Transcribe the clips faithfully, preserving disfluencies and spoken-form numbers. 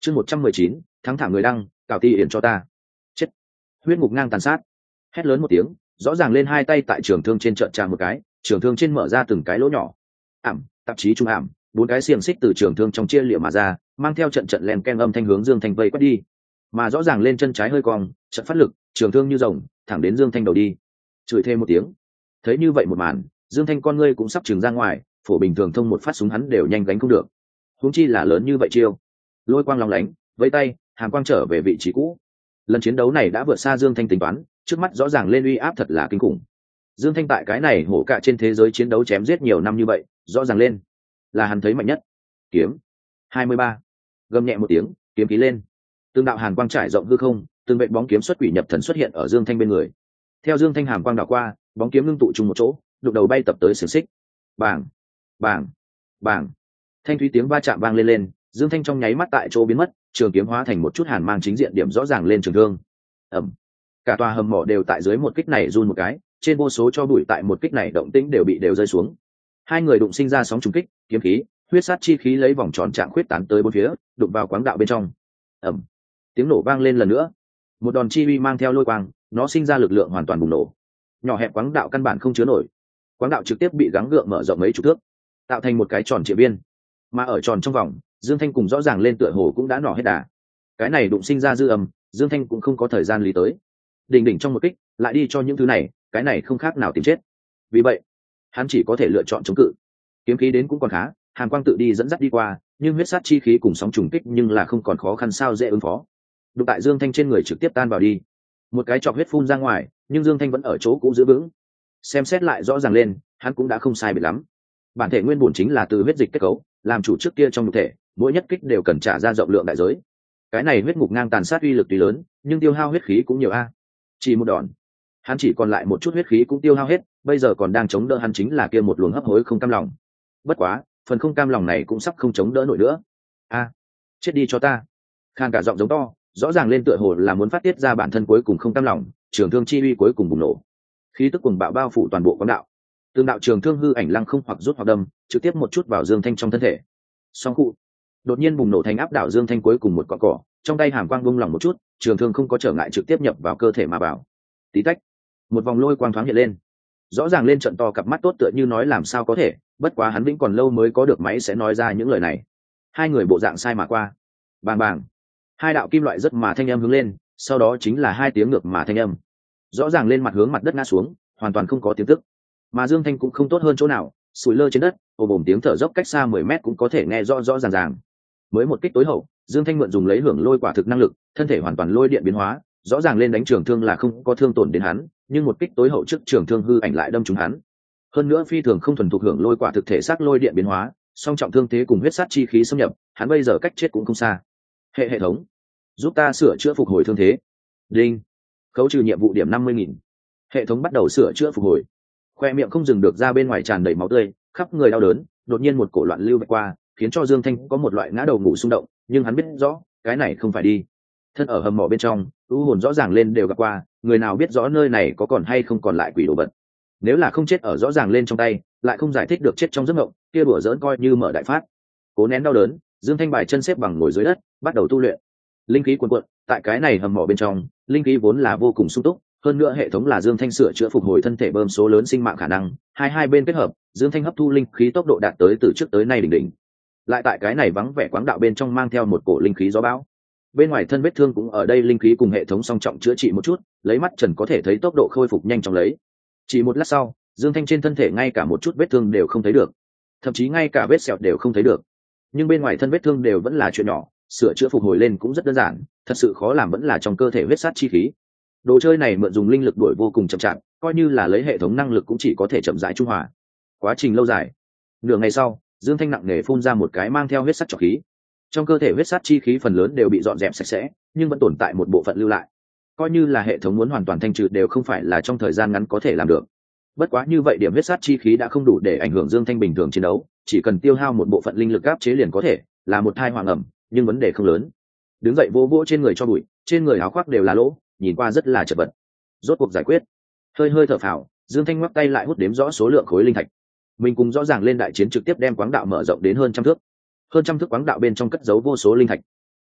chương một trăm mười chín thắng thả người đăng, cào ti yển cho ta chết. Huyết ngục ngang tàn sát, hét lớn một tiếng, rõ ràng lên hai tay tại trường thương trên trợn tràn một cái, trường thương trên mở ra từng cái lỗ nhỏ. Ảm, tạp chí trung ảm, bốn cái xiềng xích từ trường thương trong chia liệm mà ra, mang theo trận trận len ken âm thanh hướng Dương Thanh vây quét đi. Mà rõ ràng lên chân trái hơi cong, trận phát lực, trường thương như rồng, thẳng đến Dương Thanh đầu đi. Chửi thêm một tiếng. Thấy như vậy một màn, Dương Thanh con ngươi cũng sắp trừng ra ngoài, phổ bình thường thông một phát súng hắn đều nhanh gánh không được. Huống chi là lớn như vậy chiêu. Lôi quang long lánh, vẫy tay, hàn quang trở về vị trí cũ. Lần chiến đấu này đã vượt xa Dương Thanh tính toán, trước mắt rõ ràng lên uy áp thật là kinh khủng. Dương Thanh tại cái này hổ cả trên thế giới chiến đấu chém giết nhiều năm như vậy, rõ ràng lên là hắn thấy mạnh nhất. Kiếm hai mươi ba, gầm nhẹ một tiếng, kiếm khí lên. Từng đạo hàn quang trải rộng hư không, từng vệt bóng kiếm xuất quỷ nhập thần xuất hiện ở Dương Thanh bên người. Theo Dương Thanh hàn quang đảo qua, bóng kiếm ngưng tụ chung một chỗ, đục đầu bay tập tới xiềng xích. Bàng, bàng, bàng. Thanh thúy tiếng va chạm vang lên lên, Dương Thanh trong nháy mắt tại chỗ biến mất, trường kiếm hóa thành một chút hàn mang chính diện điểm rõ ràng lên trường thương. Ầm. Cả tòa hầm mỏ đều tại dưới một kích này run một cái, trên vô số cho bụi tại một kích này động tĩnh đều bị đều rơi xuống. Hai người đụng sinh ra sóng trùng kích, kiếm khí, huyết sát chi khí lấy vòng tròn trạng khuyết tán tới bốn phía, đụng vào quáng đạo bên trong. Ầm. Tiếng nổ vang lên lần nữa. Một đòn chi uy mang theo lôi quang, nó sinh ra lực lượng hoàn toàn bùng nổ. Nhỏ hẹp quáng đạo căn bản không chứa nổi. Quáng đạo trực tiếp bị gắng gượng mở rộng mấy chục thước, tạo thành một cái tròn triệu viên. Mà ở tròn trong vòng, Dương Thanh cùng rõ ràng lên tựa hồ cũng đã nỏ hết đà. Cái này đụng sinh ra dư âm, Dương Thanh cũng không có thời gian lý tới. Đỉnh đỉnh trong một kích, lại đi cho những thứ này, cái này không khác nào tìm chết. Vì vậy, hắn chỉ có thể lựa chọn chống cự. Kiếm khí đến cũng còn khá, hàn quang tự đi dẫn dắt đi qua, nhưng huyết sát chi khí cùng sóng trùng kích nhưng là không còn khó khăn sao dễ ứng phó. Đụng tại Dương Thanh trên người trực tiếp tan vào đi. Một cái chọc huyết phun ra ngoài, nhưng Dương Thanh vẫn ở chỗ cũ giữ vững. Xem xét lại rõ ràng lên, hắn cũng đã không sai biệt lắm. Bản thể nguyên bổn chính là từ huyết dịch kết cấu, làm chủ trước kia trong nhục thể, mỗi nhất kích đều cần trả ra rộng lượng đại giới. Cái này huyết ngục ngang tàn sát uy lực tuy lớn, nhưng tiêu hao huyết khí cũng nhiều a. Chỉ một đòn, hắn chỉ còn lại một chút huyết khí cũng tiêu hao hết, bây giờ còn đang chống đỡ hắn chính là kia một luồng hấp hối không cam lòng. Bất quá, phần không cam lòng này cũng sắp không chống đỡ nổi nữa. A, chết đi cho ta! Khan cả giọng giống to, rõ ràng lên tựa hồ là muốn phát tiết ra bản thân cuối cùng không cam lòng, trường thương chi uy cuối cùng bùng nổ. Khí tức cuồng bạo bao phủ toàn bộ quán đạo. Từng đạo trường thương hư ảnh lăng không hoặc rút hoặc đâm, trực tiếp một chút vào Dương Thanh trong thân thể. Song cụ đột nhiên bùng nổ thành áp đảo Dương Thanh cuối cùng một cọn cỏ, trong tay hàm quang bung lỏng một chút, trường thương không có trở ngại trực tiếp nhập vào cơ thể mà vào. Tí tách, một vòng lôi quang thoáng hiện lên. Rõ ràng lên trận to cặp mắt tốt tựa như nói làm sao có thể, bất quá hắn vĩnh còn lâu mới có được máy sẽ nói ra những lời này. Hai người bộ dạng sai mà qua. Bàng bàng, hai đạo kim loại rất mà thanh âm hướng lên, sau đó chính là hai tiếng ngược mà thanh âm. Rõ ràng lên mặt hướng mặt đất ngã xuống, hoàn toàn không có tiếng tức. Mà Dương Thanh cũng không tốt hơn chỗ nào, sủi lơ trên đất, ồ bồm tiếng thở dốc cách xa mười mét cũng có thể nghe rõ rõ ràng ràng. Mới một kích tối hậu, Dương Thanh mượn dùng lấy hưởng lôi quả thực năng lực, thân thể hoàn toàn lôi điện biến hóa, rõ ràng lên đánh trường thương là không có thương tổn đến hắn, nhưng một kích tối hậu trước trường thương hư ảnh lại đâm trúng hắn. Hơn nữa phi thường không thuần thục hưởng lôi quả thực thể xác lôi điện biến hóa, song trọng thương thế cùng huyết sát chi khí xâm nhập, hắn bây giờ cách chết cũng không xa. Hệ hệ thống, giúp ta sửa chữa phục hồi thương thế. Đinh, khấu trừ nhiệm vụ điểm năm mươi nghìn. Hệ thống bắt đầu sửa chữa phục hồi. Khoe miệng không dừng được ra bên ngoài tràn đầy máu tươi, khắp người đau đớn, đột nhiên một cổ loạn lưu vạch qua, khiến cho Dương Thanh có một loại ngã đầu ngủ xung động, nhưng hắn biết rõ, cái này không phải đi. Thân ở hầm mỏ bên trong, u hồn rõ ràng lên đều gặp qua, người nào biết rõ nơi này có còn hay không còn lại quỷ đồ vật. Nếu là không chết ở rõ ràng lên trong tay, lại không giải thích được chết trong giấc mộng, kia đùa giỡn coi như mở đại phát. Cố nén đau đớn, Dương Thanh bài chân xếp bằng ngồi dưới đất, bắt đầu tu luyện. Linh khí cuồn cuộn, tại cái này hầm mỏ bên trong, linh khí vốn là vô cùng sung túc, hơn nữa hệ thống là Dương Thanh sửa chữa phục hồi thân thể bơm số lớn sinh mạng khả năng, hai hai bên kết hợp, Dương Thanh hấp thu linh khí tốc độ đạt tới từ trước tới nay đỉnh đỉnh. Lại tại cái này vắng vẻ quáng đạo bên trong mang theo một cổ linh khí gió bão. Bên ngoài thân vết thương cũng ở đây linh khí cùng hệ thống song trọng chữa trị một chút, lấy mắt trần có thể thấy tốc độ khôi phục nhanh chóng lấy. Chỉ một lát sau, Dương Thanh trên thân thể ngay cả một chút vết thương đều không thấy được, thậm chí ngay cả vết sẹo đều không thấy được. Nhưng bên ngoài thân vết thương đều vẫn là chuyện nhỏ, sửa chữa phục hồi lên cũng rất đơn giản, thật sự khó làm vẫn là trong cơ thể huyết sát chi khí. Đồ chơi này mượn dùng linh lực đổi vô cùng chậm chạp, coi như là lấy hệ thống năng lực cũng chỉ có thể chậm rãi trung hòa. Quá trình lâu dài. Nửa ngày sau, Dương Thanh nặng nề phun ra một cái mang theo huyết sắc trọc khí. Trong cơ thể huyết sát chi khí phần lớn đều bị dọn dẹp sạch sẽ, nhưng vẫn tồn tại một bộ phận lưu lại. Coi như là hệ thống muốn hoàn toàn thanh trừ đều không phải là trong thời gian ngắn có thể làm được. Bất quá như vậy điểm huyết sát chi khí đã không đủ để ảnh hưởng Dương Thanh bình thường chiến đấu, chỉ cần tiêu hao một bộ phận linh lực áp chế liền có thể, là một thai hoàng ẩm, nhưng vấn đề không lớn. Đứng dậy vỗ vỗ trên người cho bụi, trên người áo khoác đều là lỗ, nhìn qua rất là chật vật. Rốt cuộc giải quyết. Hơi hơi thở phào, Dương Thanh ngoắc tay lại hút đếm rõ số lượng khối linh thạch. Mình cùng rõ ràng lên đại chiến trực tiếp đem quáng đạo mở rộng đến hơn trăm thước. Hơn trăm thước quáng đạo bên trong cất giấu vô số linh thạch.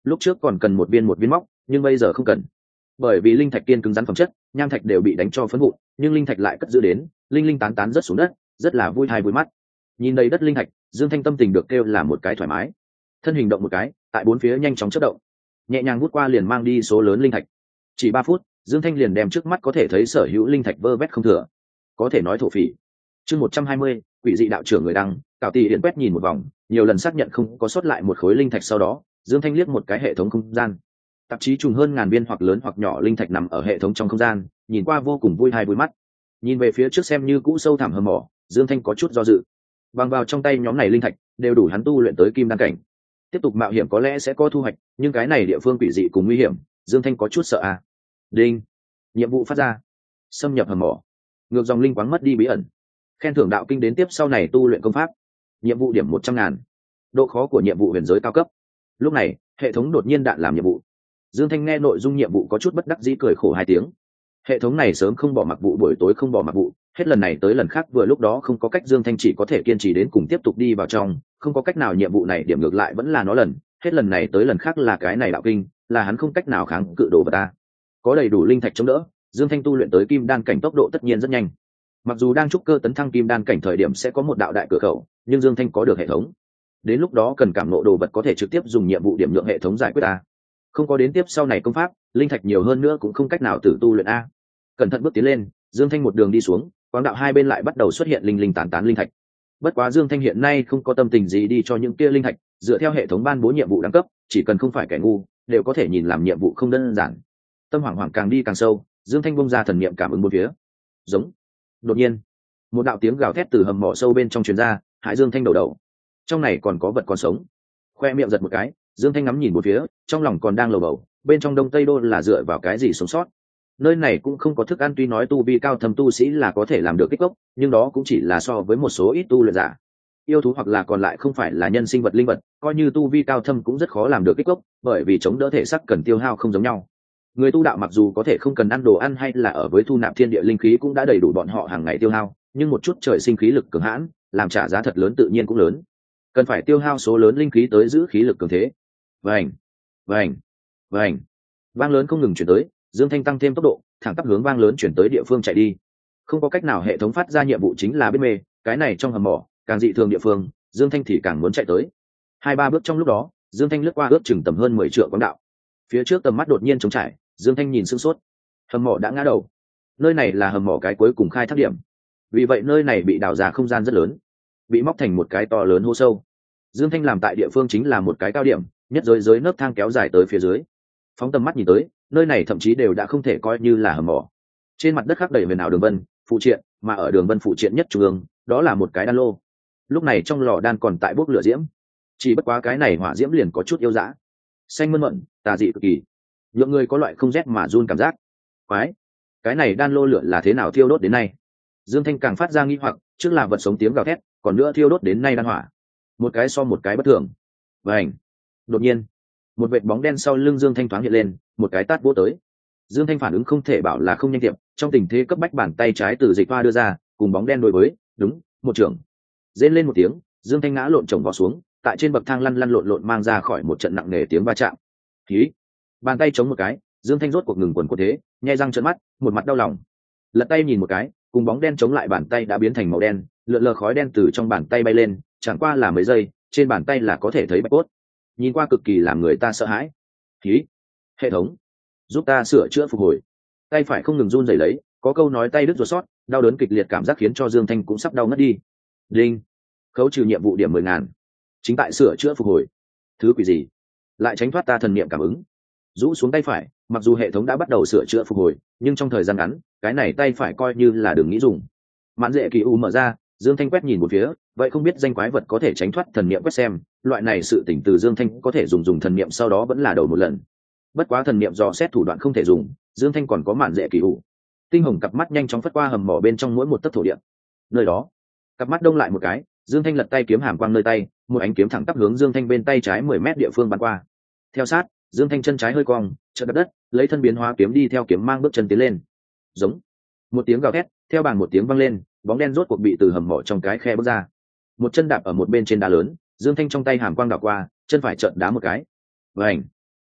lúc trước còn cần một viên một viên móc nhưng bây giờ không cần, bởi vì linh thạch kiên cứng rắn phẩm chất, nham thạch đều bị đánh cho phấn vụn, nhưng linh thạch lại cất giữ đến, linh linh tán tán rất xuống đất, rất là vui thai vui mắt. Nhìn đầy đất linh thạch, Dương Thanh tâm tình được kêu là một cái thoải mái. Thân hình động một cái, tại bốn phía nhanh chóng chớp động, nhẹ nhàng vút qua liền mang đi số lớn linh thạch. Chỉ ba phút, Dương Thanh liền đem trước mắt có thể thấy sở hữu linh thạch vơ vét không thừa, có thể nói thổ phỉ. Chương một trăm hai mươi, quỷ dị đạo trưởng người đăng, Cảo Tỷ Hiển quét nhìn một vòng, nhiều lần xác nhận không có sót lại một khối linh thạch sau đó, Dương Thanh liếc một cái hệ thống không gian. Tạp chí trùng hơn ngàn viên hoặc lớn hoặc nhỏ linh thạch nằm ở hệ thống trong không gian, nhìn qua vô cùng vui hai vui mắt. Nhìn về phía trước xem như cũ sâu thẳm hầm mỏ, Dương Thanh có chút do dự. Bằng vào trong tay nhóm này linh thạch, đều đủ hắn tu luyện tới kim đan cảnh. Tiếp tục mạo hiểm có lẽ sẽ có thu hoạch, nhưng cái này địa phương quỷ dị cùng nguy hiểm, Dương Thanh có chút sợ à. Đinh, nhiệm vụ phát ra. Xâm nhập hầm mỏ. Ngược dòng linh quáng mất đi bí ẩn. Khen thưởng đạo kinh đến tiếp sau này tu luyện công pháp. Nhiệm vụ điểm một trăm ngàn. Độ khó của nhiệm vụ huyền giới cao cấp. Lúc này, hệ thống đột nhiên đạn làm nhiệm vụ. Dương Thanh nghe nội dung nhiệm vụ có chút bất đắc dĩ cười khổ hai tiếng. Hệ thống này sớm không bỏ mặc vụ, buổi tối không bỏ mặc vụ, hết lần này tới lần khác vừa lúc đó không có cách, Dương Thanh chỉ có thể kiên trì đến cùng tiếp tục đi vào trong, không có cách nào, nhiệm vụ này điểm ngược lại vẫn là nó lần, hết lần này tới lần khác là cái này đạo kinh, là hắn không cách nào kháng cự đồ vật ta. Có đầy đủ linh thạch chống đỡ, Dương Thanh tu luyện tới kim đan cảnh tốc độ tất nhiên rất nhanh. Mặc dù đang trúc cơ tấn thăng kim đan cảnh thời điểm sẽ có một đạo đại cửa khẩu, nhưng Dương Thanh có được hệ thống. Đến lúc đó cần cảm ngộ đồ vật có thể trực tiếp dùng nhiệm vụ điểm nhượng hệ thống giải quyết ta. Không có đến tiếp sau này công pháp, linh thạch nhiều hơn nữa cũng không cách nào tự tu luyện a. Cẩn thận bước tiến lên, Dương Thanh một đường đi xuống, quáng đạo hai bên lại bắt đầu xuất hiện linh linh tán tán linh thạch. Bất quá Dương Thanh hiện nay không có tâm tình gì đi cho những kia linh thạch, dựa theo hệ thống ban bố nhiệm vụ đẳng cấp, chỉ cần không phải kẻ ngu, đều có thể nhìn làm nhiệm vụ không đơn giản. Tâm hoảng hoảng càng đi càng sâu, Dương Thanh bung ra thần niệm cảm ứng bốn phía. Giống. Đột nhiên, một đạo tiếng gào thét từ hầm mỏ sâu bên trong truyền ra, hại Dương Thanh đầu đầu. Trong này còn có vật còn sống. Khoe miệng giật một cái, Dương Thanh ngắm nhìn bốn phía, trong lòng còn đang lầu bầu, bên trong Đông Tây Đô là dựa vào cái gì sống sót? Nơi này cũng không có thức ăn, tuy nói tu vi cao thâm tu sĩ là có thể làm được kích cốc, nhưng đó cũng chỉ là so với một số ít tu luyện giả. Yêu thú hoặc là còn lại không phải là nhân sinh vật linh vật, coi như tu vi cao thâm cũng rất khó làm được kích cốc, bởi vì chống đỡ thể xác cần tiêu hao không giống nhau. Người tu đạo mặc dù có thể không cần ăn đồ ăn hay là ở với thu nạp thiên địa linh khí cũng đã đầy đủ bọn họ hàng ngày tiêu hao, nhưng một chút trời sinh khí lực cường hãn, làm trả giá thật lớn tự nhiên cũng lớn. Cần phải tiêu hao số lớn linh khí tới giữ khí lực cường thế. Vành, vành, vành. Vang lớn không ngừng chuyển tới, Dương Thanh tăng thêm tốc độ, thẳng tắp hướng vang lớn chuyển tới địa phương chạy đi. Không có cách nào, hệ thống phát ra nhiệm vụ chính là bên mê, cái này trong hầm mỏ, càng dị thường địa phương, Dương Thanh thì càng muốn chạy tới. Hai ba bước trong lúc đó, Dương Thanh lướt qua ước chừng tầm hơn mười trượng quáng đạo. Phía trước tầm mắt đột nhiên trống trải, Dương Thanh nhìn sững sốt. Hầm mỏ đã ngã đầu. Nơi này là hầm mỏ cái cuối cùng khai thác điểm. Vì vậy nơi này bị đào ra không gian rất lớn, bị móc thành một cái to lớn hố sâu. Dương Thanh làm tại địa phương chính là một cái cao điểm, nhất giới giới nấc thang kéo dài tới phía dưới. Phóng tầm mắt nhìn tới, nơi này thậm chí đều đã không thể coi như là hầm mỏ. Trên mặt đất khắc đầy huyền ảo đường vân, phụ triện, mà ở đường vân phụ triện nhất trung ương, đó là một cái đan lô. Lúc này trong lò đan còn tại bốc lửa diễm, chỉ bất quá cái này hỏa diễm liền có chút yêu dã, xanh mơn mận, tà dị cực kỳ, những người có loại không rét mà run cảm giác. Quái, cái này đan lô lửa là thế nào thiêu đốt đến nay? Dương Thanh càng phát ra nghi hoặc, trước là vật sống tiếng gào thét, còn nữa thiêu đốt đến nay đan hỏa, một cái so một cái bất thường. Vành. Đột nhiên, một vệt bóng đen sau lưng Dương Thanh thoáng hiện lên, một cái tát vỗ tới. Dương Thanh phản ứng không thể bảo là không nhanh tiệm, trong tình thế cấp bách bàn tay trái từ dịch hoa đưa ra, cùng bóng đen đối với, đúng, một trưởng. Rên lên một tiếng, Dương Thanh ngã lộn chồng vó xuống, tại trên bậc thang lăn lăn lộn lộn mang ra khỏi một trận nặng nề tiếng va chạm. Khí. Bàn tay chống một cái, Dương Thanh rốt cuộc ngừng quần của thế, nhe răng trợn mắt, một mặt đau lòng. Lật tay nhìn một cái, cùng bóng đen chống lại bàn tay đã biến thành màu đen, lượn lờ khói đen từ trong bàn tay bay lên, chẳng qua là mấy giây, trên bàn tay là có thể thấy bạch cốt. Nhìn qua cực kỳ làm người ta sợ hãi. Khí. Hệ thống, giúp ta sửa chữa phục hồi. Tay phải không ngừng run rẩy lấy, có câu nói tay đứt ruột sót, đau đớn kịch liệt cảm giác khiến cho Dương Thanh cũng sắp đau ngất đi. Đinh, khấu trừ nhiệm vụ điểm mười ngàn. Chính tại sửa chữa phục hồi. Thứ quỷ gì lại tránh thoát ta thần niệm cảm ứng? Rũ xuống tay phải, mặc dù hệ thống đã bắt đầu sửa chữa phục hồi, nhưng trong thời gian ngắn, cái này tay phải coi như là đừng nghĩ dùng. Mạn dễ kỳ u mở ra, Dương Thanh quét nhìn một phía, vậy không biết danh quái vật có thể tránh thoát thần niệm quét xem, loại này sự tỉnh từ Dương Thanh có thể dùng dùng thần niệm sau đó vẫn là đầu một lần. Bất quá thần niệm dò xét thủ đoạn không thể dùng, Dương Thanh còn có mạn dễ kỳ u. Tinh hồng cặp mắt nhanh chóng phất qua hầm mỏ bên trong mỗi một tấc thổ địa. Nơi đó, cặp mắt đông lại một cái, Dương Thanh lật tay kiếm hàm quang nơi tay, một ánh kiếm thẳng tắp hướng Dương Thanh bên tay trái mười mét địa phương bắn qua. Theo sát, Dương Thanh chân trái hơi cong, chợt đập đất, lấy thân biến hóa kiếm đi theo kiếm mang bước chân tiến lên. Giống. Một tiếng gào thét, theo bàn một tiếng vang lên, bóng đen rốt cuộc bị từ hầm mỏ trong cái khe bước ra. Một chân đạp ở một bên trên đá lớn, Dương Thanh trong tay hàm quang đảo qua, chân phải chợt đá một cái. Vành.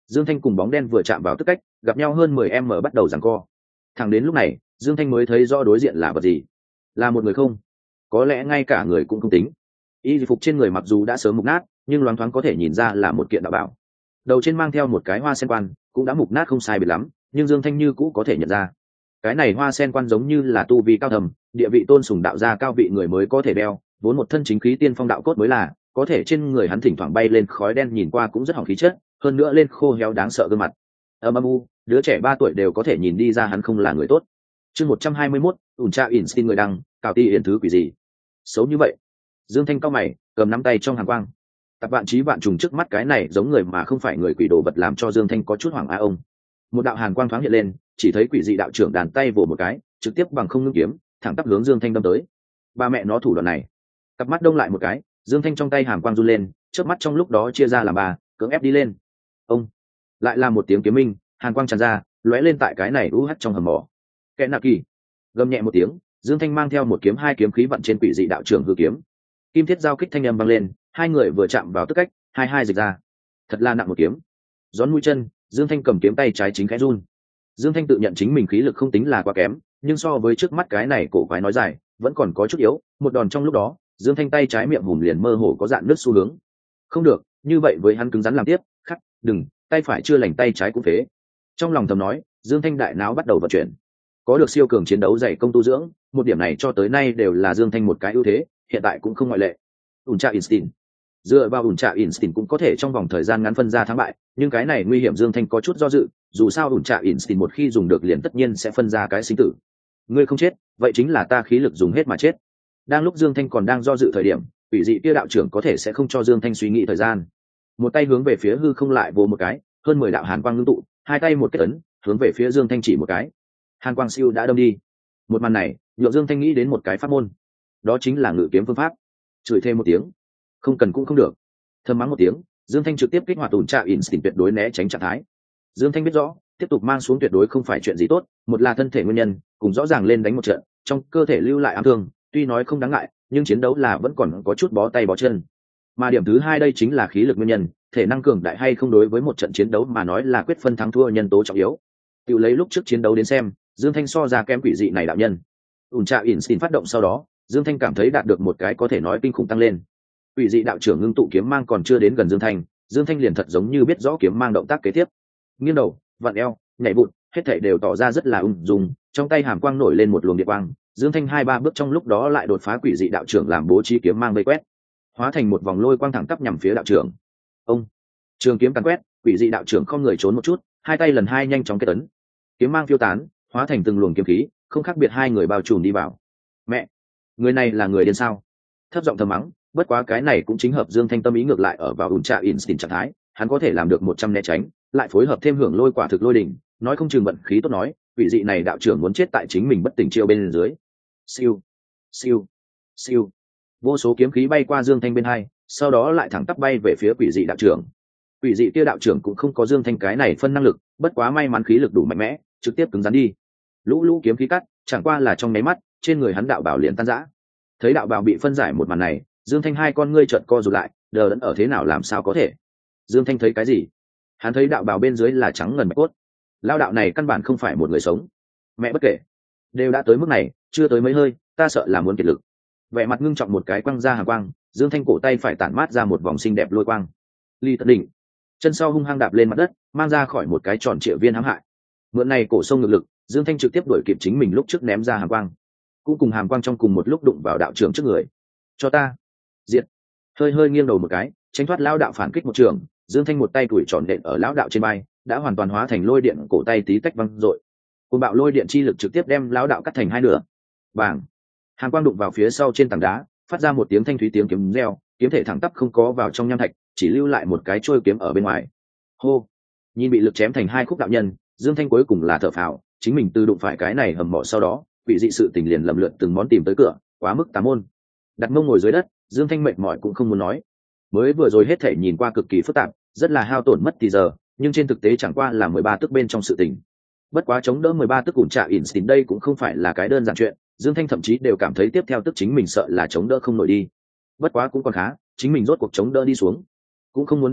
Dương Thanh cùng bóng đen vừa chạm vào tức cách, gặp nhau hơn mười em bắt đầu giằng co. Thẳng đến lúc này, Dương Thanh mới thấy rõ đối diện là vật gì. Là một người không? Có lẽ ngay cả người cũng không tính. Y phục trên người mặc dù đã sớm mục nát, nhưng loáng thoáng có thể nhìn ra là một kiện đạo bảo. Đầu trên mang theo một cái hoa sen quan, cũng đã mục nát không sai biệt lắm, nhưng Dương Thanh như cũ có thể nhận ra. Cái này hoa sen quan giống như là tu vi cao thầm, địa vị tôn sùng đạo gia cao vị người mới có thể đeo, vốn một thân chính khí tiên phong đạo cốt mới là, có thể trên người hắn thỉnh thoảng bay lên khói đen nhìn qua cũng rất hỏng khí chất, hơn nữa lên khô héo đáng sợ gương mặt. Âm âm u, đứa trẻ ba tuổi đều có thể nhìn đi ra hắn không là người tốt. Chương một trăm hai mươi mốt, ủn tra ỉn xin người đăng, cào ti yến thứ quỷ gì? Xấu như vậy. Dương Thanh cao mày, cầm nắm tay trong hàn quang. Tập vạn trí vạn trùng trước mắt cái này giống người mà không phải người quỷ đồ vật làm cho Dương Thanh có chút hoảng a ông. Một đạo hàn quang thoáng hiện lên, chỉ thấy quỷ dị đạo trưởng đàn tay vồ một cái, trực tiếp bằng không ngưng kiếm, thẳng tắp hướng Dương Thanh đâm tới. Ba mẹ nó thủ đoạn này. Cặp mắt đông lại một cái, Dương Thanh trong tay hàn quang run lên, chớp mắt trong lúc đó chia ra làm ba, cưỡng ép đi lên. Ông lại là một tiếng kiếm minh, hàn quang tràn ra, lóe lên tại cái này u hắt trong hầm mỏ. Kẻ nạ kỳ gầm nhẹ một tiếng, Dương Thanh mang theo một kiếm hai kiếm khí vận trên quỷ dị đạo trưởng hư kiếm. Kim thiết giao kích thanh âm vang lên, hai người vừa chạm vào tức cách, hai hai dịch ra. Thật là nặng một kiếm. Gión mũi chân, Dương Thanh cầm kiếm tay trái chính khẽ run. Dương Thanh tự nhận chính mình khí lực không tính là quá kém, nhưng so với trước mắt cái này cổ quái nói dài, vẫn còn có chút yếu. Một đòn trong lúc đó, Dương Thanh tay trái miệng hùm liền mơ hồ có dạn nước xu hướng. Không được, như vậy với hắn cứng rắn làm tiếp, khắc, đừng, tay phải chưa lành tay trái cũng phế. Trong lòng thầm nói, Dương Thanh đại não bắt đầu vận chuyển. Có được siêu cường chiến đấu dày công tu dưỡng, một điểm này cho tới nay đều là Dương Thanh một cái ưu thế, hiện tại cũng không ngoại lệ. Ủn tra instinct. Dựa vào ủn tra instinct cũng có thể trong vòng thời gian ngắn phân ra thắng bại, nhưng cái này nguy hiểm Dương Thanh có chút do dự, dù sao ủn tra instinct một khi dùng được liền tất nhiên sẽ phân ra cái sinh tử. Ngươi không chết, vậy chính là ta khí lực dùng hết mà chết. Đang lúc Dương Thanh còn đang do dự thời điểm, ủy dị kia đạo trưởng có thể sẽ không cho Dương Thanh suy nghĩ thời gian. Một tay hướng về phía hư không lại vồ một cái, hơn mười đạo hàn quang ngưng tụ, hai tay một kết ấn, hướng về phía Dương Thanh chỉ một cái. Hàn quang siêu đã đâm đi. Một màn này, nhượng Dương Thanh nghĩ đến một cái pháp môn, đó chính là ngự kiếm phương pháp. Chửi thêm một tiếng, không cần cũng không được. Thầm mắng một tiếng, Dương Thanh trực tiếp kích hoạt ủn tra instinct tuyệt đối né tránh trạng thái. Dương Thanh biết rõ, tiếp tục mang xuống tuyệt đối không phải chuyện gì tốt, một là thân thể nguyên nhân, cùng rõ ràng lên đánh một trận, trong cơ thể lưu lại ám thương, tuy nói không đáng ngại, nhưng chiến đấu là vẫn còn có chút bó tay bó chân. Mà điểm thứ hai đây chính là khí lực nguyên nhân, thể năng cường đại hay không đối với một trận chiến đấu mà nói là quyết phân thắng thua nhân tố trọng yếu. Tự lấy lúc trước chiến đấu đến xem, Dương Thanh so ra kém quỷ dị này đạo nhân. Ủn tra instinct phát động sau đó, Dương Thanh cảm thấy đạt được một cái có thể nói kinh khủng tăng lên. Quỷ dị đạo trưởng ngưng tụ kiếm mang còn chưa đến gần Dương Thanh, Dương Thanh liền thật giống như biết rõ kiếm mang động tác kế tiếp. Nghiêng đầu, vặn eo, nhảy vụt, hết thảy đều tỏ ra rất là ung dung, trong tay hàm quang nổi lên một luồng điện quang, Dương Thanh hai ba bước trong lúc đó lại đột phá quỷ dị đạo trưởng làm bố trí kiếm mang vây quét, hóa thành một vòng lôi quang thẳng tắp nhằm phía đạo trưởng. Ông, trường kiếm càn quét, quỷ dị đạo trưởng không người trốn một chút, hai tay lần hai nhanh chóng kết ấn. Kiếm mang phiêu tán, hóa thành từng luồng kiếm khí, không khác biệt hai người bao trùm đi vào. Mẹ, người này là người điên sao? Thấp giọng thầm mắng, bất quá cái này cũng chính hợp Dương Thanh tâm ý ngược lại ở vào ủn tra instinct trạng thái, hắn có thể làm được một trăm né tránh, lại phối hợp thêm hưởng lôi quả thực lôi đỉnh, nói không chừng vận khí tốt nói, quỷ dị này đạo trưởng muốn chết tại chính mình bất tỉnh chiêu bên dưới. Siêu, siêu, siêu. Vô số kiếm khí bay qua Dương Thanh bên hai, sau đó lại thẳng tắp bay về phía quỷ dị đạo trưởng. Quỷ dị kia đạo trưởng cũng không có Dương Thanh cái này phân năng lực, bất quá may mắn khí lực đủ mạnh mẽ, trực tiếp cứng rắn đi. Lũ lũ kiếm khí cắt, chẳng qua là trong nháy mắt, trên người hắn đạo bảo liền tan rã. Thấy đạo bảo bị phân giải một màn này, Dương Thanh hai con ngươi trợn co rụt lại, đờ đẫn ở thế nào làm sao có thể? Dương Thanh thấy cái gì? Hắn thấy đạo bảo bên dưới là trắng ngần bạch cốt. Lao đạo này căn bản không phải một người sống. Mẹ bất kể, đều đã tới mức này, chưa tới mấy hơi, ta sợ là muốn kiệt lực. Vẻ mặt ngưng trọng một cái quăng ra hàn quang, Dương Thanh cổ tay phải tản mát ra một vòng xinh đẹp lôi quang. Ly tận đỉnh, chân sau hung hăng đạp lên mặt đất, mang ra khỏi một cái tròn trịa viên hãm hại. Mượn này cổ sông ngược lực, Dương Thanh trực tiếp đuổi kịp chính mình lúc trước ném ra hàn quang, cũng cùng hàn quang trong cùng một lúc đụng vào đạo trưởng trước người. Cho ta diệt. Hơi hơi nghiêng đầu một cái, tránh thoát lão đạo phản kích một trường, Dương Thanh một tay tuổi tròn nện ở lão đạo trên vai, đã hoàn toàn hóa thành lôi điện, cổ tay tí tách văng rội. Cơn bạo lôi điện chi lực trực tiếp đem lão đạo cắt thành hai nửa. Bàng! Hàn quang đụng vào phía sau trên tảng đá, phát ra một tiếng thanh thúy tiếng kiếm reo, kiếm thể thẳng tắp không có vào trong nham thạch, chỉ lưu lại một cái trôi kiếm ở bên ngoài. Hô! Nhìn bị lực chém thành hai khúc đạo nhân, Dương Thanh cuối cùng là thở phào, chính mình từ đụng phải cái này hầm mỏ sau đó, bị dị sự tình liền lầm lượt từng món tìm tới cửa, quá mức tà môn. Đặt mông ngồi dưới đất, Dương Thanh mệt mỏi cũng không muốn nói. Mới vừa rồi hết thể nhìn qua cực kỳ phức tạp, rất là hao tổn mất thì giờ, nhưng trên thực tế chẳng qua là mười ba tức bên trong sự tình. Bất quá chống đỡ mười ba tức ủn trạ instinct đây cũng không phải là cái đơn giản chuyện, Dương Thanh thậm chí đều cảm thấy tiếp theo tức chính mình sợ là chống đỡ không nổi đi. Bất quá cũng còn khá, chính mình rốt cuộc chống đỡ đi xuống, cũng không muốn đứng dậy,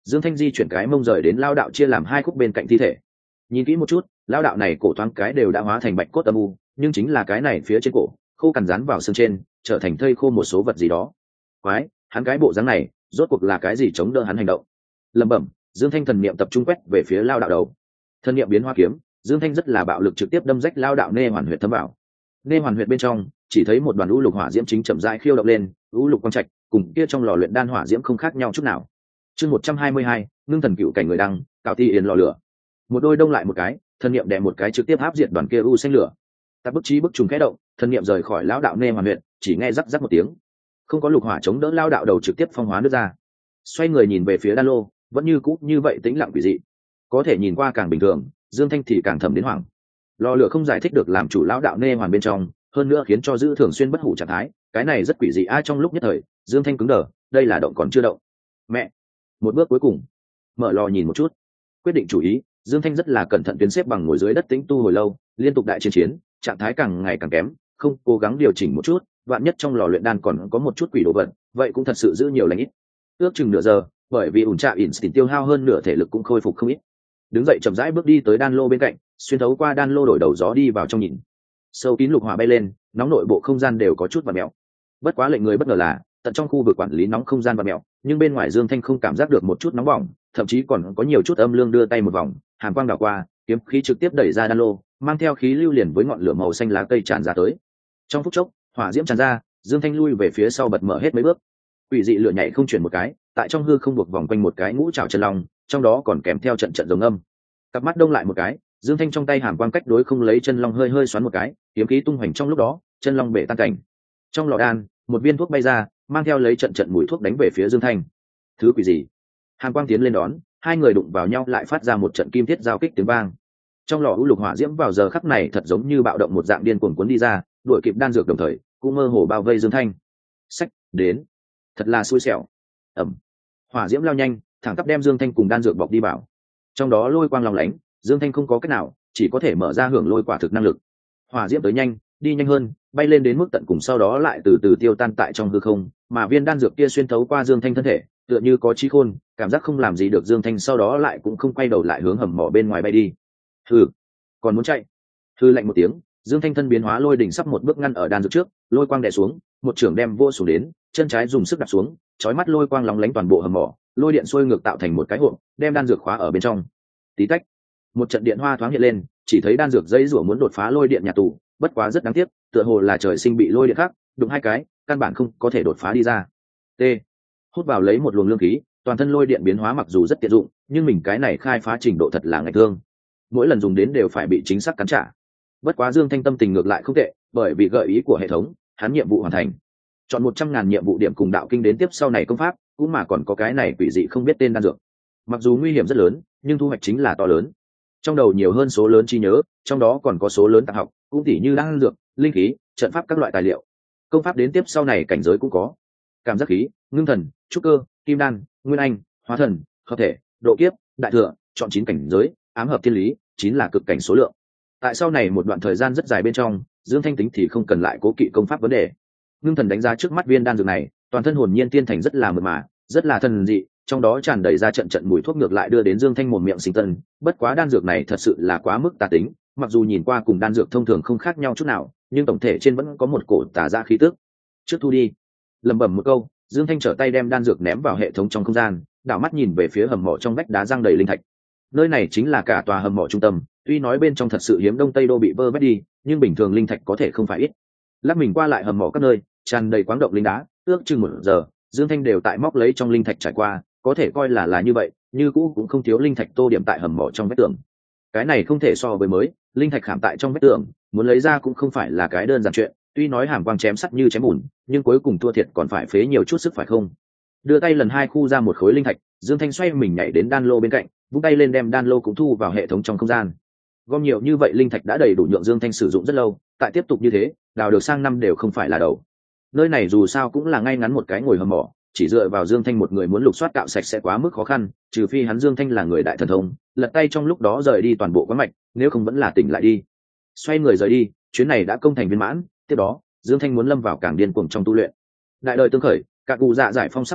Dương Thanh di chuyển cái mông rời đến lao đạo chia làm hai khúc bên cạnh thi thể. Nhìn kỹ một chút, lao đạo này cổ thoáng cái đều đã hóa thành bạch cốt âm u, nhưng chính là cái này phía trên cổ khô cằn dán vào xương trên, trở thành thây khô một số vật gì đó. Quái, hắn cái bộ dáng này rốt cuộc là cái gì chống đỡ hắn hành động? Lẩm bẩm, Dương Thanh thần niệm tập trung quét về phía lao đạo đầu. Thần niệm biến hóa kiếm, Dương Thanh rất là bạo lực trực tiếp đâm rách lao đạo nê hoàn huyệt thấm vào. Nê hoàn huyệt bên trong chỉ thấy một đoàn u lục hỏa diễm chính chậm rãi khiêu động lên, u lục quang trạch cùng kia trong lò luyện đan hỏa diễm không khác nhau chút nào. Chương một trăm hai mươi hai, ngưng thần cựu cảnh người đăng, cạo ti yên lò lửa. Một đôi đông lại một cái, thần niệm đè một cái trực tiếp áp diệt đoàn kia u xanh lửa. Ta bức trí bức trùng khẽ động, thần niệm rời khỏi lão đạo nê hoàn huyệt, chỉ nghe rắc rắc một tiếng. Không có lục hỏa chống đỡ lao đạo đầu trực tiếp phong hóa nước ra. Xoay người nhìn về phía đan lô, vẫn như cũ như vậy tĩnh lặng quỷ dị. Có thể nhìn qua càng bình thường, Dương Thanh thì càng thầm đến hoảng. Lò lửa không giải thích được làm chủ lão đạo nê hoàn bên trong, hơn nữa khiến cho giữ thường xuyên bất hủ trạng thái, cái này rất quỷ dị a. Trong lúc nhất thời, Dương Thanh cứng đờ, đây là động còn chưa động. Mẹ, một bước cuối cùng, mở lò nhìn một chút, quyết định chủ ý. Dương Thanh rất là cẩn thận tuyến xếp bằng ngồi dưới đất tĩnh tu hồi lâu, liên tục đại chiến chiến, trạng thái càng ngày càng kém, không cố gắng điều chỉnh một chút, vạn nhất trong lò luyện đan còn có một chút quỷ đồ vật, vậy cũng thật sự giữ nhiều lành ít. Ước chừng nửa giờ, bởi vì ủn trạ instinct tiêu hao hơn nửa thể lực cũng khôi phục không ít. Đứng dậy chậm rãi bước đi tới đan lô bên cạnh, xuyên thấu qua đan lô đổi đầu gió đi vào trong nhìn. Sâu kín lục hỏa bay lên, nóng nội bộ không gian đều có chút vặn mèo. Bất quá lệnh người bất ngờ là, tận trong khu vực quản lý nóng không gian vặn mèo, nhưng bên ngoài Dương Thanh không cảm giác được một chút nóng bỏng, thậm chí còn có nhiều chút âm lương đưa tay một vòng, hàn quang đảo qua, kiếm khí trực tiếp đẩy ra đan lô, mang theo khí lưu liền với ngọn lửa màu xanh lá cây tràn ra tới. Trong phút chốc, hỏa diễm tràn ra, Dương Thanh lui về phía sau bật mở hết mấy bước. Quỷ dị lửa nhảy không chuyển một cái, tại trong hư không buộc vòng quanh một cái ngũ trảo chân long, trong đó còn kèm theo trận trận rồng âm. Cặp mắt đông lại một cái, Dương Thanh trong tay hàm quang cách đối không lấy chân long hơi hơi xoắn một cái, kiếm khí tung hoành trong lúc đó, chân long bể tan cảnh. Trong lò đan, một viên thuốc bay ra, mang theo lấy trận trận mùi thuốc đánh về phía Dương Thanh. Thứ quỷ gì? Hàm quang tiến lên đón, hai người đụng vào nhau lại phát ra một trận kim thiết giao kích tiếng vang. Trong lò u lục hỏa diễm vào giờ khắc này thật giống như bạo động một dạng điên cuồng cuốn đi ra, đuổi kịp đan dược đồng thời, cũng mơ hồ bao vây Dương Thanh. Sách, đến, thật là xui xẻo. Ầm. Hỏa diễm lao nhanh, thẳng tắp đem Dương Thanh cùng đan dược bọc đi vào. Trong đó lôi quang long lánh, Dương Thanh không có cách nào, chỉ có thể mở ra hưởng lôi quả thực năng lực. Hỏa diễm tới nhanh, đi nhanh hơn, bay lên đến mức tận cùng sau đó lại từ từ tiêu tan tại trong hư không, mà viên đan dược kia xuyên thấu qua Dương Thanh thân thể, tựa như có trí khôn, cảm giác không làm gì được Dương Thanh, sau đó lại cũng không quay đầu lại hướng hầm mỏ bên ngoài bay đi. Hừ, còn muốn chạy? Hừ lạnh một tiếng, Dương Thanh thân biến hóa lôi đỉnh sắp một bước ngăn ở đan dược trước, lôi quang đè xuống, một trưởng đem vô xuống đến, chân trái dùng sức đạp xuống, chói mắt lôi quang lóng lánh toàn bộ hầm mỏ, lôi điện xuôi ngược tạo thành một cái hộp, đem đan dược khóa ở bên trong. Tí tách, một trận điện hoa thoáng hiện lên, chỉ thấy đan dược dây rủa muốn đột phá lôi điện nhà tù, bất quá rất đáng tiếc, tựa hồ là trời sinh bị lôi điện khác đụng hai cái, căn bản không có thể đột phá đi ra. T. Hút vào lấy một luồng lương khí, toàn thân lôi điện biến hóa mặc dù rất tiện dụng, nhưng mình cái này khai phá trình độ thật là ngại thương. Mỗi lần dùng đến đều phải bị chính xác cắn trả. Bất quá Dương Thanh tâm tình ngược lại không tệ, bởi vì gợi ý của hệ thống, hắn nhiệm vụ hoàn thành. Chọn một trăm ngàn nhiệm vụ điểm cùng đạo kinh đến tiếp sau này công pháp, cũng mà còn có cái này quỷ dị không biết tên đan dược. Mặc dù nguy hiểm rất lớn, nhưng thu hoạch chính là to lớn. Trong đầu nhiều hơn số lớn trí nhớ, trong đó còn có số lớn tạp học, cũng tỉ như đan dược, linh khí, trận pháp các loại tài liệu. Công pháp đến tiếp sau này cảnh giới cũng có. Cảm giác khí, ngưng thần, trúc cơ, kim đan, nguyên anh, hóa thần, hợp thể, độ kiếp, đại thừa, chọn chín cảnh giới, ám hợp thiên lý, chín là cực cảnh số lượng. Tại sau này một đoạn thời gian rất dài bên trong, Dương Thanh tính thì không cần lại cố kỵ công pháp vấn đề. Ngưng thần đánh giá trước mắt viên đan dược này, toàn thân hồn nhiên tiên thành rất là mượt mà, rất là thần dị, trong đó tràn đầy ra trận trận mùi thuốc ngược lại đưa đến Dương Thanh một miệng sinh tân. Bất quá đan dược này thật sự là quá mức tà tính, mặc dù nhìn qua cùng đan dược thông thường không khác nhau chút nào, nhưng tổng thể trên vẫn có một cổ tà ra khí tức. Trước thu đi, lẩm bẩm một câu, Dương Thanh trở tay đem đan dược ném vào hệ thống trong không gian, đảo mắt nhìn về phía hầm mỏ trong vách đá răng đầy linh thạch. Nơi này chính là cả tòa hầm mỏ trung tâm, tuy nói bên trong thật sự hiếm đông tây đô bị vơ vét đi, nhưng bình thường linh thạch có thể không phải ít. Lắc mình qua lại hầm mỏ các nơi, tràn đầy quáng động linh đá, ước chừng một giờ, Dương Thanh đều tại móc lấy trong linh thạch trải qua, có thể coi là là như vậy, như cũ cũng không thiếu linh thạch tô điểm tại hầm mỏ trong vách tường. Cái này không thể so với mới, linh thạch khảm tại trong vách tường, muốn lấy ra cũng không phải là cái đơn giản chuyện, tuy nói hàm quang chém sắt như chém bùn, nhưng cuối cùng thua thiệt còn phải phế nhiều chút sức phải không? Đưa tay lần hai khu ra một khối linh thạch, Dương Thanh xoay mình nhảy đến đan lô bên cạnh, vung tay lên đem đan lô cũng thu vào hệ thống trong không gian. Gom nhiều như vậy linh thạch đã đầy đủ nhượng Dương Thanh sử dụng rất lâu, tại tiếp tục như thế, đào được sang năm đều không phải là đầu. Nơi này dù sao cũng là ngay ngắn một cái ngồi hầm mỏ, chỉ dựa vào Dương Thanh một người muốn lục soát cạo sạch sẽ quá mức khó khăn, trừ phi hắn Dương Thanh là người đại thần thông, lật tay trong lúc đó rời đi toàn bộ quán mạch, nếu không vẫn là tỉnh lại đi. Xoay người rời đi, chuyến này đã công thành viên mãn, tiếp đó, Dương Thanh muốn lâm vào càng điên cuồng trong tu luyện. Đại đời tương khởi, cả cụ dạ giải phong sắp tới,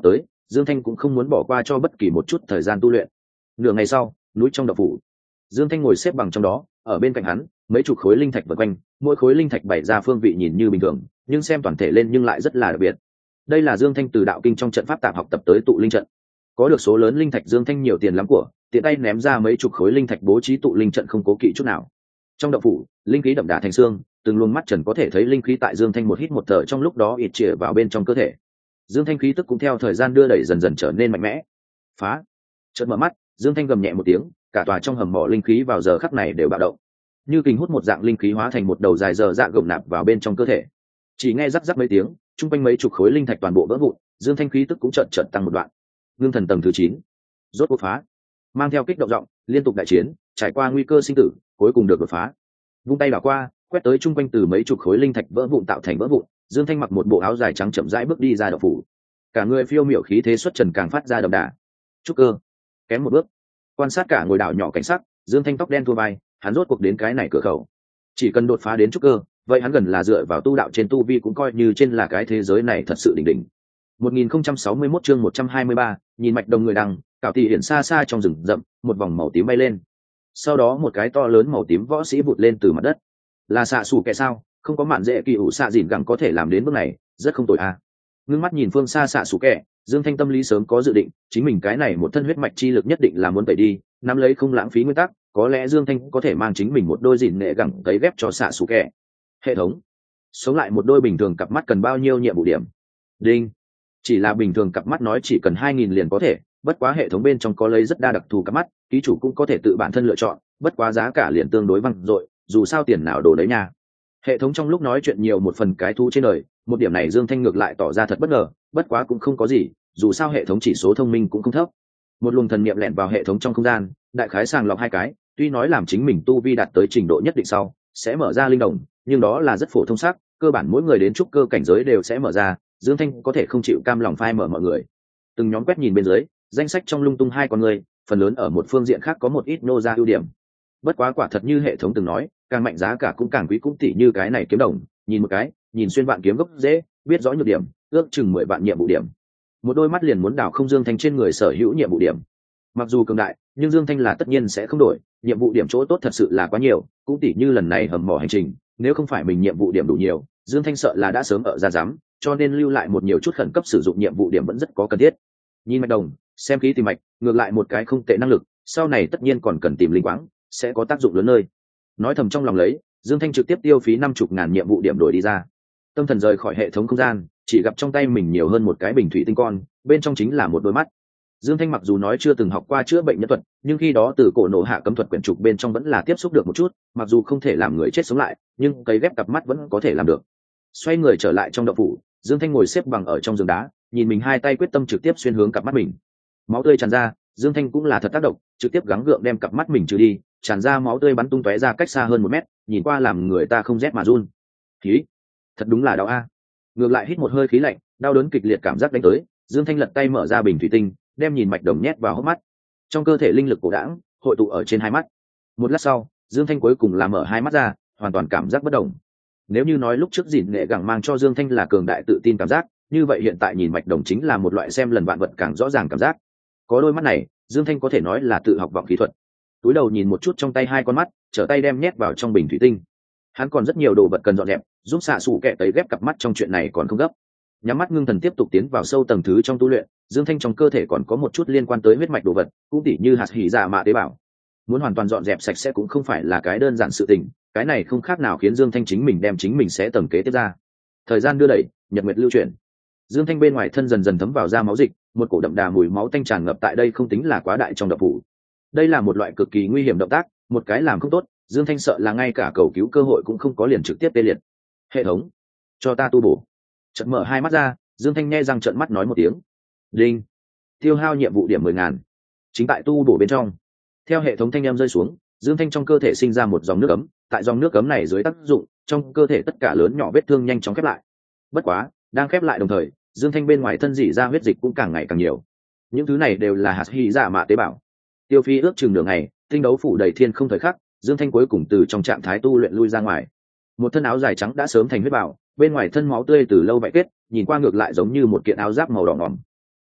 Dương Thanh cũng không muốn bỏ qua cho bất kỳ một chút thời gian tu luyện. Nửa ngày sau, núi trong động phủ, Dương Thanh ngồi xếp bằng trong đó, ở bên cạnh hắn mấy chục khối linh thạch vần quanh, mỗi khối linh thạch bày ra phương vị nhìn như bình thường, nhưng xem toàn thể lên nhưng lại rất là đặc biệt. Đây là Dương Thanh từ đạo kinh trong trận pháp tạp học tập tới tụ linh trận. Có được số lớn linh thạch, Dương Thanh nhiều tiền lắm của, tiện tay ném ra mấy chục khối linh thạch bố trí tụ linh trận không cố kỵ chút nào. Trong động phủ, linh khí đậm đà thành xương, từng luồng mắt trần có thể thấy linh khí tại Dương Thanh một hít một thở trong lúc đó ịt chĩa vào bên trong cơ thể. Dương Thanh khí tức cũng theo thời gian đưa đẩy dần dần trở nên mạnh mẽ. Phá! Chợt mở mắt, Dương Thanh gầm nhẹ một tiếng, cả tòa trong hầm mỏ linh khí vào giờ khắc này đều bạo động, như kình hút một dạng linh khí hóa thành một đầu dài dở dạ gồng nạp vào bên trong cơ thể. Chỉ nghe rắc rắc mấy tiếng, trung quanh mấy chục khối linh thạch toàn bộ vỡ vụn, Dương Thanh khí tức cũng chợt chợt tăng một đoạn. Ngưng thần tầng thứ chín, rốt cuộc phá. Mang theo kích động giọng, liên tục đại chiến, trải qua nguy cơ sinh tử, cuối cùng được đột phá. Vung tay đảo qua, quét tới trung quanh từ mấy chục khối linh thạch vỡ vụn tạo thành vỡ vụn, Dương Thanh mặc một bộ áo dài trắng chậm rãi bước đi ra động phủ. Cả người phiêu miểu khí thế xuất trần càng phát ra đậm đà. Trúc cơ, kém một bước. Quan sát cả ngôi đảo nhỏ cảnh sắc, Dương Thanh tóc đen thua vai, hắn rốt cuộc đến cái này cửa khẩu. Chỉ cần đột phá đến trúc cơ, vậy hắn gần là dựa vào tu đạo trên tu vi cũng coi như trên là cái thế giới này thật sự đỉnh đỉnh. một nghìn không trăm sáu mươi mốt chương một trăm hai mươi ba, nhìn mạch đồng người đằng, cảo tỷ hiển xa xa trong rừng rậm, một vòng màu tím bay lên. Sau đó một cái to lớn màu tím võ sĩ vụt lên từ mặt đất. Là xạ xù kẻ sao? Không có mạn dễ kỳ ủ xạ dỉn gẳng có thể làm đến bước này, rất không tồi à. Ngưng mắt nhìn phương xa xạ xù kẻ, Dương Thanh tâm lý sớm có dự định, chính mình cái này một thân huyết mạch chi lực nhất định là muốn tẩy đi, nắm lấy không lãng phí nguyên tắc, có lẽ Dương Thanh có thể mang chính mình một đôi dỉn nệ gẳng tấy ghép cho xạ xù kẻ. Hệ thống, sống lại một đôi bình thường cặp mắt cần bao nhiêu nhiệm vụ điểm? Đinh. Chỉ là bình thường cặp mắt nói chỉ cần hai nghìn liền có thể, bất quá hệ thống bên trong có lấy rất đa đặc thù cặp mắt, ký chủ cũng có thể tự bản thân lựa chọn, bất quá giá cả liền tương đối văng dội, dù sao tiền nào đồ đấy nha. Hệ thống trong lúc nói chuyện nhiều một phần cái thu trên đời, một điểm này Dương Thanh ngược lại tỏ ra thật bất ngờ, bất quá cũng không có gì, dù sao hệ thống chỉ số thông minh cũng không thấp. Một luồng thần niệm lẻn vào hệ thống trong không gian, đại khái sàng lọc hai cái, tuy nói làm chính mình tu vi đạt tới trình độ nhất định sau sẽ mở ra linh đồng, nhưng đó là rất phổ thông sắc, cơ bản mỗi người đến trúc cơ cảnh giới đều sẽ mở ra. Dương Thanh có thể không chịu cam lòng phai mở mọi người. Từng nhóm quét nhìn bên dưới, danh sách trong lung tung hai con người, phần lớn ở một phương diện khác có một ít nô ra ưu điểm. Bất quá quả thật như hệ thống từng nói, càng mạnh giá cả cũng càng quý, cũng tỷ như cái này kiếm đồng, nhìn một cái, nhìn xuyên vạn kiếm gốc dễ, biết rõ nhược điểm, ước chừng mười vạn nhiệm vụ điểm. Một đôi mắt liền muốn đảo không Dương Thanh trên người sở hữu nhiệm vụ điểm. Mặc dù cường đại, nhưng Dương Thanh là tất nhiên sẽ không đổi, nhiệm vụ điểm chỗ tốt thật sự là quá nhiều, cũng tỷ như lần này hầm mỏ hành trình, nếu không phải mình nhiệm vụ điểm đủ nhiều, Dương Thanh sợ là đã sớm ở ra giám, cho nên lưu lại một nhiều chút khẩn cấp sử dụng nhiệm vụ điểm vẫn rất có cần thiết. Nhìn mạch đồng, xem khí tìm mạch, ngược lại một cái không tệ năng lực, sau này tất nhiên còn cần tìm linh quáng, sẽ có tác dụng lớn nơi. Nói thầm trong lòng lấy, Dương Thanh trực tiếp tiêu phí năm chục ngàn nhiệm vụ điểm đổi đi ra. Tâm thần rời khỏi hệ thống không gian, chỉ gặp trong tay mình nhiều hơn một cái bình thủy tinh con, bên trong chính là một đôi mắt. Dương Thanh mặc dù nói chưa từng học qua chữa bệnh nhân thuật, nhưng khi đó từ cổ nổ hạ cấm thuật quyển trục bên trong vẫn là tiếp xúc được một chút, mặc dù không thể làm người chết sống lại, nhưng cấy ghép cặp mắt vẫn có thể làm được. Xoay người trở lại trong động phủ, Dương Thanh ngồi xếp bằng ở trong giường đá, nhìn mình hai tay quyết tâm trực tiếp xuyên hướng cặp mắt mình. Máu tươi tràn ra, Dương Thanh cũng là thật tác động, trực tiếp gắng gượng đem cặp mắt mình trừ đi, tràn ra máu tươi bắn tung tóe ra cách xa hơn một mét, nhìn qua làm người ta không rét mà run. Khí, thật đúng là đau a. Ngược lại hít một hơi khí lạnh, đau đớn kịch liệt cảm giác đánh tới, Dương Thanh lật tay mở ra bình thủy tinh, đem nhìn mạch đồng nhét vào hốc mắt. Trong cơ thể linh lực cổ đãng, hội tụ ở trên hai mắt. Một lát sau, Dương Thanh cuối cùng là mở hai mắt ra, hoàn toàn cảm giác bất động. Nếu như nói lúc trước dỉn nghệ gẳng mang cho Dương Thanh là cường đại tự tin cảm giác, như vậy hiện tại nhìn mạch đồng chính là một loại xem lần vạn vật càng rõ ràng cảm giác. Có đôi mắt này, Dương Thanh có thể nói là tự học vọng khí thuật. Túi đầu nhìn một chút trong tay hai con mắt, trở tay đem nhét vào trong bình thủy tinh. Hắn còn rất nhiều đồ vật cần dọn dẹp, giúp xạ xù kẹ tấy ghép cặp mắt trong chuyện này còn không gấp. Nhắm mắt ngưng thần tiếp tục tiến vào sâu tầng thứ trong tu luyện. Dương Thanh trong cơ thể còn có một chút liên quan tới huyết mạch đồ vật, cũng tỉ như hạt hỉ dạ mạ tế bào. Muốn hoàn toàn dọn dẹp sạch sẽ cũng không phải là cái đơn giản sự tình, cái này không khác nào khiến Dương Thanh chính mình đem chính mình sẽ tầng kế tiếp ra. Thời gian đưa đẩy, nhật nguyệt lưu chuyển. Dương Thanh bên ngoài thân dần dần thấm vào ra máu dịch, một cổ đậm đà mùi máu tanh tràn ngập tại đây không tính là quá đại trong động phủ. Đây là một loại cực kỳ nguy hiểm động tác, một cái làm không tốt, Dương Thanh sợ là ngay cả cầu cứu cơ hội cũng không có, liền trực tiếp tê liệt. Hệ thống, cho ta tu bổ. Chợt mở hai mắt ra, Dương Thanh nhe răng trợn mắt nói một tiếng. Đinh, tiêu hao nhiệm vụ điểm mười ngàn. Chính tại tu bổ bên trong. Theo hệ thống thanh em rơi xuống, Dương Thanh trong cơ thể sinh ra một dòng nước ấm, tại dòng nước ấm này dưới tác dụng, trong cơ thể tất cả lớn nhỏ vết thương nhanh chóng khép lại. Bất quá, đang khép lại đồng thời, Dương Thanh bên ngoài thân dỉ ra huyết dịch cũng càng ngày càng nhiều. Những thứ này đều là hạt hy dạ mạ tế bào. Tiêu phi ước chừng nửa ngày, tinh đấu phủ đầy thiên không thời khắc, Dương Thanh cuối cùng từ trong trạng thái tu luyện lui ra ngoài. Một thân áo dài trắng đã sớm thành huyết bào, bên ngoài thân máu tươi từ lâu vải kết, nhìn qua ngược lại giống như một kiện áo giáp màu đỏ ngòm. A,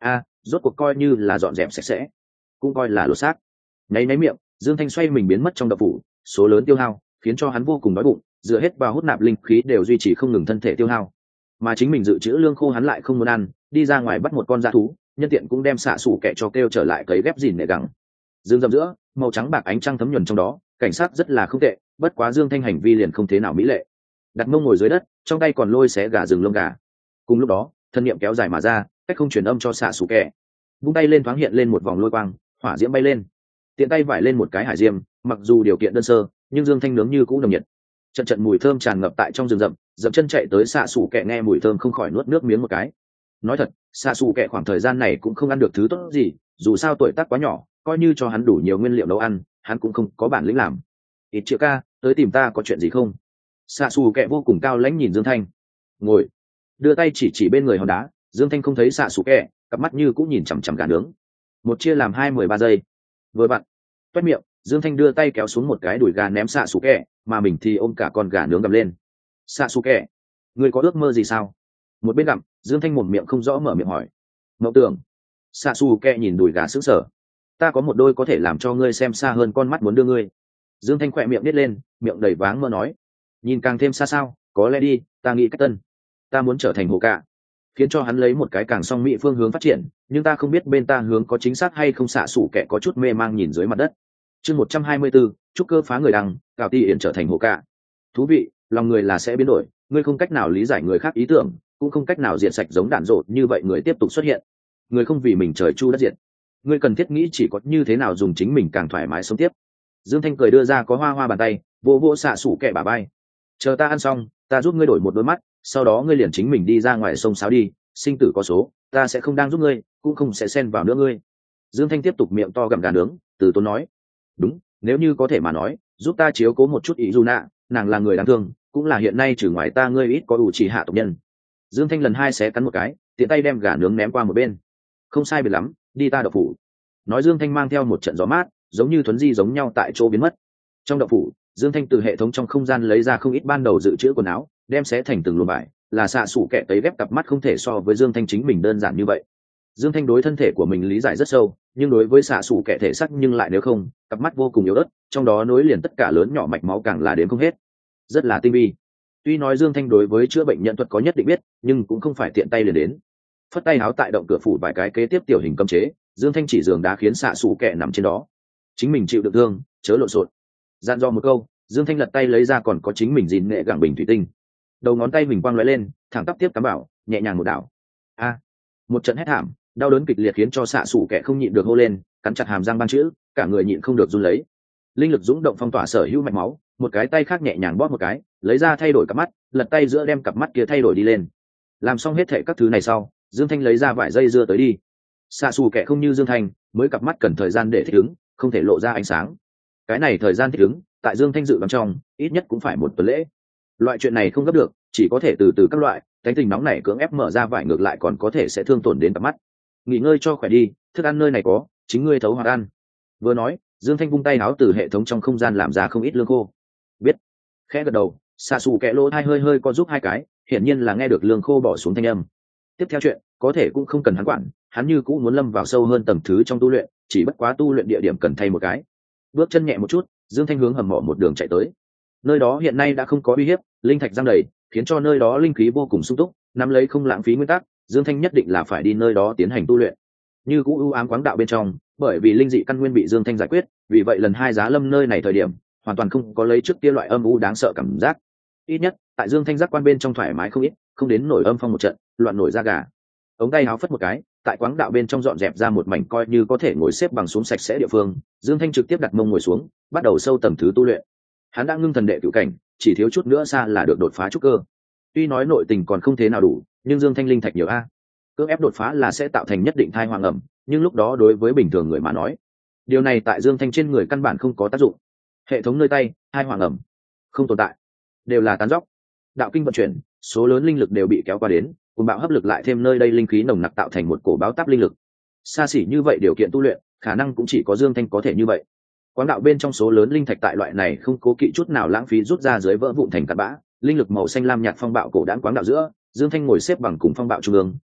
rốt cuộc coi như là dọn dẹp sạch sẽ, cũng coi là lột xác. Nháy nháy miệng, Dương Thanh xoay mình biến mất trong động phủ, số lớn tiêu hao khiến cho hắn vô cùng đói bụng, dựa hết vào hút nạp linh khí đều duy trì không ngừng thân thể tiêu hao, mà chính mình dự trữ lương khô hắn lại không muốn ăn, đi ra ngoài bắt một con dã thú, nhân tiện cũng đem xạ xủ kẹ cho kêu trở lại cấy ghép gìn nệ gẳng. Dương rậm giữa màu trắng bạc ánh trăng thấm nhuần trong đó, cảnh sát rất là không tệ, bất quá Dương Thanh hành vi liền không thế nào mỹ lệ. Đặt mông ngồi dưới đất, trong tay còn lôi xé gà rừng lông gà. Cùng lúc đó thân niệm kéo dài mà ra, cách không truyền âm cho xạ xủ kẹ, vung tay lên thoáng hiện lên một vòng lôi quang, hỏa diễm bay lên, tiện tay vải lên một cái hải diêm, mặc dù điều kiện đơn sơ nhưng Dương Thanh nướng như cũng nồng nhiệt. Trận trận mùi thơm tràn ngập tại trong rừng rậm, dậm chân chạy tới xạ xủ kẹ nghe mùi thơm không khỏi nuốt nước miếng một cái. Nói thật, xạ xủ kẹ khoảng thời gian này cũng không ăn được thứ tốt gì, dù sao tuổi tác quá nhỏ, coi như cho hắn đủ nhiều nguyên liệu nấu ăn, hắn cũng không có bản lĩnh làm. Ít triệu ca, tới tìm ta có chuyện gì không? Xạ xù kẹ vô cùng cao lãnh nhìn Dương Thanh. Ngồi. Đưa tay chỉ chỉ bên người hòn đá. Dương Thanh không thấy xạ xù kẹ, cặp mắt như cũng nhìn chằm chằm gà nướng. Một chia làm hai mười ba giây. Vừa vặn. Toét miệng, Dương Thanh đưa tay kéo xuống một cái đùi gà ném xạ xù kẹ, mà mình thì ôm cả con gà nướng gầm lên. Xạ xù kẹ, người có ước mơ gì sao? Một bên gặm, Dương Thanh một miệng không rõ mở miệng hỏi. Mộng tưởng. Xạ xù kẹ nhìn đùi gà sững sờ. Ta có một đôi có thể làm cho ngươi xem xa hơn con mắt muốn đưa ngươi. Dương Thanh khỏe miệng nít lên, miệng đầy váng mơ nói. Nhìn càng thêm xa sao, có lẽ đi, ta nghĩ cách tân. Ta muốn trở thành hồ cạ, khiến cho hắn lấy một cái càng song mỹ phương hướng phát triển, nhưng ta không biết bên ta hướng có chính xác hay không. Xạ xủ kẻ có chút mê mang nhìn dưới mặt đất. Chương một trăm hai mươi 124, trúc cơ phá người đằng, cào ti yển trở thành hồ cạ. Thú vị, lòng người là sẽ biến đổi, ngươi không cách nào lý giải người khác ý tưởng, cũng không cách nào diệt sạch giống đạn rộ như vậy người tiếp tục xuất hiện. Người không vì mình trời chu đất diệt. Ngươi cần thiết nghĩ chỉ có như thế nào dùng chính mình càng thoải mái sống tiếp. Dương Thanh cười đưa ra có hoa hoa bàn tay, vô vô xạ xủ kẻ bả bay. Chờ ta ăn xong, ta giúp ngươi đổi một đôi mắt, sau đó ngươi liền chính mình đi ra ngoài sông sáo đi, sinh tử có số, ta sẽ không đang giúp ngươi, cũng không sẽ xen vào nữa ngươi. Dương Thanh tiếp tục miệng to gặm gà nướng, từ tốn nói. Đúng, nếu như có thể mà nói, giúp ta chiếu cố một chút ý dù nạ, nàng là người đáng thương, cũng là hiện nay trừ ngoài ta ngươi ít có đủ chỉ hạ tộc nhân. Dương Thanh lần hai xé cắn một cái, tiện tay đem gà nướng ném qua một bên. Không sai biệt lắm, đi ta đậu phủ. Nói Dương Thanh mang theo một trận gió mát, giống như thuấn di giống nhau tại chỗ biến mất. Trong đậu phủ, Dương Thanh từ hệ thống trong không gian lấy ra không ít ban đầu dự trữ quần áo, đem xé thành từng luồng vải, là xạ xủ kẹ tấy ghép cặp mắt không thể so với Dương Thanh chính mình đơn giản như vậy. Dương Thanh đối thân thể của mình lý giải rất sâu, nhưng đối với xạ xủ kẹ thể sắc nhưng lại nếu không, cặp mắt vô cùng yếu ớt, trong đó nối liền tất cả lớn nhỏ mạch máu càng là đến không hết, rất là tinh vi. Tuy nói Dương Thanh đối với chữa bệnh nhận thuật có nhất định biết, nhưng cũng không phải tiện tay liền đến. Phất tay háo tại động cửa phủ vài cái kế tiếp tiểu hình cấm chế, Dương Thanh chỉ giường đá khiến xạ xủ kẹ nằm trên đó. Chính mình chịu được thương, chớ lộn xộn. Dặn dò một câu, Dương Thanh lật tay lấy ra còn có chính mình gìn nghệ gẳng bình thủy tinh. Đầu ngón tay mình quang lóe lên, thẳng tắp tiếp cắm bảo, nhẹ nhàng một đảo. A! Một trận hét thảm, đau đớn kịch liệt khiến cho xạ xủ kẻ không nhịn được hô lên, cắn chặt hàm răng ban chữ, cả người nhịn không được run lấy. Linh lực dũng động phong tỏa sở hữu mạch máu, một cái tay khác nhẹ nhàng bóp một cái, lấy ra thay đổi cặp mắt, lật tay giữa đem cặp mắt kia thay đổi đi lên. Làm xong hết thảy các thứ này sau, Dương Thanh lấy ra vải dây dưa tới đi. Xạ xù kẻ không như Dương Thanh, mới cặp mắt cần thời gian để thích ứng, không thể lộ ra ánh sáng. Cái này thời gian thích ứng, tại Dương Thanh dự đoán trong, ít nhất cũng phải một tuần lễ. Loại chuyện này không gấp được, chỉ có thể từ từ các loại, cánh tình nóng này cưỡng ép mở ra vải ngược lại còn có thể sẽ thương tổn đến cặp mắt. Nghỉ ngơi cho khỏe đi, thức ăn nơi này có, chính ngươi thấu hoặc ăn. Vừa nói, Dương Thanh vung tay áo từ hệ thống trong không gian làm ra không ít lương khô. Biết. Khẽ gật đầu, xạ xù kẹ lỗ hai hơi hơi co giúp hai cái, hiển nhiên là nghe được lương khô bỏ xuống thanh âm. Tiếp theo chuyện, có thể cũng không cần hắn quản, hắn như cũng muốn lâm vào sâu hơn tầng thứ trong tu luyện, chỉ bất quá tu luyện địa điểm cần thay một cái. Bước chân nhẹ một chút, Dương Thanh hướng hầm mộ một đường chạy tới. Nơi đó hiện nay đã không có uy hiếp, linh thạch giăng đầy, khiến cho nơi đó linh khí vô cùng sung túc, nắm lấy không lãng phí nguyên tắc, Dương Thanh nhất định là phải đi nơi đó tiến hành tu luyện. Như cũ ưu ám quáng đạo bên trong, bởi vì linh dị căn nguyên bị Dương Thanh giải quyết, vì vậy lần hai giá lâm nơi này thời điểm, hoàn toàn không có lấy trước kia loại âm u đáng sợ cảm giác. Ít nhất, tại Dương Thanh giác quan bên trong thoải mái không ít, không đến nổi âm phong một trận, loạn nổi da gà. Ống tay áo phất một cái, tại quáng đạo bên trong dọn dẹp ra một mảnh coi như có thể ngồi xếp bằng xuống sạch sẽ địa phương, Dương Thanh trực tiếp đặt mông ngồi xuống, bắt đầu sâu tầng thứ tu luyện. Hắn đã ngưng thần đệ cửu cảnh, chỉ thiếu chút nữa xa là được đột phá trúc cơ. Tuy nói nội tình còn không thế nào đủ, nhưng Dương Thanh linh thạch nhiều a, cưỡng ép đột phá là sẽ tạo thành nhất định thai hoàng ẩm, nhưng lúc đó đối với bình thường người mà nói, điều này tại Dương Thanh trên người căn bản không có tác dụng. Hệ thống nơi tay, thai hoàng ẩm không tồn tại, đều là tán dóc. Đạo kinh vận chuyển, số lớn linh lực đều bị kéo qua đến, cùng bạo hấp lực lại thêm nơi đây linh khí nồng nặc tạo thành một cổ báo táp linh lực. Xa xỉ như vậy điều kiện tu luyện, khả năng cũng chỉ có Dương Thanh có thể như vậy. Quáng đạo bên trong số lớn linh thạch tại loại này không cố kỵ chút nào lãng phí rút ra dưới vỡ vụn thành cát bã, linh lực màu xanh lam nhạt phong bạo cổ đãng quáng đạo giữa, Dương Thanh ngồi xếp bằng cùng phong bạo trung ương,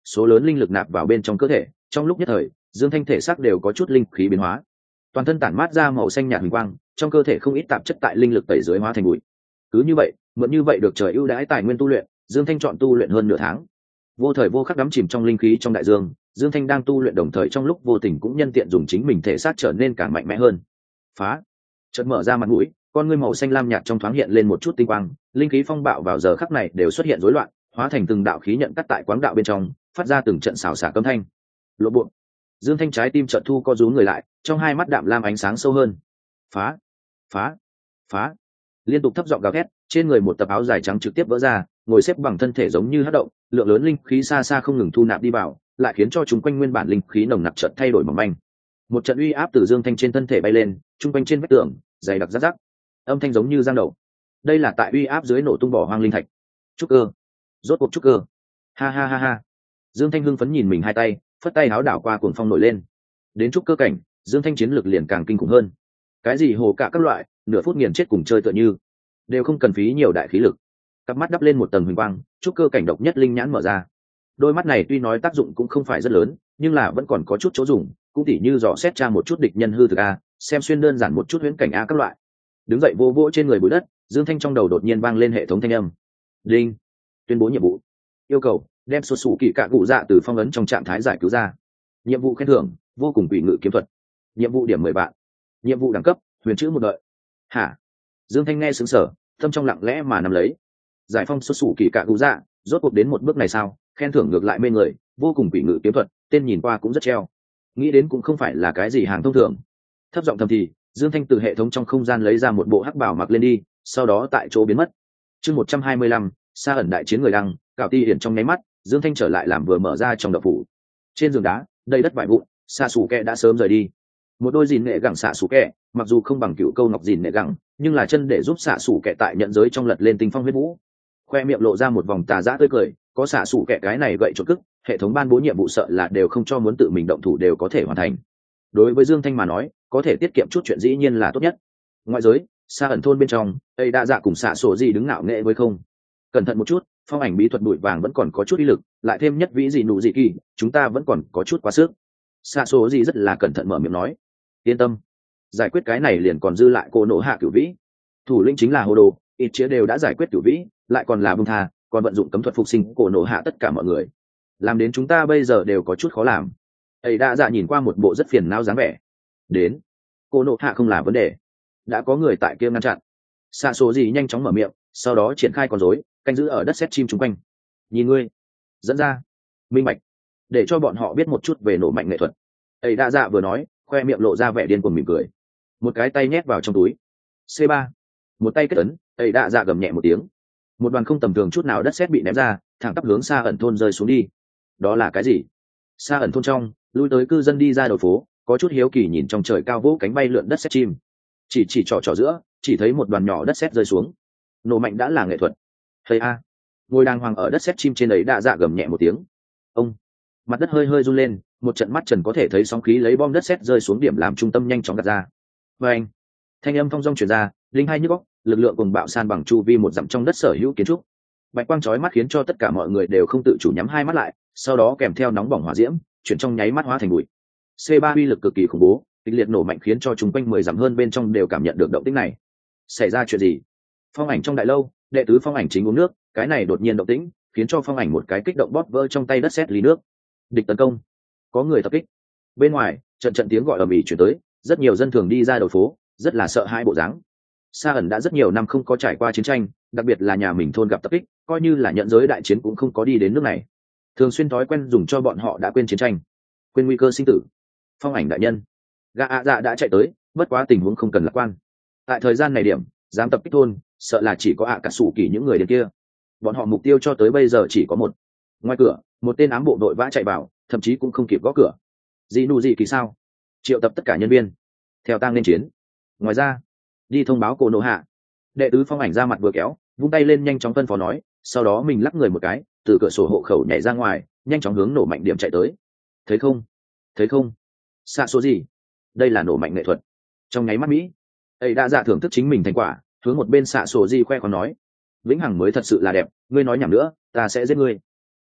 số lớn linh lực nạp vào bên trong cơ thể, trong lúc nhất thời Dương Thanh thể xác đều có chút linh khí biến hóa, toàn thân tản mát ra màu xanh nhạt huỳnh quang, trong cơ thể không ít tạp chất tại linh lực tẩy dưới hóa thành bụi. Cứ như vậy mượn như vậy được trời ưu đãi tài nguyên tu luyện, Dương Thanh chọn tu luyện hơn nửa tháng, vô thời vô khắc đắm chìm trong linh khí trong đại dương. Dương Thanh đang tu luyện đồng thời trong lúc vô tình cũng nhân tiện dùng chính mình thể xác trở nên càng mạnh mẽ hơn. Phá, chợt mở ra mặt mũi, con ngươi màu xanh lam nhạt trong thoáng hiện lên một chút tinh quang, linh khí phong bạo vào giờ khắc này đều xuất hiện rối loạn, hóa thành từng đạo khí nhận cắt tại quáng đạo bên trong, phát ra từng trận xào xạc âm thanh. Lộ bộ, Dương Thanh trái tim chợt thu co rúm người lại, trong hai mắt đạm lam ánh sáng sâu hơn. Phá, phá, phá, liên tục thấp giọng gào thét, trên người một tập áo dài trắng trực tiếp vỡ ra, ngồi xếp bằng thân thể giống như hất động, lượng lớn linh khí xa xa không ngừng thu nạp đi vào, lại khiến cho chúng quanh nguyên bản linh khí nồng nặc chợt thay đổi mỏng manh. Một trận uy áp từ Dương Thanh trên thân thể bay lên, trung quanh trên vách tường dày đặc rắc rắc, âm thanh giống như giang đầu. Đây là tại uy áp dưới nổ tung bỏ hoang linh thạch. Trúc cơ, rốt cuộc trúc cơ. Ha ha ha ha. Dương Thanh hưng phấn nhìn mình hai tay, phất tay áo đảo qua cuồng phong nổi lên. Đến trúc cơ cảnh, Dương Thanh chiến lực liền càng kinh khủng hơn. Cái gì hồ cả các loại, nửa phút nghiền chết cùng chơi tựa như, đều không cần phí nhiều đại khí lực. Cặp mắt đắp lên một tầng huỳnh quang, trúc cơ cảnh độc nhất linh nhãn mở ra. Đôi mắt này tuy nói tác dụng cũng không phải rất lớn, nhưng là vẫn còn có chút chỗ dùng, cũng tỉ như dò xét tra một chút địch nhân hư thực a, xem xuyên đơn giản một chút huyễn cảnh a các loại. Đứng dậy vô vỗ trên người bụi đất, Dương Thanh trong đầu đột nhiên vang lên hệ thống thanh âm. Đinh, tuyên bố nhiệm vụ. Yêu cầu đem số sủ kỳ cạ cụ dạ từ phong ấn trong trạng thái giải cứu ra. Nhiệm vụ khen thưởng vô cùng quỷ ngự kiếm thuật. Nhiệm vụ điểm mười vạn. Nhiệm vụ đẳng cấp huyền chữ một đợi. Hả? Dương Thanh nghe sững sờ, tâm trong lặng lẽ mà nắm lấy. Giải phong số sủ kỳ cạ cụ dạ, rốt cuộc đến một bước này sao? Khen thưởng ngược lại mê người, vô cùng quỷ ngự kiếm thuật, tên nhìn qua cũng rất treo. Nghĩ đến cũng không phải là cái gì hàng thông thường. Thấp giọng thầm thì, Dương Thanh từ hệ thống trong không gian lấy ra một bộ hắc bào mặc lên đi, sau đó tại chỗ biến mất. Chương một trăm hai mươi lăm, Sa ẩn đại chiến người đăng, cạo ti hiển trong nháy mắt, Dương Thanh trở lại làm vừa mở ra trong đậu phủ. Trên giường đá, đầy đất vải vụn, xạ xù kẹ đã sớm rời đi. Một đôi gìn nệ gẳng xạ xù kẹ, mặc dù không bằng cựu câu ngọc gìn nệ gẳng, nhưng là chân để giúp xạ xù kẹ tại nhận giới trong lật lên tinh phong huyết vũ. Khoe miệng lộ ra một vòng tà dã tươi cười, có xạ xù kẹ cái này gậy trột cức, hệ thống ban bố nhiệm vụ sợ là đều không cho muốn tự mình động thủ đều có thể hoàn thành. Đối với Dương Thanh mà nói, có thể tiết kiệm chút chuyện dĩ nhiên là tốt nhất. Ngoại giới, Sa ẩn thôn bên trong, ấy đã dạ cùng xạ sổ gì đứng ngạo nghệ với không. Cẩn thận một chút, phong ảnh bí thuật bụi vàng vẫn còn có chút uy lực, lại thêm nhất vĩ gì nụ gì kỳ, chúng ta vẫn còn có chút quá sức. Xạ sổ gì rất là cẩn thận mở miệng nói. Yên tâm, giải quyết cái này liền còn dư lại cô nổ hạ cửu vĩ. Thủ lĩnh chính là hồ đồ, ít chia đều đã giải quyết cửu vĩ, lại còn là bung tha, còn vận dụng cấm thuật phục sinh cô nổ hạ tất cả mọi người. Làm đến chúng ta bây giờ đều có chút khó làm. Ấy đã dạ nhìn qua một bộ rất phiền não dáng vẻ. Đến, cô nổ hạ không là vấn đề, đã có người tại kia ngăn chặn. Xạ số gì nhanh chóng mở miệng, sau đó triển khai con rối canh giữ ở đất sét chim chung quanh. Nhìn ngươi, dẫn ra, minh bạch, để cho bọn họ biết một chút về nổ mạnh nghệ thuật. Ấy đã dạ vừa nói, khoe miệng lộ ra vẻ điên cuồng mỉm cười, một cái tay nhét vào trong túi. C ba, một tay kết ấn, ấy đã dạ gầm nhẹ một tiếng, một đoàn không tầm thường chút nào đất sét bị ném ra, thẳng tắp hướng Sa ẩn thôn rơi xuống đi. Đó là cái gì? Sa ẩn thôn trong, lui tới cư dân đi ra đầu phố, có chút hiếu kỳ nhìn trong trời cao vỗ cánh bay lượn đất sét chim, chỉ chỉ trỏ trỏ giữa, chỉ thấy một đoàn nhỏ đất sét rơi xuống. Nổ mạnh đã là nghệ thuật. Thầy a, ngồi đàng hoàng ở đất sét chim trên ấy đã dạ gầm nhẹ một tiếng. Ông, mặt đất hơi hơi run lên, một trận mắt trần có thể thấy sóng khí lấy bom đất sét rơi xuống điểm làm trung tâm nhanh chóng gạt ra. Và anh, thanh âm phong dong truyền ra, linh hai nhức óc, lực lượng cùng bạo san bằng chu vi một dặm trong đất sở hữu kiến trúc. Bạch quang chói mắt khiến cho tất cả mọi người đều không tự chủ nhắm hai mắt lại, sau đó kèm theo nóng bỏng hỏa diễm, chuyển trong nháy mắt hóa thành bụi. C ba uy lực cực kỳ khủng bố, kịch liệt nổ mạnh khiến cho chúng quanh mười dặm hơn bên trong đều cảm nhận được động tĩnh này. Xảy ra chuyện gì? Phong ảnh trong đại lâu, đệ tứ phong ảnh chính uống nước, cái này đột nhiên động tĩnh, khiến cho phong ảnh một cái kích động bóp vỡ trong tay đất sét ly nước. Địch tấn công, có người tập kích. Bên ngoài, trận trận tiếng gọi ầm ĩ truyền tới, rất nhiều dân thường đi ra đầu phố, rất là sợ hãi bộ dáng. Sa ẩn đã rất nhiều năm không có trải qua chiến tranh, đặc biệt là nhà mình thôn gặp tập kích, coi như là nhận giới đại chiến cũng không có đi đến nước này. Thường xuyên thói quen dùng cho bọn họ đã quên chiến tranh, quên nguy cơ sinh tử. Phong ảnh đại nhân, gã ạ dạ đã chạy tới, bất quá tình huống không cần lạc quan. Tại thời gian này điểm, dám tập kích thôn, sợ là chỉ có ạ cả sủ kỳ những người đến kia. Bọn họ mục tiêu cho tới bây giờ chỉ có một. Ngoài cửa, một tên ám bộ đội vã chạy vào, thậm chí cũng không kịp gõ cửa. Gì nụ gì kỳ sao? Triệu tập tất cả nhân viên, theo tang lên chiến. Ngoài ra, đi thông báo cô nô hạ. Đệ tứ phong ảnh ra mặt vừa kéo, vung tay lên nhanh chóng phân phó nói, sau đó mình lắc người một cái, từ cửa sổ hộ khẩu nhảy ra ngoài, nhanh chóng hướng nổ mạnh điểm chạy tới. Thấy không? Thấy không? Xạ số gì? Đây là nổ mạnh nghệ thuật. Trong nháy mắt mỹ, ấy đã dạ thưởng thức chính mình thành quả, hướng một bên xạ sổ di khoe còn nói, vĩnh hằng mới thật sự là đẹp, ngươi nói nhảm nữa ta sẽ giết ngươi.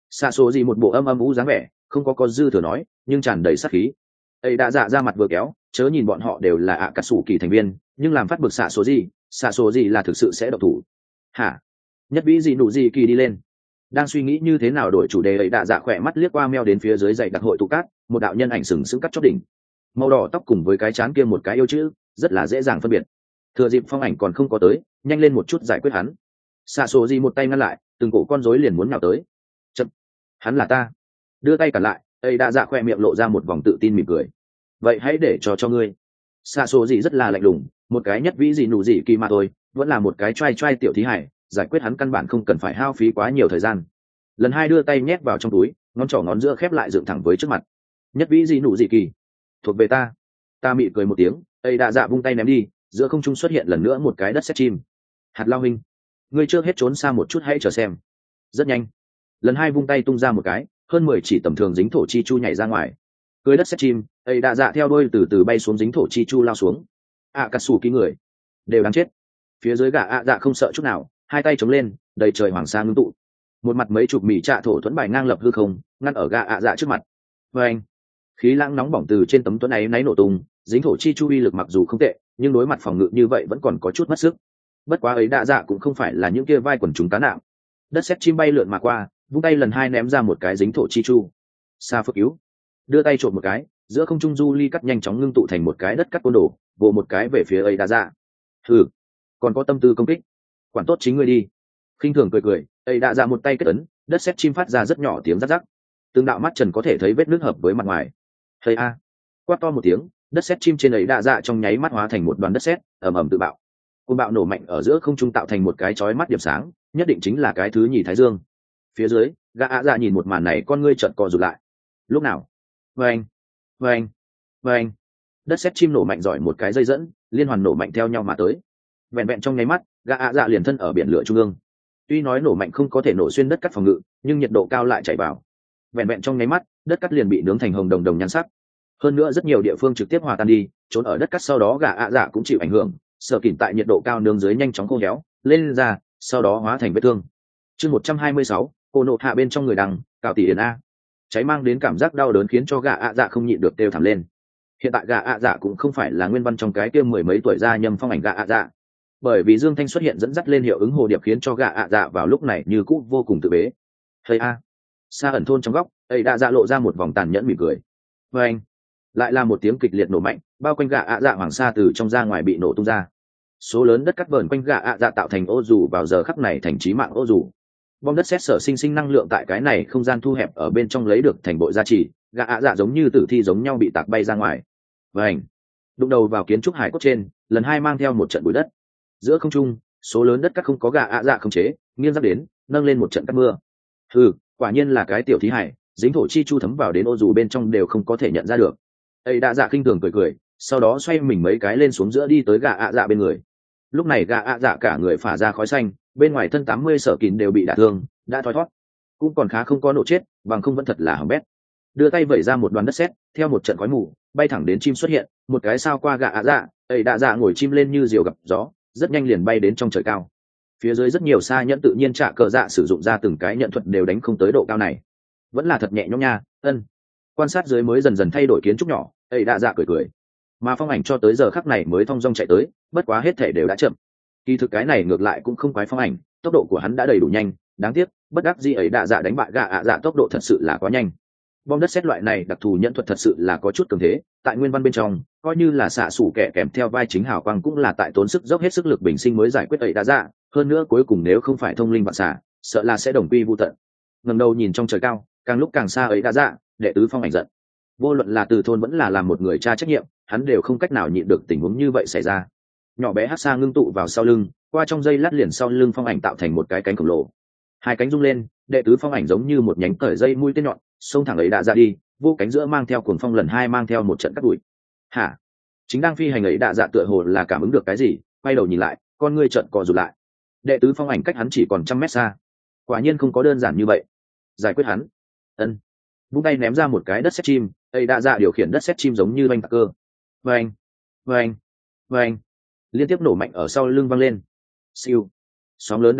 Xạ số gì một bộ âm âm u dáng vẻ, không có có dư thừa nói, nhưng tràn đầy sát khí. Ấy đã dạ ra mặt vừa kéo, chớ nhìn bọn họ đều là ạ cà sủ kỳ thành viên, nhưng làm phát bực xạ số gì, xạ số gì là thực sự sẽ độc thủ. Hả? Nhất vĩ gì nụ gì kỳ đi lên. Đang suy nghĩ như thế nào đổi chủ đề, ấy đã dạ khỏe mắt liếc qua meo đến phía dưới dãy đặc hội tụ cát, một đạo nhân ảnh sừng sững cắt chóp đỉnh. Màu đỏ tóc cùng với cái chán kia một cái yêu chữ, rất là dễ dàng phân biệt. Thừa dịp phong ảnh còn không có tới, nhanh lên một chút giải quyết hắn. Xạ số gì một tay ngăn lại, từng cổ con rối liền muốn nhào tới. Chậm, hắn là ta. Đưa tay cản lại, ấy đã dạ khoe miệng lộ ra một vòng tự tin mỉm cười. Vậy hãy để cho cho ngươi. Xạ số gì rất là lạnh lùng, một cái nhất vĩ gì nụ gì kỳ mà thôi, vẫn là một cái trai trai tiểu thí hải, giải quyết hắn căn bản không cần phải hao phí quá nhiều thời gian. Lần hai đưa tay nhét vào trong túi, ngón trỏ ngón giữa khép lại dựng thẳng với trước mặt. Nhất vĩ gì nụ gì kỳ, thuộc về ta. Ta mị cười một tiếng, ấy đã dạ vung tay ném đi, giữa không trung xuất hiện lần nữa một cái đất sét chim. Hạt lao hình, ngươi trước hết trốn xa một chút hãy chờ xem. Rất nhanh, lần hai vung tay tung ra một cái, hơn mười chỉ tầm thường dính thổ chi chu nhảy ra ngoài. Cưới đất sét chim, ấy đã dạ theo đuôi từ từ bay xuống dính thổ chi chu lao xuống. À cà sủ ký người đều đáng chết. Phía dưới gã ạ dạ không sợ chút nào, hai tay chống lên, đầy trời hoàng sa ngưng tụ. Một mặt mấy chục mỹ trạ thổ thuẫn bài ngang lập hư không, ngăn ở gã ạ dạ trước mặt. Và anh, khí lãng nóng bỏng từ trên tấm tuấn ấy náy nổ tung, dính thổ chi chu uy lực mặc dù không tệ, nhưng đối mặt phòng ngự như vậy vẫn còn có chút mất sức. Bất quá ấy đạ dạ cũng không phải là những kia vai quần chúng cá nạo. Đất sét chim bay lượn mà qua, vung tay lần hai ném ra một cái dính thổ chi chu. Sa phước cứu, đưa tay trộm một cái, giữa không trung du ly cắt nhanh chóng ngưng tụ thành một cái đất cắt côn đồ, vồ một cái về phía ấy đạ dạ. Hừ, còn có tâm tư công kích, quản tốt chính ngươi đi. Khinh thường cười cười, ấy đạ dạ một tay kết ấn, đất sét chim phát ra rất nhỏ tiếng rắc rắc. Từng đạo mắt trần có thể thấy vết nước hợp với mặt ngoài. Hay a, quát to một tiếng, đất sét chim trên ấy đạ dạ trong nháy mắt hóa thành một đoàn đất sét, ầm ầm tự bạo. Cơn bạo nổ mạnh ở giữa không trung tạo thành một cái chói mắt điểm sáng, nhất định chính là cái thứ nhì thái dương. Phía dưới, gã ạ dạ nhìn một màn này, con ngươi trợn co rụt lại. Lúc nào? Vâng, vâng, vâng. Đất sét chim nổ mạnh giỏi một cái dây dẫn, liên hoàn nổ mạnh theo nhau mà tới. Vẹn vẹn trong nháy mắt, gã ạ dạ liền thân ở biển lửa trung ương. Tuy nói nổ mạnh không có thể nổ xuyên đất cắt phòng ngự, nhưng nhiệt độ cao lại chảy vào. Vẹn vẹn trong nháy mắt, đất cắt liền bị nướng thành hồng đồng đồng nhan sắc. Hơn nữa rất nhiều địa phương trực tiếp hòa tan đi, trốn ở đất cắt sau đó gã ạ dạ cũng chịu ảnh hưởng. Sở kỉn tại nhiệt độ cao nướng dưới nhanh chóng khô héo lên ra, sau đó hóa thành vết thương. Chương một trăm hai mươi sáu, cô nộ hạ bên trong người đằng cạo tỷ yển a. Cháy mang đến cảm giác đau đớn khiến cho gã ạ dạ không nhịn được kêu thảm lên. Hiện tại gã ạ dạ cũng không phải là nguyên văn trong cái kia mười mấy tuổi ra nhầm phong ảnh gã ạ dạ, bởi vì Dương Thanh xuất hiện dẫn dắt lên hiệu ứng hồ điệp khiến cho gã ạ dạ vào lúc này như cũ vô cùng tự bế. Hay a, xa ẩn thôn trong góc, ấy đã dạ lộ ra một vòng tàn nhẫn mỉm cười. Và anh, lại là một tiếng kịch liệt nổ mạnh, bao quanh gã ạ dạ hoàng sa từ trong ra ngoài bị nổ tung ra. Số lớn đất cắt vờn quanh gã ạ dạ tạo thành ô dù, vào giờ khắc này thành chí mạng ô dù. Bom đất sét sở sinh sinh năng lượng tại cái này không gian thu hẹp ở bên trong lấy được thành bộ gia trì, gã ạ dạ giống như tử thi giống nhau bị tạc bay ra ngoài. Và ảnh đụng đầu vào kiến trúc hải cốt trên, lần hai mang theo một trận bụi đất. Giữa không trung, số lớn đất cắt không có gã ạ dạ không chế, nghiêng dắt đến, nâng lên một trận cắt mưa. Hừ, quả nhiên là cái tiểu thí hải, dính thổ chi chu thấm vào đến ô dù bên trong đều không có thể nhận ra được. Ấy đã dạ khinh thường cười cười, sau đó xoay mình mấy cái lên xuống giữa đi tới gã ạ dạ bên người. Lúc này gã ạ dạ cả người phả ra khói xanh, bên ngoài thân tám mươi sở kín đều bị đả thương, đã thoi thoát, cũng còn khá không có nổ chết, bằng không vẫn thật là hỏng bét. Đưa tay vẩy ra một đoàn đất sét, theo một trận khói mù bay thẳng đến chim xuất hiện, một cái sao qua gã ạ dạ, ấy đã dạ ngồi chim lên như diều gặp gió, rất nhanh liền bay đến trong trời cao. Phía dưới rất nhiều xa nhẫn tự nhiên trả cờ dạ sử dụng ra từng cái nhận thuật đều đánh không tới độ cao này, vẫn là thật nhẹ nhõm nha. Ân, quan sát dưới mới dần dần thay đổi kiến trúc nhỏ, ấy đã dạ cười cười, mà phong ảnh cho tới giờ khắc này mới thong dong chạy tới, bất quá hết thể đều đã chậm. Kỳ thực cái này ngược lại cũng không quái phong ảnh, tốc độ của hắn đã đầy đủ nhanh, đáng tiếc bất đắc dĩ ấy đã dạ đánh bại gã ạ dạ tốc độ thật sự là quá nhanh. Bom đất sét loại này đặc thù nhận thuật thật sự là có chút cường thế, tại nguyên văn bên trong coi như là xạ sủ kẻ kèm theo vai chính hào quang cũng là tại tốn sức dốc hết sức lực bình sinh mới giải quyết ấy đã dạ, hơn nữa cuối cùng nếu không phải thông linh vạn xạ, sợ là sẽ đồng quy vu tận. Ngẩng đầu nhìn trong trời cao, càng lúc càng xa ấy đã dạ, đệ tứ phong ảnh giận. Vô luận là từ thôn vẫn là làm một người cha trách nhiệm, hắn đều không cách nào nhịn được tình huống như vậy xảy ra. Nhỏ bé hát xa ngưng tụ vào sau lưng, qua trong dây lát liền sau lưng phong ảnh tạo thành một cái cánh khổng lồ. Hai cánh rung lên, đệ tứ phong ảnh giống như một nhánh cởi dây mũi tên nhọn, xông thẳng ấy đã ra đi, vô cánh giữa mang theo cuồng phong lần hai mang theo một trận cắt đuổi. Hả? Chính đang phi hành ấy đã dạ tựa hồ là cảm ứng được cái gì, quay đầu nhìn lại, con ngươi trợn co rụt lại. Đệ tứ phong ảnh cách hắn chỉ còn trăm mét xa, quả nhiên không có đơn giản như vậy. Giải quyết hắn. Ân. Vung tay ném ra một cái đất sét chim, ấy đã dạ điều khiển đất sét chim giống như banh tạc cơ. Vâng, vâng, vâng, liên tiếp nổ mạnh ở sau lưng văng lên. Siêu, sóng lớn đánh tới,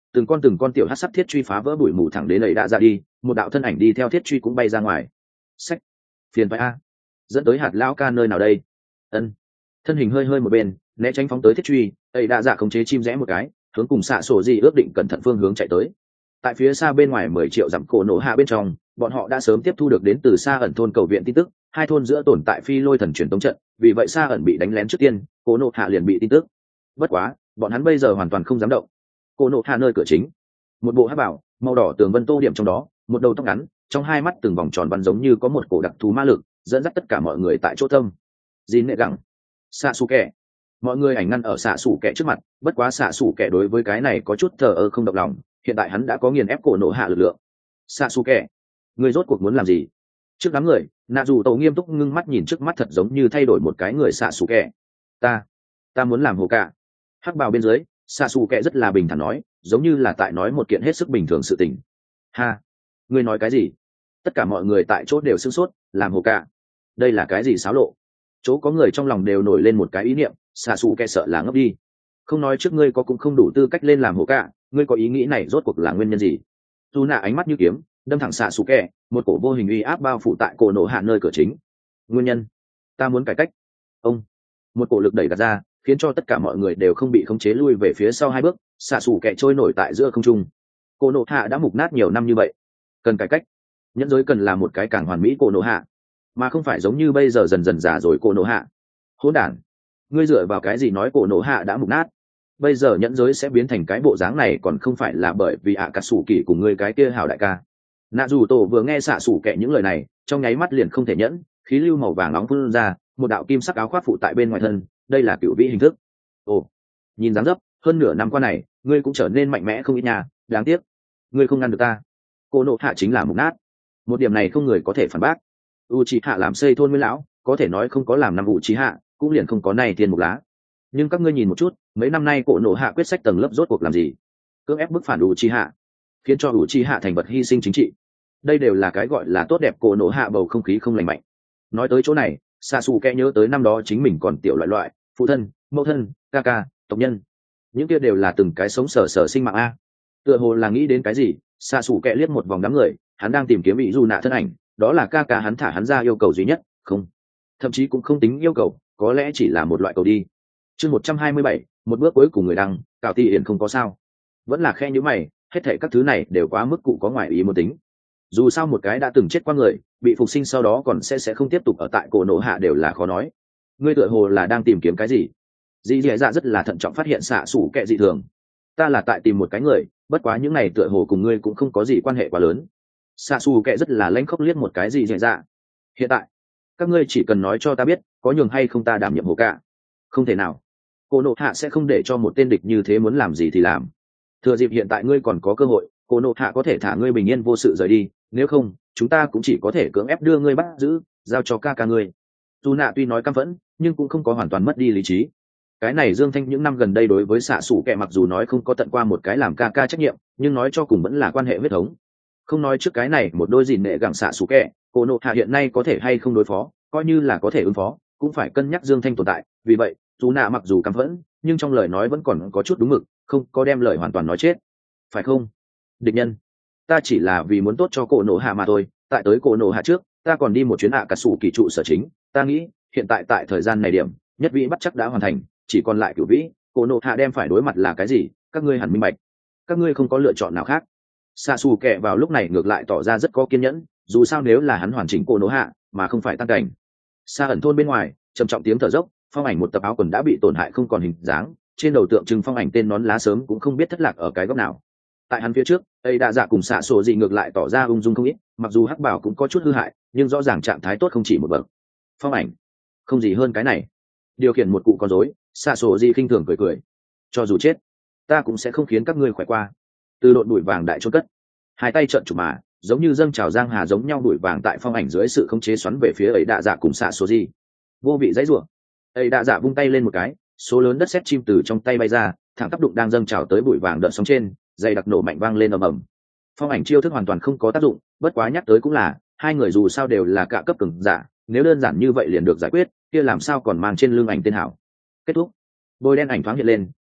từng con từng con tiểu hát sắc thiết truy phá vỡ bụi mù thẳng đến ấy đã ra đi, một đạo thân ảnh đi theo thiết truy cũng bay ra ngoài. Sách, phiền phải a, dẫn tới hạt lão ca nơi nào đây? Ân, thân hình hơi hơi một bên, né tránh phóng tới thiết truy, ấy đã dạ khống chế chim rẽ một cái, hướng cùng xạ sổ gì ước định cẩn thận phương hướng chạy tới. Tại phía xa bên ngoài mười triệu dặm cổ nổ hạ bên trong, bọn họ đã sớm tiếp thu được đến từ xa ẩn thôn cầu viện tin tức, hai thôn giữa tồn tại phi lôi thần truyền tống trận, vì vậy xa ẩn bị đánh lén trước tiên, cổ nổ hạ liền bị tin tức. Bất quá, bọn hắn bây giờ hoàn toàn không dám động. Cổ nổ hạ nơi cửa chính, một bộ hắc bảo, màu đỏ tường vân tô điểm trong đó, một đầu tóc ngắn, trong hai mắt từng vòng tròn văn giống như có một cổ đặc thú ma lực, dẫn dắt tất cả mọi người tại chỗ tâm. Jin nệ gặng, xạ xù kẻ, mọi người ảnh ngăn ở xạ xù kẻ trước mặt, bất quá xạ xù kẻ đối với cái này có chút thờ ơ không động lòng, hiện tại hắn đã có nghiền ép cổ nổ hạ lực lượng. Xạ xù kẻ, người rốt cuộc muốn làm gì? Trước đám người, nạ dù tổ nghiêm túc ngưng mắt nhìn trước mắt thật giống như thay đổi một cái người xạ xù kẻ. Ta, ta muốn làm hồ cả. Hắc bào bên dưới, xạ xù kẻ rất là bình thản nói, giống như là tại nói một kiện hết sức bình thường sự tình. Ha, ngươi nói cái gì? Tất cả mọi người tại chỗ đều sửng sốt, làm hồ cả. Đây là cái gì xáo lộ? Chỗ có người trong lòng đều nổi lên một cái ý niệm, xạ xù kẻ sợ là ngốc đi. Không nói trước ngươi có cũng không đủ tư cách lên làm hồ cả, ngươi có ý nghĩ này rốt cuộc là nguyên nhân gì? Dù nạ ánh mắt như kiếm, đâm thẳng xạ xù kẻ, một cổ vô hình uy áp bao phủ tại cổ nổ hạ nơi cửa chính. Nguyên nhân, ta muốn cải cách. Ông, một cổ lực đẩy gạt ra, khiến cho tất cả mọi người đều không bị khống chế lui về phía sau hai bước, xạ xù kẻ trôi nổi tại giữa không trung. Cổ nổ hạ đã mục nát nhiều năm như vậy, cần cải cách. Nhẫn giới cần là một cái càng hoàn mỹ cổ nổ hạ, mà không phải giống như bây giờ dần dần già rồi cổ nổ hạ. Hỗn đản, ngươi dựa vào cái gì nói cổ nổ hạ đã mục nát? Bây giờ nhẫn giới sẽ biến thành cái bộ dáng này còn không phải là bởi vì ạ cà sủ kỳ cùng ngươi cái kia hảo đại ca. Nạ dù tổ vừa nghe xạ sủ kẻ những lời này, trong nháy mắt liền không thể nhẫn, khí lưu màu vàng nóng phun ra, một đạo kim sắc áo khoác phụ tại bên ngoài thân, đây là cựu vĩ hình thức. Ồ, nhìn dáng dấp, hơn nửa năm qua này, ngươi cũng trở nên mạnh mẽ không ít nhà, đáng tiếc, ngươi không ngăn được ta. Cô nộ hạ chính là mục nát, một điểm này không người có thể phản bác. Uchiha làm xây thôn nguyên lão, có thể nói không có làm năm Uchiha, cũng liền không có này thiên mục lá. Nhưng các ngươi nhìn một chút, mấy năm nay cổ nộ hạ quyết sách tầng lớp rốt cuộc làm gì? Cưỡng ép bức phản Uchiha, khiến cho Uchiha thành vật hy sinh chính trị. Đây đều là cái gọi là tốt đẹp cổ nộ hạ bầu không khí không lành mạnh. Nói tới chỗ này, Sasuke nhớ tới năm đó chính mình còn tiểu loại loại, phụ thân, mẫu thân, ca ca, tộc nhân, những kia đều là từng cái sống sở sở sinh mạng a. Tựa hồ là nghĩ đến cái gì, Sasuke liếc một vòng đám người, hắn đang tìm kiếm bị dù nạ thân ảnh, đó là ca ca hắn thả hắn ra yêu cầu duy nhất, không, thậm chí cũng không tính yêu cầu, có lẽ chỉ là một loại cầu đi. Chương một trăm hai mươi bảy, một bước cuối cùng người đăng, cạo ti hiển không có sao, vẫn là khe nhíu mày, hết thảy các thứ này đều quá mức cụ có ngoài ý muốn tính. Dù sao một cái đã từng chết qua người, bị phục sinh sau đó còn sẽ sẽ không tiếp tục ở tại cổ nổ hạ đều là khó nói. Ngươi tựa hồ là đang tìm kiếm cái gì? Dì dì dạ rất là thận trọng phát hiện xạ sủ kệ dị thường. Ta là tại tìm một cái người, bất quá những này tựa hồ cùng ngươi cũng không có gì quan hệ quá lớn. Xạ sủ kệ rất là lãnh khốc liếc một cái dì dì dạ. Hiện tại, các ngươi chỉ cần nói cho ta biết, có nhường hay không ta đảm nhiệm hồ cả. Không thể nào. Cổ nổ hạ sẽ không để cho một tên địch như thế muốn làm gì thì làm. Thừa dịp hiện tại ngươi còn có cơ hội, cổ nổ hạ có thể thả ngươi bình yên vô sự rời đi, nếu không chúng ta cũng chỉ có thể cưỡng ép đưa ngươi bắt giữ, giao cho ca ca ngươi. Dù nạ tuy nói căm phẫn nhưng cũng không có hoàn toàn mất đi lý trí. Cái này Dương Thanh những năm gần đây đối với xạ sủ kệ mặc dù nói không có tận qua một cái làm ca ca trách nhiệm, nhưng nói cho cùng vẫn là quan hệ huyết thống. Không nói trước cái này một đôi gìn nệ gặng xạ sủ kệ, cổ nộ hạ hiện nay có thể hay không đối phó, coi như là có thể ứng phó cũng phải cân nhắc Dương Thanh tồn tại. Vì vậy dù nạ mặc dù căm phẫn nhưng trong lời nói vẫn còn có chút đúng mực, không có đem lời hoàn toàn nói chết, phải không địch nhân? Ta chỉ là vì muốn tốt cho cổ nổ hạ mà thôi. Tại tới cổ nổ hạ trước ta còn đi một chuyến hạ cả sủ kỳ trụ sở chính, ta nghĩ hiện tại tại thời gian này điểm nhất vĩ bắt chắc đã hoàn thành, chỉ còn lại cửu vĩ. Cổ nổ hạ đem phải đối mặt là cái gì, các ngươi hẳn minh bạch, các ngươi không có lựa chọn nào khác. Xạ xù kệ vào lúc này ngược lại tỏ ra rất có kiên nhẫn, dù sao nếu là hắn hoàn chỉnh cổ nổ hạ mà không phải tăng cảnh. Xa ẩn thôn bên ngoài trầm trọng tiếng thở dốc, phong ảnh một tập áo quần đã bị tổn hại không còn hình dáng, trên đầu tượng trưng phong ảnh tên nón lá sớm cũng không biết thất lạc ở cái góc nào. Tại hắn phía trước, ấy đã dạ cùng xạ sổ dị ngược lại tỏ ra ung dung không ít, mặc dù hắc bảo cũng có chút hư hại nhưng rõ ràng trạng thái tốt không chỉ một bậc. Phong ảnh không gì hơn cái này, điều khiển một cụ con rối. Xạ sổ dị khinh thường cười cười, cho dù chết ta cũng sẽ không khiến các ngươi khỏe qua. Từ độn bụi vàng đại chốt cất, hai tay trợn chụp mà giống như dâng trào giang hà giống nhau bụi vàng tại phong ảnh dưới sự khống chế xoắn về phía ấy đạ dạ cùng xạ sổ dị. Vô vị dãy rủa, ấy đạ dạ vung tay lên một cái, số lớn đất sét chim từ trong tay bay ra, thẳng tắp đụng đang dâng trào tới bụi vàng đợt sóng trên, dày đặc nổ mạnh vang lên ầm ầm. Phong ảnh chiêu thức hoàn toàn không có tác dụng, bất quá nhắc tới cũng là hai người dù sao đều là cạ cấp cường giả, nếu đơn giản như vậy liền được giải quyết kia làm sao còn mang trên lưng ảnh tên hảo. Kết thúc, bôi đen ảnh thoáng hiện lên,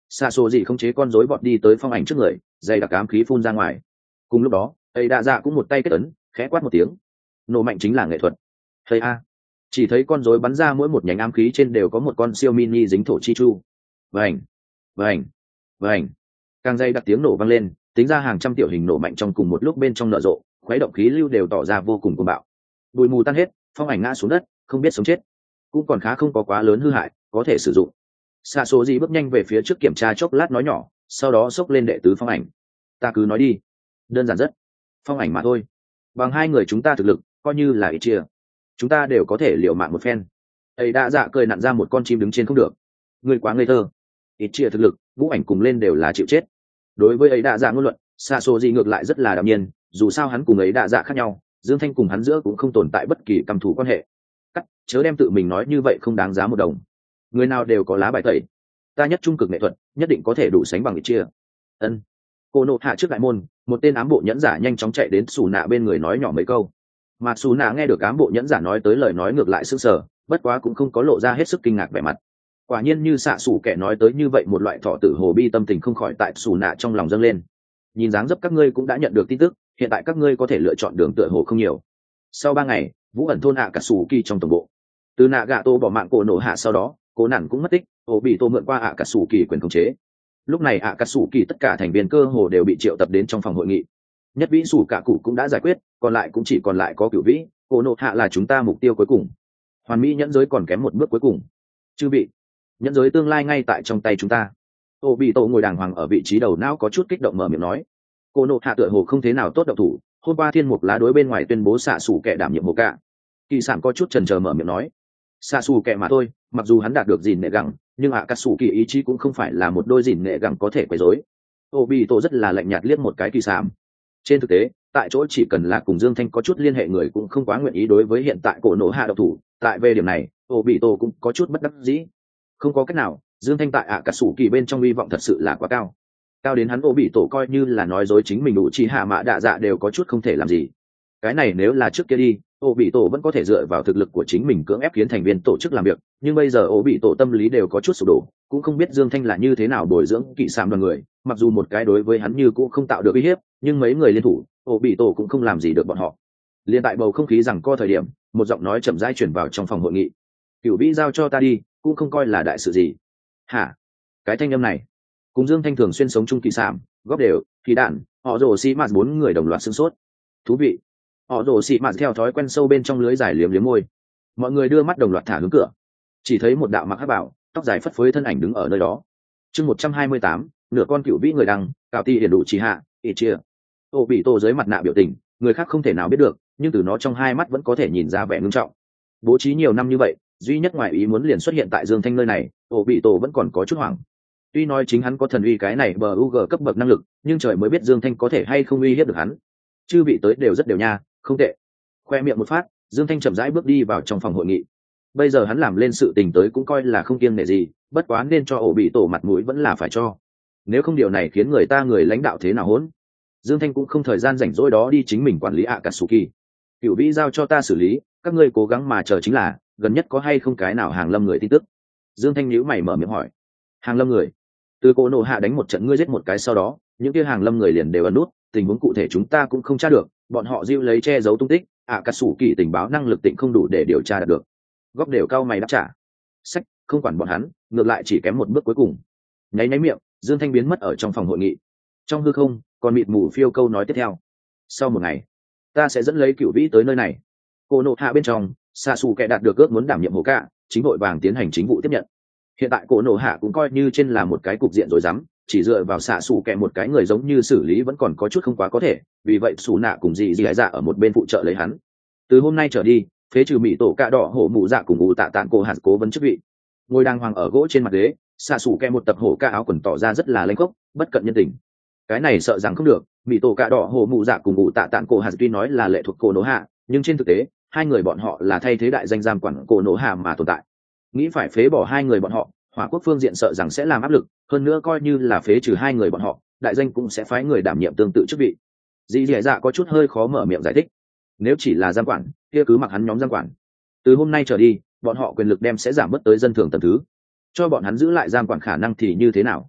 Xa số gì không chế con rối vọt đi tới phong ảnh trước người, dây đặc ám khí phun ra ngoài. Cùng lúc đó ấy đạ dạ cũng một tay kết ấn, khẽ quát một tiếng. Nổ mạnh chính là nghệ thuật. Thầy a, chỉ thấy con rối bắn ra mỗi một nhánh ám khí trên đều có một con siêu mini dính thổ chi chu. Vành, vành, vành, càng dây đặc tiếng nổ vang lên, tính ra hàng trăm tiểu hình nổ mạnh trong cùng một lúc bên trong nở rộ, khuấy động khí lưu đều tỏ ra vô cùng cuồng bạo. Bụi mù tan hết, phong ảnh ngã xuống đất, không biết sống chết, cũng còn khá không có quá lớn hư hại, có thể sử dụng. Xạ số gì bước nhanh về phía trước kiểm tra chốc lát nói nhỏ, sau đó xốc lên đệ tứ phong ảnh. Ta cứ nói đi. Đơn giản rất. Phong ảnh mà thôi. Bằng hai người chúng ta thực lực, coi như là ít chia. Chúng ta đều có thể liều mạng một phen. Ấy đã dạ cười nặn ra một con chim đứng trên không được. Người quá ngây thơ. Ít chia thực lực, vũ ảnh cùng lên đều là chịu chết. Đối với ấy đã dạ ngôn luận, xạ số gì ngược lại rất là đạm nhiên, dù sao hắn cùng ấy đã dạ khác nhau, Dương Thanh cùng hắn giữa cũng không tồn tại bất kỳ căm thù quan hệ. Cắt, chớ đem tự mình nói như vậy không đáng giá một đồng. Người nào đều có lá bài tẩy. Ta nhất trung cực nghệ thuật, nhất định có thể đủ sánh bằng ít chia. Ân. Cô nộ hạ trước đại môn, một tên ám bộ nhẫn giả nhanh chóng chạy đến xù nạ bên người nói nhỏ mấy câu. Mà xù nạ nghe được ám bộ nhẫn giả nói tới lời nói ngược lại sững sờ, bất quá cũng không có lộ ra hết sức kinh ngạc vẻ mặt. Quả nhiên như xạ xù kẻ nói tới như vậy, một loại thọ tử hồ bi tâm tình không khỏi tại xù nạ trong lòng dâng lên. Nhìn dáng dấp các ngươi cũng đã nhận được tin tức, hiện tại các ngươi có thể lựa chọn đường tựa hồ không nhiều. Sau ba ngày, vũ ẩn thôn hạ cả sủ kỳ trong tổng bộ, từ nạ gạ tô bỏ mạng cổ nổ hạ sau đó, cố nản cũng mất tích, ổ bị tô mượn qua ạ cả sủ kỳ quyền khống chế. Lúc này ạ cả sủ kỳ tất cả thành viên cơ hồ đều bị triệu tập đến trong phòng hội nghị. Nhất vĩ sủ cả cụ cũng đã giải quyết, còn lại cũng chỉ còn lại có cửu vĩ, cổ nổ hạ là chúng ta mục tiêu cuối cùng. Hoàn mỹ nhẫn giới còn kém một bước cuối cùng. Chư vị, nhẫn giới tương lai ngay tại trong tay chúng ta. Ổ bị tô ngồi đàng hoàng ở vị trí đầu não có chút kích động mở miệng nói. Cổ nổ hạ tựa hồ không thế nào tốt động thủ. Hôm qua thiên mục lá đối bên ngoài tuyên bố xạ xù kẻ đảm nhiệm hồ cả. Kỳ sản có chút chần chờ mở miệng nói. Xạ xù kẻ mà thôi, mặc dù hắn đạt được gìn nệ gẳng, nhưng ạ cà sủ kỳ ý chí cũng không phải là một đôi gìn nệ gẳng có thể quấy rối. Ô bị tổ rất là lạnh nhạt liếc một cái kỳ sản. Trên thực tế, tại chỗ chỉ cần là cùng Dương Thanh có chút liên hệ người cũng không quá nguyện ý đối với hiện tại cổ nổ hạ độc thủ. Tại về điểm này, ô bị tổ cũng có chút bất đắc dĩ. Không có cách nào, Dương Thanh tại ạ cà sủ kỳ bên trong hy vọng thật sự là quá cao. Cao đến hắn ô bị tổ coi như là nói dối chính mình đủ chi hạ mã đạ dạ đều có chút không thể làm gì. Cái này nếu là trước kia đi, ô bị tổ vẫn có thể dựa vào thực lực của chính mình cưỡng ép khiến thành viên tổ chức làm việc, nhưng bây giờ ô bị tổ tâm lý đều có chút sụp đổ, cũng không biết Dương Thanh là như thế nào bồi dưỡng kỵ sạm đoàn người, mặc dù một cái đối với hắn như cũng không tạo được uy hiếp, nhưng mấy người liên thủ, ô bị tổ cũng không làm gì được bọn họ. Liên tại bầu không khí rằng co thời điểm, một giọng nói chậm rãi truyền vào trong phòng hội nghị. Cửu vĩ giao cho ta đi, cũng không coi là đại sự gì. Hả? Cái thanh âm này cùng Dương Thanh thường xuyên sống chung kỳ sảm, góp đều, kỳ đạn, họ rồ xì mạt bốn người đồng loạt sửng sốt. Thú vị. Họ rồ xì mạt theo thói quen sâu bên trong lưới dài liếm liếm môi. Mọi người đưa mắt đồng loạt thả hướng cửa. Chỉ thấy một đạo mặc hắc bảo, tóc dài phất phới thân ảnh đứng ở nơi đó. Chương một trăm hai mươi tám, nửa con cựu vĩ người đăng, cào ti hiển đủ chỉ hạ, ít chia. Ô bị tô dưới mặt nạ biểu tình, người khác không thể nào biết được, nhưng từ nó trong hai mắt vẫn có thể nhìn ra vẻ ngưng trọng. Bố trí nhiều năm như vậy, duy nhất ngoại ý muốn liền xuất hiện tại Dương Thanh nơi này, ô bị tô vẫn còn có chút hoảng. Tuy nói chính hắn có thần uy cái này bờ u g cấp bậc năng lực, nhưng trời mới biết Dương Thanh có thể hay không uy hiếp được hắn. Chư vị tới đều rất đều nha, không tệ. Khoe miệng một phát, Dương Thanh chậm rãi bước đi vào trong phòng hội nghị. Bây giờ hắn làm lên sự tình tới cũng coi là không kiêng nể gì, bất quá nên cho ổ bị tổ mặt mũi vẫn là phải cho. Nếu không điều này khiến người ta người lãnh đạo thế nào hỗn. Dương Thanh cũng không thời gian rảnh rỗi đó đi chính mình quản lý Akatsuki. Cửu vĩ giao cho ta xử lý, các ngươi cố gắng mà chờ chính là, gần nhất có hay không cái nào hàng lâm người tin tức. Dương Thanh nhíu mày mở miệng hỏi. Hàng lâm người? Từ cổ nổ hạ đánh một trận ngươi giết một cái sau đó, những kia hàng lâm người liền đều ẩn nút, tình huống cụ thể chúng ta cũng không tra được, bọn họ diêu lấy che giấu tung tích, ạ cà sủ kỳ tình báo năng lực tịnh không đủ để điều tra được. Góc đều cao mày đáp trả. Sách, không quản bọn hắn, ngược lại chỉ kém một bước cuối cùng. Nháy nháy miệng, Dương Thanh biến mất ở trong phòng hội nghị. Trong hư không, còn mịt mù phiêu câu nói tiếp theo. Sau một ngày, ta sẽ dẫn lấy cựu vĩ tới nơi này. Cổ nổ hạ bên trong, xạ xù kẻ đạt được ước muốn đảm nhiệm hồ cạ, chính đội vàng tiến hành chính vụ tiếp nhận. Hiện tại cổ nổ hạ cũng coi như trên là một cái cục diện rồi dám, chỉ dựa vào xạ xù kẻ một cái người giống như xử lý vẫn còn có chút không quá có thể, vì vậy xù nạ cùng dì dì gái dạ ở một bên phụ trợ lấy hắn. Từ hôm nay trở đi, phế trừ mỹ tổ cạ đỏ hổ mụ dạ cùng ủ tạ tạng cổ hạt cố vấn chức vị. Ngồi đàng hoàng ở gỗ trên mặt ghế, xạ xù kẻ một tập hổ ca áo quần tỏ ra rất là lênh khốc, bất cận nhân tình. Cái này sợ rằng không được, mỹ tổ cạ đỏ hổ mụ dạ cùng ủ tạ tạng cổ hạt tuy nói là lệ thuộc cổ nổ hạ, nhưng trên thực tế hai người bọn họ là thay thế đại danh giam quản cổ nổ hạ mà tồn tại. Nghĩ phải phế bỏ hai người bọn họ, Hỏa Quốc phương diện sợ rằng sẽ làm áp lực, hơn nữa coi như là phế trừ hai người bọn họ, đại danh cũng sẽ phái người đảm nhiệm tương tự chức vị. Dì dì dạ có chút hơi khó mở miệng giải thích. Nếu chỉ là giam quản, kia cứ mặc hắn nhóm giam quản. Từ hôm nay trở đi, bọn họ quyền lực đem sẽ giảm bớt tới dân thường tầng thứ. Cho bọn hắn giữ lại giam quản khả năng thì như thế nào?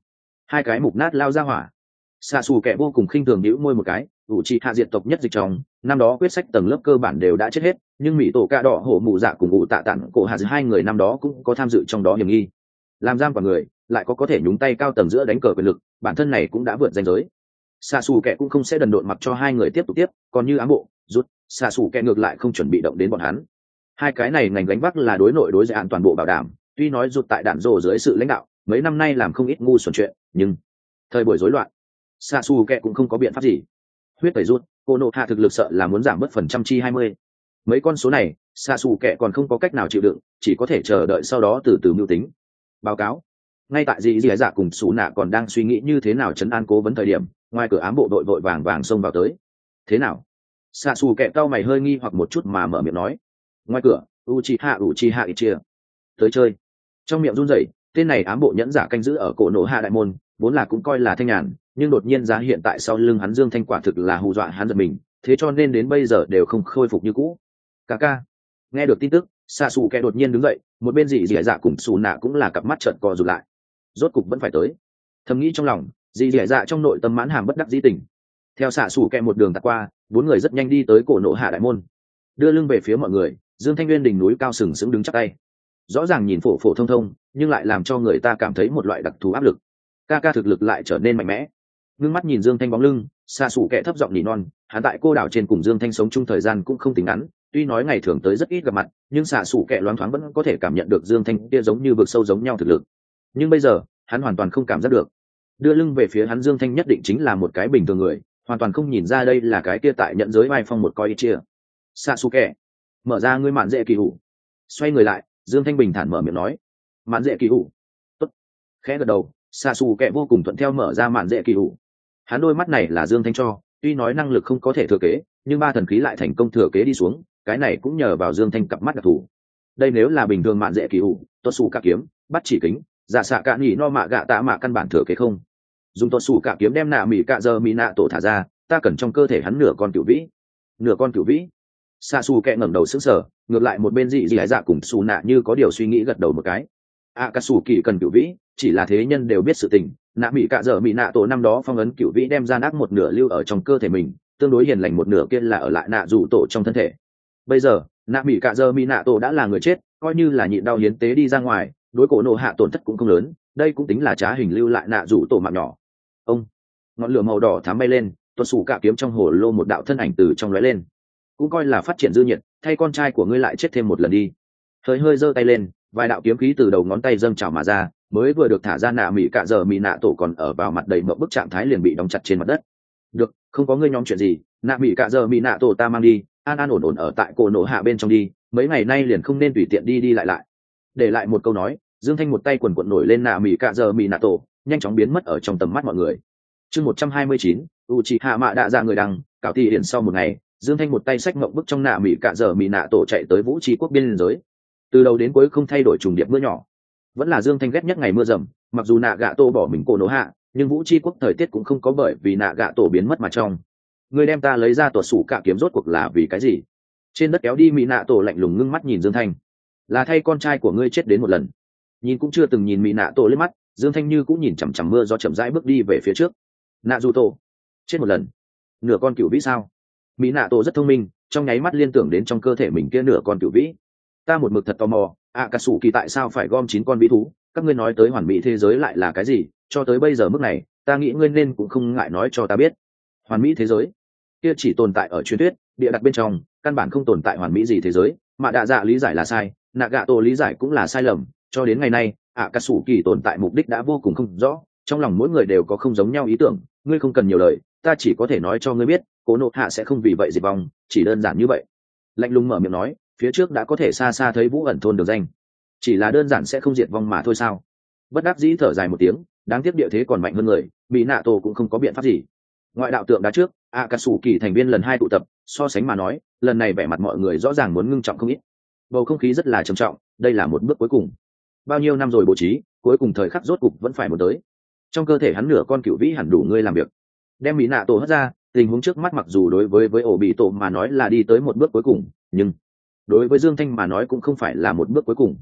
hai cái mục nát lao ra hỏa. Xạ xù kẻ vô cùng khinh thường nhíu môi một cái, ủ trì hạ diệt tộc nhất dịch trong năm đó quyết sách tầng lớp cơ bản đều đã chết hết, nhưng mỹ tổ cạ đỏ hổ mụ dạ cùng ủ tạ tản cổ hạ hai người năm đó cũng có tham dự trong đó hiểm nghi. Làm giam quả người lại có có thể nhúng tay cao tầng giữa đánh cờ quyền lực, bản thân này cũng đã vượt ranh giới. Xạ xù kẻ cũng không sẽ đần độn mặc cho hai người tiếp tục tiếp, còn như ám bộ rút, xạ xù kẻ ngược lại không chuẩn bị động đến bọn hắn. Hai cái này ngành gánh vác là đối nội đối giải an toàn bộ bảo đảm, tuy nói rụt tại đạn rồ dưới sự lãnh đạo mấy năm nay làm không ít ngu xuẩn chuyện, nhưng thời buổi rối loạn xạ xù kẹ cũng không có biện pháp gì. Huyết tẩy rút, cô nộ hạ thực lực sợ là muốn giảm bớt phần trăm chi hai mươi. Mấy con số này xạ xù kẹ còn không có cách nào chịu đựng, chỉ có thể chờ đợi sau đó từ từ mưu tính. Báo cáo. Ngay tại dì dì dạ cùng xù nạ còn đang suy nghĩ như thế nào chấn an cố vấn thời điểm, ngoài cửa ám bộ đội vội vàng vàng xông vào tới. Thế nào? Xạ xù kẹ cau mày hơi nghi hoặc một chút mà mở miệng nói. Ngoài cửa Uchiha Uchiha Itachi tới chơi. Trong miệng run rẩy, tên này ám bộ nhẫn giả canh giữ ở cổ nổ hạ đại môn, vốn là cũng coi là thanh nhàn, nhưng đột nhiên ra hiện tại sau lưng hắn Dương Thanh quả thực là hù dọa hắn giật mình, thế cho nên đến bây giờ đều không khôi phục như cũ. Kaka. Nghe được tin tức, Sasuke đột nhiên đứng dậy, một bên dị dị dạ cùng Sù Nạ cũng là cặp mắt trợn co rụt lại. Rốt cục vẫn phải tới. Thầm nghĩ trong lòng, dị dị dạ trong nội tâm mãn hàm bất đắc dĩ tình. Theo Sasuke một đường tạt qua, bốn người rất nhanh đi tới cổ nổ hạ đại môn. Đưa lưng về phía mọi người, Dương Thanh Nguyên đỉnh núi cao sừng sững đứng chắp tay. Rõ ràng nhìn phổ phổ thông thông, nhưng lại làm cho người ta cảm thấy một loại đặc thù áp lực. Kaka thực lực lại trở nên mạnh mẽ. Ngưng mắt nhìn Dương Thanh bóng lưng, Sasuke thấp giọng nỉ non, hắn tại cô đảo trên cùng Dương Thanh sống chung thời gian cũng không tính ngắn, tuy nói ngày thường tới rất ít gặp mặt, nhưng Sasuke loáng thoáng vẫn có thể cảm nhận được Dương Thanh kia giống như vực sâu giống nhau thực lực. Nhưng bây giờ, hắn hoàn toàn không cảm giác được. Đưa lưng về phía hắn Dương Thanh nhất định chính là một cái bình thường người, hoàn toàn không nhìn ra đây là cái kia tại nhận giới vai phong một coi chia. Sasuke, mở ra ngươi mạn dễ kỳ hủ. Xoay người lại, Dương Thanh bình thản mở miệng nói, mạn dễ kỳ hủ. Tốt. Khẽ gật đầu, Sasuke vô cùng thuận theo mở ra mạn dễ kỳ hủ. Hắn đôi mắt này là Dương Thanh cho, tuy nói năng lực không có thể thừa kế, nhưng ba thần khí lại thành công thừa kế đi xuống, cái này cũng nhờ vào Dương Thanh cặp mắt đặc thù. Đây nếu là bình thường mạn dễ kỳ hủ, tuột sủ cả kiếm, bắt chỉ kính, giả xạ cả nhỉ no mạ gạ tạ mạ căn bản thừa kế không. Dùng tuột sủ cả kiếm đem nạ mỉ cạ giờ mỉ nạ tổ thả ra, ta cần trong cơ thể hắn nửa con cửu vĩ. Nửa con cửu vĩ. Sasuke ngẩng đầu sững sờ, ngược lại một bên dị dị dạ cùng Sù Nạ như có điều suy nghĩ gật đầu một cái. Akatsuki cần cửu vĩ, chỉ là thế nhân đều biết sự tình, nạ mỹ cạ dở mỹ nạ tổ năm đó phong ấn cửu vĩ đem ra nát một nửa lưu ở trong cơ thể mình, tương đối hiền lành một nửa kia là ở lại nạ rủ tổ trong thân thể. Bây giờ nạ mỹ cạ dở mỹ nạ tổ đã là người chết, coi như là nhịn đau hiến tế đi ra ngoài, đối cổ nộ hạ tổn thất cũng không lớn, đây cũng tính là trá hình lưu lại nạ rủ tổ mạng nhỏ. Ông, ngọn lửa màu đỏ thắm bay lên, tuột sủ cả kiếm trong hồ lô một đạo thân ảnh từ trong lóe lên, cũng coi là phát triển dư nhiệt, thay con trai của ngươi lại chết thêm một lần đi. Hơi hơi giơ tay lên, vài đạo kiếm khí từ đầu ngón tay dâng trào mà ra, mới vừa được thả ra nạ mỹ cạ giờ mỹ nạ tổ còn ở vào mặt đầy mộng bức trạng thái liền bị đóng chặt trên mặt đất. Được, không có ngươi nhóm chuyện gì, nạ mỹ cạ giờ mỹ nạ tổ ta mang đi, an an ổn ổn ở tại cổ nổ hạ bên trong đi, mấy ngày nay liền không nên tùy tiện đi đi lại lại. Để lại một câu nói, Dương Thanh một tay quần quần nổi lên nạ mỹ cạ giờ mỹ nạ tổ, nhanh chóng biến mất ở trong tầm mắt mọi người. Chương một trăm hai mươi chín, Uchiha Mạ Đạ Dạ người đằng, cảo tỷ điển sau một ngày, Dương Thanh một tay xách mộng bức trong nạ mỹ cạ giờ mỹ nạ tổ chạy tới Vũ Tri quốc biên giới. Từ đầu đến cuối không thay đổi trùng điệp mưa nhỏ, vẫn là Dương Thanh ghét nhất ngày mưa rầm, mặc dù nạ gạ tổ bỏ mình cổ nổ hạ, nhưng Vũ Tri quốc thời tiết cũng không có bởi vì nạ gạ tổ biến mất mà trong. Ngươi đem ta lấy ra tuột sủ cả kiếm rốt cuộc là vì cái gì? Trên đất kéo đi mỹ nạ tổ lạnh lùng ngưng mắt nhìn Dương Thanh, là thay con trai của ngươi chết đến một lần. Nhìn cũng chưa từng nhìn mỹ nạ tổ lên mắt, Dương Thanh như cũng nhìn chằm chằm mưa do chậm rãi bước đi về phía trước. Nạ dù tổ chết một lần, nửa con cựu vĩ sao? Mỹ nạ tổ rất thông minh, trong nháy mắt liên tưởng đến trong cơ thể mình kia nửa con cựu vĩ. Ta một mực thật tò mò, Akatsuki tại sao phải gom chín con vĩ thú? Các ngươi nói tới hoàn mỹ thế giới lại là cái gì? Cho tới bây giờ mức này, ta nghĩ ngươi nên cũng không ngại nói cho ta biết. Hoàn mỹ thế giới kia chỉ tồn tại ở truyền thuyết, địa đặt bên trong, căn bản không tồn tại hoàn mỹ gì thế giới. Mà đạ dạ lý giải là sai, Nagato lý giải cũng là sai lầm. Cho đến ngày nay, Akatsuki tồn tại mục đích đã vô cùng không rõ, trong lòng mỗi người đều có không giống nhau ý tưởng. Ngươi không cần nhiều lời, ta chỉ có thể nói cho ngươi biết, Cố Nộ Hạ sẽ không vì vậy diệt vong, chỉ đơn giản như vậy. Lạnh lùng mở miệng nói, phía trước đã có thể xa xa thấy Vũ ẩn thôn được danh, chỉ là đơn giản sẽ không diệt vong mà thôi sao? Bất đắc dĩ thở dài một tiếng, đáng tiếc địa thế còn mạnh hơn người, bị nạ tổ cũng không có biện pháp gì. Ngoại đạo tượng đá trước, Akatsuki thành viên lần hai tụ tập, so sánh mà nói, lần này vẻ mặt mọi người rõ ràng muốn ngưng trọng không ít. Bầu không khí rất là trầm trọng, đây là một bước cuối cùng. Bao nhiêu năm rồi bố trí, cuối cùng thời khắc rốt cục vẫn phải một tới. Trong cơ thể hắn nửa con cựu vĩ hẳn đủ ngươi làm việc. Đem mỹ nạ tổ hất ra, tình huống trước mắt mặc dù đối với với ổ bị tổ mà nói là đi tới một bước cuối cùng, nhưng đối với Dương Thanh mà nói cũng không phải là một bước cuối cùng.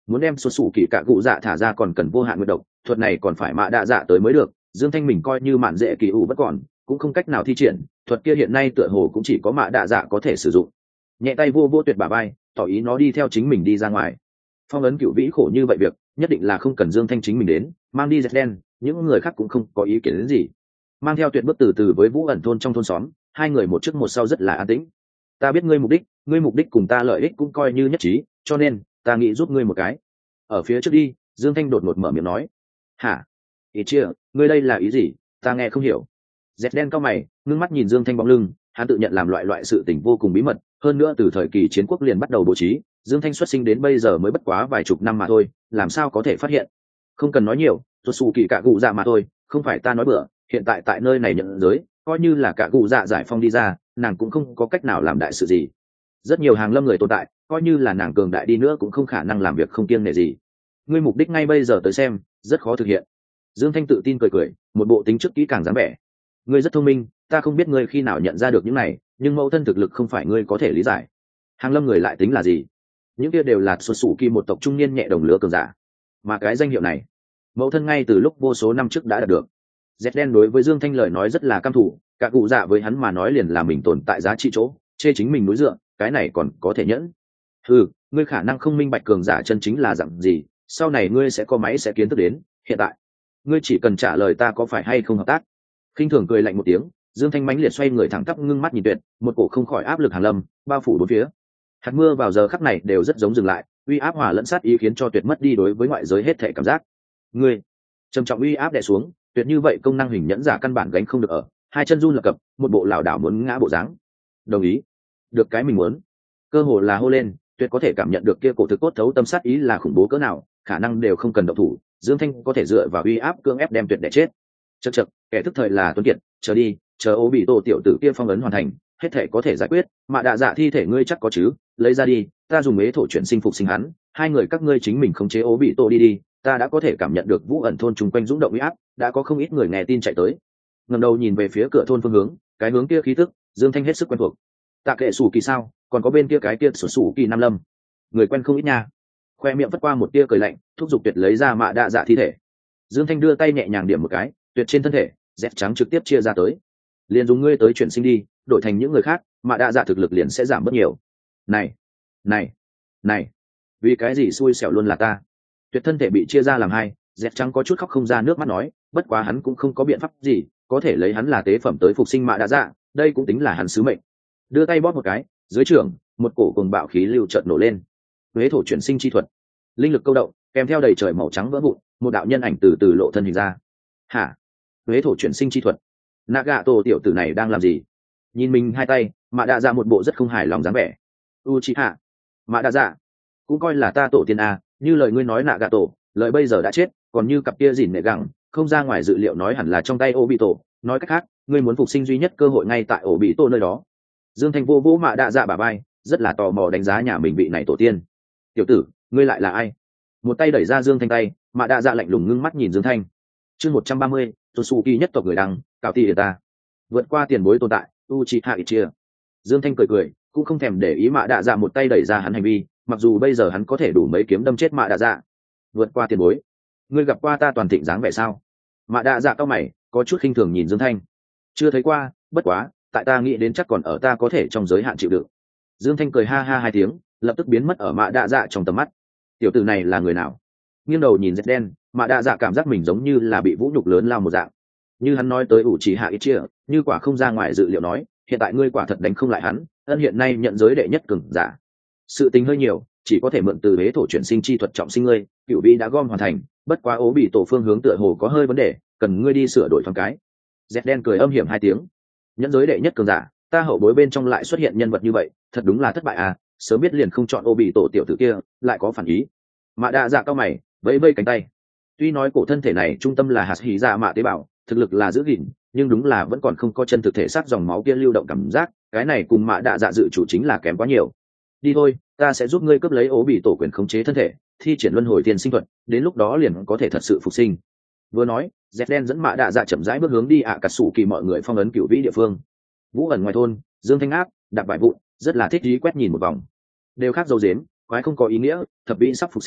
muốn đem xuất xù kỳ cạ cụ dạ thả ra còn cần vô hạn nguyệt độc, thuật này còn phải mạ đạ dạ tới mới được. Dương Thanh mình coi như mạn dễ kỳ ủ bất còn, cũng không cách nào thi triển, thuật kia hiện nay tựa hồ cũng chỉ có mạ đạ dạ có thể sử dụng. Nhẹ tay vô vô tuyệt bà bay, tỏ ý nó đi theo chính mình đi ra ngoài. Phong ấn cựu vĩ khổ như vậy việc, nhất định là không cần Dương Thanh chính mình đến, mang đi dẹt đen, những người khác cũng không có ý kiến đến gì. Mang theo tuyệt bước từ từ với Vũ ẩn thôn trong thôn xóm, hai người một trước một sau rất là an tĩnh. Ta biết ngươi mục đích, ngươi mục đích cùng ta lợi ích cũng coi như nhất trí, cho nên ta nghĩ giúp ngươi một cái. Ở phía trước đi, Dương Thanh đột ngột mở miệng nói. Hả? Ý chia, ngươi đây là ý gì? Ta nghe không hiểu. Dẹt đen cao mày, ngưng mắt nhìn Dương Thanh bóng lưng, hắn tự nhận làm loại loại sự tình vô cùng bí mật, hơn nữa từ thời kỳ chiến quốc liền bắt đầu bố trí, Dương Thanh xuất sinh đến bây giờ mới bất quá vài chục năm mà thôi, làm sao có thể phát hiện? Không cần nói nhiều, tuột xù kỳ cả cụ dạ mà thôi, không phải ta nói bừa, hiện tại tại nơi này nhận giới, coi như là cả cụ dạ giải phong đi ra, nàng cũng không có cách nào làm đại sự gì. Rất nhiều hàng lâm người tồn tại, coi như là nàng cường đại đi nữa cũng không khả năng làm việc không kiêng nể gì. Ngươi mục đích ngay bây giờ tới xem, rất khó thực hiện. Dương Thanh tự tin cười cười, một bộ tính trước kỹ càng dáng vẻ. Ngươi rất thông minh, ta không biết ngươi khi nào nhận ra được những này, nhưng mẫu thân thực lực không phải ngươi có thể lý giải. Hàng lâm người lại tính là gì? Những kia đều là xuất xù kỳ một tộc trung niên nhẹ đồng lứa cường giả, mà cái danh hiệu này, mẫu thân ngay từ lúc vô số năm trước đã đạt được. Dẹt đen đối với Dương Thanh lời nói rất là căm thù, cả cụ dạ với hắn mà nói liền là mình tồn tại giá trị chỗ, chê chính mình núi dựa, cái này còn có thể nhẫn. Ừ, ngươi khả năng không minh bạch cường giả chân chính là dạng gì, sau này ngươi sẽ có máy sẽ kiến thức đến, hiện tại ngươi chỉ cần trả lời ta có phải hay không hợp tác. Khinh thường cười lạnh một tiếng, Dương Thanh mãnh liệt xoay người thẳng tắp ngưng mắt nhìn Tuyệt, một cổ không khỏi áp lực hàng lâm bao phủ bốn phía. Hạt mưa vào giờ khắc này đều rất giống dừng lại, uy áp hòa lẫn sát ý khiến cho Tuyệt mất đi đối với ngoại giới hết thể cảm giác. Ngươi trầm trọng uy áp đè xuống, Tuyệt như vậy công năng hình nhẫn giả căn bản gánh không được ở, hai chân run lập cập, một bộ lảo đảo muốn ngã bộ dáng. Đồng ý, được cái mình muốn. Cơ hồ là hô lên, Tuyệt có thể cảm nhận được kia cổ thực cốt thấu tâm sát ý là khủng bố cỡ nào, khả năng đều không cần động thủ, Dương Thanh có thể dựa vào uy áp cưỡng ép đem Tuyệt đè chết. Chậc chậc, kẻ thức thời là tuấn kiệt, chờ đi, chờ Ô Bị Tổ tiểu tử kia phong ấn hoàn thành, hết thể có thể giải quyết, mà đạ dạ thi thể ngươi chắc có chứ, lấy ra đi, ta dùng ế thổ chuyển sinh phục sinh hắn, hai người các ngươi chính mình khống chế Ô Bị Tổ đi đi, ta đã có thể cảm nhận được Vũ ẩn thôn chung quanh dũng động uy áp, đã có không ít người nghe tin chạy tới. Ngẩng đầu nhìn về phía cửa thôn phương hướng, cái hướng kia khí tức, Dương Thanh hết sức quen thuộc. Tạ Kệ Sủ Kỳ sao, còn có bên kia cái kia Sủ Sủ Kỳ Nam Lâm, người quen không ít nha. Khoe miệng vất qua một tia cười lạnh, thúc giục Tuyệt lấy ra mạ đạ dạ thi thể. Dương Thanh đưa tay nhẹ nhàng điểm một cái, Tuyệt trên thân thể dẹp trắng trực tiếp chia ra tới, liền dùng ngươi tới chuyển sinh đi, đổi thành những người khác mà đa dạ thực lực liền sẽ giảm bớt nhiều. Này này này, vì cái gì xui xẻo luôn là ta? Tuyệt thân thể bị chia ra làm hai, dẹp trắng có chút khóc không ra nước mắt nói, bất quá hắn cũng không có biện pháp gì, có thể lấy hắn là tế phẩm tới phục sinh mạ đa dạ, đây cũng tính là hắn sứ mệnh. Đưa tay bóp một cái, dưới trưởng một cổ cùng bạo khí lưu chợt nổ lên. Huế thổ chuyển sinh chi thuật, linh lực câu động kèm theo đầy trời màu trắng vỡ vụn, một đạo nhân ảnh từ từ lộ thân hình ra. Hả? Huế thổ chuyển sinh chi thuật, Nagato tiểu tử này đang làm gì? Nhìn mình hai tay, mạ đạ dạ một bộ rất không hài lòng dáng vẻ. Uchiha, mạ đạ dạ, cũng coi là ta tổ tiên a, như lời ngươi nói Nagato, lời bây giờ đã chết, còn như cặp kia gìn nệ gẳng, không ra ngoài dự liệu nói hẳn là trong tay Obito, nói cách khác, ngươi muốn phục sinh duy nhất cơ hội ngay tại Obito nơi đó. Dương Thành vô vũ mạ đạ dạ bả vai, rất là tò mò đánh giá nhà mình vị này tổ tiên. Tiểu tử, ngươi lại là ai? Một tay đẩy ra Dương Thanh tay, mạ đạ dạ lạnh lùng ngưng mắt nhìn Dương Thanh. Chương một trăm ba mươi, Totsuki nhất tộc người đăng, cạo tỷ để ta vượt qua tiền bối tồn tại. Uchiha Itachi. Dương Thanh cười cười, cũng không thèm để ý mạ đạ dạ một tay đẩy ra hắn hành vi, mặc dù bây giờ hắn có thể đủ mấy kiếm đâm chết mạ đạ dạ. Vượt qua tiền bối, ngươi gặp qua ta toàn thịnh dáng vẻ sao? Mạ đạ dạ cao mày, có chút khinh thường nhìn Dương Thanh. Chưa thấy qua, bất quá tại ta nghĩ đến chắc còn ở ta có thể trong giới hạn chịu đựng. Dương Thanh cười ha ha hai tiếng, lập tức biến mất ở mạ đạ dạ trong tầm mắt. Tiểu tử này là người nào? Nghiêng đầu nhìn Dẹt đen, mạ đạ dạ cảm giác mình giống như là bị vũ nhục lớn lao một dạng. Như hắn nói tới Uchiha Itachi, như quả không ra ngoài dự liệu nói, hiện tại ngươi quả thật đánh không lại hắn, ân hiện nay nhận giới đệ nhất cường giả. Sự tình hơi nhiều, chỉ có thể mượn từ hế thổ chuyển sinh chi thuật trọng sinh ngươi, cửu vĩ đã gom hoàn thành, bất quá ố bị tổ phương hướng tựa hồ có hơi vấn đề, cần ngươi đi sửa đổi thoáng cái. Dẹt đen cười âm hiểm hai tiếng. Nhận giới đệ nhất cường giả, ta hậu bối bên trong lại xuất hiện nhân vật như vậy, thật đúng là thất bại à, sớm biết liền không chọn ô bị tổ tiểu tử kia, lại có phản ý. Mạ đạ dạ cao mày, vẫy vẫy cánh tay. Tuy nói cổ thân thể này trung tâm là hạt hỉ dạ mạ tế bào, thực lực là giữ gìn, nhưng đúng là vẫn còn không có chân thực thể xác dòng máu kia lưu động cảm giác, cái này cùng mạ đạ dạ dự chủ chính là kém quá nhiều. Đi thôi, ta sẽ giúp ngươi cướp lấy ố bị tổ quyền khống chế thân thể, thi triển luân hồi tiền sinh thuật, đến lúc đó liền có thể thật sự phục sinh. Vừa nói, Dẹt đen dẫn mạ đạ dạ chậm rãi bước hướng đi ạ à cà sủ kỳ mọi người phong ấn cựu vĩ địa phương. Vũ ẩn ngoài thôn, Dương Thanh áp đạp vải vụn, rất là thích ý quét nhìn một vòng. Đều khác dấu dếm, quái không có ý nghĩa, thập vĩ sắp phục sinh,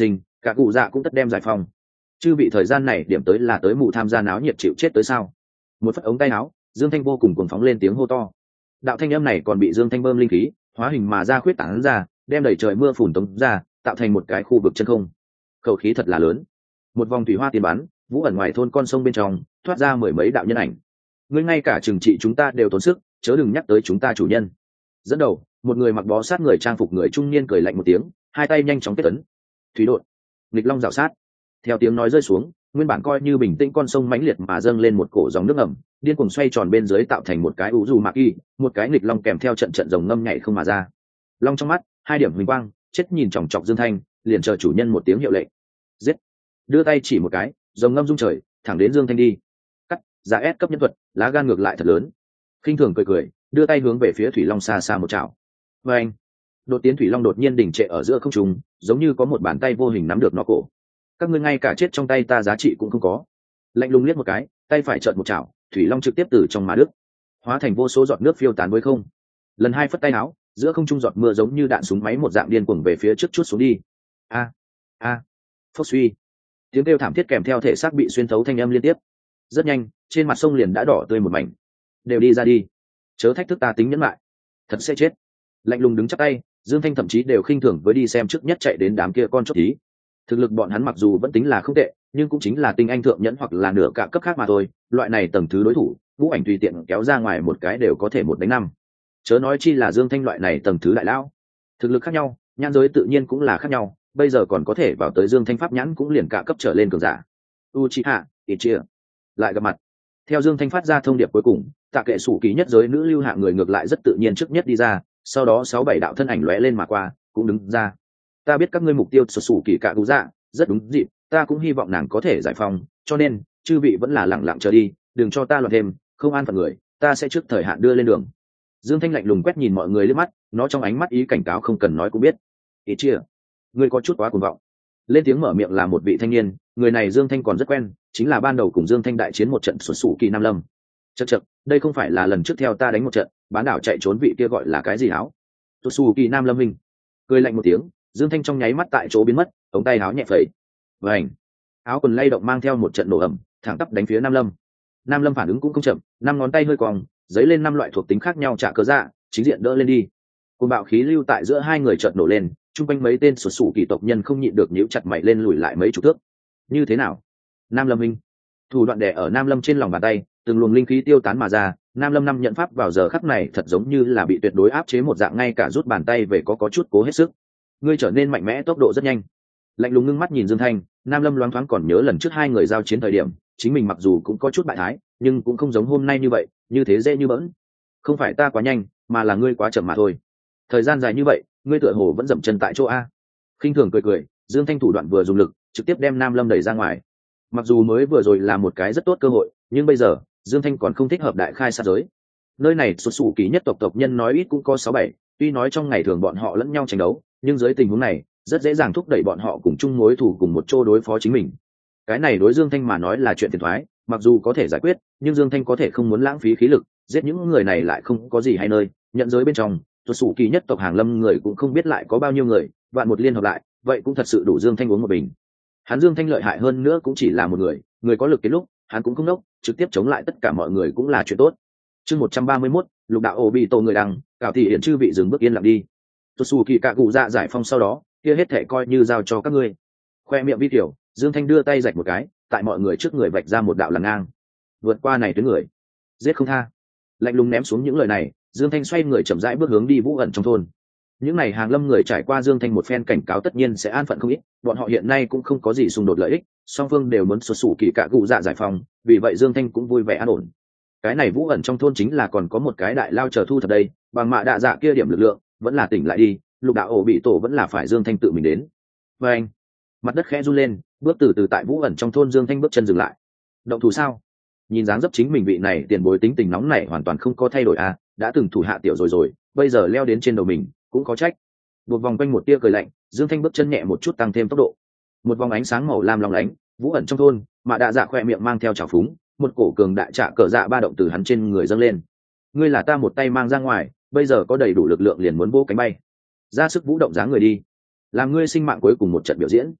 cả cụ dạ cũng tất đem giải phong. Chư vị thời gian này điểm tới là tới mù tham gia náo nhiệt chịu chết tới sao? Một phất ống tay áo, Dương Thanh vô cùng cuồng phóng lên tiếng hô to. Đạo thanh âm này còn bị Dương Thanh bơm linh khí hóa hình mà ra, khuyết tán ra, đem đẩy trời mưa phùn tống ra, tạo thành một cái khu vực chân không. Khẩu khí thật là lớn. Một vòng thủy hoa tiền bắn, vũ ẩn ngoài thôn con sông bên trong thoát ra mười mấy đạo nhân ảnh. Ngươi ngay cả trừng trị chúng ta đều tốn sức, chớ đừng nhắc tới chúng ta chủ nhân. Dẫn đầu, một người mặc bó sát người trang phục người trung niên cười lạnh một tiếng, hai tay nhanh chóng kết ấn. Thủy đột, nghịch long rào sát. Theo tiếng nói rơi xuống, nguyên bản coi như bình tĩnh con sông mãnh liệt mà dâng lên một cổ dòng nước ẩm, điên cuồng xoay tròn bên dưới tạo thành một cái ú dù mạc y, một cái nghịch long kèm theo trận trận rồng ngâm nhảy không mà ra. Long trong mắt, hai điểm huỳnh quang, chết nhìn chòng chọc Dương Thanh, liền chờ chủ nhân một tiếng hiệu lệnh. Giết! Đưa tay chỉ một cái, rồng ngâm rung trời, thẳng đến Dương Thanh đi. Cắt, giá ép cấp nhân thuật, lá gan ngược lại thật lớn. Khinh thường cười cười, đưa tay hướng về phía thủy long xa xa một chảo. Và anh, đột tiến thủy long đột nhiên đỉnh trệ ở giữa không trung, giống như có một bàn tay vô hình nắm được nó cổ. Các ngươi ngay cả chết trong tay ta giá trị cũng không có. Lạnh lùng liếc một cái, tay phải trợn một chảo, thủy long trực tiếp từ trong má đứt, hóa thành vô số giọt nước phiêu tán với không. Lần hai phất tay áo, giữa không trung giọt mưa giống như đạn súng máy một dạng điên cuồng về phía trước chút xuống đi. A a, phốc suy, tiếng kêu thảm thiết kèm theo thể xác bị xuyên thấu thanh âm liên tiếp. Rất nhanh, trên mặt sông liền đã đỏ tươi một mảnh. Đều đi ra đi, chớ thách thức ta tính nhẫn lại, thật sẽ chết. Lạnh lùng đứng chắp tay, Dương Thanh thậm chí đều khinh thường với đi xem trước nhất chạy đến đám kia con chốt tí. Thực lực bọn hắn mặc dù vẫn tính là không tệ, nhưng cũng chính là tinh anh thượng nhẫn hoặc là nửa cả cấp khác mà thôi. Loại này tầng thứ đối thủ, Vũ Ảnh tùy tiện kéo ra ngoài một cái đều có thể một đánh năm. Chớ nói chi là Dương Thanh loại này tầng thứ đại lão. Thực lực khác nhau, nhãn giới tự nhiên cũng là khác nhau. Bây giờ còn có thể vào tới Dương Thanh pháp nhãn cũng liền cả cấp trở lên cường giả. Uchiha, Itachi, lại gặp mặt. Theo Dương Thanh phát ra thông điệp cuối cùng, Tạ Kệ Sủ Kỳ nhất giới nữ lưu hạng người ngược lại rất tự nhiên trước nhất đi ra, sau đó sáu bảy đạo thân ảnh lóe lên mà qua, cũng đứng ra. Ta biết các ngươi mục tiêu Sủ Sủ Kỳ cả cụ dạ, rất đúng dịp, ta cũng hy vọng nàng có thể giải phóng, cho nên chư vị vẫn là lẳng lặng chờ đi, đừng cho ta loạn thêm, không an phận người, ta sẽ trước thời hạn đưa lên đường. Dương Thanh lạnh lùng quét nhìn mọi người liếc mắt, nó trong ánh mắt ý cảnh cáo không cần nói cũng biết. Ý chia, ngươi có chút quá cuồng vọng. Lên tiếng mở miệng là một vị thanh niên, người này Dương Thanh còn rất quen, chính là ban đầu cùng Dương Thanh đại chiến một trận Sủ Sủ Kỳ Nam Lâm. Chậc chậc, đây không phải là lần trước theo ta đánh một trận, bán đảo chạy trốn vị kia gọi là cái gì áo? Sủ Sủ Kỳ Nam Lâm minh. Cười lạnh một tiếng, Dương Thanh trong nháy mắt tại chỗ biến mất, ống tay áo nhẹ phẩy. Vành, áo quần lay động mang theo một trận nổ ẩm, thẳng tắp đánh phía Nam Lâm. Nam Lâm phản ứng cũng không chậm, năm ngón tay hơi cong, giấy lên năm loại thuộc tính khác nhau trả cớ dạ, chính diện đỡ lên đi. Cùng bạo khí lưu tại giữa hai người chợt nổ lên, chung quanh mấy tên Sủ Sủ Kỳ tộc nhân không nhịn được nhíu chặt mày lên lùi lại mấy chục thước. Như thế nào? Nam Lâm minh. Thủ đoạn đè ở Nam Lâm trên lòng bàn tay, từng luồng linh khí tiêu tán mà ra. Nam Lâm năm nhận pháp vào giờ khắc này thật giống như là bị tuyệt đối áp chế một dạng, ngay cả rút bàn tay về có có chút cố hết sức. Ngươi trở nên mạnh mẽ, tốc độ rất nhanh. Lạnh lùng ngưng mắt nhìn Dương Thanh, Nam Lâm loáng thoáng còn nhớ lần trước hai người giao chiến thời điểm, chính mình mặc dù cũng có chút bại thái, nhưng cũng không giống hôm nay như vậy, như thế dễ như bỡn. Không phải ta quá nhanh, mà là ngươi quá chậm mà thôi. Thời gian dài như vậy, ngươi tựa hồ vẫn dậm chân tại chỗ a. Khinh thường cười cười, Dương Thanh thủ đoạn vừa dùng lực, trực tiếp đem Nam Lâm đẩy ra ngoài. Mặc dù mới vừa rồi là một cái rất tốt cơ hội, nhưng bây giờ Dương Thanh còn không thích hợp đại khai sát giới. Nơi này Sủ Sủ Kỳ nhất tộc tộc nhân nói ít cũng có sáu bảy, tuy nói trong ngày thường bọn họ lẫn nhau tranh đấu, nhưng dưới tình huống này rất dễ dàng thúc đẩy bọn họ cùng chung mối thù cùng một chỗ đối phó chính mình. Cái này đối Dương Thanh mà nói là chuyện phiền toái, mặc dù có thể giải quyết, nhưng Dương Thanh có thể không muốn lãng phí khí lực, giết những người này lại không có gì hay nơi. Nhận giới bên trong, Sủ Sủ Kỳ nhất tộc hàng lâm người cũng không biết lại có bao nhiêu người, vạn một liên hợp lại, vậy cũng thật sự đủ Dương Thanh uống một bình. Hắn Dương Thanh lợi hại hơn nữa cũng chỉ là một người, người có lực cái lúc, hắn cũng không nốc, trực tiếp chống lại tất cả mọi người cũng là chuyện tốt. Chương một trăm ba mươi mốt, Lục đạo ổ bị tổ người đằng, cảo thị hiển chư vị dừng bước yên lặng đi. Sủ Sủ Kỳ cả cụ dạ giải phong sau đó, kia hết thể coi như giao cho các ngươi. Khoe miệng vi tiểu, Dương Thanh đưa tay rạch một cái, tại mọi người trước người vạch ra một đạo lằn ngang. Vượt qua này tuyến người, giết không tha. Lạnh lùng ném xuống những lời này, Dương Thanh xoay người chậm rãi bước hướng đi Vũ ẩn trong thôn. Những này hàng lâm người trải qua Dương Thanh một phen cảnh cáo tất nhiên sẽ an phận không ít, bọn họ hiện nay cũng không có gì xung đột lợi ích, song phương đều muốn Sủ Sủ Kỳ cả cụ dạ giải phóng, vì vậy Dương Thanh cũng vui vẻ an ổn. Cái này Vũ ẩn trong thôn chính là còn có một cái đại lao chờ thu thập đây, bằng mạ đạ dạ kia điểm lực lượng, vẫn là tỉnh lại đi, Lục đạo ổ bị tổ vẫn là phải Dương Thanh tự mình đến. Và anh, mặt đất khẽ run lên, bước từ từ tại Vũ ẩn trong thôn, Dương Thanh bước chân dừng lại. Động thủ sao? Nhìn dáng dấp chính mình vị này tiền bối tính tình nóng này hoàn toàn không có thay đổi à, đã từng thủ hạ tiểu rồi rồi, bây giờ leo đến trên đầu mình, cũng có trách. Buộc vòng quanh một tia cười lạnh, Dương Thanh bước chân nhẹ một chút tăng thêm tốc độ. Một vòng ánh sáng màu lam long lánh, Vũ ẩn trong thôn, mà đạ dạ khoe miệng mang theo trào phúng, một cổ cường đại trạ cờ dạ ba động từ hắn trên người dâng lên. Ngươi là ta một tay mang ra ngoài, bây giờ có đầy đủ lực lượng liền muốn vỗ cánh bay, ra sức vũ động dáng người đi, làm ngươi sinh mạng cuối cùng một trận biểu diễn.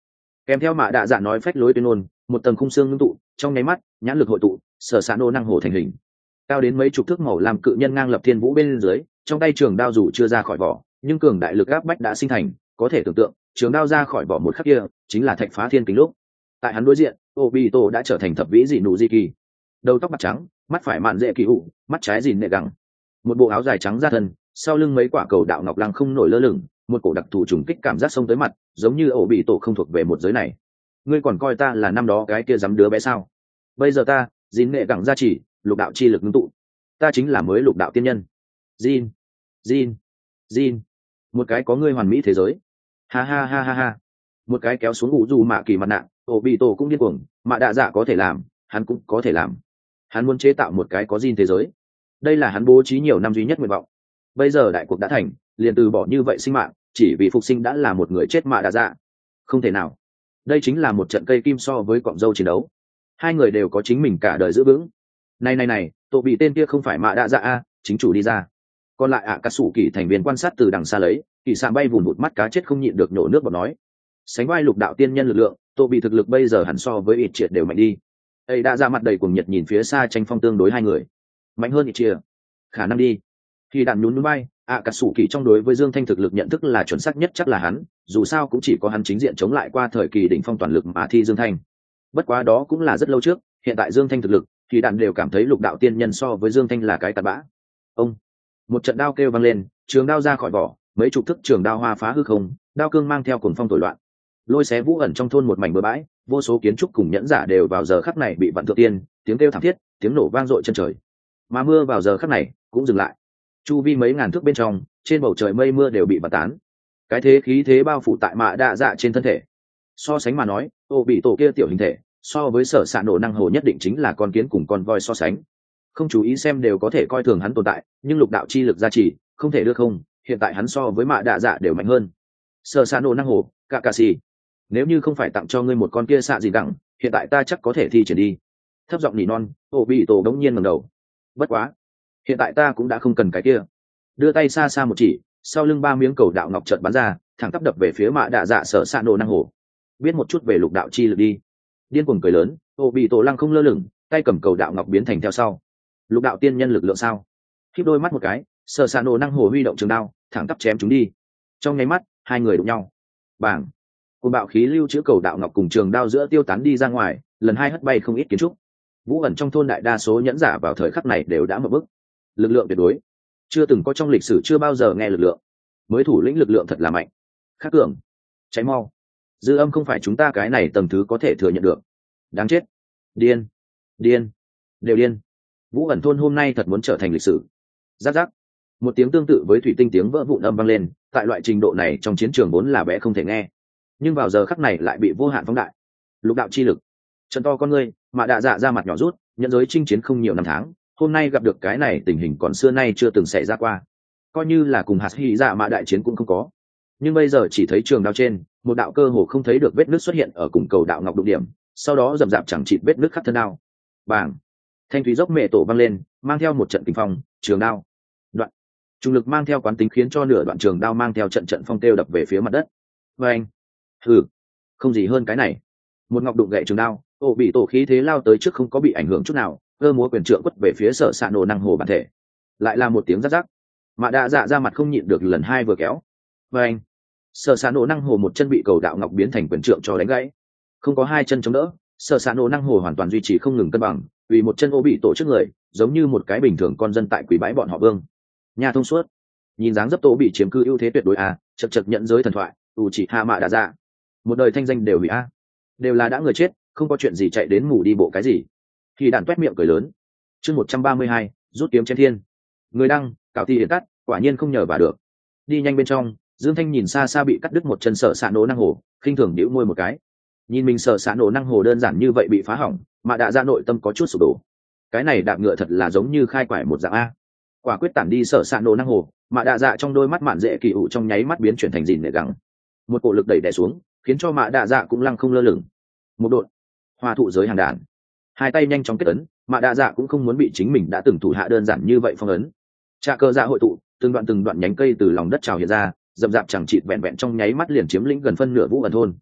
Kèm theo mạ đạ dạ nói phách lối tuyên ngôn, một tầng khung xương ngưng tụ, trong nháy mắt nhãn lực hội tụ, sở s ạ nổ năng hồ thành hình. Cao đến mấy chục thước màu làm cự nhân ngang lập thiên vũ bên dưới, trong tay trường đao dù chưa ra khỏi vỏ, nhưng cường đại lực áp bách đã sinh thành, có thể tưởng tượng trường đao ra khỏi vỏ một khắc kia chính là thạch phá thiên kính lúc. Tại hắn đối diện, Obito đã trở thành thập vĩ dị nụ di kỳ, đầu tóc bạc trắng, mắt phải mạn dễ kỳ ủ, mắt trái dìn nệ gẳng, một bộ áo dài trắng da thân, sau lưng mấy quả cầu đạo ngọc lăng không nổi lơ lửng, một cổ đặc thù trùng kích cảm giác xông tới mặt, giống như Obito không thuộc về một giới này. Ngươi còn coi ta là năm đó cái kia dám đứa bé sao? Bây giờ ta dìn nệ gẳng ra chỉ, lục đạo chi lực ngưng tụ, ta chính là mới lục đạo tiên nhân. Jin, Jin, Jin, một cái có ngươi hoàn mỹ thế giới. Ha ha ha ha ha. Một cái kéo xuống ủ dù mạ kỳ mặt nạ, Obito cũng điên cuồng, mạ đạ dạ có thể làm, hắn cũng có thể làm. Hắn muốn chế tạo một cái có Jin thế giới. Đây là hắn bố trí nhiều năm duy nhất nguyện vọng. Bây giờ đại cuộc đã thành, liền từ bỏ như vậy sinh mạng, chỉ vì phục sinh đã là một người chết mạ đạ dạ. Không thể nào. Đây chính là một trận cây kim so với cọng dâu chiến đấu. Hai người đều có chính mình cả đời giữ vững. Này này này, tổ bị tên kia không phải mạ đạ dạ a, chính chủ đi ra. Còn lại ạ cà sủ kỳ thành viên quan sát từ đằng xa lấy, kỳ sạm bay vùn vụt mắt cá chết không nhịn được nhổ nước bọt nói. Sánh vai lục đạo tiên nhân lực lượng, tổ bị thực lực bây giờ hẳn so với ít triệt đều mạnh đi. Ấy đã ra mặt đầy cuồng nhiệt nhìn phía xa tranh phong tương đối hai người. Mạnh hơn ít triệt. Khả năng đi. Khi đạn nhún núi bay, ạ cà sủ kỳ trong đối với Dương Thanh thực lực nhận thức là chuẩn xác nhất chắc là hắn, dù sao cũng chỉ có hắn chính diện chống lại qua thời kỳ đỉnh phong toàn lực mà thi Dương Thanh. Bất quá đó cũng là rất lâu trước, hiện tại Dương Thanh thực lực, thì đạn đều cảm thấy lục đạo tiên nhân so với Dương Thanh là cái tạt bã. Ông, một trận đao kêu vang lên, trường đao ra khỏi vỏ, mấy chục thức trường đao hoa phá hư không, đao cương mang theo cuồng phong thổi loạn, lôi xé vũ ẩn trong thôn một mảnh bừa bãi, vô số kiến trúc cùng nhẫn giả đều vào giờ khắc này bị vặn thượng tiên, tiếng kêu thảm thiết, tiếng nổ vang dội chân trời. Mà mưa vào giờ khắc này cũng dừng lại. Chu vi mấy ngàn thước bên trong, trên bầu trời mây mưa đều bị vặt tán. Cái thế khí thế bao phủ tại mạ đạ dạ trên thân thể. So sánh mà nói, ô bị tổ kia tiểu hình thể, so với sở xạ nổ năng hồ nhất định chính là con kiến cùng con voi so sánh. Không chú ý xem đều có thể coi thường hắn tồn tại, nhưng lục đạo chi lực gia trì, không thể đưa không, hiện tại hắn so với mạ đạ dạ đều mạnh hơn. Sở xạ nổ năng hồ, cả cà xì. Nếu như không phải tặng cho ngươi một con kia xạ gì đẳng, hiện tại ta chắc có thể thi triển đi. Thấp giọng nỉ non, ô bị tổ đống nhiên ngẩng đầu. Bất quá, hiện tại ta cũng đã không cần cái kia. Đưa tay xa xa một chỉ, sau lưng ba miếng cầu đạo ngọc chợt bắn ra, thẳng tắp đập về phía mạ đạ dạ sở xạ nổ năng hồ. Biết một chút về lục đạo chi lực đi. Điên cuồng cười lớn, ô bị tổ lăng không lơ lửng, tay cầm cầu đạo ngọc biến thành theo sau. Lục đạo tiên nhân lực lượng sao? Khiếp đôi mắt một cái, sở xạ nổ năng hồ huy động trường đao, thẳng tắp chém chúng đi. Trong nháy mắt, hai người đụng nhau. Bảng. Cùng bạo khí lưu chữa cầu đạo ngọc cùng trường đao giữa tiêu tán đi ra ngoài, lần hai hất bay không ít kiến trúc. Vũ ẩn trong thôn đại đa số nhẫn giả vào thời khắc này đều đã mở bức. Lực lượng tuyệt đối, chưa từng có trong lịch sử, chưa bao giờ nghe lực lượng. Mới thủ lĩnh lực lượng thật là mạnh. Khắc cường, cháy mau. Dư âm không phải chúng ta cái này tầng thứ có thể thừa nhận được. Đáng chết. Điên, điên, đều điên. Vũ ẩn thôn hôm nay thật muốn trở thành lịch sử. Giáp giáp. Một tiếng tương tự với thủy tinh tiếng vỡ vụn âm vang lên, tại loại trình độ này trong chiến trường vốn là bé không thể nghe, nhưng vào giờ khắc này lại bị vô hạn phóng đại. Lục đạo chi lực. Trận to con ngươi, mà đạ dạ ra mặt nhỏ rút, nhận giới chinh chiến không nhiều năm tháng, hôm nay gặp được cái này tình hình còn xưa nay chưa từng xảy ra qua. Coi như là cùng hạt hy dạ mạ đại chiến cũng không có, nhưng bây giờ chỉ thấy trường đao trên một đạo cơ hồ không thấy được vết nứt xuất hiện ở cùng cầu đạo ngọc đụng điểm, sau đó rậm rạp chẳng chịt vết nứt khắp thân đao. Bàng, thanh thúy dốc mẹ tổ văng lên, mang theo một trận kinh phong, trường đao đoạn trung lực mang theo quán tính khiến cho nửa đoạn trường đao mang theo trận trận phong tiêu đập về phía mặt đất. Và anh, ừ, không gì hơn cái này. Một ngọc đụng gậy trường đao, ô bị tổ khí thế lao tới trước không có bị ảnh hưởng chút nào, cơ múa quyền trượng quất về phía sở xạ nổ năng hồ bản thể. Lại là một tiếng rắc rắc, mà đạ dạ ra mặt không nhịn được lần hai vừa kéo. Và anh, sở xạ nổ năng hồ một chân bị cầu đạo ngọc biến thành quyền trượng cho đánh gãy. Không có hai chân chống đỡ, sở xạ nổ năng hồ hoàn toàn duy trì không ngừng cân bằng, vì một chân ô bị tổ trước người, giống như một cái bình thường con dân tại quỷ bãi bọn họ vương. Nhà thông suốt, nhìn dáng dấp tổ bị chiếm cư ưu thế tuyệt đối à, chật chật nhận giới thần thoại, ủ chỉ hạ mạ đạ dạ. Một đời thanh danh đều hủy a, đều là đã người chết, không có chuyện gì chạy đến mù đi bộ cái gì. Khi đạn toét miệng cười lớn. Chương một trăm ba mươi hai, rút kiếm chém thiên. Người đăng, cảo thi hiện cắt, quả nhiên không nhờ vả được. Đi nhanh bên trong, Dương Thanh nhìn xa xa bị cắt đứt một chân sở xạ nổ năng hồ, khinh thường nhíu môi một cái. Nhìn mình sở xạ nổ năng hồ đơn giản như vậy bị phá hỏng, mà đạ dạ nội tâm có chút sụp đổ. Cái này đạp ngựa thật là giống như khai quải một dạng a. Quả quyết tản đi sở xạ nổ năng hồ, mà đạ dạ trong đôi mắt mạn dễ kỳ ủ trong nháy mắt biến chuyển thành dìn nệ gắng. Một cổ lực đẩy đè xuống, khiến cho mạ đạ dạ cũng lăng không lơ lửng. Một đột, hoa thụ giới hàng đàn, hai tay nhanh chóng kết ấn, mạ đạ dạ cũng không muốn bị chính mình đã từng thủ hạ đơn giản như vậy phong ấn. Trà cơ dạ hội tụ, từng đoạn từng đoạn nhánh cây từ lòng đất trào hiện ra, rậm rạp chẳng chịt vẹn vẹn trong nháy mắt liền chiếm lĩnh gần phân nửa Vũ ẩn thôn.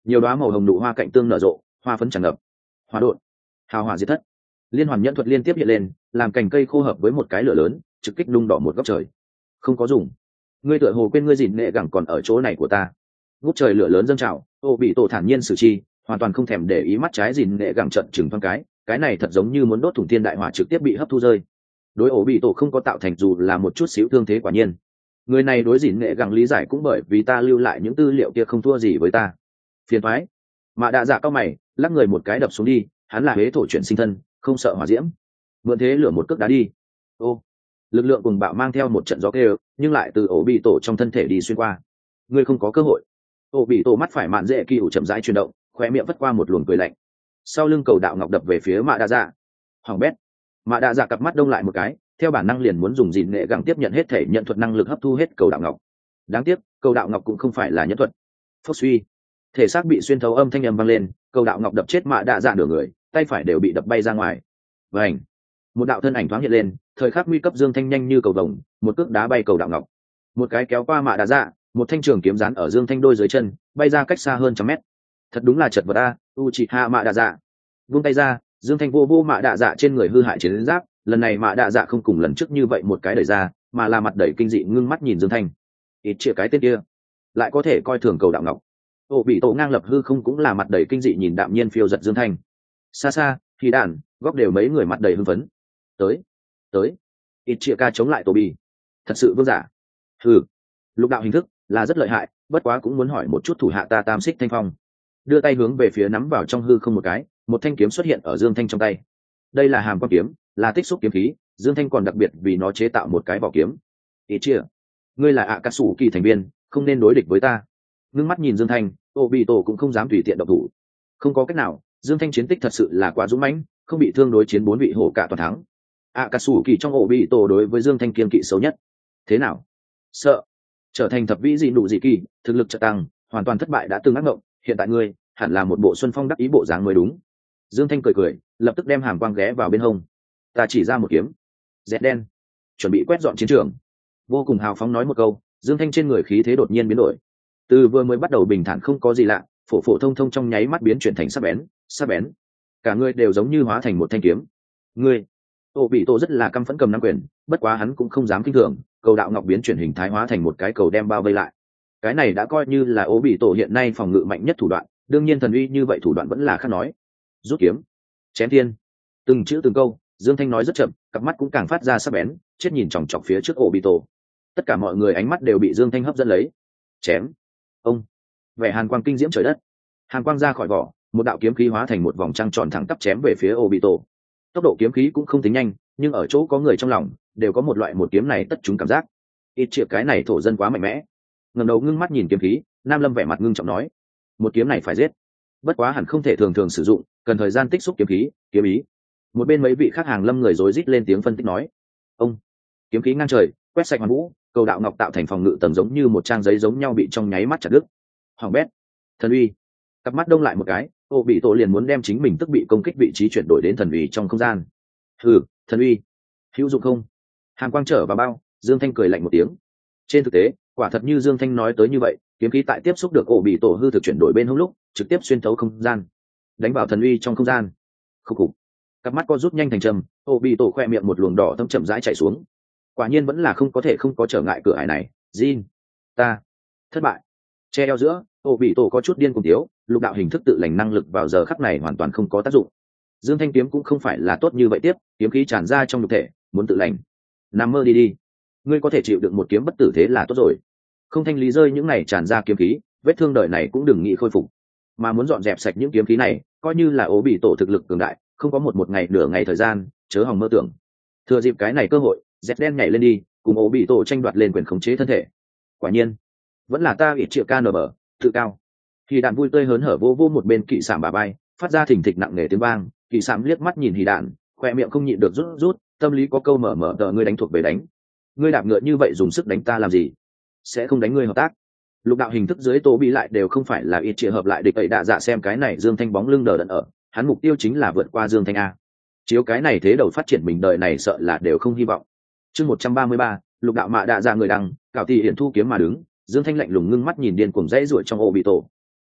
nhiều đoá màu hồng nụ hoa cạnh tương nở rộ, hoa phấn tràn ngập. Hỏa độn, hào hỏa diệt thất, liên hoàn nhẫn thuật liên tiếp hiện lên, làm cành cây khô hợp với một cái lửa lớn, trực kích nung đỏ một góc trời. Không có dùng, ngươi tựa hồ quên ngươi dìn nghệ gẳng còn ở chỗ này của ta. Ngút trời lửa lớn dâng trào, ô bị tổ thản nhiên xử chi, hoàn toàn không thèm để ý mắt trái dìn nghệ gẳng trận chừng thoáng cái, cái này thật giống như muốn đốt thủng thiên đại hỏa trực tiếp bị hấp thu rơi. Đối ổ bị tổ không có tạo thành dù là một chút xíu thương thế quả nhiên. Người này đối dìn nghệ gẳng lý giải cũng bởi vì ta lưu lại những tư liệu kia không thua gì với ta. Phiền thoái. Mạ đạ dạ cao mày, lắc người một cái đập xuống đi, hắn là hế thổ chuyển sinh thân, không sợ hỏa diễm. Mượn thế lửa một cước đá đi. Ô, lực lượng cùng bạo mang theo một trận gió kêu, nhưng lại từ ổ bị tổ trong thân thể đi xuyên qua. Ngươi không có cơ hội. Ổ bị tổ mắt phải mạn dễ kỳ ủ chậm rãi chuyển động, khóe miệng vất qua một luồng cười lạnh. Sau lưng cầu đạo ngọc đập về phía mạ đạ dạ. Hoàng bét. Mạ đạ dạ cặp mắt đông lại một cái, theo bản năng liền muốn dùng dìn nghệ gẳng tiếp nhận hết thể nhận thuật năng lực hấp thu hết cầu đạo ngọc. Đáng tiếc, cầu đạo ngọc cũng không phải là nhân thuật. Phốc suy, thể xác bị xuyên thấu âm thanh âm vang lên, cầu đạo ngọc đập chết mạ đạ dạ nửa người, tay phải đều bị đập bay ra ngoài. Vành, một đạo thân ảnh thoáng hiện lên, thời khắc nguy cấp Dương Thanh nhanh như cầu vồng, một cước đá bay cầu đạo ngọc, một cái kéo qua mạ đạ dạ, một thanh trường kiếm dán ở Dương Thanh đôi dưới chân, bay ra cách xa hơn trăm mét. Thật đúng là chật vật a, Uchiha mạ đạ dạ. Vung tay ra, Dương Thanh vô vô mạ đạ dạ trên người hư hại chiến giáp, lần này mạ đạ dạ không cùng lần trước như vậy một cái đẩy ra, mà là mặt đầy kinh dị ngưng mắt nhìn Dương Thanh. Ít chia cái tên kia, lại có thể coi thường cầu đạo ngọc. Ô bị tổ ngang lập hư không cũng là mặt đầy kinh dị nhìn đạm nhiên phiêu giật Dương Thanh. Xa xa, thì đàn, góc đều mấy người mặt đầy hưng phấn. Tới, tới. Ít chia ca chống lại Tô Bì. Thật sự vương giả. Hừ. Lục đạo hình thức là rất lợi hại, bất quá cũng muốn hỏi một chút thủ hạ ta Tam Xích Thanh Phong. Đưa tay hướng về phía nắm vào trong hư không một cái, một thanh kiếm xuất hiện ở Dương Thanh trong tay. Đây là hàm quan kiếm, là tích xúc kiếm khí, Dương Thanh còn đặc biệt vì nó chế tạo một cái vỏ kiếm. Ít chia, ngươi là ạ cà sủ kỳ thành viên, không nên đối địch với ta. Ngưng mắt nhìn Dương Thanh, Ô Bị Tổ cũng không dám tùy tiện động thủ. Không có cách nào, Dương Thanh chiến tích thật sự là quá dũng mãnh, không bị thương đối chiến bốn vị hổ cả toàn thắng. ạ cà sủ kỳ trong Ô Bị Tổ đối với Dương Thanh kiên kỵ xấu nhất. Thế nào? Sợ. Trở thành thập vĩ dị nụ dị kỳ, thực lực trợ tăng, hoàn toàn thất bại đã từng ác mộng, hiện tại ngươi hẳn là một bộ xuân phong đắc ý bộ dáng mới đúng. Dương Thanh cười cười, lập tức đem hàm quang ghé vào bên hông. Ta chỉ ra một kiếm. Dẹt đen, chuẩn bị quét dọn chiến trường. Vô cùng hào phóng nói một câu, Dương Thanh trên người khí thế đột nhiên biến đổi. Từ vừa mới bắt đầu bình thản không có gì lạ, phổ phổ thông thông trong nháy mắt biến chuyển thành sắc bén, sắc bén. Cả người đều giống như hóa thành một thanh kiếm. Ngươi, Tô Bị Tô rất là căm phẫn cầm nắm quyền, bất quá hắn cũng không dám kinh thường, cầu đạo ngọc biến chuyển hình thái hóa thành một cái cầu đem bao vây lại. Cái này đã coi như là Ô Bị Tổ hiện nay phòng ngự mạnh nhất thủ đoạn, đương nhiên thần uy như vậy thủ đoạn vẫn là khác nói. Rút kiếm, chém thiên, từng chữ từng câu, Dương Thanh nói rất chậm, cặp mắt cũng càng phát ra sắc bén, chết nhìn chòng chọc phía trước Ô Bị Tổ. Tất cả mọi người ánh mắt đều bị Dương Thanh hấp dẫn lấy. Chém, ông, vẻ hàn quang kinh diễm trời đất, hàn quang ra khỏi vỏ, một đạo kiếm khí hóa thành một vòng trăng tròn thẳng tắp chém về phía Ô Bị Tổ. Tốc độ kiếm khí cũng không tính nhanh, nhưng ở chỗ có người trong lòng đều có một loại một kiếm này tất chúng cảm giác. Ít triệu cái này thổ dân quá mạnh mẽ. Ngẩng đầu ngưng mắt nhìn kiếm khí, Nam Lâm vẻ mặt ngưng trọng nói: một kiếm này phải giết, bất quá hẳn không thể thường thường sử dụng, cần thời gian tích xúc kiếm khí, kiếm ý. Một bên mấy vị khác hàng lâm người rối rít lên tiếng phân tích nói: ông, kiếm khí ngang trời, quét sạch hoàn vũ, cầu đạo ngọc tạo thành phòng ngự tầng giống như một trang giấy giống nhau bị trong nháy mắt chặt đứt. Hoàng bét, thần uy. Cặp mắt đông lại một cái, Ô Bị Tổ liền muốn đem chính mình tức bị công kích vị trí chuyển đổi đến thần uy trong không gian. Hừ, thần uy, hữu dụng không? Hàn quang trở vào bao, Dương Thanh cười lạnh một tiếng. Trên thực tế, quả thật như Dương Thanh nói tới như vậy, kiếm khí tại tiếp xúc được Ô Bị Tổ hư thực chuyển đổi bên hông lúc, trực tiếp xuyên thấu không gian, đánh vào thần uy trong không gian. Khúc khục. Cặp mắt co rút nhanh thành trầm, Ô Bị Tổ khoe miệng một luồng đỏ thâm chậm rãi chảy xuống. Quả nhiên vẫn là không có thể không có trở ngại cửa ải này. Jin, ta thất bại. Che eo giữa, Ô Bị Tổ có chút điên cùng thiếu, lục đạo hình thức tự lành năng lực vào giờ khắc này hoàn toàn không có tác dụng. Dương Thanh kiếm cũng không phải là tốt như vậy tiếp, kiếm khí tràn ra trong nhục thể, muốn tự lành. Nằm mơ đi đi, ngươi có thể chịu được một kiếm bất tử thế là tốt rồi. Không thanh lý rơi những này tràn ra kiếm khí, vết thương đời này cũng đừng nghĩ khôi phục. Mà muốn dọn dẹp sạch những kiếm khí này, coi như là Ô Bị Tổ thực lực cường đại, không có một một ngày nửa ngày thời gian, chớ hòng mơ tưởng. Thừa dịp cái này cơ hội, dẹt đen nhảy lên đi, cùng Ô Bị Tổ tranh đoạt lên quyền khống chế thân thể. Quả nhiên, vẫn là ta ít triệu ca nở bờ, tự cao. Hỉ Đạn vui tươi hớn hở vô vô một bên kỵ sảm bà bay, phát ra thình thịch nặng nề tiếng vang. Kỵ sảm liếc mắt nhìn Hỉ Đạn, khoe miệng không nhịn được rút rút, tâm lý có câu mở mở tờ ngươi đánh thuộc về đánh. Ngươi đạp ngựa như vậy dùng sức đánh ta làm gì? Sẽ không đánh ngươi hợp tác. Lục đạo hình thức dưới Tô Bị lại đều không phải là ít triệu hợp lại địch ấy đạ dạ xem cái này Dương Thanh bóng lưng đờ đẫn ở, hắn mục tiêu chính là vượt qua Dương Thanh a. Chiếu cái này thế đầu phát triển mình đời này sợ là đều không hy vọng. Chương một trăm ba mươi ba, lục đạo mạ đạ dạ người đăng, cảo tỷ hiển thu kiếm mà đứng, Dương Thanh lạnh lùng ngưng mắt nhìn điên cuồng dãy ruổi trong Ô Bị Tổ.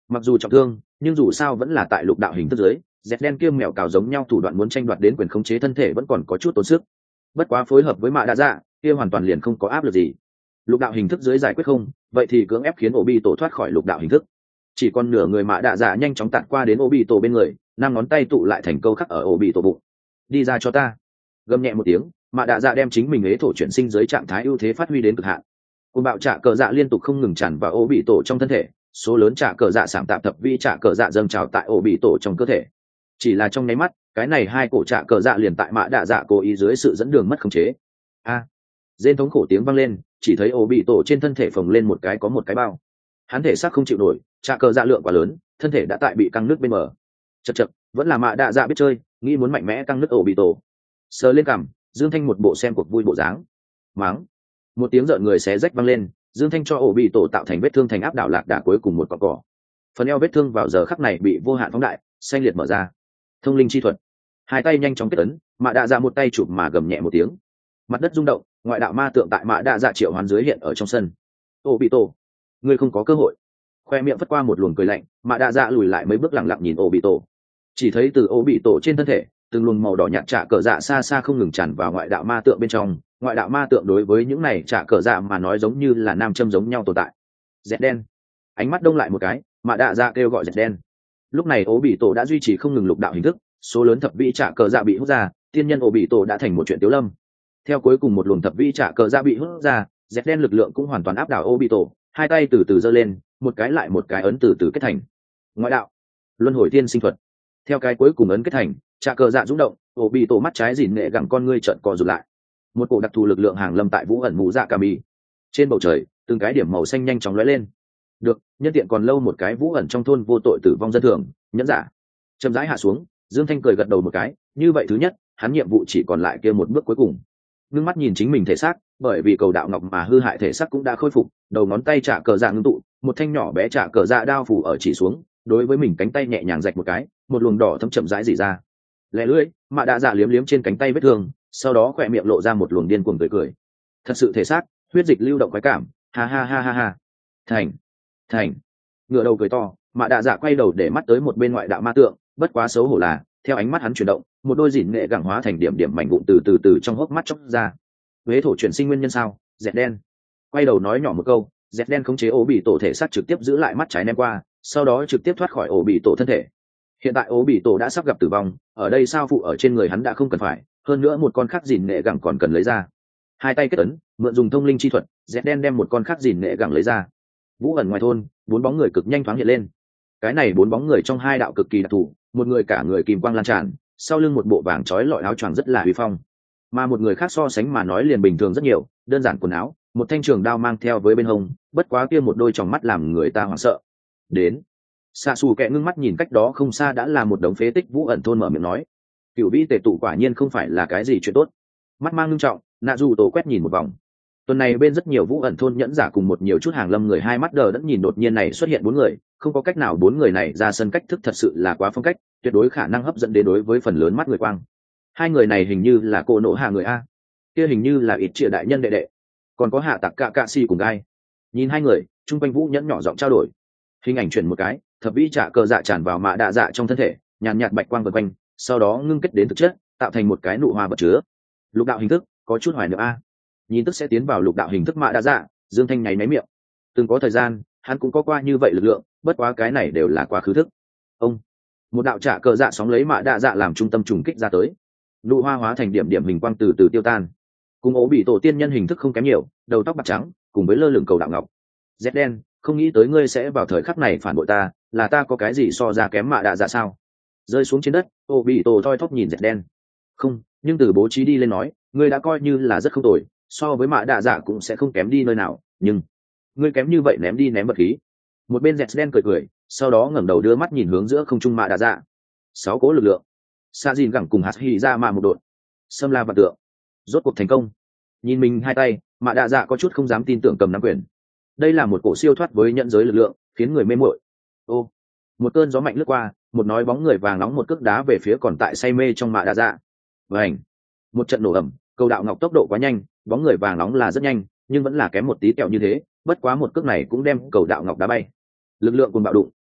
mặc dù trọng thương nhưng dù sao vẫn là tại lục đạo hình thức dưới, dẹt đen kia mèo cào giống nhau thủ đoạn muốn tranh đoạt đến quyền khống chế thân thể vẫn còn có chút tốn sức. Bất quá phối hợp với mạ đa dạ kia hoàn toàn liền không có áp lực gì. Lục đạo hình thức dưới giải quyết không, vậy thì cưỡng ép khiến ổ bị tổ thoát khỏi lục đạo hình thức. Chỉ còn nửa người mạ đa dạ nhanh chóng tạt qua đến ổ bị tổ bên người, năm ngón tay tụ lại thành câu khắc ở ổ bị tổ bụng. Đi ra cho ta. Gầm nhẹ một tiếng, mạ đa dạ đem chính mình ế thổ chuyển sinh dưới trạng thái ưu thế phát huy đến cực hạn. Côn bạo trả cờ dạ liên tục không ngừng tràn vào ổ bị tổ trong thân thể, số lớn trả cờ dạ sảm tạp thập vi trả cờ dạ dâng trào tại ổ bị tổ trong cơ thể. Chỉ là trong nháy mắt, cái này hai cổ trả cờ dạ liền tại mạ đa dạ cố ý dưới sự dẫn đường mất khống chế. A, à, rên thống khổ tiếng vang lên, chỉ thấy ổ bị tổ trên thân thể phồng lên một cái có một cái bao. Hắn thể xác không chịu nổi, trả cờ dạ lượng quá lớn, thân thể đã tại bị căng nước bên mở. Chậc chậc, vẫn là mạ đa dạ biết chơi, nghĩ muốn mạnh mẽ căng nước ổ bị tổ. Sờ lên cằm, Dương Thanh một bộ xem cuộc vui bộ dáng. Mắng. Một tiếng rợn người xé rách vang lên, Dương Thanh cho ổ bị tổ tạo thành vết thương thành áp đảo lạc đả cuối cùng một cọng cỏ. Phần eo vết thương vào giờ khắc này bị vô hạn phóng đại, xanh liệt mở ra. Thông linh chi thuật. Hai tay nhanh chóng kết ấn, mạ đa dạ một tay chụp mà gầm nhẹ một tiếng. Mặt đất rung động, ngoại đạo ma tượng tại mạ đa dạ triệu hoán dưới hiện ở trong sân. Ổ bị tổ, ngươi không có cơ hội. Khoe miệng phất qua một luồng cười lạnh, mạ đa dạ lùi lại mấy bước lặng lặng nhìn ổ bị tổ. Chỉ thấy từ ổ bị tổ trên thân thể, từng luồng màu đỏ nhạt trả cờ dạ xa xa không ngừng tràn vào ngoại đạo ma tượng bên trong. Ngoại đạo ma tượng đối với những này trả cờ dạ mà nói giống như là nam châm giống nhau tồn tại. Dẹt đen. Ánh mắt đông lại một cái, mạ đa dạ kêu gọi dẹt đen. Lúc này ổ bị tổ đã duy trì không ngừng lục đạo hình thức, số lớn thập vĩ trả cờ dạ bị hút ra, tiên nhân ổ bị tổ đã thành một chuyện tiếu lâm. Theo cuối cùng một luồng thập vĩ trả cờ dạ bị hút ra, dẹt đen lực lượng cũng hoàn toàn áp đảo ổ bị tổ, hai tay từ từ giơ lên, một cái lại một cái ấn từ từ kết thành. Ngoại đạo, luân hồi tiên sinh thuật. Theo cái cuối cùng ấn kết thành, trả cờ dạ rung động, ổ bị tổ mắt trái dỉn nghệ gẳng con ngươi trợn co rụt lại. Một cổ đặc thù lực lượng hàng lâm tại vũ ẩn mù dạ cà mì. Trên bầu trời, từng cái điểm màu xanh nhanh chóng lóe lên. Được, nhân tiện còn lâu một cái vũ ẩn trong thôn vô tội tử vong dân thường, nhẫn giả. Chậm rãi hạ xuống, Dương Thanh cười gật đầu một cái, như vậy thứ nhất, hắn nhiệm vụ chỉ còn lại kia một bước cuối cùng. Ngưng mắt nhìn chính mình thể xác, bởi vì cầu đạo ngọc mà hư hại thể xác cũng đã khôi phục, đầu ngón tay trả cờ dạ ngưng tụ, một thanh nhỏ bé trả cờ dạ đao phủ ở chỉ xuống, đối với mình cánh tay nhẹ nhàng rạch một cái, một luồng đỏ thấm chậm rãi rỉ ra. Lẻ lưỡi, mạ đa dạ liếm liếm trên cánh tay vết thương, sau đó khỏe miệng lộ ra một luồng điên cuồng cười cười. Thật sự thể xác, huyết dịch lưu động quái cảm, ha ha ha ha ha. Thành, thành. Ngửa đầu cười to, mạ đa dạ quay đầu để mắt tới một bên ngoại đạo ma tượng, bất quá xấu hổ là, theo ánh mắt hắn chuyển động, một đôi dỉn nghệ gẳng hóa thành điểm điểm mảnh vụn từ từ từ trong hốc mắt chốc ra. Huế thổ chuyển sinh nguyên nhân sao? Dẹt đen. Quay đầu nói nhỏ một câu, dẹt đen khống chế ổ bị tổ thể xác trực tiếp giữ lại mắt trái ném qua, sau đó trực tiếp thoát khỏi ổ bị tổ thân thể. Hiện tại ổ bị tổ đã sắp gặp tử vong, ở đây sao phụ ở trên người hắn đã không cần phải, hơn nữa một con khác dỉn nghệ gẳng còn cần lấy ra. Hai tay kết ấn, mượn dùng thông linh chi thuật, dẹt đen đem một con khác dỉn nghệ gẳng lấy ra. Vũ ẩn ngoài thôn, bốn bóng người cực nhanh thoáng hiện lên. Cái này bốn bóng người trong hai đạo cực kỳ đặc thù, một người cả người kìm quang lan tràn, sau lưng một bộ vàng trói lọi áo choàng rất là uy phong, mà một người khác so sánh mà nói liền bình thường rất nhiều, đơn giản quần áo, một thanh trường đao mang theo với bên hông, bất quá kia một đôi tròng mắt làm người ta hoảng sợ. Đến, xạ xù kẹ ngưng mắt nhìn cách đó không xa đã là một đống phế tích. Vũ ẩn thôn mở miệng nói, cựu vĩ tề tụ quả nhiên không phải là cái gì chuyện tốt. Mắt mang ngưng trọng, nạ dù tổ quét nhìn một vòng. Tuần này bên rất nhiều vũ ẩn thôn nhẫn giả cùng một nhiều chút hàng lâm người hai mắt đờ đẫn nhìn đột nhiên này xuất hiện bốn người, không có cách nào bốn người này ra sân cách thức thật sự là quá phong cách, tuyệt đối khả năng hấp dẫn đến đối với phần lớn mắt người quang. Hai người này hình như là cô nộ hạ người a, kia hình như là ít trịa đại nhân đệ đệ, còn có hạ tặc cạ cạ si cùng gai. Nhìn hai người, chung quanh vũ nhẫn nhỏ giọng trao đổi. Hình ảnh chuyển một cái, thập vĩ trả cờ dạ tràn vào mạ đa dạ trong thân thể, nhàn nhạt bạch quang vần quanh, sau đó ngưng kết đến thực chất, tạo thành một cái nụ hoa vật chứa. Lục đạo hình thức, có chút hoài niệm a. Nhìn tức sẽ tiến vào lục đạo hình thức mạ đa dạ, Dương Thanh nháy máy miệng. Từng có thời gian, hắn cũng có qua như vậy lực lượng, bất quá cái này đều là quá khứ thức. Ông, một đạo trả cờ dạ sóng lấy mạ đa dạ làm trung tâm trùng kích ra tới. Nụ hoa hóa thành điểm điểm hình quang từ từ tiêu tan. Cùng ố bị tổ tiên nhân hình thức không kém nhiều, đầu tóc bạc trắng, cùng với lơ lửng cầu đạo ngọc. Dẹt đen, không nghĩ tới ngươi sẽ vào thời khắc này phản bội ta, là ta có cái gì so ra kém mạ đa dạ sao? Rơi xuống trên đất, ố bị tổ thoi thóp nhìn dẹt đen. Không, nhưng từ bố trí đi lên nói, ngươi đã coi như là rất không tồi, so với mạ đa dạ cũng sẽ không kém đi nơi nào, nhưng ngươi kém như vậy ném đi ném vật khí. Một bên dẹt đen cười cười, sau đó ngẩng đầu đưa mắt nhìn hướng giữa không trung mạ đa dạ. Sáu cố lực lượng, sa dìn gẳng cùng hạt hỉ ra mà một đội, xâm la vật tượng, rốt cuộc thành công. Nhìn mình hai tay, mạ đa dạ có chút không dám tin tưởng cầm nắm quyền. Đây là một cổ siêu thoát với nhận giới lực lượng, khiến người mê muội. Ô, một cơn gió mạnh lướt qua, một nói bóng người vàng nóng một cước đá về phía còn tại say mê trong mạ đa dạ. Vành, một trận nổ ầm, cầu đạo ngọc tốc độ quá nhanh, bóng người vàng nóng là rất nhanh, nhưng vẫn là kém một tí tẹo như thế. Bất quá một cước này cũng đem cầu đạo ngọc đá bay. Lực lượng cùng bạo đụng,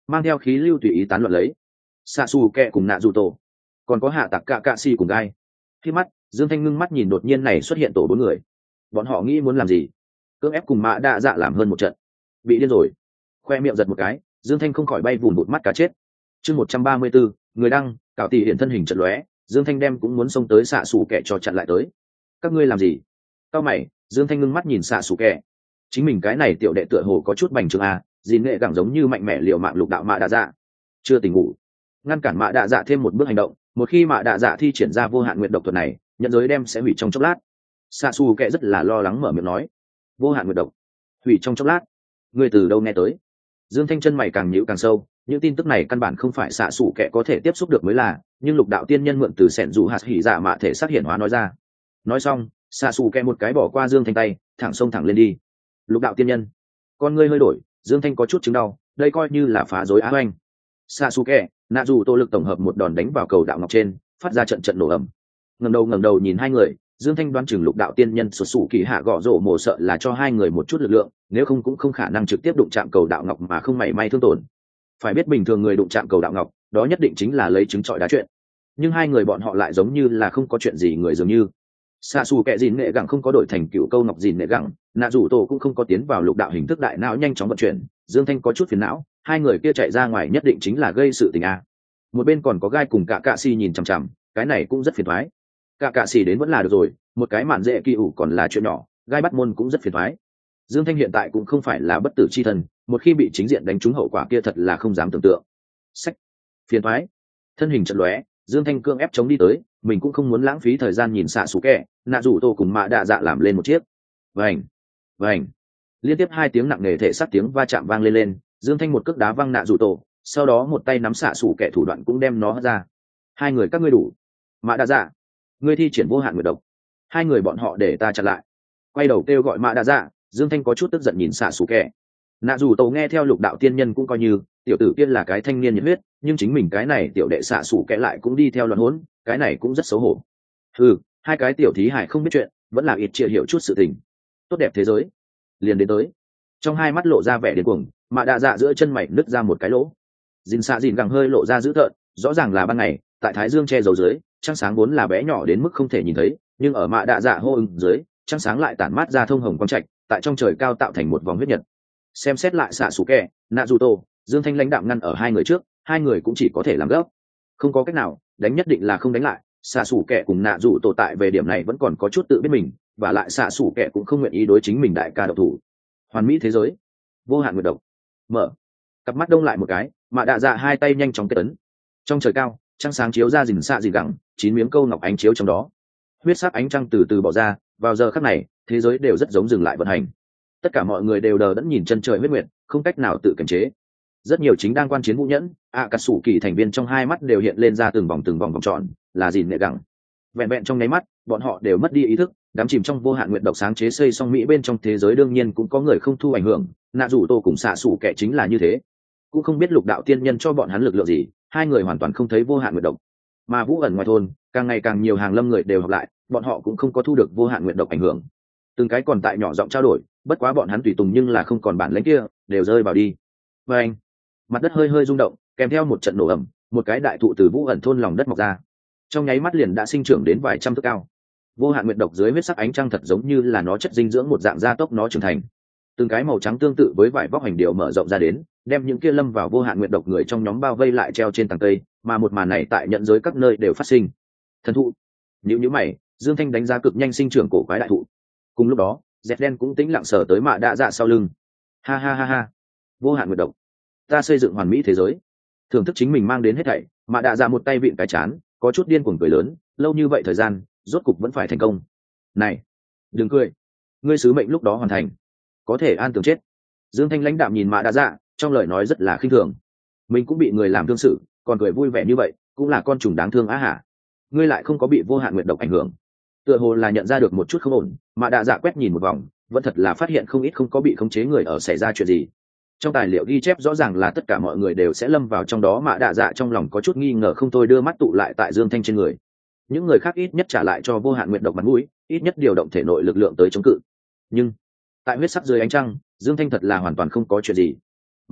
mang theo khí lưu tùy ý tán loạn lấy. Xạ xù kẹ cùng nạ dù tổ, còn có hạ tặc cạ cạ xì cùng gai. Khi mắt Dương Thanh ngưng mắt nhìn đột nhiên này xuất hiện tổ bốn người, bọn họ nghĩ muốn làm gì? Cưỡng ép cùng mạ đạ dạ làm hơn một trận, bị điên rồi. Khoe miệng giật một cái, Dương Thanh không khỏi bay vùn vụt mắt cá chết. Chương một trăm ba mươi bốn, người đăng, cảo tỷ hiện thân hình trận lóe, Dương Thanh đem cũng muốn xông tới xạ xù kẹ cho chặn lại tới. Các ngươi làm gì? Cao mày, Dương Thanh ngưng mắt nhìn xạ xù kẹ. Chính mình cái này tiểu đệ tựa hồ có chút bành trướng à, gìn nghệ gẳng giống như mạnh mẽ liều mạng lục đạo mạ đạ dạ. Chưa tỉnh ngủ, ngăn cản mạ đạ dạ thêm một bước hành động, một khi mạ đạ dạ thi triển ra vô hạn nguyện độc thuật này, nhận giới đem sẽ hủy trong chốc lát. Xạ xù kẹ rất là lo lắng mở miệng nói, vô hạn nguyện độc hủy trong chốc lát, ngươi từ đâu nghe tới? Dương Thanh chân mày càng nhíu càng sâu, những tin tức này căn bản không phải xạ xù kẹ có thể tiếp xúc được mới là, nhưng lục đạo tiên nhân mượn từ sẹn dù hạt hỉ dạ mạ thể xác hiện hóa nói ra. Nói xong, xạ xù kẹ một cái bỏ qua Dương Thanh tay, thẳng xông thẳng lên đi. Lục đạo tiên nhân, con ngươi hơi đổi, Dương Thanh có chút chứng đau, đây coi như là phá rối á oanh. Xạ xù kẹ, nạ dù tô lực tổng hợp một đòn đánh vào cầu đạo ngọc trên, phát ra trận trận nổ ầm. Ngẩng đầu ngẩng đầu nhìn hai người, Dương Thanh đoán chừng lục đạo tiên nhân sụt sụ kỳ hạ gõ rổ mổ sợ là cho hai người một chút lực lượng, nếu không cũng không khả năng trực tiếp đụng chạm cầu đạo ngọc mà không mảy may thương tổn. Phải biết bình thường người đụng chạm cầu đạo ngọc, đó nhất định chính là lấy trứng trọi đá chuyện. Nhưng hai người bọn họ lại giống như là không có chuyện gì người dường như. Xạ xù kẹ dìn nghệ gẳng không có đổi thành cựu câu ngọc dìn nghệ gẳng, nạ rủ tổ cũng không có tiến vào lục đạo hình thức đại não nhanh chóng vận chuyển. Dương Thanh có chút phiền não, hai người kia chạy ra ngoài nhất định chính là gây sự tình a. Một bên còn có gai cùng cả cạ xì nhìn chằm chằm, cái này cũng rất phiền toái. Cả cạ xì đến vẫn là được rồi, một cái mạn dễ kỳ ủ còn là chuyện nhỏ, gai bắt môn cũng rất phiền toái. Dương Thanh hiện tại cũng không phải là bất tử chi thần, một khi bị chính diện đánh trúng hậu quả kia thật là không dám tưởng tượng. Sách, phiền toái. Thân hình chợt lóe, Dương Thanh cương ép chống đi tới, mình cũng không muốn lãng phí thời gian nhìn xạ xù kẹ, nạ rủ tô cùng mạ đạ dạ làm lên một chiếc. Vành, vành. Liên tiếp hai tiếng nặng nề thể sát tiếng va chạm vang lên lên, Dương Thanh một cước đá văng nạ rủ tô, sau đó một tay nắm xạ xù kẹ thủ đoạn cũng đem nó hất ra. Hai người các ngươi đủ. Mạ đạ dạ, ngươi thi triển vô hạn nguyệt độc. Hai người bọn họ để ta chặn lại. Quay đầu kêu gọi mạ đạ dạ, Dương Thanh có chút tức giận nhìn xạ xù kẹ. Nạ dù tổ nghe theo lục đạo tiên nhân cũng coi như tiểu tử kia là cái thanh niên nhiệt huyết, nhưng chính mình cái này tiểu đệ xạ xù kẹ lại cũng đi theo loạn hỗn, cái này cũng rất xấu hổ. Ừ, hai cái tiểu thí hải không biết chuyện, vẫn là ít chia hiểu chút sự tình. Tốt đẹp thế giới liền đến tới. Trong hai mắt lộ ra vẻ điên cuồng, mạ đạ dạ giữa chân mày nứt ra một cái lỗ. Dìn xạ dìn gẳng hơi lộ ra dữ tợn, rõ ràng là ban ngày tại thái dương che giấu dưới, trăng sáng vốn là bé nhỏ đến mức không thể nhìn thấy, nhưng ở mạ đạ dạ hô ứng dưới, trăng sáng lại tản mát ra thông hồng quang trạch, tại trong trời cao tạo thành một vòng huyết nhật. Xem xét lại xạ xù kẹ, nạ dù tô, Dương Thanh lãnh đạm ngăn ở hai người trước, hai người cũng chỉ có thể làm gấp. Không có cách nào, đánh nhất định là không đánh lại. Xạ xù kẹ cùng nạ dù tô tại về điểm này vẫn còn có chút tự biết mình, và lại xạ xù kẹ cũng không nguyện ý đối chính mình đại ca độc thủ. Hoàn mỹ thế giới, vô hạn nguyệt độc. Mở, cặp mắt đông lại một cái, mạ đạ dạ hai tay nhanh chóng kết ấn. Trong trời cao, trăng sáng chiếu ra rình xạ dị gẳng, chín miếng câu ngọc ánh chiếu trong đó. Huyết sắc ánh trăng từ từ bỏ ra, vào giờ khắc này, thế giới đều rất giống dừng lại vận hành. Tất cả mọi người đều đờ đẫn nhìn chân trời huyết nguyệt, không cách nào tự kiềm chế. Rất nhiều chính đang quan chiến vũ nhẫn, ạ cà sủ kỳ thành viên trong hai mắt đều hiện lên ra từng vòng từng vòng vòng tròn, là gìn nghệ gẳng. Vẹn vẹn trong nháy mắt, bọn họ đều mất đi ý thức, đắm chìm trong vô hạn nguyện độc sáng chế xây xong mỹ bên trong thế giới. Đương nhiên cũng có người không thu ảnh hưởng, nạ rủ tô cùng xạ sủ kẻ chính là như thế. Cũng không biết lục đạo tiên nhân cho bọn hắn lực lượng gì, hai người hoàn toàn không thấy vô hạn nguyện độc. Mà vũ ẩn ngoài thôn, càng ngày càng nhiều hàng lâm người đều học lại, bọn họ cũng không có thu được vô hạn nguyện độc ảnh hưởng. Từng cái còn tại nhỏ giọng trao đổi, bất quá bọn hắn tùy tùng nhưng là không còn bản lĩnh kia, đều rơi vào đi. Và anh, mặt đất hơi hơi rung động, kèm theo một trận nổ ẩm, một cái đại thụ từ vũ ẩn thôn lòng đất mọc ra, trong nháy mắt liền đã sinh trưởng đến vài trăm thước cao. Vô hạn nguyệt độc dưới huyết sắc ánh trăng thật giống như là nó chất dinh dưỡng một dạng gia tốc nó trưởng thành. Từng cái màu trắng tương tự với vải vóc hành điệu mở rộng ra đến, đem những kia lâm vào vô hạn nguyệt độc người trong nhóm bao vây lại treo trên tầng cây, mà một màn này tại nhận giới các nơi đều phát sinh. Thần thụ. Nhíu nhíu mày, Dương Thanh đánh giá cực nhanh sinh trưởng cổ quái đại thụ. Cùng lúc đó, dẹt đen cũng tĩnh lặng sờ tới mạ đạ dạ sau lưng. Ha ha ha ha, vô hạn nguyệt độc, ta xây dựng hoàn mỹ thế giới, thưởng thức chính mình mang đến hết thảy. Mạ đạ dạ một tay vịn cái chán, có chút điên cuồng cười lớn, lâu như vậy thời gian, rốt cục vẫn phải thành công. Này, đừng cười, ngươi sứ mệnh lúc đó hoàn thành, có thể an tường chết. Dương Thanh lãnh đạm nhìn mạ đạ dạ, trong lời nói rất là khinh thường. Mình cũng bị người làm thương sự, còn cười vui vẻ như vậy, cũng là con trùng đáng thương á hả? Ngươi lại không có bị vô hạn nguyệt độc ảnh hưởng. Tựa hồ là nhận ra được một chút không ổn, mạ đạ dạ quét nhìn một vòng, vẫn thật là phát hiện không ít không có bị khống chế người ở xảy ra chuyện gì. Trong tài liệu ghi chép rõ ràng là tất cả mọi người đều sẽ lâm vào trong đó. Mạ đạ dạ trong lòng có chút nghi ngờ không thôi, đưa mắt tụ lại tại Dương Thanh trên người. Những người khác ít nhất trả lại cho vô hạn nguyệt độc mặt mũi, ít nhất điều động thể nội lực lượng tới chống cự. Nhưng tại huyết sắc dưới ánh trăng, Dương Thanh thật là hoàn toàn không có chuyện gì.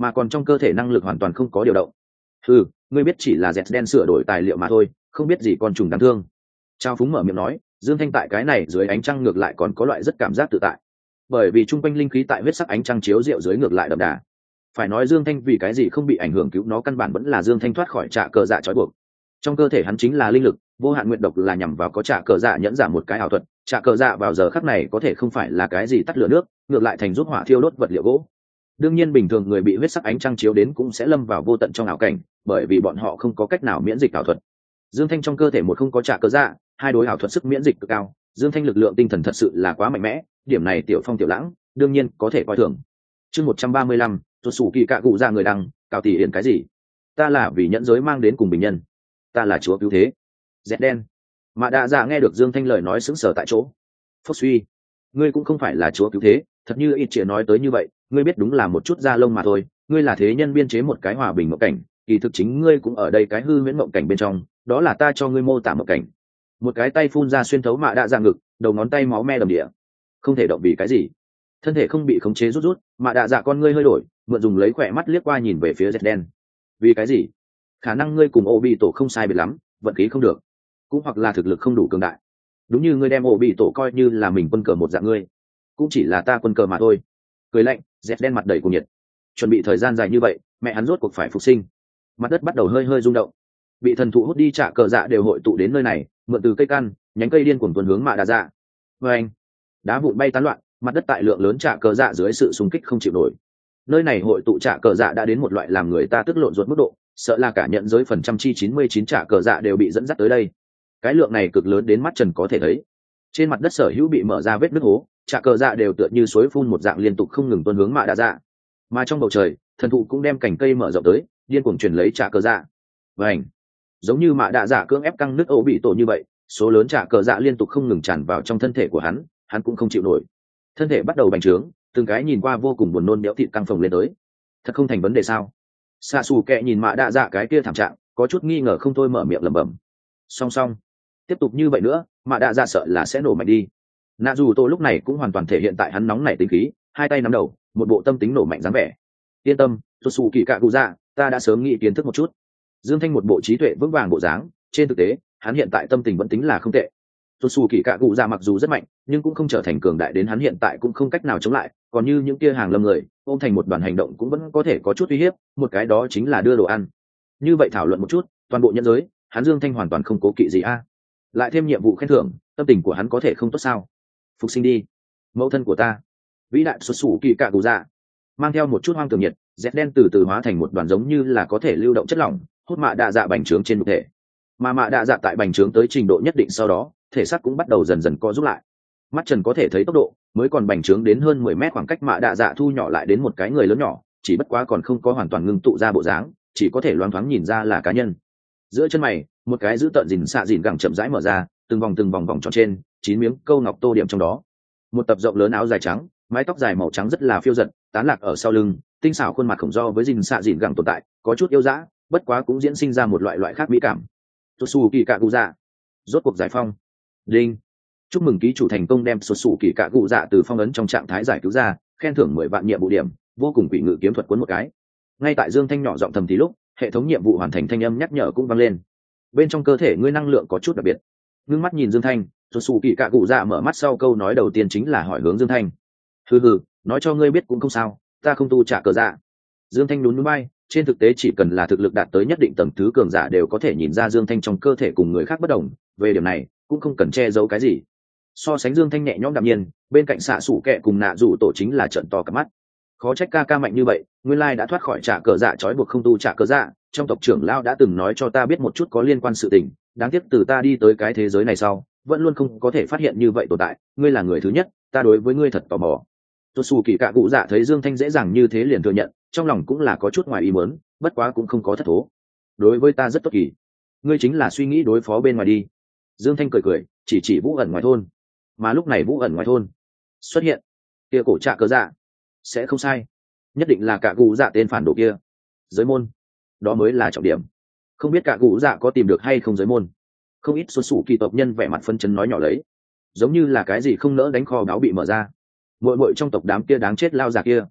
mà còn trong cơ thể năng lực hoàn toàn không có điều động. Ừ, ngươi biết chỉ là dẹt đen sửa đổi tài liệu mà thôi, không biết gì con trùng đáng thương. Trao Phúng mở miệng nói, Dương Thanh tại cái này dưới ánh trăng ngược lại còn có loại rất cảm giác tự tại, bởi vì trung quanh linh khí tại huyết sắc ánh trăng chiếu rượu dưới ngược lại đậm đà. Phải nói Dương Thanh vì cái gì không bị ảnh hưởng cứu nó, căn bản vẫn là Dương Thanh thoát khỏi trạ cờ dạ trói buộc. Trong cơ thể hắn chính là linh lực, vô hạn nguyện độc là nhằm vào có trạ cờ dạ nhẫn giả một cái ảo thuật. Trạ cờ dạ vào giờ khắc này có thể không phải là cái gì tắt lửa nước, ngược lại thành giúp hỏa thiêu đốt vật liệu gỗ. Đương nhiên bình thường người bị huyết sắc ánh trăng chiếu đến cũng sẽ lâm vào vô tận trong ảo cảnh, bởi vì bọn họ không có cách nào miễn dịch ảo thuật. Dương Thanh trong cơ thể một không có trạ cờ dạ, hai đối ảo thuật sức miễn dịch cực cao. Dương Thanh lực lượng tinh thần thật sự là quá mạnh mẽ, điểm này Tiểu Phong Tiểu Lãng đương nhiên có thể coi thường. Chương một trăm ba mươi lăm, tuột sủ kỳ cạ cụ ra người đăng, cào tỷ hiển cái gì? Ta là vì nhẫn giới mang đến cùng bình nhân, ta là chúa cứu thế. Dẹt đen. Mạ Đạ Dạ nghe được Dương Thanh lời nói sững sờ tại chỗ. Phốc suy, ngươi cũng không phải là chúa cứu thế, thật như ít chỉ nói tới như vậy, ngươi biết đúng là một chút da lông mà thôi, ngươi là thế nhân biên chế một cái hòa bình mộng cảnh, kỳ thực chính ngươi cũng ở đây cái hư huyễn mộng cảnh bên trong, đó là ta cho ngươi mô tả mộng cảnh. Một cái tay phun ra xuyên thấu Mạ Đạ Dạ ngực, đầu ngón tay máu me đầm địa. Không thể động vì cái gì? Thân thể không bị khống chế rút rút, Mạ Đạ Dạ con ngươi hơi đổi, mượn dùng lấy khỏe mắt liếc qua nhìn về phía Dẹt đen. Vì cái gì? Khả năng ngươi cùng Ô Bị Tổ không sai biệt lắm, vận khí không được, cũng hoặc là thực lực không đủ cường đại. Đúng như ngươi đem Ô Bị Tổ coi như là mình quân cờ một dạng, ngươi cũng chỉ là ta quân cờ mà thôi. Cười lạnh, Dẹt đen mặt đầy cuồng nhiệt. Chuẩn bị thời gian dài như vậy, mẹ hắn rốt cuộc phải phục sinh. Mặt đất bắt đầu hơi hơi rung động, bị thần thụ hút đi trả cờ dạ đều hội tụ đến nơi này, mượn từ cây căn, nhánh cây điên cuồng tuần hướng Mạ Đạ Dạ. Vê anh, đá vụn bay tán loạn, mặt đất tại lượng lớn trả cờ dạ dưới sự xung kích không chịu nổi. Nơi này hội tụ trả cờ dạ đã đến một loại làm người ta tức lộn ruột mức độ, sợ là cả nhận giới phần trăm chi chín mươi chín trả cờ dạ đều bị dẫn dắt tới đây. Cái lượng này cực lớn đến mắt trần có thể thấy. Trên mặt đất sở hữu bị mở ra vết nứt hố, trả cờ dạ đều tựa như suối phun một dạng liên tục không ngừng tuôn hướng Mạ Đạ Dạ. Mà trong bầu trời, thần thụ cũng đem cành cây mở rộng tới, điên cuồng truyền lấy trả cờ dạ. Vành, giống như Mạ Đạ Dạ cưỡng ép căng nước Ô Bị Tổ như vậy, số lớn trả cờ dạ liên tục không ngừng tràn vào trong thân thể của hắn, hắn cũng không chịu nổi. Thân thể bắt đầu bành trướng, từng cái nhìn qua vô cùng buồn nôn béo thịt căng phồng lên tới. Thật không thành vấn đề sao? Xạ xù kẹ nhìn Mạ Đạ Dạ cái kia thảm trạng, có chút nghi ngờ không thôi mở miệng lẩm bẩm. Song song, tiếp tục như vậy nữa, Mạ Đạ Dạ sợ là sẽ nổ mạnh đi. Nạ dù Tô lúc này cũng hoàn toàn thể hiện tại hắn nóng nảy tính khí, hai tay nắm đầu, một bộ tâm tính nổ mạnh dáng vẻ. Yên tâm, tuột sủ kỳ cạ cụ dạ, ta đã sớm nghĩ kiến thức một chút. Dương Thanh một bộ trí tuệ vững vàng bộ dáng, trên thực tế, hắn hiện tại tâm tình vẫn tính là không tệ. Tuột sủ kỳ cạ cụ dạ mặc dù rất mạnh, nhưng cũng không trở thành cường đại đến hắn hiện tại cũng không cách nào chống lại, còn như những kia hàng lâm người, ôm thành một đoàn hành động cũng vẫn có thể có chút uy hiếp, một cái đó chính là đưa đồ ăn. Như vậy thảo luận một chút, toàn bộ nhân giới, hắn Dương Thanh hoàn toàn không cố kỵ gì a. Lại thêm nhiệm vụ khen thưởng, tâm tình của hắn có thể không tốt sao? Phục sinh đi, mẫu thân của ta. Vĩ đại xuất xù kỳ cạ cụ dạ mang theo một chút hoang tưởng nhiệt, dẹt đen từ từ hóa thành một đoàn giống như là có thể lưu động chất lỏng, hút Mạ Đạ Dạ bành trướng trên nhục thể. Mà Mạ Đạ Dạ tại bành trướng tới trình độ nhất định sau đó, thể xác cũng bắt đầu dần dần co rút lại. Mắt trần có thể thấy tốc độ mới còn bành trướng đến hơn mười mét, khoảng cách Mạ Đạ Dạ thu nhỏ lại đến một cái người lớn nhỏ, chỉ bất quá còn không có hoàn toàn ngưng tụ ra bộ dáng, chỉ có thể loáng thoáng nhìn ra là cá nhân. Giữa chân mày, một cái giữ tợn rình xạ rình gẳng chậm rãi mở ra, từng vòng từng vòng vòng tròn trên, chín miếng câu ngọc tô điểm trong đó. Một tập rộng lớn áo dài trắng, mái tóc dài màu trắng rất là phiêu dật, tán lạc ở sau lưng, tinh xảo khuôn mặt khổng do với rình xạ rình gẳng tồn tại, có chút yêu dã, bất quá cũng diễn sinh ra một loại loại khác mỹ cảm. Tuột sủ kỳ cạ cụ dạ, rốt cuộc giải phong. Đinh. Chúc mừng ký chủ thành công đem tuột sủ kỳ cạ cụ dạ từ phong ấn trong trạng thái giải cứu ra, khen thưởng mười vạn nhiệm vụ điểm, vô cùng quỷ ngự kiếm thuật cuốn một cái. Ngay tại Dương Thanh nhỏ giọng thầm thì lúc, hệ thống nhiệm vụ hoàn thành thanh âm nhắc nhở cũng vang lên. Bên trong cơ thể ngươi năng lượng có chút đặc biệt. Ngưng mắt nhìn Dương Thanh, tuột sủ kỳ cạ cụ dạ mở mắt sau câu nói đầu tiên chính là hỏi hướng Dương Thanh. Hừ hừ, nói cho ngươi biết cũng không sao, ta không tu trả cờ dạ. Dương Thanh nhún nhún vai, trên thực tế chỉ cần là thực lực đạt tới nhất định tầng thứ cường giả đều có thể nhìn ra Dương Thanh trong cơ thể cùng người khác bất đồng, về điểm này cũng không cần che giấu cái gì. So sánh Dương Thanh nhẹ nhõm đạm nhiên, bên cạnh xạ sủ kẹ cùng Nạ Dụ Tổ chính là trận to cả mắt. Khó trách ca ca mạnh như vậy, nguyên lai đã thoát khỏi trả cờ dạ trói buộc không tu trả cờ dạ, trong tộc trưởng lão đã từng nói cho ta biết một chút có liên quan sự tình, đáng tiếc từ ta đi tới cái thế giới này sau, vẫn luôn không có thể phát hiện như vậy tồn tại, ngươi là người thứ nhất, ta đối với ngươi thật tò mò. Tuột sủ kỳ cạ cụ dạ thấy Dương Thanh dễ dàng như thế liền thừa nhận, trong lòng cũng là có chút ngoài ý muốn, bất quá cũng không có thất thố. Đối với ta rất tốt kỳ, ngươi chính là suy nghĩ đối phó bên ngoài đi. Dương Thanh cười cười, chỉ chỉ Vũ ẩn ngoài thôn. Mà lúc này Vũ ẩn ngoài thôn xuất hiện, kia cổ trạ cờ dạ, sẽ không sai, nhất định là cạ cụ dạ tên phản đồ kia. Giới môn, đó mới là trọng điểm. Không biết cạ cụ dạ có tìm được hay không giới môn. Không ít xuất xù kỳ tộc nhân vẻ mặt phân chấn nói nhỏ lấy, giống như là cái gì không nỡ đánh kho báo bị mở ra. Muội muội trong tộc đám kia đáng chết lao già kia,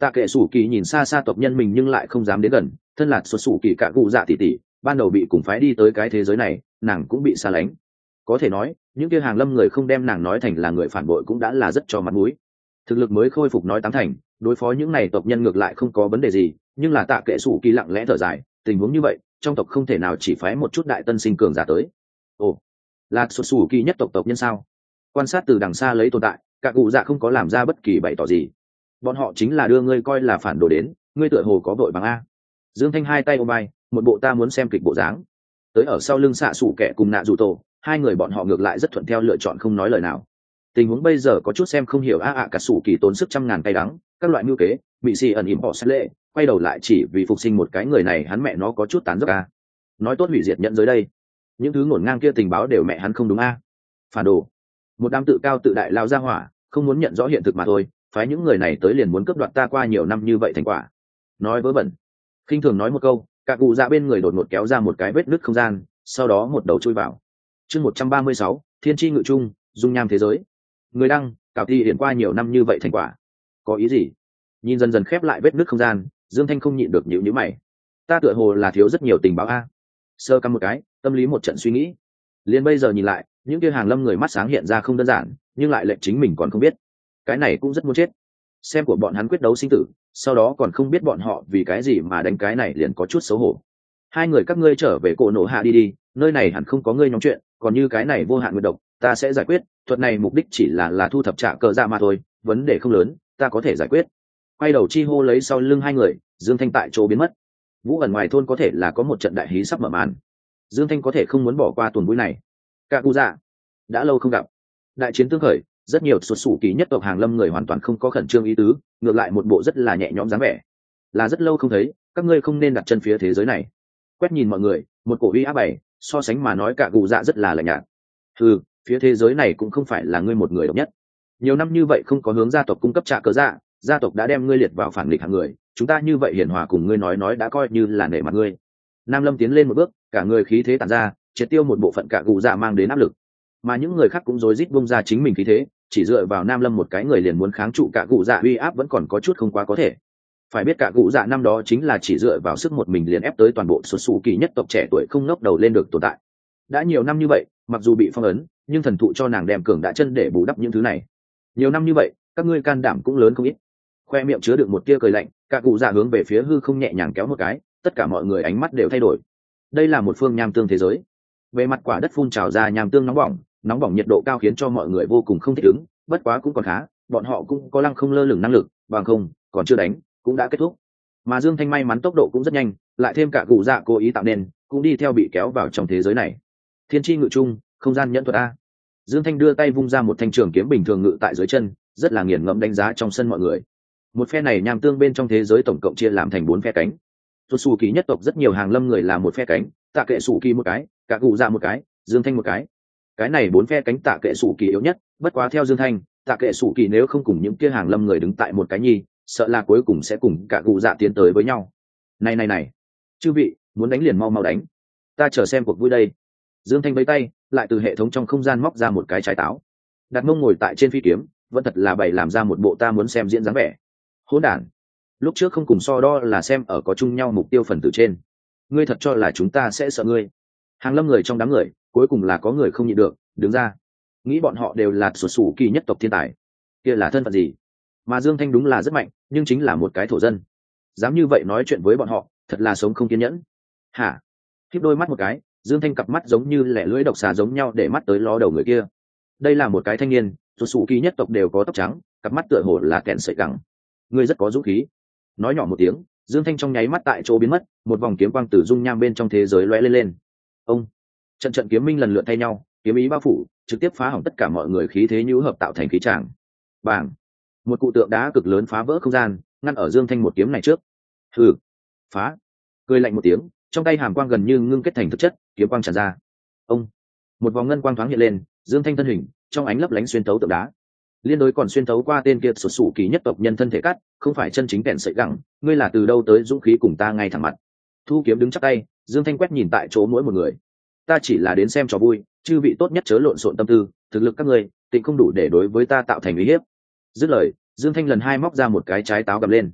Tạ Kệ Sủ Kỳ nhìn xa xa tộc nhân mình nhưng lại không dám đến gần, thân là xuất sủ kỳ cả cụ dạ tỷ tỷ, ban đầu bị cùng phái đi tới cái thế giới này, nàng cũng bị xa lánh. Có thể nói, những kia hàng lâm người không đem nàng nói thành là người phản bội cũng đã là rất cho mặt mũi. Thực lực mới khôi phục nói tám thành, đối phó những này tộc nhân ngược lại không có vấn đề gì, nhưng là Tạ Kệ Sủ Kỳ lặng lẽ thở dài, tình huống như vậy, trong tộc không thể nào chỉ phái một chút đại tân sinh cường giả tới. Ồ, là xuất sủ kỳ nhất tộc tộc nhân sao? Quan sát từ đằng xa lấy tồn tại, cả cụ dạ không có làm ra bất kỳ bày tỏ gì. Bọn họ chính là đưa ngươi coi là phản đồ đến, ngươi tựa hồ có vội bằng a. Dương Thanh hai tay ôm vai, một bộ ta muốn xem kịch bộ dáng. Tới ở sau lưng xạ sủ kẻ cùng nạ dù tổ, hai người bọn họ ngược lại rất thuận theo lựa chọn không nói lời nào. Tình huống bây giờ có chút xem không hiểu a ạ cả sủ kỳ tốn sức trăm ngàn tay đắng, các loại mưu kế, bị xì ẩn ỉm họ sát lệ, quay đầu lại chỉ vì phục sinh một cái người này hắn mẹ nó có chút tán dốc a. Nói tốt hủy diệt nhận giới đây, những thứ ngổn ngang kia tình báo đều mẹ hắn không đúng a. Phản đồ, một đám tự cao tự đại lao ra hỏa, không muốn nhận rõ hiện thực mà thôi, phái những người này tới liền muốn cướp đoạt ta qua nhiều năm như vậy thành quả. Nói vớ vẩn, khinh thường nói một câu, cả cụ dạ bên người đột ngột kéo ra một cái vết nứt không gian, sau đó một đầu chui vào. Chương một trăm ba mươi sáu, Thiên chi ngự trung, dung nham thế giới. Người đăng, cảo thi hiện qua nhiều năm như vậy thành quả. Có ý gì? Nhìn dần dần khép lại vết nứt không gian, Dương Thanh không nhịn được nhíu nhíu mày. Ta tựa hồ là thiếu rất nhiều tình báo a. Sơ căm một cái, tâm lý một trận suy nghĩ. Liên bây giờ nhìn lại, những kia hàng lâm người mắt sáng hiện ra không đơn giản, nhưng lại lệnh chính mình còn không biết. Cái này cũng rất muốn chết. Xem của bọn hắn quyết đấu sinh tử, sau đó còn không biết bọn họ vì cái gì mà đánh cái này liền có chút xấu hổ. Hai người các ngươi trở về cổ nổ hạ đi đi, nơi này hẳn không có ngươi nhóm chuyện, còn như cái này vô hạn nguyệt độc, ta sẽ giải quyết, thuật này mục đích chỉ là là thu thập trả cờ dạ mà thôi, vấn đề không lớn, ta có thể giải quyết. Quay đầu chi hô lấy sau lưng hai người, Dương Thanh tại chỗ biến mất. Vũ ẩn ngoài thôn có thể là có một trận đại hí sắp mở màn. Dương Thanh có thể không muốn bỏ qua tuần vui này. Cả cụ dạ, đã lâu không gặp. Đại chiến tương khởi, rất nhiều xuất xù kỳ nhất tộc hàng lâm người hoàn toàn không có khẩn trương ý tứ, ngược lại một bộ rất là nhẹ nhõm dáng vẻ. Là rất lâu không thấy, các ngươi không nên đặt chân phía thế giới này. Quét nhìn mọi người, một cổ uy áp bày, so sánh mà nói cả cụ dạ rất là lạnh nhạt. Ừ, phía thế giới này cũng không phải là ngươi một người độc nhất. Nhiều năm như vậy không có hướng gia tộc cung cấp trả cờ dạ, gia tộc đã đem ngươi liệt vào phản nghịch hạng người, chúng ta như vậy hiển hòa cùng ngươi nói nói đã coi như là nể mặt ngươi. Nam Lâm tiến lên một bước, cả người khí thế tản ra, triệt tiêu một bộ phận cả cụ dạ mang đến áp lực. Mà những người khác cũng rối rít bung ra chính mình khí thế, chỉ dựa vào Nam Lâm một cái người liền muốn kháng trụ cả cụ dạ uy áp vẫn còn có chút không quá có thể. Phải biết cả cụ dạ năm đó chính là chỉ dựa vào sức một mình liền ép tới toàn bộ xuất xù kỳ nhất tộc trẻ tuổi không ngóc đầu lên được tồn tại. Đã nhiều năm như vậy, mặc dù bị phong ấn, nhưng thần thụ cho nàng đem cường đã chân để bù đắp những thứ này. Nhiều năm như vậy, các ngươi can đảm cũng lớn không ít. Khoe miệng chứa được một tia cười lạnh, cả cụ dạ hướng về phía hư không nhẹ nhàng kéo một cái, tất cả mọi người ánh mắt đều thay đổi. Đây là một phương nham tương thế giới. Về mặt quả đất phun trào ra nham tương nóng bỏng, nóng bỏng nhiệt độ cao khiến cho mọi người vô cùng không thích ứng, bất quá cũng còn khá, bọn họ cũng có lăng không lơ lửng năng lực, bằng không, còn chưa đánh, cũng đã kết thúc. Mà Dương Thanh may mắn tốc độ cũng rất nhanh, lại thêm cả cụ dạ cố ý tạo nên, cũng đi theo bị kéo vào trong thế giới này. Thiên chi ngự trung, không gian nhẫn thuật a. Dương Thanh đưa tay vung ra một thanh trường kiếm bình thường ngự tại dưới chân, rất là nghiền ngẫm đánh giá trong sân mọi người. Một phe này nham tương bên trong thế giới tổng cộng chia làm thành bốn phe cánh. Xuất xù kỳ nhất tộc rất nhiều hàng lâm người là một phe cánh, Tạ Kệ Sủ Kỳ một cái, cả cụ dạ một cái, Dương Thanh một cái. Cái này bốn phe cánh Tạ Kệ Sủ Kỳ yếu nhất, bất quá theo Dương Thanh, Tạ Kệ Sủ Kỳ nếu không cùng những kia hàng lâm người đứng tại một cái nhi, sợ là cuối cùng sẽ cùng cả cụ dạ tiến tới với nhau. Này này này, chư vị, muốn đánh liền mau mau đánh, ta chờ xem cuộc vui đây. Dương Thanh vẫy tay, lại từ hệ thống trong không gian móc ra một cái trái táo, đặt mông ngồi tại trên phi kiếm, vẫn thật là bày làm ra một bộ ta muốn xem diễn dáng vẻ. Hỗn đản, lúc trước không cùng so đo là xem ở có chung nhau mục tiêu phần tử trên, ngươi thật cho là chúng ta sẽ sợ ngươi? Hàng lâm người trong đám người, cuối cùng là có người không nhịn được, đứng ra, nghĩ bọn họ đều là xuất xù kỳ nhất tộc thiên tài, kia là thân phận gì? Mà Dương Thanh đúng là rất mạnh, nhưng chính là một cái thổ dân, dám như vậy nói chuyện với bọn họ, thật là sống không kiên nhẫn. Hả? Khiếp đôi mắt một cái, Dương Thanh cặp mắt giống như lẻ lưỡi độc xà giống nhau để mắt tới ló đầu người kia. Đây là một cái thanh niên, xuất xù kỳ nhất tộc đều có tóc trắng, cặp mắt tựa hồ là kẹn sợi cẳng. Ngươi rất có dũng khí. Nói nhỏ một tiếng, Dương Thanh trong nháy mắt tại chỗ biến mất, một vòng kiếm quang từ dung nham bên trong thế giới lóe lên lên. Ông, trận trận kiếm minh lần lượt thay nhau, kiếm ý bao phủ, trực tiếp phá hỏng tất cả mọi người khí thế nhũ hợp tạo thành khí tràng. Bàng, một cụ tượng đá cực lớn phá vỡ không gian, ngăn ở Dương Thanh một kiếm này trước. Hừ, phá. Cười lạnh một tiếng, trong tay hàm quang gần như ngưng kết thành thực chất, kiếm quang tràn ra. Ông, một vòng ngân quang thoáng hiện lên, Dương Thanh thân hình trong ánh lấp lánh xuyên tấu tượng đá, liên đối còn xuyên tấu qua tên kia xuất xù kỳ nhất tộc nhân thân thể cắt, không phải chân chính kẹn sợi gẳng, ngươi là từ đâu tới dũng khí cùng ta ngay thẳng mặt? Thu kiếm đứng chắp tay, Dương Thanh quét nhìn tại chỗ mỗi một người, ta chỉ là đến xem trò vui, chư vị tốt nhất chớ lộn xộn tâm tư, thực lực các ngươi tịnh không đủ để đối với ta tạo thành uy hiếp. Dứt lời, Dương Thanh lần hai móc ra một cái trái táo gầm lên.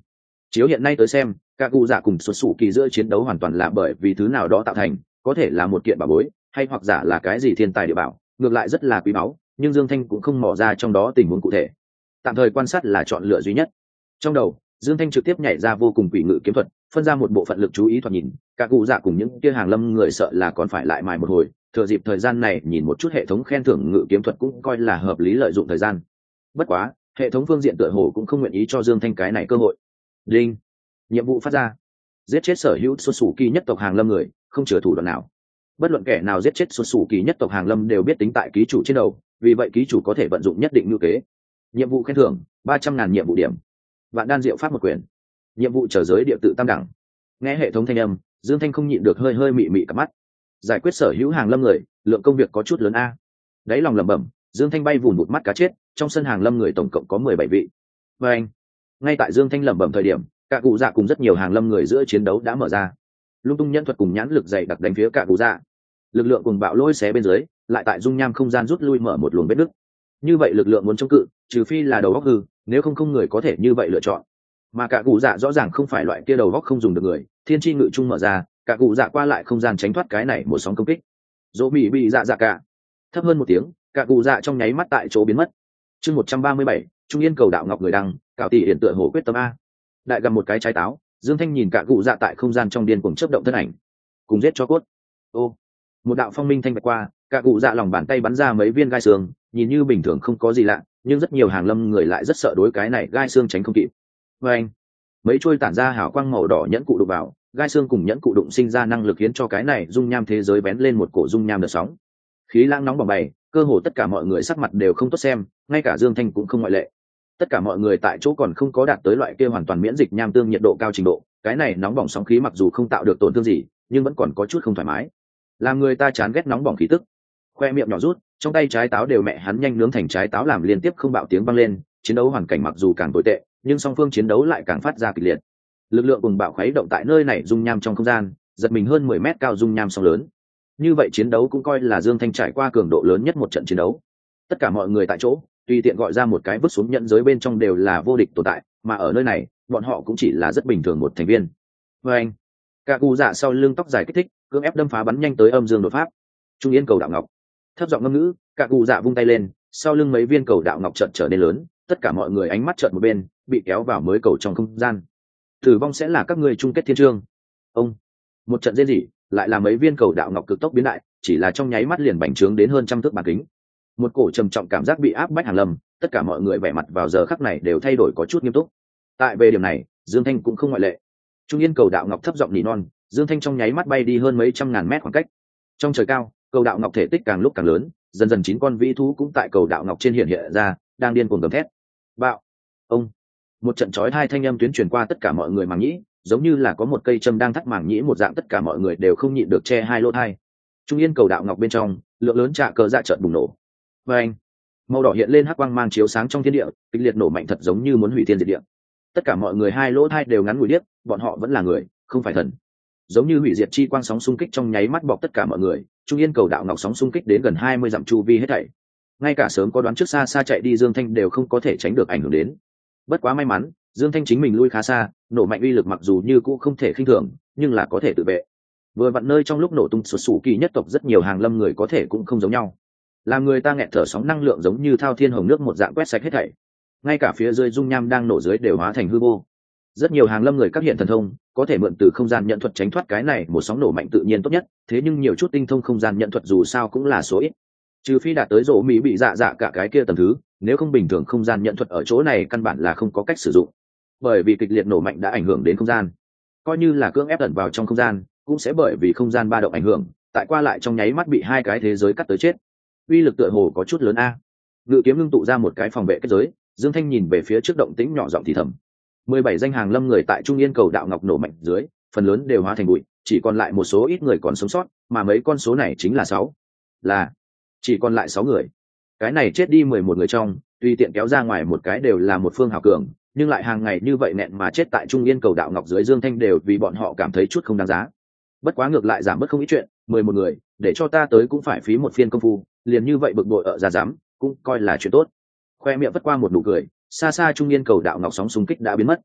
Chiếu hiện nay tới xem, các cụ dạ cùng xuất xù kỳ giữa chiến đấu hoàn toàn là bởi vì thứ nào đó tạo thành, có thể là một kiện bảo bối, hay hoặc giả là cái gì thiên tài địa bảo, ngược lại rất là quý báu, nhưng Dương Thanh cũng không mò ra trong đó tình huống cụ thể. Tạm thời quan sát là chọn lựa duy nhất. Trong đầu, Dương Thanh trực tiếp nhảy ra vô cùng quỷ ngự kiếm thuật, phân ra một bộ phận lực chú ý thoạt nhìn, các cụ dạ cùng những kia hàng lâm người sợ là còn phải lại mài một hồi, thừa dịp thời gian này nhìn một chút hệ thống khen thưởng ngự kiếm thuật cũng coi là hợp lý lợi dụng thời gian. Bất quá, hệ thống phương diện tựa hồ cũng không nguyện ý cho Dương Thanh cái này cơ hội. Đinh, nhiệm vụ phát ra: giết chết sở hữu xuất xù kỳ nhất tộc hàng lâm người, không chừa thủ đoạn nào. Bất luận kẻ nào giết chết xuất xù kỳ nhất tộc hàng lâm đều biết tính tại ký chủ trên đầu, vì vậy ký chủ có thể vận dụng nhất định ngữ kế. Nhiệm vụ khen thưởng ba trăm ngàn nhiệm vụ điểm. Vạn đan diệu phát một quyền. Nhiệm vụ trở giới địa tự tam đẳng. Nghe hệ thống thanh âm, Dương Thanh không nhịn được hơi hơi mị mị cặp mắt. Giải quyết sở hữu hàng lâm người, lượng công việc có chút lớn a. Đấy lòng lẩm bẩm, Dương Thanh bay vùn một mắt cá chết, trong sân hàng lâm người tổng cộng có mười bảy vị. Và anh, ngay tại Dương Thanh lẩm bẩm thời điểm, cả cụ dạ cùng rất nhiều hàng lâm người giữa chiến đấu đã mở ra. Lung tung nhẫn thuật cùng nhãn lực dày đặc đánh phía cả cụ dạ. Lực lượng cùng bạo lôi xé bên dưới, lại tại dung nham không gian rút lui mở một luồng vết nứt. Như vậy lực lượng muốn chống cự, trừ phi là đầu óc hư, nếu không không người có thể như vậy lựa chọn. Mà cả cụ dạ rõ ràng không phải loại kia đầu óc không dùng được người, thiên chi ngự trung mở ra, cả cụ dạ qua lại không gian tránh thoát cái này một sóng công kích. Dỗ bị bị dạ dạ cả. Thấp hơn một tiếng, cả cụ dạ trong nháy mắt tại chỗ biến mất. Chương một trăm ba mươi bảy, Trung Yên cầu đạo ngọc người đăng, cạo tỷ hiển tựa hồ quyết tâm a. Đại gặm một cái trái táo, Dương Thanh nhìn cả cụ dạ tại không gian trong điên cuồng chớp động thân ảnh, cùng giết cho cốt. Ô, một đạo phong minh thanh bạch qua, cả cụ dạ lòng bàn tay bắn ra mấy viên gai xương, nhìn như bình thường không có gì lạ, nhưng rất nhiều hàng lâm người lại rất sợ đối cái này gai xương tránh không kịp. Và anh, mấy trôi tản ra hào quang màu đỏ nhẫn cụ đụng vào, gai xương cùng nhẫn cụ đụng sinh ra năng lực khiến cho cái này dung nham thế giới bén lên một cổ dung nham đợt sóng. Khí lãng nóng bỏng bày, cơ hồ tất cả mọi người sắc mặt đều không tốt xem, ngay cả Dương Thanh cũng không ngoại lệ. Tất cả mọi người tại chỗ còn không có đạt tới loại kia hoàn toàn miễn dịch nham tương nhiệt độ cao trình độ, cái này nóng bỏng sóng khí mặc dù không tạo được tổn thương gì, nhưng vẫn còn có chút không thoải mái. Làm người ta chán ghét nóng bỏng khí tức. Khoe miệng nhỏ rút, trong tay trái táo đều mẹ hắn nhanh nướng thành trái táo làm liên tiếp không bạo tiếng vang lên, chiến đấu hoàn cảnh mặc dù càng tồi tệ, nhưng song phương chiến đấu lại càng phát ra kịch liệt. Lực lượng cùng bạo khuấy động tại nơi này dung nham trong không gian, giật mình hơn mười mét cao dung nham sóng lớn. Như vậy chiến đấu cũng coi là Dương Thanh trải qua cường độ lớn nhất một trận chiến đấu. Tất cả mọi người tại chỗ, tùy tiện gọi ra một cái vứt xuống nhận giới bên trong đều là vô địch tồn tại, mà ở nơi này, bọn họ cũng chỉ là rất bình thường một thành viên. Và anh, cả cụ dạ sau lưng tóc dài kích thích, cưỡng ép đâm phá bắn nhanh tới âm dương đột pháp. Trung Yên cầu đạo ngọc. Thấp giọng ngâm ngữ, cả cụ dạ vung tay lên, sau lưng mấy viên cầu đạo ngọc chợt trở nên lớn, tất cả mọi người ánh mắt trợn một bên, bị kéo vào mới cầu trong không gian. Tử vong sẽ là các ngươi chung kết thiên chương. Ông, một trận rên rỉ, lại là mấy viên cầu đạo ngọc cực tốc biến đại, chỉ là trong nháy mắt liền bành trướng đến hơn trăm thước bàn kính. Một cổ trầm trọng cảm giác bị áp bách hàng lâm, tất cả mọi người vẻ mặt vào giờ khắc này đều thay đổi có chút nghiêm túc. Tại về điểm này, Dương Thanh cũng không ngoại lệ. Trung Yên cầu đạo ngọc thấp giọng nỉ non, Dương Thanh trong nháy mắt bay đi hơn mấy trăm ngàn mét khoảng cách. Trong trời cao, cầu đạo ngọc thể tích càng lúc càng lớn, dần dần chín con vĩ thú cũng tại cầu đạo ngọc trên hiện hiện ra, đang điên cuồng gầm thét. Bạo! Ông! Một trận chói hai thanh âm tuyến truyền qua tất cả mọi người màng nhĩ, giống như là có một cây châm đang thắt màng nhĩ một dạng, tất cả mọi người đều không nhịn được che hai lỗ tai. Trung Yên cầu đạo ngọc bên trong, lượng lớn trạ cờ dạ chợt bùng nổ. Và anh, màu đỏ hiện lên hắc quang mang chiếu sáng trong thiên địa, kịch liệt nổ mạnh thật giống như muốn hủy thiên diệt địa. Tất cả mọi người hai lỗ tai đều ngắn ngủi điếc, bọn họ vẫn là người, không phải thần. Giống như hủy diệt chi quang sóng xung kích trong nháy mắt bọc tất cả mọi người, Trung Yên cầu đạo ngọc sóng xung kích đến gần hai mươi dặm chu vi hết thảy. Ngay cả sớm có đoán trước xa xa chạy đi Dương Thanh đều không có thể tránh được ảnh hưởng đến. Bất quá may mắn, Dương Thanh chính mình lui khá xa, nổ mạnh uy lực mặc dù như cũ không thể khinh thường, nhưng là có thể tự vệ. Vừa vặn nơi trong lúc nổ tung sụt sủ kỳ nhất tộc rất nhiều hàng lâm người có thể cũng không giống nhau. Làm người ta nghẹt thở sóng năng lượng giống như thao thiên hồng nước một dạng quét sạch hết thảy. Ngay cả phía dưới dung nham đang nổ dưới đều hóa thành hư vô. Rất nhiều hàng lâm người các hiện thần thông, có thể mượn từ không gian nhận thuật tránh thoát cái này một sóng nổ mạnh tự nhiên tốt nhất, thế nhưng nhiều chút tinh thông không gian nhận thuật dù sao cũng là số ít. Trừ phi đạt tới rổ mỹ bị dạ dạ cả cái kia tầm thứ, nếu không bình thường không gian nhận thuật ở chỗ này căn bản là không có cách sử dụng. Bởi vì kịch liệt nổ mạnh đã ảnh hưởng đến không gian. Coi như là cưỡng ép ẩn vào trong không gian, cũng sẽ bởi vì không gian ba động ảnh hưởng, tại qua lại trong nháy mắt bị hai cái thế giới cắt tới chết. Uy lực tựa hồ có chút lớn a. Ngự kiếm ngưng tụ ra một cái phòng vệ kết giới, Dương Thanh nhìn về phía trước động tĩnh nhỏ giọng thì thầm. mười bảy danh hàng lâm người tại Trung Yên cầu đạo ngọc nổ mạnh dưới, phần lớn đều hóa thành bụi, chỉ còn lại một số ít người còn sống sót, mà mấy con số này chính là sáu. Là chỉ còn lại sáu người. Cái này chết đi mười một người trong, tùy tiện kéo ra ngoài một cái đều là một phương hào cường, nhưng lại hàng ngày như vậy nẹn mà chết tại Trung Yên cầu đạo ngọc dưới Dương Thanh đều vì bọn họ cảm thấy chút không đáng giá. Bất quá ngược lại giảm bớt không ít chuyện, mười một người, để cho ta tới cũng phải phí một phiên công phu, liền như vậy bực bội ở ra dám, cũng coi là chuyện tốt. Khoe miệng vất qua một nụ cười, xa xa Trung Yên cầu đạo ngọc sóng xung kích đã biến mất.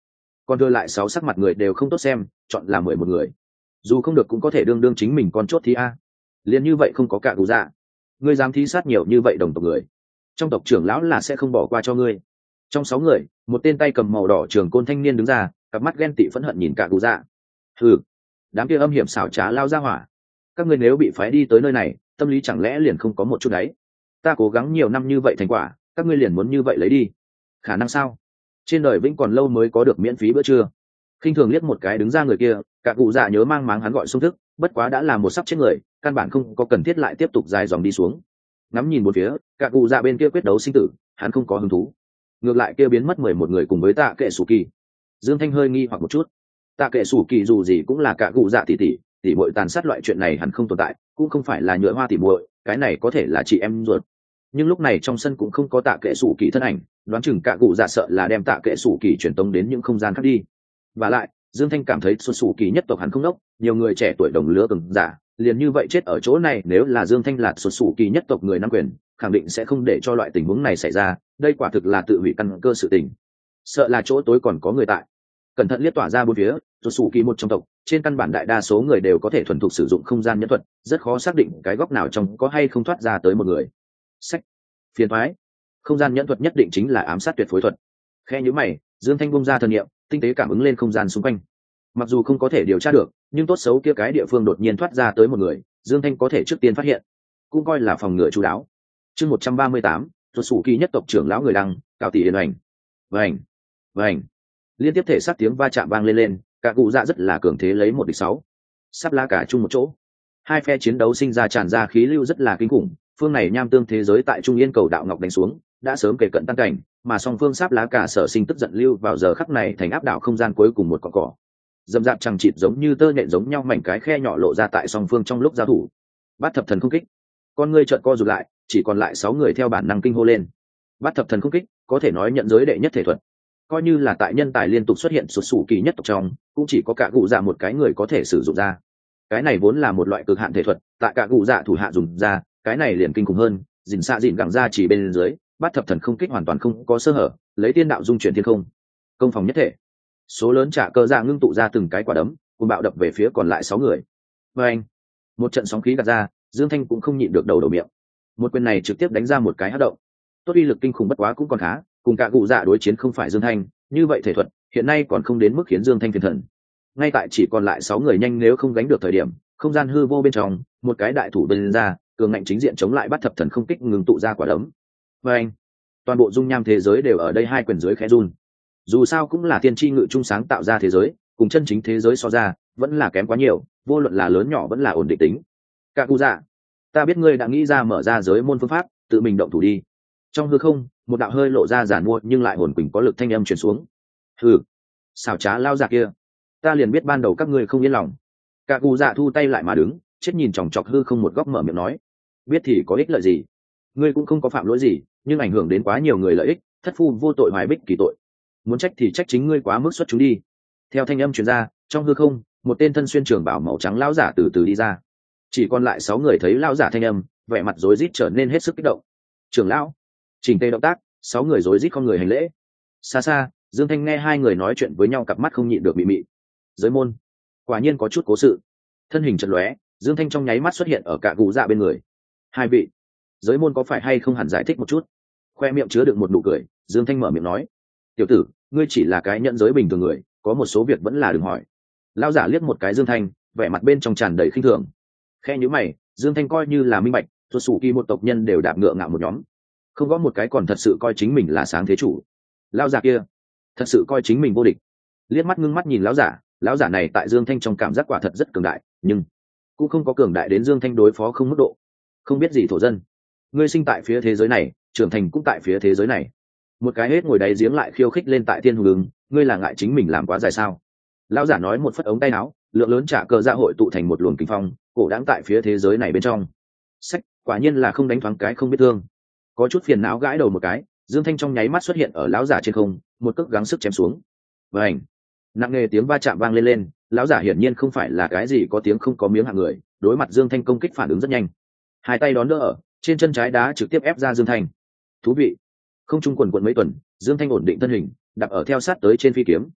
còn đưa lại sáu sắc mặt người đều không tốt xem, chọn là mười một người, dù không được cũng có thể đương đương chính mình con chốt thi a. Liền như vậy không có cả cụ dạ, ngươi dám thi sát nhiều như vậy đồng tộc người, trong tộc trưởng lão là sẽ không bỏ qua cho ngươi. Trong sáu người, một tên tay cầm màu đỏ trường côn thanh niên đứng ra, cặp mắt ghen tị phẫn hận nhìn cả cụ dạ. Hừ, đám kia âm hiểm xảo trá lao ra hỏa, các ngươi nếu bị phái đi tới nơi này, tâm lý chẳng lẽ liền không có một chút đấy? Ta cố gắng nhiều năm như vậy thành quả, các ngươi liền muốn như vậy lấy đi? Khả năng sao? Trên đời vĩnh còn lâu mới có được miễn phí bữa trưa. Khinh thường liếc một cái đứng ra người kia, cả cụ dạ nhớ mang máng hắn gọi xung thức, bất quá đã là một sắp chết người, căn bản không có cần thiết lại tiếp tục dài dòng đi xuống. Ngắm nhìn một phía, cả cụ dạ bên kia quyết đấu sinh tử, hắn không có hứng thú. Ngược lại kia biến mất mười một người cùng với tạ kệ sủ kỳ. Dương Thanh hơi nghi hoặc một chút. Tạ kệ sủ kỳ dù gì cũng là cả cụ dạ tỷ tỷ, tỷ muội tàn sát loại chuyện này hẳn không tồn tại, cũng không phải là nhựa hoa tỷ muội, cái này có thể là chị em ruột. Nhưng lúc này trong sân cũng không có tạ kệ sủ kỳ thân ảnh, đoán chừng cả cụ dạ sợ là đem tạ kệ sủ kỳ truyền tống đến những không gian khác đi. Và lại, Dương Thanh cảm thấy xuất sủ kỳ nhất tộc hắn không đốc, nhiều người trẻ tuổi đồng lứa cường giả, liền như vậy chết ở chỗ này, nếu là Dương Thanh là xuất sủ kỳ nhất tộc người nắm quyền, khẳng định sẽ không để cho loại tình huống này xảy ra, đây quả thực là tự hủy căn cơ sự tình. Sợ là chỗ tối còn có người tại. Cẩn thận liếc tỏa ra bốn phía, xuất sủ kỳ một trong tộc, trên căn bản đại đa số người đều có thể thuần thục sử dụng không gian nhẫn thuật, rất khó xác định cái góc nào trong có hay không thoát ra tới một người. Sách, phiền toái. Không gian nhẫn thuật nhất định chính là ám sát tuyệt phối thuật. Khe nhíu mày, Dương Thanh bung ra thần niệm, tinh tế cảm ứng lên không gian xung quanh. Mặc dù không có thể điều tra được, nhưng tốt xấu kia cái địa phương đột nhiên thoát ra tới một người, Dương Thanh có thể trước tiên phát hiện, cũng coi là phòng ngừa chú đáo. Chương một trăm ba mươi tám, xuất sủ kỳ nhất tộc trưởng lão người đăng, cao tỷ yên ảnh. Vành, vành. Liên tiếp thể sát tiếng va chạm vang lên lên, cả cụ dạ rất là cường thế lấy một địch sáu. Sắp lá cả chung một chỗ. Hai phe chiến đấu sinh ra tràn ra khí lưu rất là kinh khủng, phương này nham tương thế giới tại trung yên cầu đạo ngọc đánh xuống, đã sớm kề cận tăng cảnh, mà song phương sáp lá cả sở sinh tức giận lưu vào giờ khắc này thành áp đảo không gian cuối cùng một cọn cỏ. Dầm dạp chẳng chịt giống như tơ nhện giống nhau mảnh cái khe nhỏ lộ ra tại song phương trong lúc giao thủ. Bát thập thần không kích. Con ngươi trợn co rụt lại, chỉ còn lại sáu người theo bản năng kinh hô lên. Bát thập thần không kích, có thể nói nhận giới đệ nhất thể thuật. Coi như là tại nhân tài liên tục xuất hiện xuất sủ kỳ nhất tộc trong, cũng chỉ có cả cụ dạ một cái người có thể sử dụng ra. Cái này vốn là một loại cực hạn thể thuật, tại cả cụ dạ thủ hạ dùng ra, cái này liền kinh khủng hơn, dình xạ dịn gẳng ra chỉ bên dưới, bát thập thần không kích hoàn toàn không có sơ hở, lấy tiên đạo dung chuyển thiên không, công phòng nhất thể. Số lớn trả cơ dạ ngưng tụ ra từng cái quả đấm, cùng bạo đập về phía còn lại sáu người. Và anh, một trận sóng khí gạt ra, Dương Thanh cũng không nhịn được đầu đầu miệng. Một quyền này trực tiếp đánh ra một cái hất động. Tốt uy lực kinh khủng bất quá cũng còn khá, cùng cả cụ dạ đối chiến không phải Dương Thanh, như vậy thể thuật hiện nay còn không đến mức khiến Dương Thanh phiền thần. Ngay tại chỉ còn lại sáu người nhanh nếu không gánh được thời điểm, không gian hư vô bên trong, một cái đại thủ bên ra, cường ngạnh chính diện chống lại bắt thập thần không kích ngừng tụ ra quả đấm. Và anh, toàn bộ dung nham thế giới đều ở đây hai quyền dưới khẽ run. Dù sao cũng là tiên tri ngự trung sáng tạo ra thế giới, cùng chân chính thế giới so ra, vẫn là kém quá nhiều, vô luận là lớn nhỏ vẫn là ổn định tính. Cả cụ dạ, ta biết ngươi đã nghĩ ra mở ra giới môn phương pháp, tự mình động thủ đi. Trong hư không, một đạo hơi lộ ra giản mua nhưng lại hồn quỳnh có lực thanh âm truyền xuống. Hừ, xảo trá lao già kia, ta liền biết ban đầu các ngươi không yên lòng. Cả cụ dạ thu tay lại mà đứng, chết nhìn chòng chọc hư không một góc mở miệng nói, biết thì có ích lợi gì? Ngươi cũng không có phạm lỗi gì, nhưng ảnh hưởng đến quá nhiều người lợi ích, thất phu vô tội hoài bích kỳ tội. Muốn trách thì trách chính ngươi quá mức xuất chúng đi. Theo thanh âm truyền ra, trong hư không, một tên thân xuyên trường bảo màu trắng lão giả từ từ đi ra. Chỉ còn lại sáu người thấy lão giả thanh âm, vẻ mặt rối rít trở nên hết sức kích động. Trưởng lão, chỉnh tề động tác, sáu người rối rít không người hành lễ. Xa xa, Dương Thanh nghe hai người nói chuyện với nhau cặp mắt không nhịn được mị mị. Giới môn, quả nhiên có chút cố sự. Thân hình chợt lóe, Dương Thanh trong nháy mắt xuất hiện ở cả cụ dạ bên người. Hai vị, giới môn có phải hay không hẳn giải thích một chút? Khoe miệng chứa đựng một nụ cười, Dương Thanh mở miệng nói, tiểu tử, ngươi chỉ là cái nhận giới bình thường người, có một số việc vẫn là đừng hỏi. Lão giả liếc một cái Dương Thanh, vẻ mặt bên trong tràn đầy khinh thường. Khe nhíu mày, Dương Thanh coi như là minh bạch, tuột sủ kỳ một tộc nhân đều đạp ngựa ngạo một nhóm, không có một cái còn thật sự coi chính mình là sáng thế chủ. Lão giả kia thật sự coi chính mình vô địch. Liếc mắt ngưng mắt nhìn lão giả, lão giả này tại Dương Thanh trong cảm giác quả thật rất cường đại, nhưng cũng không có cường đại đến Dương Thanh đối phó không mức độ. Không biết gì thổ dân, ngươi sinh tại phía thế giới này, trưởng thành cũng tại phía thế giới này. Một cái hết ngồi đáy giếng lại khiêu khích lên tại thiên hùng ứng, ngươi là ngại chính mình làm quá dài sao? Lão giả nói một phất ống tay áo, lượng lớn trả cờ dạ hội tụ thành một luồng kinh phong, cổ đáng tại phía thế giới này bên trong. Sách, quả nhiên là không đánh thoáng cái không biết thương. Có chút phiền não gãi đầu một cái, Dương Thanh trong nháy mắt xuất hiện ở lão giả trên không, một cước gắng sức chém xuống. Vành, nặng nề tiếng va chạm vang lên lên, lão giả hiển nhiên không phải là cái gì có tiếng không có miếng hạng người, đối mặt Dương Thanh công kích phản ứng rất nhanh, hai tay đón đỡ ở trên chân trái đá trực tiếp ép ra Dương Thanh. Thú vị. Không trung quần quần mấy tuần, Dương Thanh ổn định thân hình, đạp ở theo sát tới trên phi kiếm.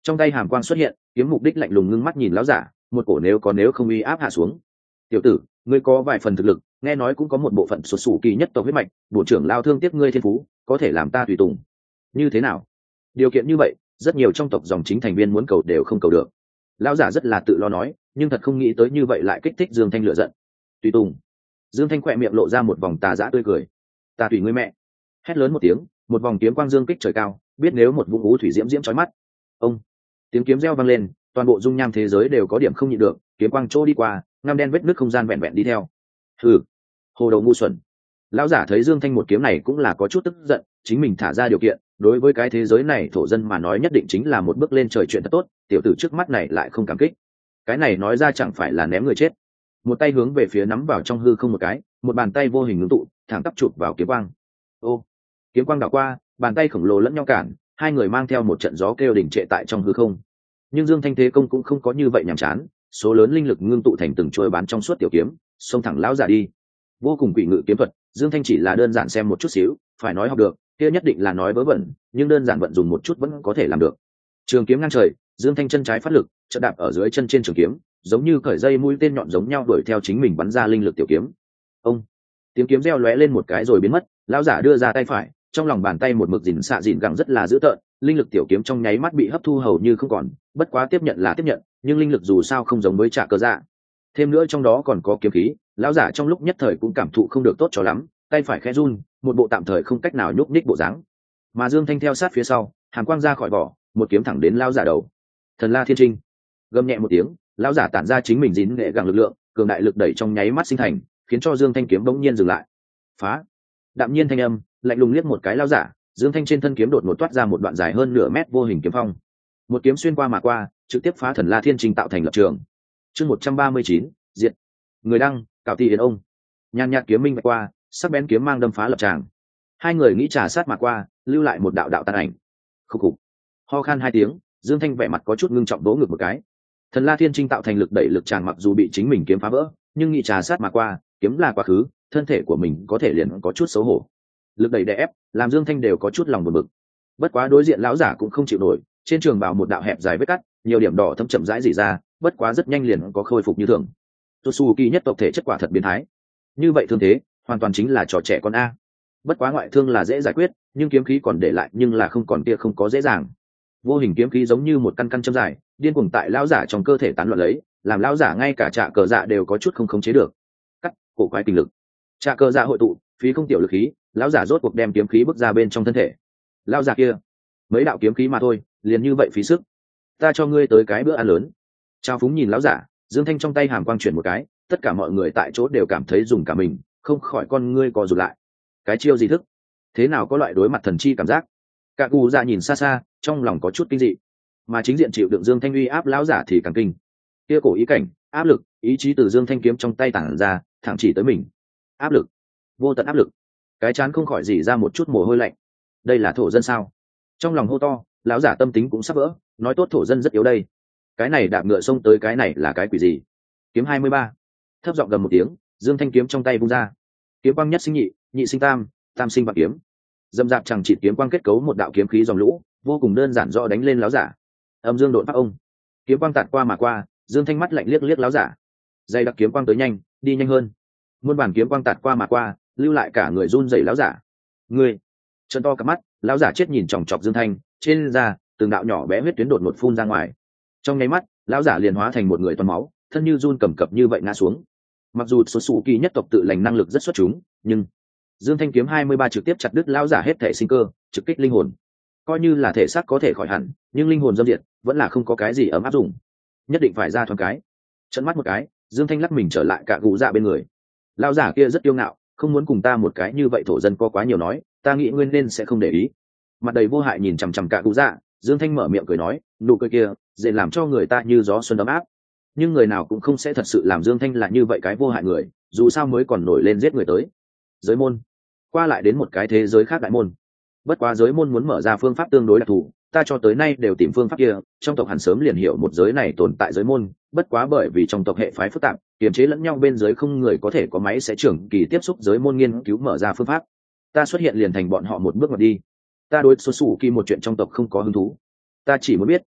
Trong tay hàm quang xuất hiện, kiếm mục đích lạnh lùng ngưng mắt nhìn lão giả, một cổ nếu có nếu không uy áp hạ xuống. Tiểu tử, ngươi có vài phần thực lực, nghe nói cũng có một bộ phận xuất xù kỳ nhất tộc huyết mạch, bộ trưởng lao thương tiếc ngươi thiên phú, có thể làm ta tùy tùng. Như thế nào? Điều kiện như vậy, rất nhiều trong tộc dòng chính thành viên muốn cầu đều không cầu được. Lão giả rất là tự lo nói, nhưng thật không nghĩ tới như vậy lại kích thích Dương Thanh lửa giận. Tùy tùng. Dương Thanh khỏe miệng lộ ra một vòng tà dã tươi cười. Ta tùy ngươi mẹ. Hét lớn một tiếng, một vòng kiếm quang dương kích trời cao, biết nếu một vũng ú thủy diễm diễm chói mắt. Ông. Tiếng kiếm reo vang lên, toàn bộ dung nham thế giới đều có điểm không nhịn được, kiếm quang chỗ đi qua, ngăm đen vết nước không gian vẹn vẹn đi theo. Hừ. Hồ đầu ngu xuẩn. Lão giả thấy Dương Thanh một kiếm này cũng là có chút tức giận, chính mình thả ra điều kiện, đối với cái thế giới này thổ dân mà nói nhất định chính là một bước lên trời chuyện thật tốt, tiểu tử trước mắt này lại không cảm kích. Cái này nói ra chẳng phải là ném người chết. Một tay hướng về phía nắm vào trong hư không một cái, một bàn tay vô hình ngưng tụ, thẳng tắp chụp vào kiếm quang. Ô. Kiếm quang đảo qua, bàn tay khổng lồ lẫn nhau cản, hai người mang theo một trận gió kêu đỉnh trệ tại trong hư không. Nhưng Dương Thanh thế công cũng không có như vậy nhàm chán, số lớn linh lực ngưng tụ thành từng chuôi bán trong suốt tiểu kiếm, xông thẳng lão giả đi. Vô cùng quỷ ngự kiếm thuật, Dương Thanh chỉ là đơn giản xem một chút xíu, phải nói học được, kia nhất định là nói vớ vẩn, nhưng đơn giản vận dùng một chút vẫn có thể làm được. Trường kiếm ngang trời, Dương Thanh chân trái phát lực, chợt đạp ở dưới chân trên trường kiếm, giống như cởi dây mũi tên nhọn giống nhau đuổi theo chính mình bắn ra linh lực tiểu kiếm. Ông. Tiếng kiếm reo lóe lên một cái rồi biến mất, lão giả đưa ra tay phải, trong lòng bàn tay một mực dìn xạ dìn gẳng rất là dữ tợn, linh lực tiểu kiếm trong nháy mắt bị hấp thu hầu như không còn, bất quá tiếp nhận là tiếp nhận, nhưng linh lực dù sao không giống với Trạ Cơ Dạ. Thêm nữa trong đó còn có kiếm khí, lão giả trong lúc nhất thời cũng cảm thụ không được tốt cho lắm, tay phải khẽ run, một bộ tạm thời không cách nào nhúc nhích bộ dáng. Mà Dương Thanh theo sát phía sau, hàn quang ra khỏi vỏ, một kiếm thẳng đến lão giả đầu. Thần La Thiên Trinh. Gầm nhẹ một tiếng, lão giả tản ra chính mình dính nghệ gẳng lực lượng, cường đại lực đẩy trong nháy mắt sinh thành, khiến cho Dương Thanh kiếm bỗng nhiên dừng lại. Phá. Đạm nhiên thanh âm, lạnh lùng liếc một cái lão giả, Dương Thanh trên thân kiếm đột ngột toát ra một đoạn dài hơn nửa mét vô hình kiếm phong. Một kiếm xuyên qua mà qua, trực tiếp phá Thần La Thiên Trinh tạo thành lập trường. Chương một trăm ba mươi chín, diệt. Người đăng, Cảo Tỷ Yến ông. Nhàn nhạt kiếm minh vạch qua, sắc bén kiếm mang đâm phá lập tràng. Hai người nghĩ trà sát mà qua, lưu lại một đạo đạo tàn ảnh. Khúc khục. Ho khan hai tiếng, Dương Thanh vẻ mặt có chút ngưng trọng đố ngực một cái. Thần La Thiên Trinh tạo thành lực đẩy lực tràn mặc dù bị chính mình kiếm phá vỡ, nhưng nghĩ trà sát mà qua, kiếm là quá khứ, thân thể của mình có thể liền có chút xấu hổ. Lực đẩy đè ép, làm Dương Thanh đều có chút lòng buồn bực. Bất quá đối diện lão giả cũng không chịu nổi, trên trường bào một đạo hẹp dài vết cắt, nhiều điểm đỏ thâm chậm rãi rỉ ra, bất quá rất nhanh liền có khôi phục như thường. Totsuki nhất tộc thể chất quả thật biến thái. Như vậy thương thế, hoàn toàn chính là trò trẻ con a. Bất quá ngoại thương là dễ giải quyết, nhưng kiếm khí còn để lại nhưng là không còn kia không có dễ dàng. Vô hình kiếm khí giống như một căn căn châm dài, điên cuồng tại lão giả trong cơ thể tán loạn lấy, làm lão giả ngay cả Trạ Cờ Dạ đều có chút không khống chế được. Cắt, cổ quái kinh lực. Trạ Cờ Dạ hội tụ, phí không tiểu lực khí, lão giả rốt cuộc đem kiếm khí bước ra bên trong thân thể. Lão giả kia, mấy đạo kiếm khí mà thôi, liền như vậy phí sức. Ta cho ngươi tới cái bữa ăn lớn. Trao phúng nhìn lão giả, Dương Thanh trong tay hàm quang chuyển một cái, tất cả mọi người tại chỗ đều cảm thấy dùng cả mình, không khỏi con ngươi co rụt lại. Cái chiêu gì thức? Thế nào có loại đối mặt thần chi cảm giác? Cả cụ dạ nhìn xa xa, trong lòng có chút kinh dị. Mà chính diện chịu đựng Dương Thanh uy áp lão giả thì càng kinh. Kia cổ ý cảnh, áp lực, ý chí từ Dương Thanh kiếm trong tay tản ra, thẳng chỉ tới mình. Áp lực, vô tận áp lực. Cái chán không khỏi rỉ ra một chút mồ hôi lạnh. Đây là thổ dân sao? Trong lòng hô to, lão giả tâm tính cũng sắp vỡ, nói tốt thổ dân rất yếu đây. Cái này đạp ngựa xông tới cái này là cái quỷ gì? Kiếm hai mươi ba. Thấp giọng gầm một tiếng, Dương Thanh kiếm trong tay vung ra. Kiếm quang nhất sinh nhị, nhị sinh tam, tam sinh bạc kiếm. Dâm dạp chẳng chỉ kiếm quang kết cấu một đạo kiếm khí dòng lũ, vô cùng đơn giản rõ đánh lên lão giả. Âm dương độn pháp ông. Kiếm quang tạt qua mà qua, Dương Thanh mắt lạnh liếc liếc lão giả. Dây đặc kiếm quang tới nhanh, đi nhanh hơn. Muôn bản kiếm quang tạt qua mà qua, lưu lại cả người run rẩy lão giả. Người, trợn to cả mắt, lão giả chết nhìn chòng chọc Dương Thanh, trên da từng đạo nhỏ bé huyết tuyến đột ngột phun ra ngoài. Trong nháy mắt, lão giả liền hóa thành một người toàn máu, thân như run cầm cập như vậy ngã xuống. Mặc dù số sủ kỳ nhất tộc tự lành năng lực rất xuất chúng, nhưng Dương Thanh kiếm hai mươi ba trực tiếp chặt đứt lão giả hết thể sinh cơ, trực kích linh hồn. Coi như là thể xác có thể khỏi hẳn, nhưng linh hồn dâm diệt vẫn là không có cái gì ấm áp dùng. Nhất định phải ra thoáng cái. Chấn mắt một cái, Dương Thanh lắc mình trở lại cả gù dạ bên người. Lão giả kia rất kiêu ngạo, không muốn cùng ta một cái như vậy thổ dân có quá nhiều nói, ta nghĩ nguyên nên sẽ không để ý. Mặt đầy vô hại nhìn chằm chằm cả gù dạ, Dương Thanh mở miệng cười nói, nụ cười kia dễ làm cho người ta như gió xuân ấm áp. Nhưng người nào cũng không sẽ thật sự làm Dương Thanh là như vậy cái vô hại người, dù sao mới còn nổi lên giết người tới. Giới môn, qua lại đến một cái thế giới khác đại môn. Bất quá giới môn muốn mở ra phương pháp tương đối đặc thù, ta cho tới nay đều tìm phương pháp kia, trong tộc hẳn sớm liền hiểu một giới này tồn tại giới môn, bất quá bởi vì trong tộc hệ phái phức tạp, kiềm chế lẫn nhau bên giới không người có thể có máy sẽ trưởng kỳ tiếp xúc giới môn nghiên cứu mở ra phương pháp. Ta xuất hiện liền thành bọn họ một bước mà đi. Ta đối số sủ kỳ một chuyện trong tộc không có hứng thú, ta chỉ muốn biết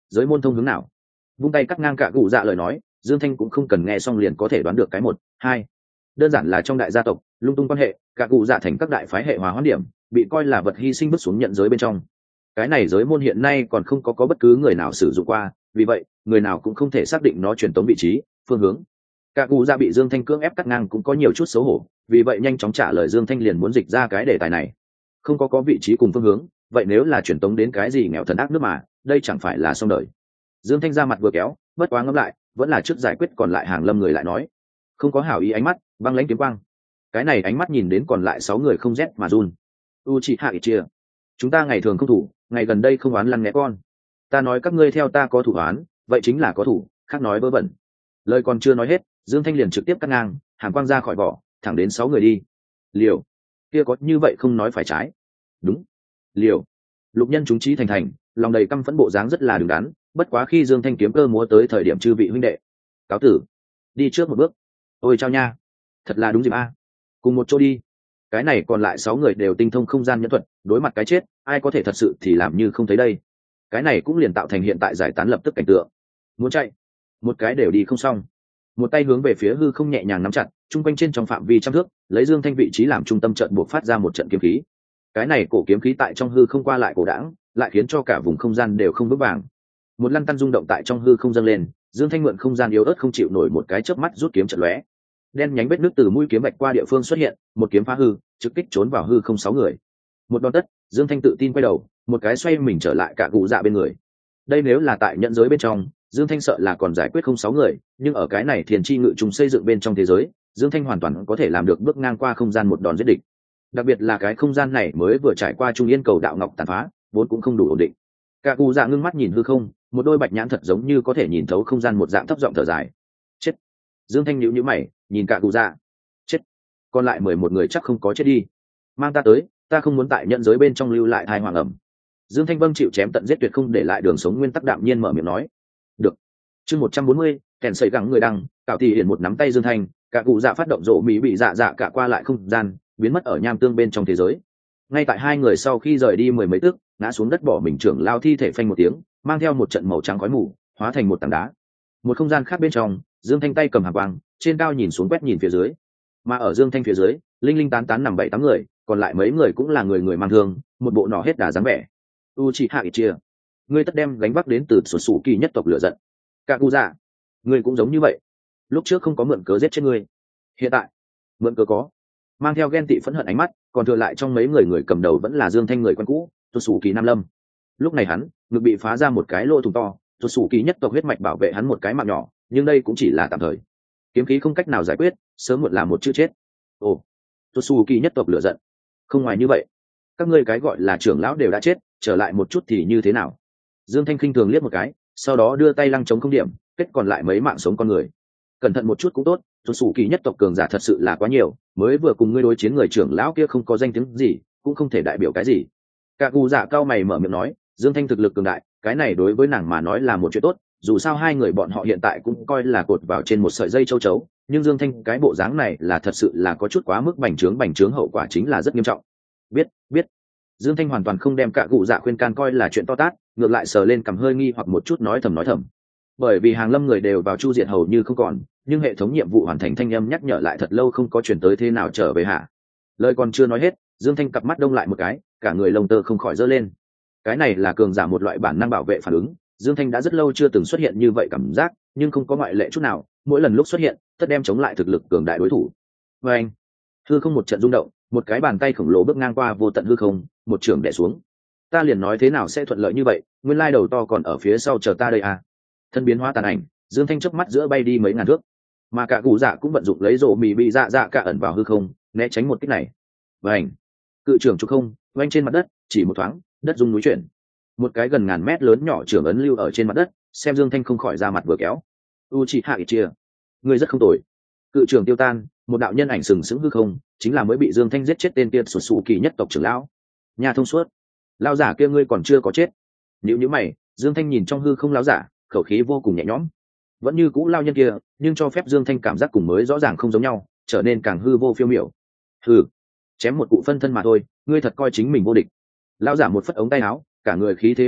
giới môn thông hướng nào? Vung tay cắt ngang cả cụ dạ lời nói, Dương Thanh cũng không cần nghe xong liền có thể đoán được cái một hai. Đơn giản là trong đại gia tộc lung tung quan hệ, cả cụ dạ thành các đại phái hệ hòa hoãn điểm, bị coi là vật hy sinh bước xuống nhận giới bên trong. Cái này giới môn hiện nay còn không có có bất cứ người nào sử dụng qua, vì vậy người nào cũng không thể xác định nó truyền tống vị trí phương hướng. Cả cụ dạ bị Dương Thanh cưỡng ép cắt ngang cũng có nhiều chút xấu hổ, vì vậy nhanh chóng trả lời Dương Thanh liền muốn dịch ra cái đề tài này. Không có có vị trí cùng phương hướng, vậy nếu là truyền tống đến cái gì nghèo thần ác nước mà, đây chẳng phải là xong đời. Dương Thanh ra mặt vừa kéo, bất quá ngẫm lại, vẫn là trước giải quyết còn lại hàng lâm người lại nói. Không có hảo ý ánh mắt, băng lãnh kiếm quang. Cái này ánh mắt nhìn đến còn lại sáu người không rét mà run. Uchiha Itachi, chúng ta ngày thường không thủ, ngày gần đây không oán lăn nghe con. Ta nói các ngươi theo ta có thủ oán, vậy chính là có thủ, khác nói vớ vẩn. Lời còn chưa nói hết, Dương Thanh liền trực tiếp cắt ngang, hàn quang ra khỏi vỏ, thẳng đến sáu người đi. Liều, kia có như vậy không nói phải trái. Đúng. Liều. Lục Nhân chúng trí thành thành, lòng đầy căm phẫn bộ dáng rất là đứng đắn, bất quá khi Dương Thanh kiếm cơ múa tới thời điểm chư vị huynh đệ, cáo tử, đi trước một bước. Ôi chao nha, thật là đúng dịp a. Cùng một chỗ đi. Cái này còn lại sáu người đều tinh thông không gian nhẫn thuật, đối mặt cái chết, ai có thể thật sự thì làm như không thấy đây. Cái này cũng liền tạo thành hiện tại giải tán lập tức cảnh tượng. Muốn chạy, một cái đều đi không xong. Một tay hướng về phía hư không nhẹ nhàng nắm chặt, trung quanh trên trong phạm vi trăm thước, lấy Dương Thanh vị trí làm trung tâm trận buộc phát ra một trận kiếm khí. Cái này cổ kiếm khí tại trong hư không qua lại cổ đãng, lại khiến cho cả vùng không gian đều không vững vàng. Một lăn tăn rung động tại trong hư không dâng lên, Dương Thanh mượn không gian yếu ớt không chịu nổi một cái chớp mắt rút kiếm trận lóe. Đen nhánh vết nước từ mũi kiếm bạch qua địa phương xuất hiện, một kiếm phá hư, trực kích trốn vào hư không sáu người. Một đòn tất, Dương Thanh tự tin quay đầu, một cái xoay mình trở lại cả cụ dạ bên người. Đây nếu là tại nhận giới bên trong, Dương Thanh sợ là còn giải quyết không sáu người, nhưng ở cái này thiền chi ngự trùng xây dựng bên trong thế giới, Dương Thanh hoàn toàn có thể làm được bước ngang qua không gian một đòn giết địch. Đặc biệt là cái không gian này mới vừa trải qua trung yên cầu đạo ngọc tàn phá, vốn cũng không đủ ổn định. Cả cụ dạ ngưng mắt nhìn hư không, một đôi bạch nhãn thật giống như có thể nhìn thấu không gian một dạng thấp giọng thở dài. Chết. Dương Thanh nhíu nhíu mày, nhìn cả cụ dạ. Chết. Còn lại mười một người chắc không có chết đi. Mang ta tới, ta không muốn tại nhận giới bên trong lưu lại thai hoàng ẩm. Dương Thanh vâng chịu chém tận giết tuyệt không để lại đường sống nguyên tắc đạm nhiên mở miệng nói. Được. Chương một trăm bốn mươi, kèn sợi gắng người đăng, cạo thì hiển một nắm tay Dương Thanh, cả cụ dạ phát động rộ mỹ bị dạ dạ cả qua lại không gian, biến mất ở nham tương bên trong thế giới. Ngay tại hai người sau khi rời đi mười mấy tức, ngã xuống đất bỏ mình trưởng lao thi thể phanh một tiếng, mang theo một trận màu trắng khói mù, hóa thành một tảng đá. Một không gian khác bên trong, Dương Thanh tay cầm hàn quang, trên cao nhìn xuống quét nhìn phía dưới. Mà ở Dương Thanh phía dưới, linh linh tán tán nằm bảy tám người, còn lại mấy người cũng là người người mang thương, một bộ nỏ hết đà dáng vẻ. Uchiha Itachi, ngươi tất đem gánh vác đến từ sổ sủ kỳ nhất tộc lửa giận. Kaguya, ngươi cũng giống như vậy. Lúc trước không có mượn cớ giết chết ngươi, hiện tại mượn cớ có. Mang theo ghen tị phẫn hận ánh mắt, còn thừa lại trong mấy người người cầm đầu vẫn là Dương Thanh người quen cũ, sổ sủ kỳ Nam Lâm. Lúc này hắn ngực bị phá ra một cái lỗ thủng to, sổ sủ kỳ nhất tộc huyết mạch bảo vệ hắn một cái mạng nhỏ, nhưng đây cũng chỉ là tạm thời. Kiếm khí không cách nào giải quyết, sớm muộn là một chữ chết. Ồ, sổ sủ kỳ nhất tộc lửa giận. Không ngoài như vậy, các ngươi cái gọi là trưởng lão đều đã chết, trở lại một chút thì như thế nào? Dương Thanh khinh thường liếc một cái, sau đó đưa tay lăng chống không điểm, kết còn lại mấy mạng sống con người. Cẩn thận một chút cũng tốt, sổ sủ kỳ nhất tộc cường giả thật sự là quá nhiều, mới vừa cùng ngươi đối chiến người trưởng lão kia không có danh tiếng gì, cũng không thể đại biểu cái gì. Cả cụ dạ cao mày mở miệng nói, Dương Thanh thực lực cường đại, cái này đối với nàng mà nói là một chuyện tốt, dù sao hai người bọn họ hiện tại cũng coi là cột vào trên một sợi dây châu chấu, nhưng Dương Thanh cái bộ dáng này là thật sự là có chút quá mức bành trướng bành trướng hậu quả chính là rất nghiêm trọng. Biết, biết. Dương Thanh hoàn toàn không đem cả cụ dạ khuyên can coi là chuyện to tát, ngược lại sờ lên cầm hơi nghi hoặc một chút nói thầm nói thầm. Bởi vì hàng lâm người đều vào chu diện hầu như không còn, nhưng hệ thống nhiệm vụ hoàn thành thanh âm nhắc nhở lại thật lâu không có chuyển tới thế nào trở về hả? Lời còn chưa nói hết, Dương Thanh cặp mắt đông lại một cái, cả người lông tơ không khỏi dơ lên. Cái này là cường giả một loại bản năng bảo vệ phản ứng, Dương Thanh đã rất lâu chưa từng xuất hiện như vậy cảm giác, nhưng không có ngoại lệ chút nào, mỗi lần lúc xuất hiện, tất đem chống lại thực lực cường đại đối thủ. Và anh, hư không một trận rung động, một cái bàn tay khổng lồ bước ngang qua vô tận hư không, một trường đè xuống. Ta liền nói thế nào sẽ thuận lợi như vậy, nguyên lai đầu to còn ở phía sau chờ ta đây à? Thân biến hóa tàn ảnh, Dương Thanh chớp mắt giữa bay đi mấy ngàn thước, mà cả cụ dạ cũng vận dụng lấy rổ mì bị dạ dạ cả ẩn vào hư không, né tránh một kích này. Và ảnh, cự trưởng trục không, oanh trên mặt đất, chỉ một thoáng, đất rung núi chuyển. Một cái gần ngàn mét lớn nhỏ trưởng ấn lưu ở trên mặt đất, xem Dương Thanh không khỏi ra mặt vừa kéo. Uchiha Itachi, ngươi rất không tồi. Cự trưởng tiêu tan, một đạo nhân ảnh sừng sững hư không, chính là mới bị Dương Thanh giết chết tên tiên sụt sụ kỳ nhất tộc trưởng lão. Nhà thông suốt, lão giả kia ngươi còn chưa có chết. Nhíu nhíu mày, Dương Thanh nhìn trong hư không lão giả, khẩu khí vô cùng nhẹ nhõm. Vẫn như cũ lao nhân kia, nhưng cho phép Dương Thanh cảm giác cùng mới rõ ràng không giống nhau, trở nên càng hư vô phiêu miểu. Hừ, chém một cụ phân thân mà thôi, ngươi thật coi chính mình vô địch. Lão giả một phất ống tay áo, cả người khí thế bung ra,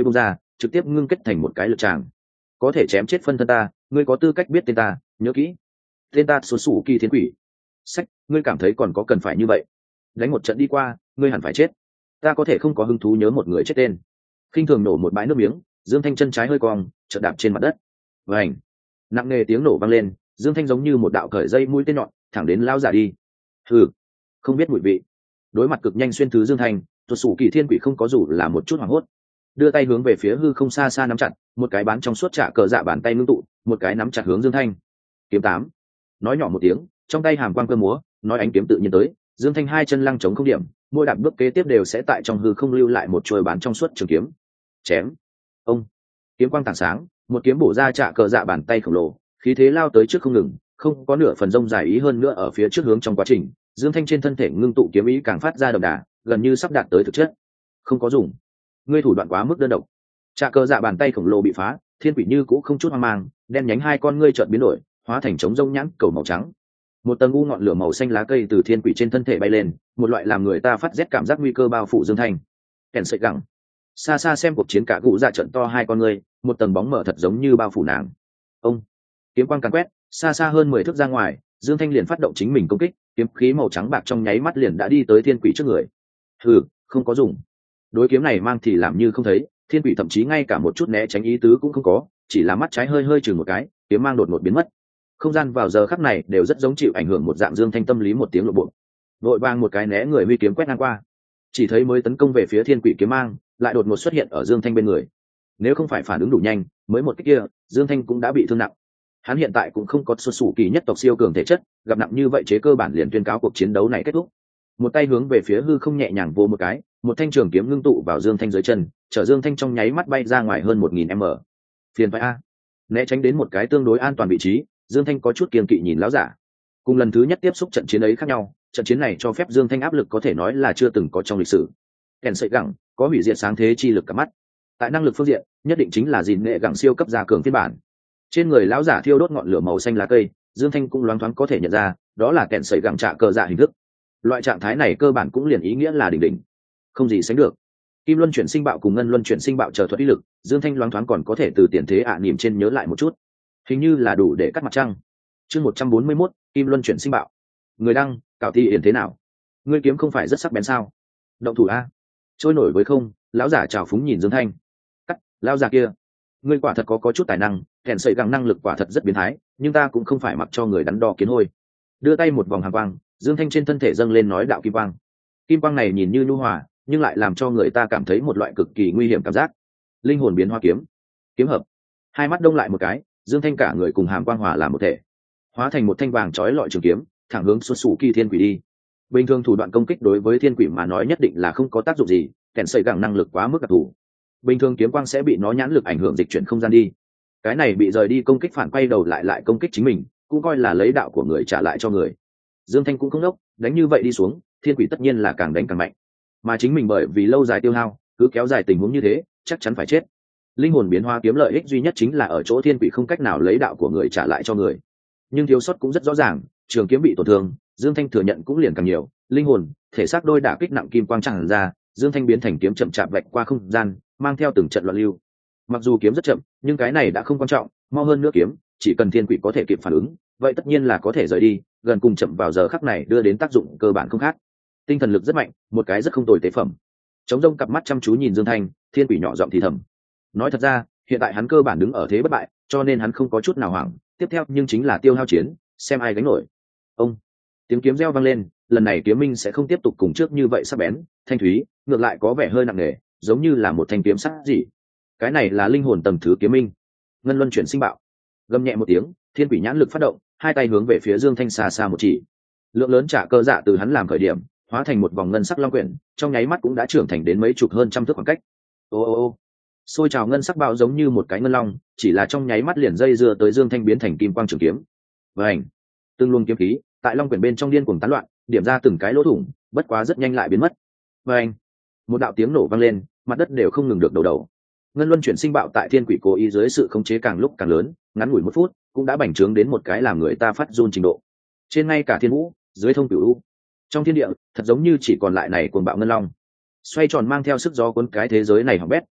trực tiếp ngưng kết thành một cái lực tràng. Có thể chém chết phân thân ta, ngươi có tư cách biết tên ta, nhớ kỹ. Tên ta số sủ kỳ thiên quỷ. Sách, ngươi cảm thấy còn có cần phải như vậy? Đánh một trận đi qua, ngươi hẳn phải chết. Ta có thể không có hứng thú nhớ một người chết tên. Khinh thường nổ một bãi nước miếng, Dương Thanh chân trái hơi cong, chợt đạp trên mặt đất. Vành, nặng nề tiếng nổ vang lên, Dương Thanh giống như một đạo cởi dây mũi tên nhọn, thẳng đến lao giả đi. Hừ, không biết mùi vị. Đối mặt cực nhanh xuyên thứ Dương Thanh, tuột sủ kỳ thiên quỷ không có dù là một chút hoảng hốt, đưa tay hướng về phía hư không xa xa nắm chặt, một cái bán trong suốt trả cờ dạ bàn tay ngưng tụ, một cái nắm chặt hướng Dương Thanh. Kiếm tám, nói nhỏ một tiếng, trong tay hàm quang cơ múa, nói ánh kiếm tự nhiên tới, Dương Thanh hai chân lăng chống không điểm, mỗi đạp bước kế tiếp đều sẽ tại trong hư không lưu lại một chuôi bán trong suốt trường kiếm. Chém. Ông. Kiếm quang tảng sáng, một kiếm bổ ra trả cờ dạ bàn tay khổng lồ, khí thế lao tới trước không ngừng, không có nửa phần rông dài ý hơn nữa ở phía trước hướng trong quá trình, Dương Thanh trên thân thể ngưng tụ kiếm ý càng phát ra đậm đà, gần như sắp đạt tới thực chất. Không có dùng, ngươi thủ đoạn quá mức đơn độc. Trả cờ dạ bàn tay khổng lồ bị phá, thiên quỷ như cũ không chút hoang mang, đen nhánh hai con ngươi chợt biến đổi, hóa thành trống rông nhãn cầu màu trắng. Một tầng u ngọn lửa màu xanh lá cây từ thiên quỷ trên thân thể bay lên, một loại làm người ta phát rét cảm giác nguy cơ bao phủ Dương Thanh. Kèn sợi gẳng. Xa xa xem cuộc chiến cả cụ dạ trận to hai con ngươi, một tầng bóng mờ thật giống như bao phủ nàng. Ông. Kiếm quang càn quét, xa xa hơn mười thước ra ngoài, Dương Thanh liền phát động chính mình công kích, kiếm khí màu trắng bạc trong nháy mắt liền đã đi tới thiên quỷ trước người. Hừ, không có dùng. Đối kiếm này mang thì làm như không thấy, thiên quỷ thậm chí ngay cả một chút né tránh ý tứ cũng không có, chỉ là mắt trái hơi hơi chừng một cái, kiếm mang đột ngột biến mất. Không gian vào giờ khắc này đều rất giống chịu ảnh hưởng một dạng Dương Thanh tâm lý một tiếng lộ bộ. Vội vàng một cái né người huy kiếm quét ngang qua, chỉ thấy mới tấn công về phía thiên quỷ kiếm mang, lại đột ngột xuất hiện ở Dương Thanh bên người. Nếu không phải phản ứng đủ nhanh, mới một cái kia, Dương Thanh cũng đã bị thương nặng. Hắn hiện tại cũng không có xuất xù kỳ nhất tộc siêu cường thể chất, gặp nặng như vậy chế cơ bản liền tuyên cáo cuộc chiến đấu này kết thúc. Một tay hướng về phía hư không nhẹ nhàng vô một cái, một thanh trường kiếm ngưng tụ vào Dương Thanh dưới chân, chở Dương Thanh trong nháy mắt bay ra ngoài hơn một nghìn m. Phiền phải a. Né tránh đến một cái tương đối an toàn vị trí, Dương Thanh có chút kiêng kỵ nhìn lão giả. Cùng lần thứ nhất tiếp xúc trận chiến ấy khác nhau, trận chiến này cho phép Dương Thanh áp lực có thể nói là chưa từng có trong lịch sử. Kèn sợi gẳng có hủy diệt sáng thế chi lực cả mắt. Tại năng lực phương diện, nhất định chính là gìn nghệ gẳng siêu cấp gia cường phiên bản. Trên người lão giả thiêu đốt ngọn lửa màu xanh lá cây, Dương Thanh cũng loáng thoáng có thể nhận ra, đó là kèn sợi gẳng trả cờ dạ hình thức. Loại trạng thái này cơ bản cũng liền ý nghĩa là đỉnh đỉnh, không gì sánh được. Kim luân chuyển sinh bạo cùng ngân luân chuyển sinh bạo chờ thuật ý lực, Dương Thanh loáng thoáng còn có thể từ tiền thế ạ à niệm trên nhớ lại một chút, hình như là đủ để cắt mặt trăng. Chương một trăm bốn mươi mốt, Kim luân chuyển sinh bạo. Người đăng, Cảo Ti Yển thế nào? Ngươi kiếm không phải rất sắc bén sao? Động thủ a. Trôi nổi với không, lão giả trào phúng nhìn Dương Thanh. Cắt, lão giả kia, ngươi quả thật có có chút tài năng, kèn sợi gẳng năng lực quả thật rất biến thái, nhưng ta cũng không phải mặc cho người đắn đo kiến hôi. Đưa tay một vòng hàn quang, Dương Thanh trên thân thể dâng lên nói đạo kim quang. Kim quang này nhìn như nhu hòa, nhưng lại làm cho người ta cảm thấy một loại cực kỳ nguy hiểm cảm giác. Linh hồn biến hoa kiếm, kiếm hợp. Hai mắt đông lại một cái, Dương Thanh cả người cùng hàm quang hòa làm một thể, hóa thành một thanh vàng chói lọi trường kiếm, thẳng hướng xuất xù kỳ thiên quỷ đi. Bình thường thủ đoạn công kích đối với thiên quỷ mà nói nhất định là không có tác dụng gì, kèn sợi gẳng năng lực quá mức đặc thù. Bình thường kiếm quang sẽ bị nó nhãn lực ảnh hưởng dịch chuyển không gian đi. Cái này bị rời đi công kích phản quay đầu lại lại công kích chính mình, cũng coi là lấy đạo của người trả lại cho người. Dương Thanh cũng không đốc, đánh như vậy đi xuống, thiên quỷ tất nhiên là càng đánh càng mạnh, mà chính mình bởi vì lâu dài tiêu hao, cứ kéo dài tình huống như thế, chắc chắn phải chết. Linh hồn biến hóa kiếm lợi ích duy nhất chính là ở chỗ thiên quỷ không cách nào lấy đạo của người trả lại cho người, nhưng thiếu sót cũng rất rõ ràng, trường kiếm bị tổn thương, Dương Thanh thừa nhận cũng liền càng nhiều. Linh hồn, thể xác đôi đả kích nặng kim quang tràn ra, Dương Thanh biến thành kiếm chậm chạp vạch qua không gian, mang theo từng trận loạn lưu. Mặc dù kiếm rất chậm, nhưng cái này đã không quan trọng, mau hơn nữa kiếm, chỉ cần thiên quỷ có thể kịp phản ứng, vậy tất nhiên là có thể rời đi, gần cùng chậm vào giờ khắc này đưa đến tác dụng cơ bản không khác. Tinh thần lực rất mạnh, một cái rất không tồi tế phẩm. Trống rông cặp mắt chăm chú nhìn Dương Thanh, thiên quỷ nhỏ giọng thì thầm. Nói thật ra, hiện tại hắn cơ bản đứng ở thế bất bại, cho nên hắn không có chút nào hoảng. Tiếp theo nhưng chính là tiêu hao chiến, xem ai gánh nổi. Ông, tiếng kiếm reo vang lên, lần này kiếm minh sẽ không tiếp tục cùng trước như vậy sắc bén, thanh thúy, ngược lại có vẻ hơi nặng nề, giống như là một thanh kiếm sắt gì. Cái này là linh hồn tầng thứ kiếm minh. Ngân luân chuyển sinh bạo. Gầm nhẹ một tiếng, thiên quỷ nhãn lực phát động, hai tay hướng về phía Dương Thanh xa xa một chỉ. Lượng lớn trả cơ dạ từ hắn làm khởi điểm, hóa thành một vòng ngân sắc long quyển, trong nháy mắt cũng đã trưởng thành đến mấy chục hơn trăm thước khoảng cách. Ô ô ô, xôi trào ngân sắc bạo giống như một cái ngân long, chỉ là trong nháy mắt liền dây dưa tới Dương Thanh biến thành kim quang trường kiếm. Vành, từng luồng kiếm khí tại long quyển bên trong điên cuồng tán loạn, điểm ra từng cái lỗ thủng, bất quá rất nhanh lại biến mất. Vành, một đạo tiếng nổ vang lên, mặt đất đều không ngừng được đầu đầu. Ngân luân chuyển sinh bạo tại thiên quỷ cố ý dưới sự khống chế càng lúc càng lớn, ngắn ngủi một phút cũng đã bành trướng đến một cái làm người ta phát run trình độ. Trên ngay cả thiên vũ, dưới thông cửu u, trong thiên địa thật giống như chỉ còn lại này cuồng bạo ngân long, xoay tròn mang theo sức gió cuốn cái thế giới này hỏng bét,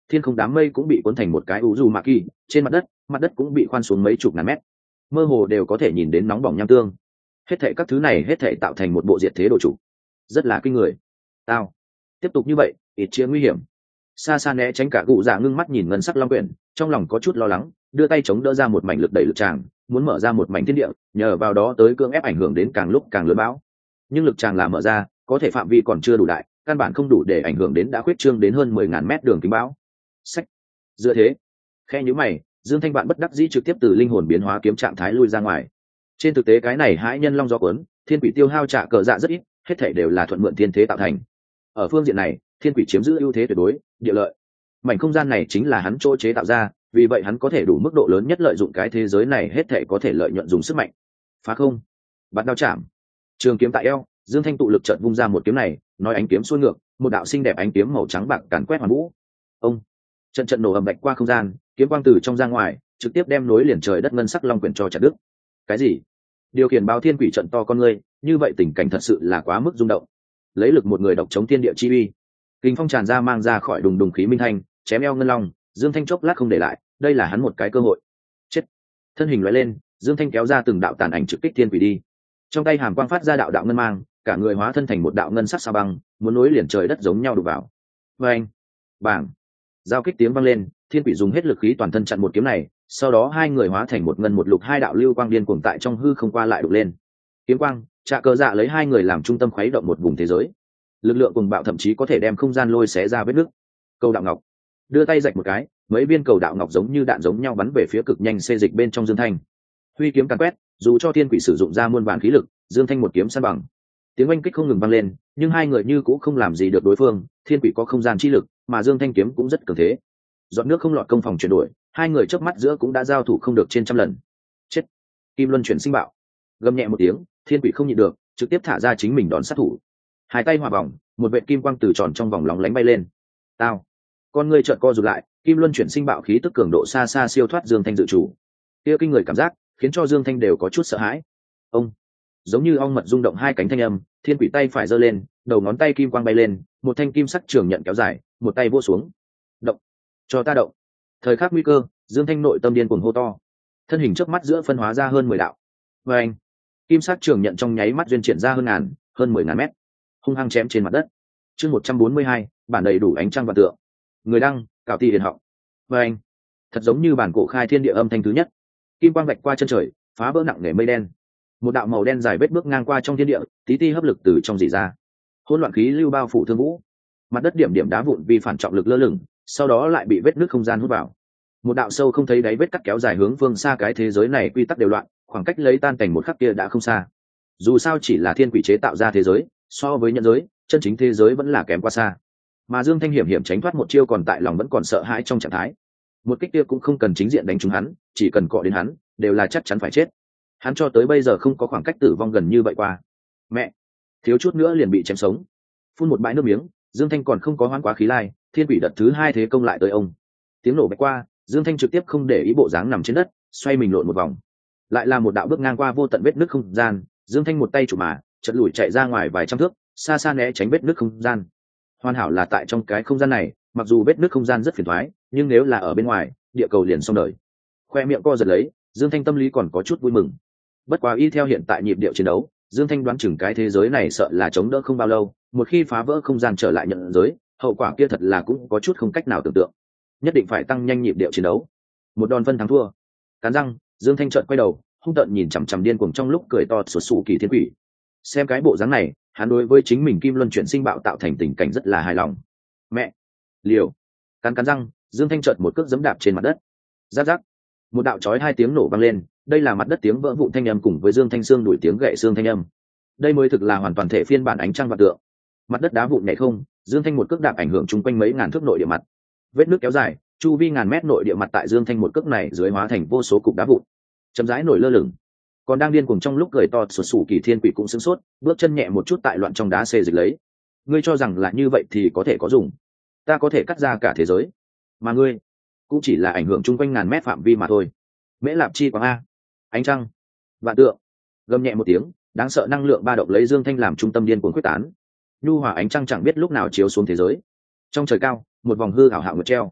thiên không đám mây cũng bị cuốn thành một cái u du ma kỳ, trên mặt đất mặt đất cũng bị khoan xuống mấy chục ngàn mét, mơ hồ đều có thể nhìn đến nóng bỏng nham tương. Hết thảy các thứ này hết thảy tạo thành một bộ diệt thế đồ chủ, rất là kinh người. Tao tiếp tục như vậy ít chia nguy hiểm. Xa xa né tránh cả cụ dạ ngưng mắt nhìn ngân sắc long quyển, trong lòng có chút lo lắng, đưa tay chống đỡ ra một mảnh lực đẩy lực tràng, muốn mở ra một mảnh thiên địa, nhờ vào đó tới cưỡng ép ảnh hưởng đến càng lúc càng lớn bão. Nhưng lực tràng là mở ra, có thể phạm vi còn chưa đủ đại, căn bản không đủ để ảnh hưởng đến đã khuyết trương đến hơn mười ngàn mét đường kính bão. Sách. Dựa thế, khe nhíu mày, Dương Thanh Vạn bất đắc dĩ trực tiếp từ linh hồn biến hóa kiếm trạng thái lui ra ngoài. Trên thực tế cái này hãi nhân long gió cuốn, thiên quỷ tiêu hao trả cờ dạ rất ít, hết thảy đều là thuận mượn thiên thế tạo thành. Ở phương diện này, thiên quỷ chiếm giữ ưu thế tuyệt đối, địa lợi. Mảnh không gian này chính là hắn chỗ chế tạo ra, vì vậy hắn có thể đủ mức độ lớn nhất lợi dụng cái thế giới này hết thảy có thể lợi nhuận dùng sức mạnh. Phá không, bắt đao chạm, trường kiếm tại eo, Dương Thanh tụ lực chợt vung ra một kiếm này, nói ánh kiếm xuôi ngược, một đạo xinh đẹp ánh kiếm màu trắng bạc càn quét hoàn vũ. Ông, trận trận nổ ầm bạch qua không gian, kiếm quang từ trong ra ngoài, trực tiếp đem nối liền trời đất ngân sắc long quyển cho chặt đứt. Cái gì? Điều khiển bao thiên quỷ trận to con ngươi, như vậy tình cảnh thật sự là quá mức rung động. Lấy lực một người độc chống thiên địa chi uy, kình phong tràn ra mang ra khỏi đùng đùng khí minh thanh, chém eo ngân long, Dương Thanh chốc lát không để lại, đây là hắn một cái cơ hội. Chết. Thân hình lóe lên, Dương Thanh kéo ra từng đạo tàn ảnh trực kích thiên quỷ đi. Trong tay hàm quang phát ra đạo đạo ngân mang, cả người hóa thân thành một đạo ngân sắc sao băng, muốn nối liền trời đất giống nhau đụng vào. Oeng, bảng, giao kích tiếng vang lên, thiên quỷ dùng hết lực khí toàn thân chặn một kiếm này, sau đó hai người hóa thành một ngân một lục hai đạo lưu quang điên cuồng tại trong hư không qua lại đục lên. Kiếm quang, trạ cờ dạ lấy hai người làm trung tâm khuấy động một vùng thế giới. Lực lượng cùng bạo thậm chí có thể đem không gian lôi xé ra vết nứt. Cầu đạo ngọc, đưa tay rạch một cái, mấy viên cầu đạo ngọc giống như đạn giống nhau bắn về phía cực nhanh xê dịch bên trong Dương Thanh. Huy kiếm càn quét, dù cho thiên quỷ sử dụng ra muôn vàn khí lực, Dương Thanh một kiếm san bằng. Tiếng oanh kích không ngừng vang lên, nhưng hai người như cũng không làm gì được đối phương. Thiên quỷ có không gian chi lực, mà Dương Thanh kiếm cũng rất cường thế. Giọt nước không lọt công phòng chuyển đổi, hai người chớp mắt giữa cũng đã giao thủ không được trên trăm lần. Chết! Kim luân chuyển sinh bạo, gầm nhẹ một tiếng, thiên quỷ không nhịn được, trực tiếp thả ra chính mình đón sát thủ. Hai tay hòa vòng, một vệt kim quang từ tròn trong vòng lóng lánh bay lên. Tao! Con ngươi trợn co rụt lại, kim luân chuyển sinh bạo khí tức cường độ xa xa siêu thoát Dương Thanh dự chủ. Kia kinh người cảm giác, khiến cho Dương Thanh đều có chút sợ hãi. Ông! Giống như ong mật rung động hai cánh thanh âm, thiên quỷ tay phải giơ lên, đầu ngón tay kim quang bay lên, một thanh kim sắc trường nhận kéo dài, một tay vỗ xuống. Động! Cho ta động! Thời khắc nguy cơ, Dương Thanh nội tâm điên cuồng hô to, thân hình trước mắt giữa phân hóa ra hơn mười đạo. Và anh, kim sắc trường nhận trong nháy mắt duyên triển ra hơn ngàn, hơn mười ngàn mét, hung hăng chém trên mặt đất. Chương một trăm bốn mươi hai, bản đầy đủ ánh trăng và tượng. Người đăng, cào ti hiền họng. Và anh, thật giống như bản cổ khai thiên địa âm thanh thứ nhất. Kim quang vạch qua chân trời, phá vỡ nặng nề mây đen. Một đạo màu đen dài vết bước ngang qua trong thiên địa, tí ti hấp lực từ trong rỉ ra. Hỗn loạn khí lưu bao phủ thương vũ. Mặt đất điểm điểm đá vụn vì phản trọng lực lơ lửng, sau đó lại bị vết nước không gian hút vào. Một đạo sâu không thấy đáy vết cắt kéo dài hướng phương xa, cái thế giới này quy tắc đều loạn, khoảng cách lấy tan cảnh một khắc kia đã không xa. Dù sao chỉ là thiên quỷ chế tạo ra thế giới, so với nhân giới, chân chính thế giới vẫn là kém quá xa. Mà Dương Thanh hiểm hiểm tránh thoát một chiêu, còn tại lòng vẫn còn sợ hãi trong trạng thái. Một kích kia cũng không cần chính diện đánh trúng hắn, chỉ cần cọ đến hắn, đều là chắc chắn phải chết. Hắn cho tới bây giờ không có khoảng cách tử vong gần như vậy qua. Mẹ, thiếu chút nữa liền bị chém sống. Phun một bãi nước miếng, Dương Thanh còn không có hoán quá khí lai, thiên quỷ đợt thứ hai thế công lại tới ông. Tiếng nổ bạch qua, Dương Thanh trực tiếp không để ý bộ dáng nằm trên đất, xoay mình lộn một vòng, lại là một đạo bước ngang qua vô tận vết nứt không gian. Dương Thanh một tay chụp mà chật lùi chạy ra ngoài vài trăm thước, xa xa né tránh vết nứt không gian. Hoàn hảo là tại trong cái không gian này, mặc dù vết nứt không gian rất phiền toái, nhưng nếu là ở bên ngoài, địa cầu liền xong đời. Khoe miệng co giật lấy, Dương Thanh tâm lý còn có chút vui mừng. Bất quá y theo hiện tại nhịp điệu chiến đấu, Dương Thanh đoán chừng cái thế giới này sợ là chống đỡ không bao lâu, một khi phá vỡ không gian trở lại nhận giới, hậu quả kia thật là cũng có chút không cách nào tưởng tượng. Nhất định phải tăng nhanh nhịp điệu chiến đấu, một đòn phân thắng thua. Cắn răng, Dương Thanh trợn quay đầu, hung tợn nhìn chằm chằm điên cuồng trong lúc cười to sụt sụ kỳ thiên quỷ. Xem cái bộ dáng này, hắn đối với chính mình kim luân chuyển sinh bạo tạo thành tình cảnh rất là hài lòng. Mẹ, liều! Cắn cắn răng, Dương Thanh trợn một cước giẫm đạp trên mặt đất. Rắc rắc, một đạo chói hai tiếng nổ vang lên, đây là mặt đất tiếng vỡ vụn thanh âm cùng với Dương Thanh xương đuổi tiếng gãy xương thanh âm. Đây mới thực là hoàn toàn thể phiên bản ánh trăng và tượng. Mặt đất đá vụn nhảy không, Dương Thanh một cước đạp ảnh hưởng chung quanh mấy ngàn thước nội địa mặt. Vết nước kéo dài, chu vi ngàn mét nội địa mặt tại Dương Thanh một cước này dưới hóa thành vô số cục đá vụn, chậm rãi nổi lơ lửng. Còn đang điên cuồng trong lúc cười to sụt sù kỳ thiên quỷ cũng sửng sốt, bước chân nhẹ một chút tại loạn trong đá xê dịch lấy. Ngươi cho rằng là như vậy thì có thể có dùng? Ta có thể cắt ra cả thế giới, mà ngươi cũng chỉ là ảnh hưởng chung quanh ngàn mét phạm vi mà thôi. Mễ Lạp Chi Quang A, ánh trăng, vạn tượng, gầm nhẹ một tiếng, đáng sợ năng lượng ba động lấy Dương Thanh làm trung tâm điên cuồng quyết tán. Nhu hòa ánh trăng chẳng biết lúc nào chiếu xuống thế giới. Trong trời cao, một vòng hư ảo hạo nguyệt treo.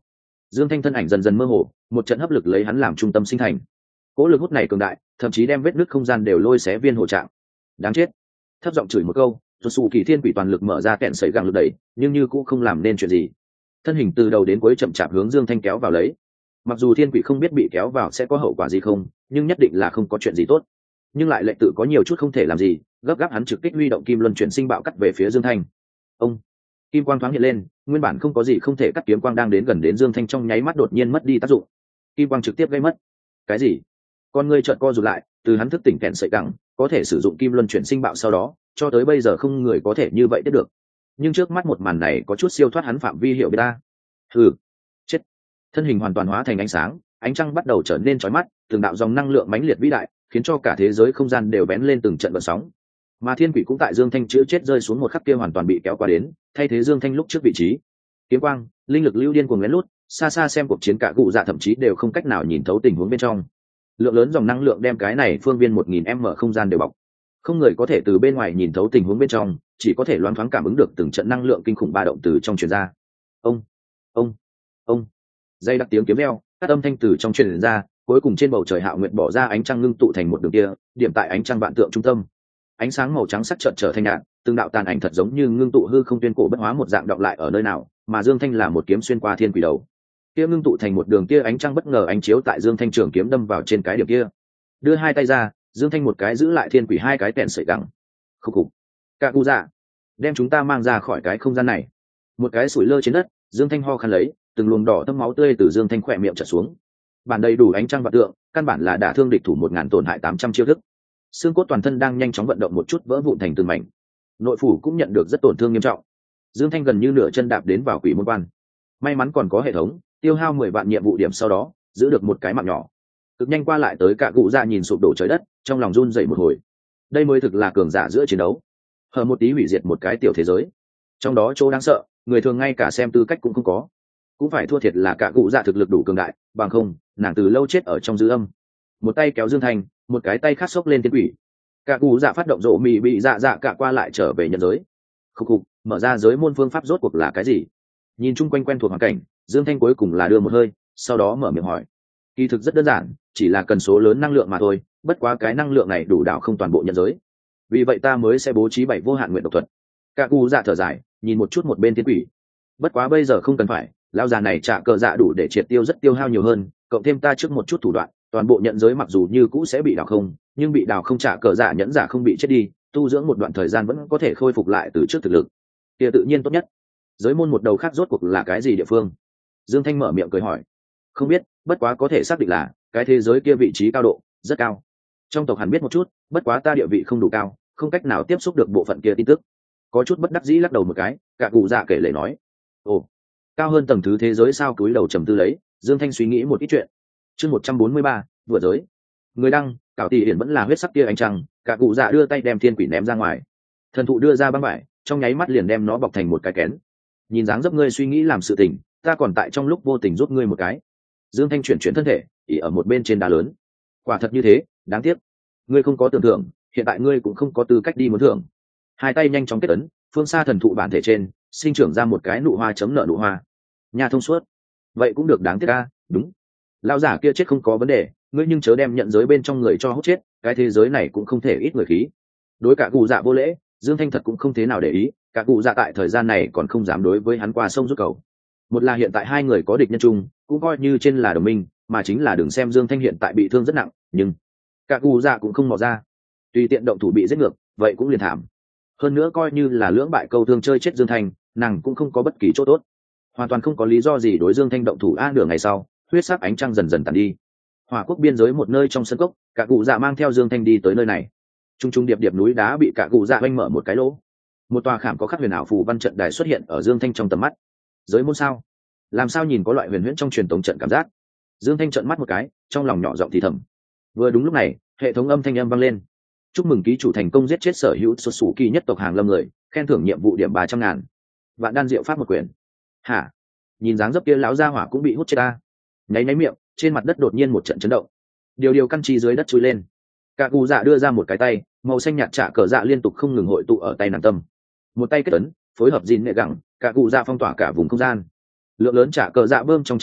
Dương Thanh thân ảnh dần dần mơ hồ, một trận hấp lực lấy hắn làm trung tâm sinh thành. Cỗ lực hút này cường đại, thậm chí đem vết nứt không gian đều lôi xé viên hồ trạng. Đáng chết! Thấp giọng chửi một câu, tuột xù kỳ thiên quỷ toàn lực mở ra kẹn sẩy găng lực đẩy, nhưng như cũng không làm nên chuyện gì. Thân hình từ đầu đến cuối chậm chạp hướng Dương Thanh kéo vào lấy. Mặc dù thiên quỷ không biết bị kéo vào sẽ có hậu quả gì không, nhưng nhất định là không có chuyện gì tốt. Nhưng lại lệnh tự có nhiều chút không thể làm gì, gấp gáp hắn trực kích huy động kim luân chuyển sinh bạo cắt về phía Dương Thanh. Ông kim quang thoáng hiện lên, nguyên bản không có gì không thể cắt kiếm quang đang đến gần đến Dương Thanh trong nháy mắt đột nhiên mất đi tác dụng. Kim quang trực tiếp gây mất. Cái gì? Con ngươi trợn co rụt lại, từ hắn thức tỉnh kẹn sợi gẳng, có thể sử dụng kim luân chuyển sinh bạo sau đó, cho tới bây giờ không người có thể như vậy tiếp được. Nhưng trước mắt một màn này có chút siêu thoát hắn phạm vi hiểu biết ta. Hừ, chết. Thân hình hoàn toàn hóa thành ánh sáng, ánh trăng bắt đầu trở nên chói mắt, từng đạo dòng năng lượng mãnh liệt vĩ đại, khiến cho cả thế giới không gian đều bén lên từng trận gợn sóng. Mà thiên quỷ cũng tại Dương Thanh chữa chết rơi xuống một khắc kia hoàn toàn bị kéo qua đến, thay thế Dương Thanh lúc trước vị trí. Kiếm quang, linh lực lưu điên cuồng lén lút, xa xa xem cuộc chiến cả cụ dạ thậm chí đều không cách nào nhìn thấu tình huống bên trong. Lượng lớn dòng năng lượng đem cái này phương viên một nghìn m không gian đều bọc. Không người có thể từ bên ngoài nhìn thấu tình huống bên trong, chỉ có thể loáng thoáng cảm ứng được từng trận năng lượng kinh khủng ba động từ trong truyền ra. Ông, ông, ông. Dây đặc tiếng kiếm reo, các âm thanh từ trong truyền ra, cuối cùng trên bầu trời Hạo Nguyệt bỏ ra ánh trăng ngưng tụ thành một đường kia, điểm tại ánh trăng vạn tượng trung tâm. Ánh sáng màu trắng sắc chợt trở thành nhạt, từng đạo tàn ảnh thật giống như ngưng tụ hư không tuyên cổ bất hóa một dạng đọng lại ở nơi nào, mà Dương Thanh là một kiếm xuyên qua thiên quỷ đầu. Kia ngưng tụ thành một đường kia ánh trăng bất ngờ ánh chiếu tại Dương Thanh trường kiếm đâm vào trên cái điểm kia. Đưa hai tay ra, Dương Thanh một cái giữ lại thiên quỷ hai cái tẹn sợi gẳng. Khục khục. Cả cụ dạ, đem chúng ta mang ra khỏi cái không gian này. Một cái sủi lơ trên đất, Dương Thanh ho khăn lấy, từng luồng đỏ thấm máu tươi từ Dương Thanh khỏe miệng trượt xuống. Bản đầy đủ ánh trăng vạn tượng, căn bản là đả thương địch thủ một ngàn tổn hại tám trăm chiêu thức. Xương cốt toàn thân đang nhanh chóng vận động một chút vỡ vụn thành từng mảnh. Nội phủ cũng nhận được rất tổn thương nghiêm trọng. Dương Thanh gần như nửa chân đạp đến vào quỷ môn quan. May mắn còn có hệ thống, tiêu hao mười vạn nhiệm vụ điểm sau đó, giữ được một cái mạng nhỏ. Cực nhanh qua lại tới cả cụ dạ nhìn sụp đổ trời đất, trong lòng run rẩy một hồi. Đây mới thực là cường giả giữa chiến đấu. Hở một tí hủy diệt một cái tiểu thế giới. Trong đó chỗ đáng sợ, người thường ngay cả xem tư cách cũng không có. Cũng phải thua thiệt là cả cụ dạ thực lực đủ cường đại, bằng không, nàng từ lâu chết ở trong dư âm. Một tay kéo Dương Thanh, một cái tay khác xốc lên thiên quỷ. Cả cụ dạ phát động rộ mì bị dạ dạ cả qua lại trở về nhân giới. Khục khục, mở ra giới môn phương pháp rốt cuộc là cái gì? Nhìn chung quanh quen thuộc hoàn cảnh, Dương Thanh cuối cùng là đưa một hơi, sau đó mở miệng hỏi. Kỳ thực rất đơn giản, chỉ là cần số lớn năng lượng mà thôi, bất quá cái năng lượng này đủ đảo không toàn bộ nhân giới. Vì vậy ta mới sẽ bố trí bảy vô hạn nguyện độc thuật. Cả cụ dạ thở dài, nhìn một chút một bên thiên quỷ. Bất quá bây giờ không cần phải, lão già này trả cờ dạ đủ để triệt tiêu rất tiêu hao nhiều hơn, cộng thêm ta trước một chút thủ đoạn, toàn bộ nhận giới mặc dù như cũ sẽ bị đảo không, nhưng bị đảo không trả cờ dạ nhẫn giả không bị chết đi, tu dưỡng một đoạn thời gian vẫn có thể khôi phục lại từ trước thực lực. Kia tự nhiên tốt nhất. Giới môn một đầu khác rốt cuộc là cái gì địa phương? Dương Thanh mở miệng cười hỏi. Không biết, bất quá có thể xác định là cái thế giới kia vị trí cao độ rất cao. Trong tộc hẳn biết một chút, bất quá ta địa vị không đủ cao, không cách nào tiếp xúc được bộ phận kia tin tức. Có chút bất đắc dĩ lắc đầu một cái, cả cụ dạ kể lể nói. Ồ, cao hơn tầng thứ thế giới sao? Cúi đầu trầm tư lấy, Dương Thanh suy nghĩ một ít chuyện. Chương một trăm bốn mươi ba, vừa giới. Người đăng, cảo tỷ hiển vẫn là huyết sắc kia ánh trăng, cả cụ dạ đưa tay đem thiên quỷ ném ra ngoài. Thần thụ đưa ra băng vải, trong nháy mắt liền đem nó bọc thành một cái kén. Nhìn dáng dấp ngươi suy nghĩ làm sự tình, ta còn tại trong lúc vô tình giúp ngươi một cái. Dương Thanh chuyển chuyển thân thể, ỉ ở một bên trên đá lớn. Quả thật như thế, đáng tiếc, ngươi không có tưởng thưởng, hiện tại ngươi cũng không có tư cách đi muốn thưởng. Hai tay nhanh chóng kết ấn, phương xa thần thụ bản thể trên sinh trưởng ra một cái nụ hoa chấm nợ nụ hoa. Nhà thông suốt, vậy cũng được, đáng tiếc a. Đúng, lão giả kia chết không có vấn đề, ngươi nhưng chớ đem nhận giới bên trong người cho hút chết, cái thế giới này cũng không thể ít người khí. Đối cả cụ dạ vô lễ, Dương Thanh thật cũng không thế nào để ý, cả cụ dạ tại thời gian này còn không dám đối với hắn qua sông rút cầu. Một là hiện tại hai người có địch nhân chung, cũng coi như trên là đồng minh, mà chính là đừng xem Dương Thanh hiện tại bị thương rất nặng, nhưng cả cụ dạ cũng không mò ra, tùy tiện động thủ bị giết ngược, vậy cũng liền thảm. Hơn nữa coi như là lưỡng bại câu thương chơi chết Dương Thanh, nàng cũng không có bất kỳ chỗ tốt, hoàn toàn không có lý do gì đối Dương Thanh động thủ. A nửa ngày sau, huyết sắc ánh trăng dần dần tàn đi. Hỏa quốc biên giới một nơi trong sân cốc, cả cụ dạ mang theo Dương Thanh đi tới nơi này. Trung trung điệp điệp núi đá bị cả cụ dạ oanh mở một cái lỗ, một tòa khảm có khắc huyền ảo phù văn trận đài xuất hiện ở Dương Thanh trong tầm mắt. Giới môn sao? Làm sao nhìn có loại huyền huyễn trong truyền thống trận cảm giác? Dương Thanh trợn mắt một cái, trong lòng nhỏ giọng thì thầm. Vừa đúng lúc này, hệ thống âm thanh âm vang lên. Chúc mừng ký chủ thành công giết chết sở hữu xuất xù kỳ nhất tộc hàng lâm người, khen thưởng nhiệm vụ điểm ba trăm ngàn. Vạn đan diệu pháp một quyển. Hả? Nhìn dáng dấp kia lão gia hỏa cũng bị hút chết ta. Nháy nháy miệng, trên mặt đất đột nhiên một trận chấn động. Điều điều căn chi dưới đất chui lên. Cả cụ dạ đưa ra một cái tay, màu xanh nhạt trả cờ dạ liên tục không ngừng hội tụ ở tay nàng tâm. Một tay kết ấn, phối hợp gìn nệ gẳng, cả cụ dạ phong tỏa cả vùng không gian. Lượng lớn trả cờ dạ bơm trong trận đài,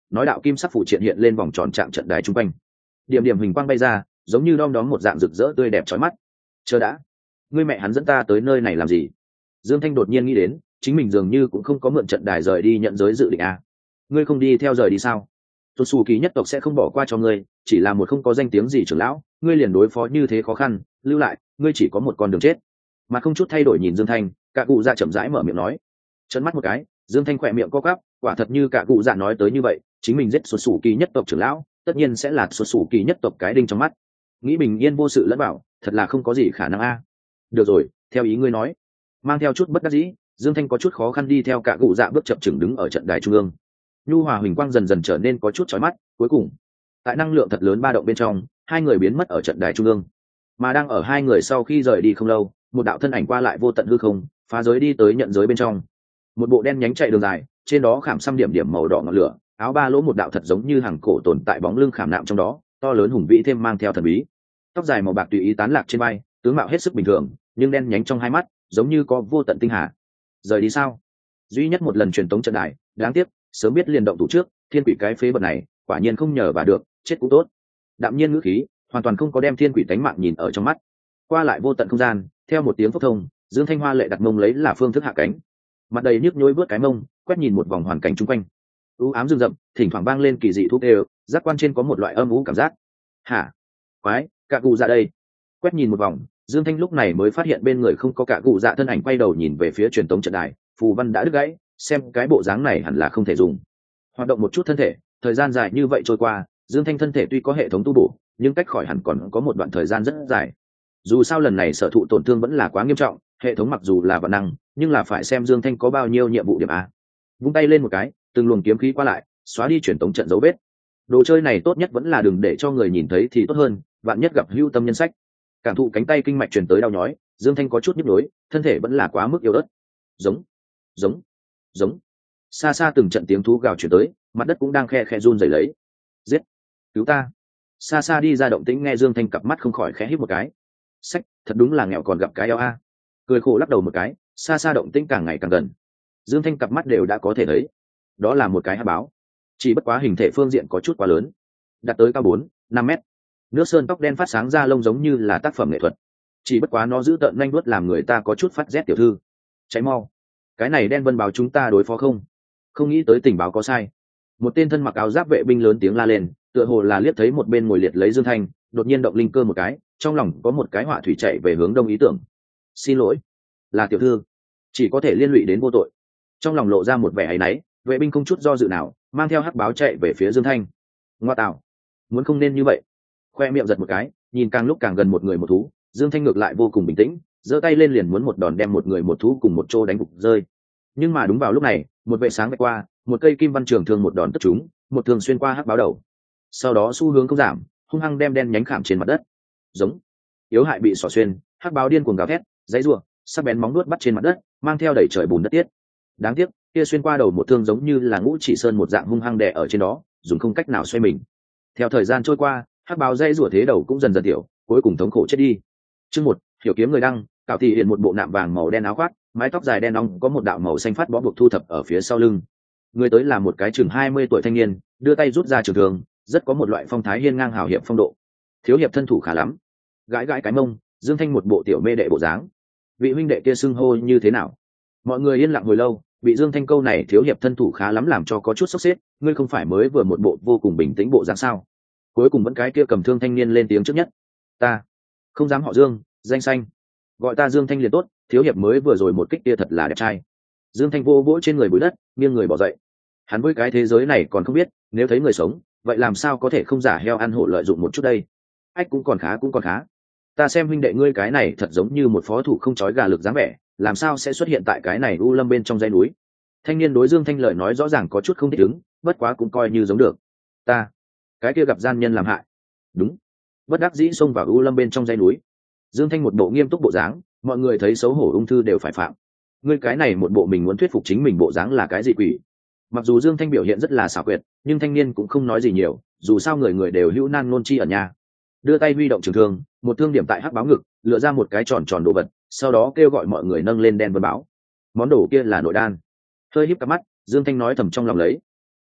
nói đạo kim sắc phụ triện hiện lên vòng tròn trạng trận đài chung quanh, điểm điểm hình quang bay ra, giống như đom đóm một dạng rực rỡ tươi đẹp chói mắt. Chờ đã, ngươi mẹ hắn dẫn ta tới nơi này làm gì? Dương Thanh đột nhiên nghĩ đến, chính mình dường như cũng không có mượn trận đài rời đi nhận giới dự định à. Ngươi không đi theo rời đi sao? Tuột xù kỳ nhất tộc sẽ không bỏ qua cho ngươi, chỉ là một không có danh tiếng gì trưởng lão, ngươi liền đối phó như thế khó khăn, lưu lại, ngươi chỉ có một con đường chết. Mà không chút thay đổi nhìn Dương Thanh, cả cụ dạ chậm rãi mở miệng nói. Trợn mắt một cái, Dương Thanh khỏe miệng co quắp, quả thật như cả cụ dạ nói tới như vậy, chính mình giết tuột xù kỳ nhất tộc trưởng lão, tất nhiên sẽ là tuột xù kỳ nhất tộc cái đinh trong mắt. Nghĩ bình yên vô sự lẫn bảo, thật là không có gì khả năng a. Được rồi, theo ý ngươi nói. Mang theo chút bất đắc dĩ, Dương Thanh có chút khó khăn đi theo cả cụ dạ bước chậm chừng đứng ở trận đài trung ương. Nhu hòa huỳnh quang dần dần trở nên có chút chói mắt, cuối cùng, tại năng lượng thật lớn ba động bên trong, hai người biến mất ở trận đài trung ương. Mà đang ở hai người sau khi rời đi không lâu, một đạo thân ảnh qua lại vô tận hư không, phá giới đi tới nhận giới bên trong. Một bộ đen nhánh chạy đường dài, trên đó khảm xăm điểm điểm màu đỏ ngọn lửa, áo ba lỗ một đạo thật giống như hàng cổ tồn tại bóng lưng khảm nạm trong đó, to lớn hùng vĩ thêm mang theo thần bí. Tóc dài màu bạc tùy ý tán lạc trên vai, tướng mạo hết sức bình thường, nhưng đen nhánh trong hai mắt, giống như có vô tận tinh hà. Rời đi sao? Duy nhất một lần truyền tống trận đài, đáng tiếc, sớm biết liền động thủ trước, thiên quỷ cái phế vật này, quả nhiên không nhờ và được, chết cũng tốt. Đạm nhiên ngữ khí, hoàn toàn không có đem thiên quỷ tánh mạng nhìn ở trong mắt. Qua lại vô tận không gian, theo một tiếng phốc thông, Dương Thanh Hoa lệ đặt mông lấy là phương thức hạ cánh. Mặt đầy nhức nhối vớt cái mông, quét nhìn một vòng hoàn cảnh chung quanh. U ám rừng rậm, thỉnh thoảng vang lên kỳ dị thú đều, giác quan trên có một loại âm u cảm giác. Hả? Quái, cả cụ dạ đây. Quét nhìn một vòng, Dương Thanh lúc này mới phát hiện bên người không có cả cụ dạ, thân ảnh quay đầu nhìn về phía truyền tống trận đài, phù văn đã đứt gãy, xem cái bộ dáng này hẳn là không thể dùng. Hoạt động một chút thân thể, thời gian dài như vậy trôi qua, Dương Thanh thân thể tuy có hệ thống tu bổ, nhưng cách khỏi hẳn còn có một đoạn thời gian rất dài. Dù sao lần này sở thụ tổn thương vẫn là quá nghiêm trọng, hệ thống mặc dù là vận năng, nhưng là phải xem Dương Thanh có bao nhiêu nhiệm vụ điểm a. Vung tay lên một cái, từng luồng kiếm khí qua lại, xóa đi truyền tống trận dấu vết. Đồ chơi này tốt nhất vẫn là đừng để cho người nhìn thấy thì tốt hơn, vạn nhất gặp hưu tâm nhân sách. Cảm thụ cánh tay kinh mạch truyền tới đau nhói, Dương Thanh có chút nhức nhối, thân thể vẫn là quá mức yếu ớt. Giống, giống, giống. Xa xa từng trận tiếng thú gào truyền tới, mặt đất cũng đang khe khe run rẩy lấy. Giết, cứu ta. Xa xa đi ra động tĩnh nghe Dương Thanh cặp mắt không khỏi khẽ híp một cái. Sách, thật đúng là nghèo còn gặp cái eo a. Cười khổ lắc đầu một cái, xa xa động tĩnh càng ngày càng gần. Dương Thanh cặp mắt đều đã có thể thấy. Đó là một cái hắc báo. Chỉ bất quá hình thể phương diện có chút quá lớn, đạt tới cao bốn, năm mét. Nước sơn tóc đen phát sáng ra lông giống như là tác phẩm nghệ thuật. Chỉ bất quá nó giữ tợn nhanh đuốt làm người ta có chút phát rét. Tiểu thư, cháy mau. Cái này đen vân báo chúng ta đối phó không? Không nghĩ tới tình báo có sai. Một tên thân mặc áo giáp vệ binh lớn tiếng la lên, tựa hồ là liếc thấy một bên ngồi liệt lấy Dương Thanh, đột nhiên động linh cơ một cái, trong lòng có một cái họa thủy chạy về hướng đông ý tưởng. Xin lỗi, là tiểu thư, chỉ có thể liên lụy đến vô tội. Trong lòng lộ ra một vẻ áy náy, vệ binh không chút do dự nào, mang theo hắc báo chạy về phía Dương Thanh. Ngoa tạo, muốn không nên như vậy. Khoe miệng giật một cái, nhìn càng lúc càng gần một người một thú, Dương Thanh ngược lại vô cùng bình tĩnh, giơ tay lên liền muốn một đòn đem một người một thú cùng một chỗ đánh gục rơi. Nhưng mà đúng vào lúc này, một vệ sáng vạch qua, một cây kim văn trường thương một đòn tất chúng, một thương xuyên qua hắc báo đầu. Sau đó xu hướng không giảm, hung hăng đem đen nhánh khảm trên mặt đất. Giống, yếu hại bị xỏ xuyên, hắc báo điên cuồng gào thét, dãy rủa, sắc bén móng nuốt bắt trên mặt đất, mang theo đẩy trời bùn đất tiết. Đáng tiếc, kia xuyên qua đầu một thương giống như là ngũ chỉ sơn một dạng hung hăng đè ở trên đó, dùng không cách nào xoay mình. Theo thời gian trôi qua, hắc báo dãy rủa thế đầu cũng dần dần tiểu, cuối cùng thống khổ chết đi. Chương một, hiểu kiếm người đăng, cạo thị hiện một bộ nạm vàng màu đen áo khoác, mái tóc dài đen ong có một đạo màu xanh phát bó buộc thu thập ở phía sau lưng. Người tới là một cái chừng hai mươi tuổi thanh niên, đưa tay rút ra trường thương, rất có một loại phong thái hiên ngang hào hiệp phong độ. Thiếu hiệp thân thủ khá lắm. Gãi gãi cái mông, Dương Thanh một bộ tiểu mê đệ bộ dáng. Vị huynh đệ kia xưng hô như thế nào? Mọi người yên lặng hồi lâu, bị Dương Thanh câu này thiếu hiệp thân thủ khá lắm làm cho có chút sốc xếp, ngươi không phải mới vừa một bộ vô cùng bình tĩnh bộ dáng sao? Cuối cùng vẫn cái kia cầm thương thanh niên lên tiếng trước nhất. Ta không dám họ Dương, danh xanh gọi ta Dương Thanh liền tốt, thiếu hiệp mới vừa rồi một kích kia thật là đẹp trai. Dương Thanh vô vỗ trên người bụi đất, nghiêng người bỏ dậy. Hắn với cái thế giới này còn không biết, nếu thấy người sống, vậy làm sao có thể không giả heo ăn hổ lợi dụng một chút đây? Ách cũng còn khá cũng còn khá. Ta xem huynh đệ ngươi cái này thật giống như một phó thủ không chói gà lực dáng vẻ, làm sao sẽ xuất hiện tại cái này u lâm bên trong dãy núi? Thanh niên đối Dương Thanh lời nói rõ ràng có chút không thích ứng, bất quá cũng coi như giống được. Ta, cái kia gặp gian nhân làm hại. Đúng. Bất đắc dĩ xông vào u lâm bên trong dãy núi. Dương Thanh một bộ nghiêm túc bộ dáng, mọi người thấy xấu hổ ung thư đều phải phạm. Ngươi cái này một bộ mình muốn thuyết phục chính mình bộ dáng là cái gì quỷ? Mặc dù Dương Thanh biểu hiện rất là xảo quyệt, nhưng thanh niên cũng không nói gì nhiều, dù sao người người đều hữu nan ngôn chi ở nhà. Đưa tay huy động trường thương, một thương điểm tại hắc báo ngực, lựa ra một cái tròn tròn đồ vật, sau đó kêu gọi mọi người nâng lên đen vân báo. Món đồ kia là nội đan. Hơi híp cặp mắt, Dương Thanh nói thầm trong lòng lấy.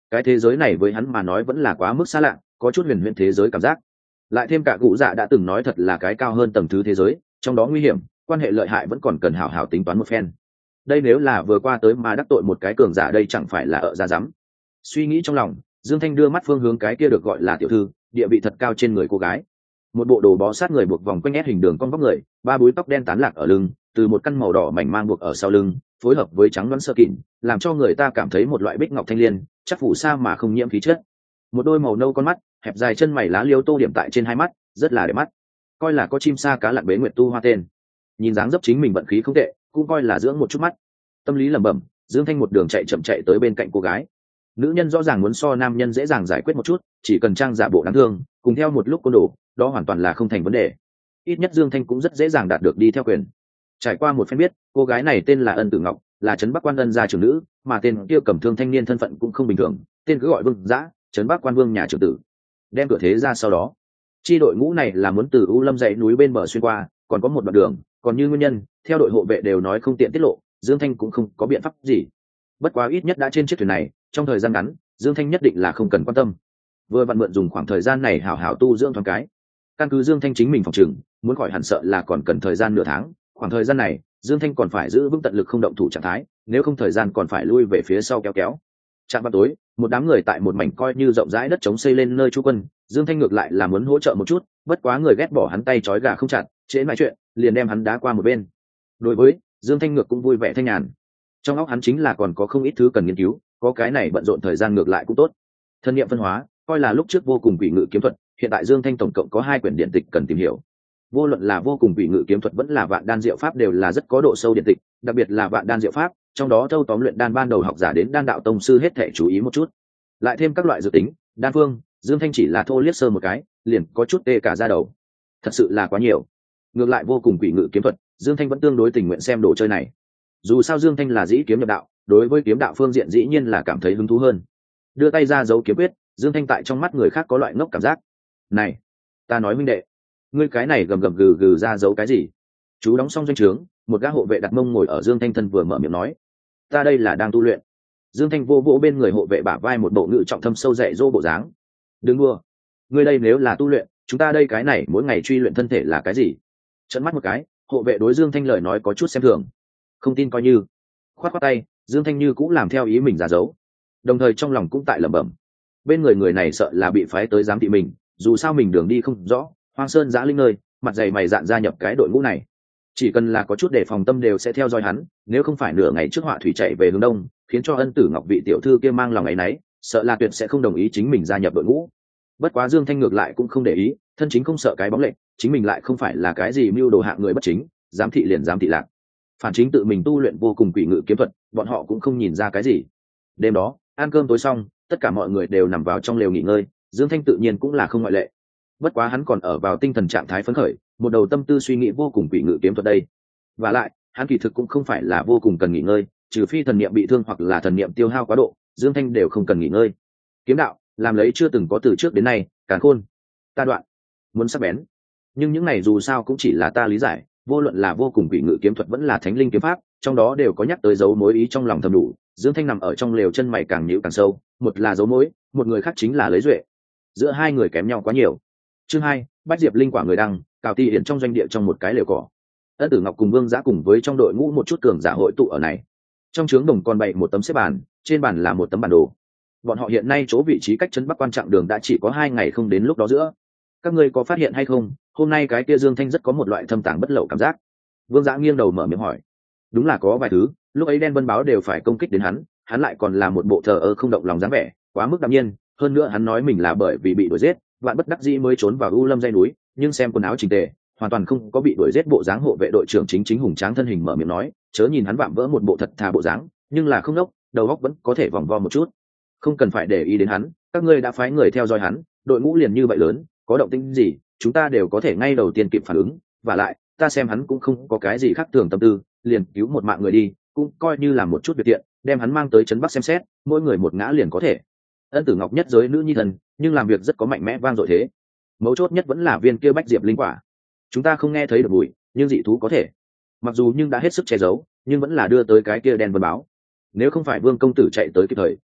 cái thế giới này với hắn mà nói vẫn là quá mức xa lạ, có chút huyền huyền thế giới cảm giác. Lại thêm cả cụ dạ đã từng nói thật là cái cao hơn tầng thứ thế giới, trong đó nguy hiểm, quan hệ lợi hại vẫn còn cần hảo hảo tính toán một phen. Đây nếu là vừa qua tới mà đắc tội một cái cường giả đây chẳng phải là ở ra dám. Suy nghĩ trong lòng, Dương Thanh đưa mắt phương hướng cái kia được gọi là tiểu thư, địa vị thật cao trên người cô gái. Một bộ đồ bó sát người buộc vòng quanh ép hình đường cong vóc người, ba búi tóc đen tán lạc ở lưng, từ một căn màu đỏ mảnh mang buộc ở sau lưng, phối hợp với trắng đoán sơ kịn, làm cho người ta cảm thấy một loại bích ngọc thanh liên, chắc phủ sa mà không nhiễm khí chất. Một đôi màu nâu con mắt, hẹp dài chân mày lá liêu tô điểm tại trên hai mắt, rất là đẹp mắt. Coi là có chim sa cá lặn bế nguyệt tu hoa tên. Nhìn dáng dấp chính mình vận khí không tệ, cũng coi là dưỡng một chút mắt. Tâm lý lẩm bẩm, Dương Thanh một đường chạy chậm chạy tới bên cạnh cô gái. Nữ nhân rõ ràng muốn so nam nhân dễ dàng giải quyết một chút, chỉ cần trang giả bộ đáng thương, cùng theo một lúc côn đồ, đó hoàn toàn là không thành vấn đề. Ít nhất Dương Thanh cũng rất dễ dàng đạt được đi theo quyền. Trải qua một phen biết, cô gái này tên là Ân Tử Ngọc, là trấn Bắc Quan Ân gia trưởng nữ, mà tên kia cầm thương thanh niên thân phận cũng không bình thường, tên cứ gọi Vương Dã, trấn Bắc Quan Vương nhà trưởng tử. Đem cửa thế ra sau đó, chi đội ngũ này là muốn từ U Lâm dãy núi bên bờ xuyên qua, còn có một đoạn đường, còn như nguyên nhân, theo đội hộ vệ đều nói không tiện tiết lộ, Dương Thanh cũng không có biện pháp gì. Bất quá ít nhất đã trên chiếc thuyền này, trong thời gian ngắn, Dương Thanh nhất định là không cần quan tâm. Vừa vặn mượn dùng khoảng thời gian này hảo hảo tu dưỡng thoáng cái. Căn cứ Dương Thanh chính mình phòng trừng, muốn khỏi hẳn sợ là còn cần thời gian nửa tháng, khoảng thời gian này, Dương Thanh còn phải giữ vững tận lực không động thủ trạng thái, nếu không thời gian còn phải lui về phía sau kéo kéo. Trạm vào tối, một đám người tại một mảnh coi như rộng rãi đất trống xây lên nơi trú quân, Dương Thanh ngược lại là muốn hỗ trợ một chút, bất quá người ghét bỏ hắn tay trói gà không chặt, trễ mãi chuyện, liền đem hắn đá qua một bên. Đối với Dương Thanh ngược cũng vui vẻ thanh nhàn. Trong óc hắn chính là còn có không ít thứ cần nghiên cứu, có cái này bận rộn thời gian ngược lại cũng tốt. Thân niệm phân hóa, coi là lúc trước vô cùng quỷ ngự kiếm thuật, hiện tại Dương Thanh tổng cộng có hai quyển điện tịch cần tìm hiểu. Vô luận là vô cùng quỷ ngự kiếm thuật vẫn là vạn đan diệu pháp đều là rất có độ sâu điện tịch, đặc biệt là vạn đan diệu pháp, trong đó thâu tóm luyện đan ban đầu học giả đến đan đạo tông sư hết thể chú ý một chút. Lại thêm các loại dự tính, đan phương, Dương Thanh chỉ là thô liếc sơ một cái, liền có chút tê cả da đầu. Thật sự là quá nhiều. Ngược lại vô cùng quỷ ngự kiếm thuật, Dương Thanh vẫn tương đối tình nguyện xem đồ chơi này. Dù sao Dương Thanh là dĩ kiếm nhập đạo, đối với kiếm đạo phương diện dĩ nhiên là cảm thấy hứng thú hơn. Đưa tay ra giấu kiếm quyết, Dương Thanh tại trong mắt người khác có loại ngốc cảm giác. Này, ta nói minh đệ, ngươi cái này gầm gầm gừ gừ ra giấu cái gì? Chú đóng xong doanh trướng, một gã hộ vệ đặt mông ngồi ở Dương Thanh thân vừa mở miệng nói, ta đây là đang tu luyện. Dương Thanh vô vỗ bên người hộ vệ bả vai một bộ ngự trọng thâm sâu dạy dỗ bộ dáng. Đừng đua, ngươi đây nếu là tu luyện, chúng ta đây cái này mỗi ngày truy luyện thân thể là cái gì? Trợn mắt một cái, hộ vệ đối Dương Thanh lời nói có chút xem thường. Không tin coi như. Khoát khoát tay, Dương Thanh như cũng làm theo ý mình ra giấu, đồng thời trong lòng cũng tại lẩm bẩm, bên người người này sợ là bị phái tới giám thị mình, dù sao mình đường đi không rõ, hoang sơn giã linh nơi, mặt dày mày dạn gia nhập cái đội ngũ này, chỉ cần là có chút đề phòng tâm đều sẽ theo dõi hắn, nếu không phải nửa ngày trước họa thủy chạy về hướng đông, khiến cho Ân Tử Ngọc vị tiểu thư kia mang lòng ấy nấy, sợ là tuyệt sẽ không đồng ý chính mình gia nhập đội ngũ. Bất quá Dương Thanh ngược lại cũng không để ý, thân chính không sợ cái bóng lệnh, chính mình lại không phải là cái gì mưu đồ hạng người bất chính, giám thị liền giám thị lạc. Phản chính tự mình tu luyện vô cùng quỷ ngự kiếm thuật, bọn họ cũng không nhìn ra cái gì. Đêm đó, ăn cơm tối xong, tất cả mọi người đều nằm vào trong lều nghỉ ngơi, Dương Thanh tự nhiên cũng là không ngoại lệ. Bất quá hắn còn ở vào tinh thần trạng thái phấn khởi, một đầu tâm tư suy nghĩ vô cùng quỷ ngự kiếm thuật đây. Và lại, hắn kỳ thực cũng không phải là vô cùng cần nghỉ ngơi, trừ phi thần niệm bị thương hoặc là thần niệm tiêu hao quá độ, Dương Thanh đều không cần nghỉ ngơi. Kiếm đạo, làm lấy chưa từng có từ trước đến nay, càn khôn, ta đoạn, muốn sắc bén. Nhưng những này dù sao cũng chỉ là ta lý giải, vô luận là vô cùng quỷ ngự kiếm thuật vẫn là thánh linh kiếm pháp, trong đó đều có nhắc tới dấu mối ý trong lòng thầm đủ. Dương Thanh nằm ở trong lều chân mày càng nhíu càng sâu, một là dấu mối, một người khác chính là lấy duệ. Giữa hai người kém nhau quá nhiều. Chương hai, Bách Diệp linh quả người đăng, Cào Ti Hiển trong doanh địa trong một cái lều cỏ. Ân Tử Ngọc cùng Vương Dã cùng với trong đội ngũ một chút cường giả hội tụ ở này. Trong trướng đồng còn bày một tấm xếp bàn, trên bàn là một tấm bản đồ. Bọn họ hiện nay chỗ vị trí cách trấn Bắc quan trạng đường đã chỉ có hai ngày không đến lúc đó giữa. Các ngươi có phát hiện hay không, hôm nay cái kia Dương Thanh rất có một loại thâm tàng bất lậu cảm giác. Vương Dã nghiêng đầu mở miệng hỏi. Đúng là có vài thứ, lúc ấy đen vân báo đều phải công kích đến hắn, hắn lại còn là một bộ thờ ơ không động lòng dáng vẻ, quá mức đạm nhiên. Hơn nữa hắn nói mình là bởi vì bị đuổi giết, vạn bất đắc dĩ mới trốn vào U Lâm dãy núi, nhưng xem quần áo chỉnh tề, hoàn toàn không có bị đuổi giết bộ dáng. Hộ vệ đội trưởng chính chính hùng tráng thân hình mở miệng nói, chớ nhìn hắn vạm vỡ một bộ thật thà bộ dáng, nhưng là không đốc, đầu óc vẫn có thể vòng vo một chút. Không cần phải để ý đến hắn, các ngươi đã phái người theo dõi hắn, đội ngũ liền như vậy lớn, có động tĩnh gì, chúng ta đều có thể ngay đầu tiên kịp phản ứng. Và lại, ta xem hắn cũng không có cái gì khác thường tâm tư, liền cứu một mạng người đi, cũng coi như là một chút việc tiện, đem hắn mang tới trấn Bắc xem xét, mỗi người một ngã liền có thể. Ân Tử Ngọc nhất giới nữ nhi thần, nhưng làm việc rất có mạnh mẽ vang dội thế. Mấu chốt nhất vẫn là viên kia Bách Diệp linh quả. Chúng ta không nghe thấy được mùi, nhưng dị thú có thể. Mặc dù nhưng đã hết sức che giấu, nhưng vẫn là đưa tới cái kia đen vân báo. Nếu không phải Vương công tử chạy tới kịp thời,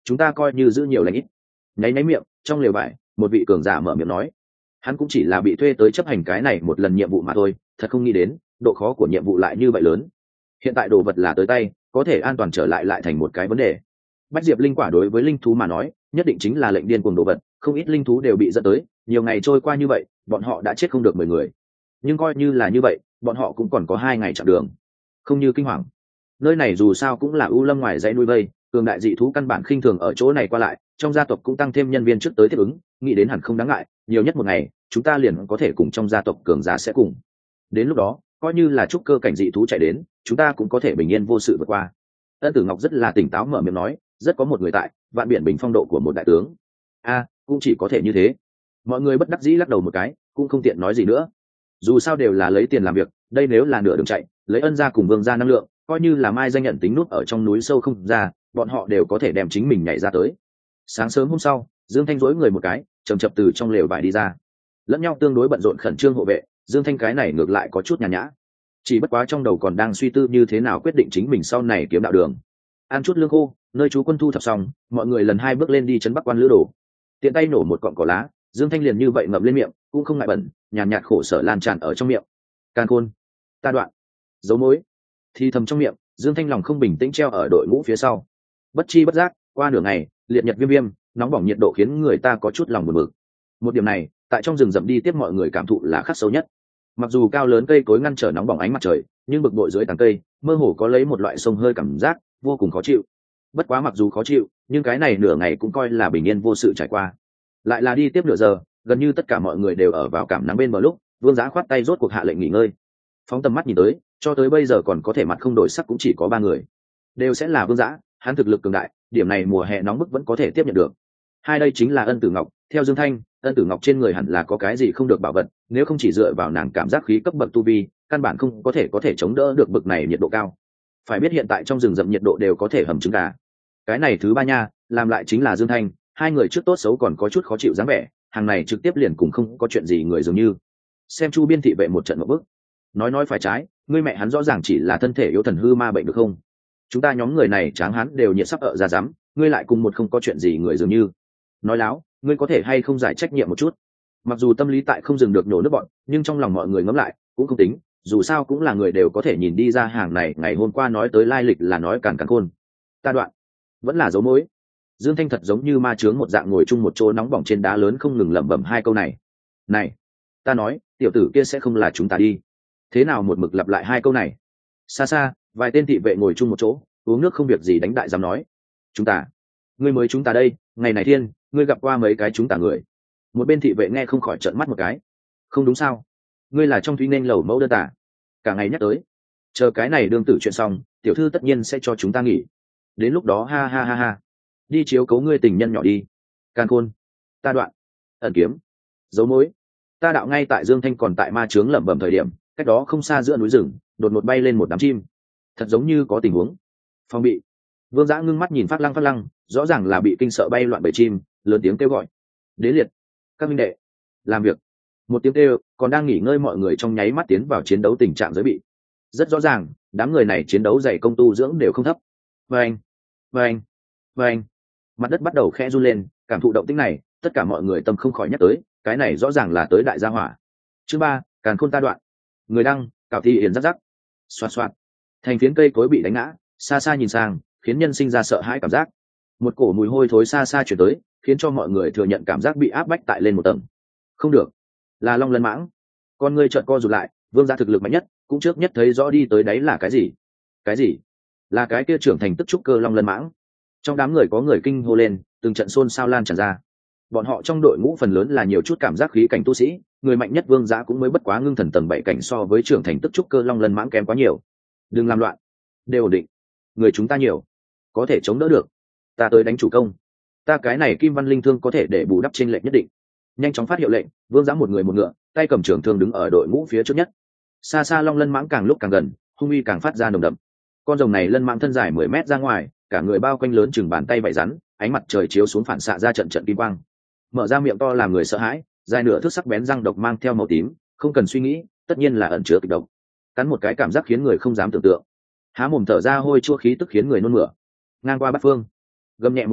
chúng ta coi như giữ nhiều lãnh ít. Nháy nháy miệng, trong lều vải một vị cường giả mở miệng nói, hắn cũng chỉ là bị thuê tới chấp hành cái này một lần nhiệm vụ mà thôi, thật không nghĩ đến độ khó của nhiệm vụ lại như vậy lớn. Hiện tại đồ vật là tới tay, có thể an toàn trở lại lại thành một cái vấn đề. Bách diệp linh quả đối với linh thú mà nói nhất định chính là lệnh điên cuồng đồ vật, không ít linh thú đều bị dẫn tới, nhiều ngày trôi qua như vậy bọn họ đã chết không được mười người, nhưng coi như là như vậy bọn họ cũng còn có hai ngày chặng đường. Không như kinh hoàng, nơi này dù sao cũng là u lâm ngoài dãy núi vây, cường đại dị thú căn bản khinh thường ở chỗ này qua lại, trong gia tộc cũng tăng thêm nhân viên trước tới tiếp ứng, nghĩ đến hẳn không đáng ngại, nhiều nhất một ngày chúng ta liền có thể cùng trong gia tộc cường giả sẽ cùng. Đến lúc đó coi như là trúc cơ cảnh dị thú chạy đến, chúng ta cũng có thể bình yên vô sự vượt qua. Ân Tử Ngọc rất là tỉnh táo mở miệng nói, rất có một người tại, vạn biển bình phong độ của một đại tướng. A, cũng chỉ có thể như thế. Mọi người bất đắc dĩ lắc đầu một cái, cũng không tiện nói gì nữa. Dù sao đều là lấy tiền làm việc, đây nếu là nửa đường chạy, lấy Ân gia cùng Vương gia năng lượng, coi như là mai danh nhận tính nút ở trong núi sâu không ra, bọn họ đều có thể đem chính mình nhảy ra tới. Sáng sớm hôm sau, Dương Thanh dối người một cái, chậm chậm từ trong lều vải đi ra. Lẫn nhau tương đối bận rộn khẩn trương hộ vệ, Dương Thanh cái này ngược lại có chút nhàn nhã. Chỉ bất quá trong đầu còn đang suy tư như thế nào quyết định chính mình sau này kiếm đạo đường. Ăn chút lương khô, nơi chú quân thu thập xong, mọi người lần hai bước lên đi trấn Bắc Quan lữ đồ. Tiện tay nổ một cọng cỏ lá, Dương Thanh liền như vậy ngậm lên miệng, cũng không ngại bẩn, nhàn nhạt khổ sở lan tràn ở trong miệng. Càn khôn, ta đoạn, dấu mối. Thì thầm trong miệng, Dương Thanh lòng không bình tĩnh treo ở đội ngũ phía sau. Bất chi bất giác, qua nửa ngày, liệt nhật viêm viêm, nóng bỏng nhiệt độ khiến người ta có chút lòng buồn bực. Một điểm này, tại trong rừng rậm đi tiếp mọi người cảm thụ là khắc sâu nhất. Mặc dù cao lớn cây cối ngăn trở nóng bỏng ánh mặt trời, nhưng bực bội dưới tàng cây, mơ hồ có lấy một loại sông hơi cảm giác vô cùng khó chịu. Bất quá mặc dù khó chịu, nhưng cái này nửa ngày cũng coi là bình yên vô sự trải qua. Lại là đi tiếp nửa giờ, gần như tất cả mọi người đều ở vào cảm nắng bên bờ lúc, Vương Giá khoát tay rốt cuộc hạ lệnh nghỉ ngơi. Phóng tầm mắt nhìn tới, cho tới bây giờ còn có thể mặt không đổi sắc cũng chỉ có ba người, đều sẽ là Vương Giá, hắn thực lực cường đại, điểm này mùa hè nóng bức vẫn có thể tiếp nhận được. Hai đây chính là Ân Tử Ngọc, theo Dương Thanh, Ân Tử Ngọc trên người hẳn là có cái gì không được bảo vật, nếu không chỉ dựa vào nàng cảm giác khí cấp bậc tu vi, căn bản không có thể có thể chống đỡ được bậc này nhiệt độ cao. Phải biết hiện tại trong rừng rậm nhiệt độ đều có thể hầm trứng gà. Cái này thứ ba nha, làm lại chính là Dương Thanh, hai người trước tốt xấu còn có chút khó chịu dáng vẻ, hàng này trực tiếp liền cùng không có chuyện gì người dường như. Xem Chu Biên thị vệ một trận một bước, nói nói phải trái, ngươi mẹ hắn rõ ràng chỉ là thân thể yếu thần hư ma bệnh được không? Chúng ta nhóm người này tráng hắn đều nhiệt sắp ở ra dám, ngươi lại cùng một không có chuyện gì người dường như. Nói láo, ngươi có thể hay không giải trách nhiệm một chút? Mặc dù tâm lý tại không dừng được nhổ nước bọn, nhưng trong lòng mọi người ngẫm lại cũng không tính, dù sao cũng là người đều có thể nhìn đi ra hàng này ngày hôm qua nói tới lai lịch là nói càn càn khôn. Ta đoạn, vẫn là dấu mối. Dương Thanh thật giống như ma chướng một dạng ngồi chung một chỗ nóng bỏng trên đá lớn không ngừng lẩm bẩm hai câu này. Này, ta nói, tiểu tử kia sẽ không là chúng ta đi. Thế nào một mực lặp lại hai câu này? Xa xa, vài tên thị vệ ngồi chung một chỗ, uống nước không việc gì đánh đại dám nói. Chúng ta, ngươi mới chúng ta đây, ngày này thiên, ngươi gặp qua mấy cái chúng ta người. Một bên thị vệ nghe không khỏi trợn mắt một cái. Không đúng sao? Ngươi là trong thúy nên lầu mẫu đơn tả. Cả ngày nhắc tới. Chờ cái này đương tử chuyện xong, tiểu thư tất nhiên sẽ cho chúng ta nghỉ. Đến lúc đó ha ha ha ha. Đi chiếu cấu ngươi tình nhân nhỏ đi. Càn khôn, ta đoạn, ẩn kiếm, dấu mối. Ta đạo ngay tại Dương Thanh còn tại ma chướng lẩm bẩm thời điểm, cách đó không xa giữa núi rừng, đột ngột bay lên một đám chim. Thật giống như có tình huống. Phòng bị. Vương Dã ngưng mắt nhìn Phát Lăng Phát Lăng, rõ ràng là bị kinh sợ bay loạn bầy chim, lớn tiếng kêu gọi. Đế liệt, các minh đệ, làm việc. Một tiếng kêu, còn đang nghỉ ngơi mọi người trong nháy mắt tiến vào chiến đấu tình trạng giới bị. Rất rõ ràng, đám người này chiến đấu dày công tu dưỡng đều không thấp. Vâng, vâng, vâng. Mặt đất bắt đầu khẽ run lên, cảm thụ động tĩnh này, tất cả mọi người tâm không khỏi nhắc tới, cái này rõ ràng là tới đại gia hỏa. Chương ba, càn khôn ta đoạn. Người đăng, cào thi yển rắc rắc. Xoạt xoạt. Thành phiến cây cối bị đánh ngã, xa xa nhìn sang, khiến nhân sinh ra sợ hãi cảm giác. Một cổ mùi hôi thối xa xa chuyển tới, khiến cho mọi người thừa nhận cảm giác bị áp bách tại lên một tầng. Không được, là long lân mãng. Con người chợt co rụt lại, Vương gia thực lực mạnh nhất, cũng trước nhất thấy rõ đi tới đấy là cái gì. Cái gì? Là cái kia trưởng thành tức trúc cơ long lân mãng. Trong đám người có người kinh hô lên, từng trận xôn xao lan tràn ra. Bọn họ trong đội ngũ phần lớn là nhiều chút cảm giác khí cảnh tu sĩ, người mạnh nhất Vương gia cũng mới bất quá ngưng thần tầng bảy cảnh, so với trưởng thành tức trúc cơ long lân mãng kém quá nhiều. Đừng làm loạn, đều ổn định. Người chúng ta nhiều, có thể chống đỡ được. Ta tới đánh chủ công. Ta cái này kim văn linh thương có thể để bù đắp trên lệnh nhất định. Nhanh chóng phát hiệu lệnh, Vương giã một người một ngựa, tay cầm trường thương đứng ở đội ngũ phía trước nhất. Xa xa long lân mãng càng lúc càng gần, hung uy càng phát ra nồng đậm. Con rồng này lân mãng thân dài mười mét ra ngoài, cả người bao quanh lớn chừng bàn tay vảy rắn, ánh mặt trời chiếu xuống phản xạ ra trận trận kim quang. Mở ra miệng to làm người sợ hãi, dài nửa thước sắc bén răng độc mang theo màu tím, không cần suy nghĩ, tất nhiên là ẩn chứa kịch độc. Cắn một cái cảm giác khiến người không dám tưởng tượng. Há mồm thở ra hôi chua khí tức khiến người nôn mửa. Ngang qua bát phương, gầm nhẹ một tiếng,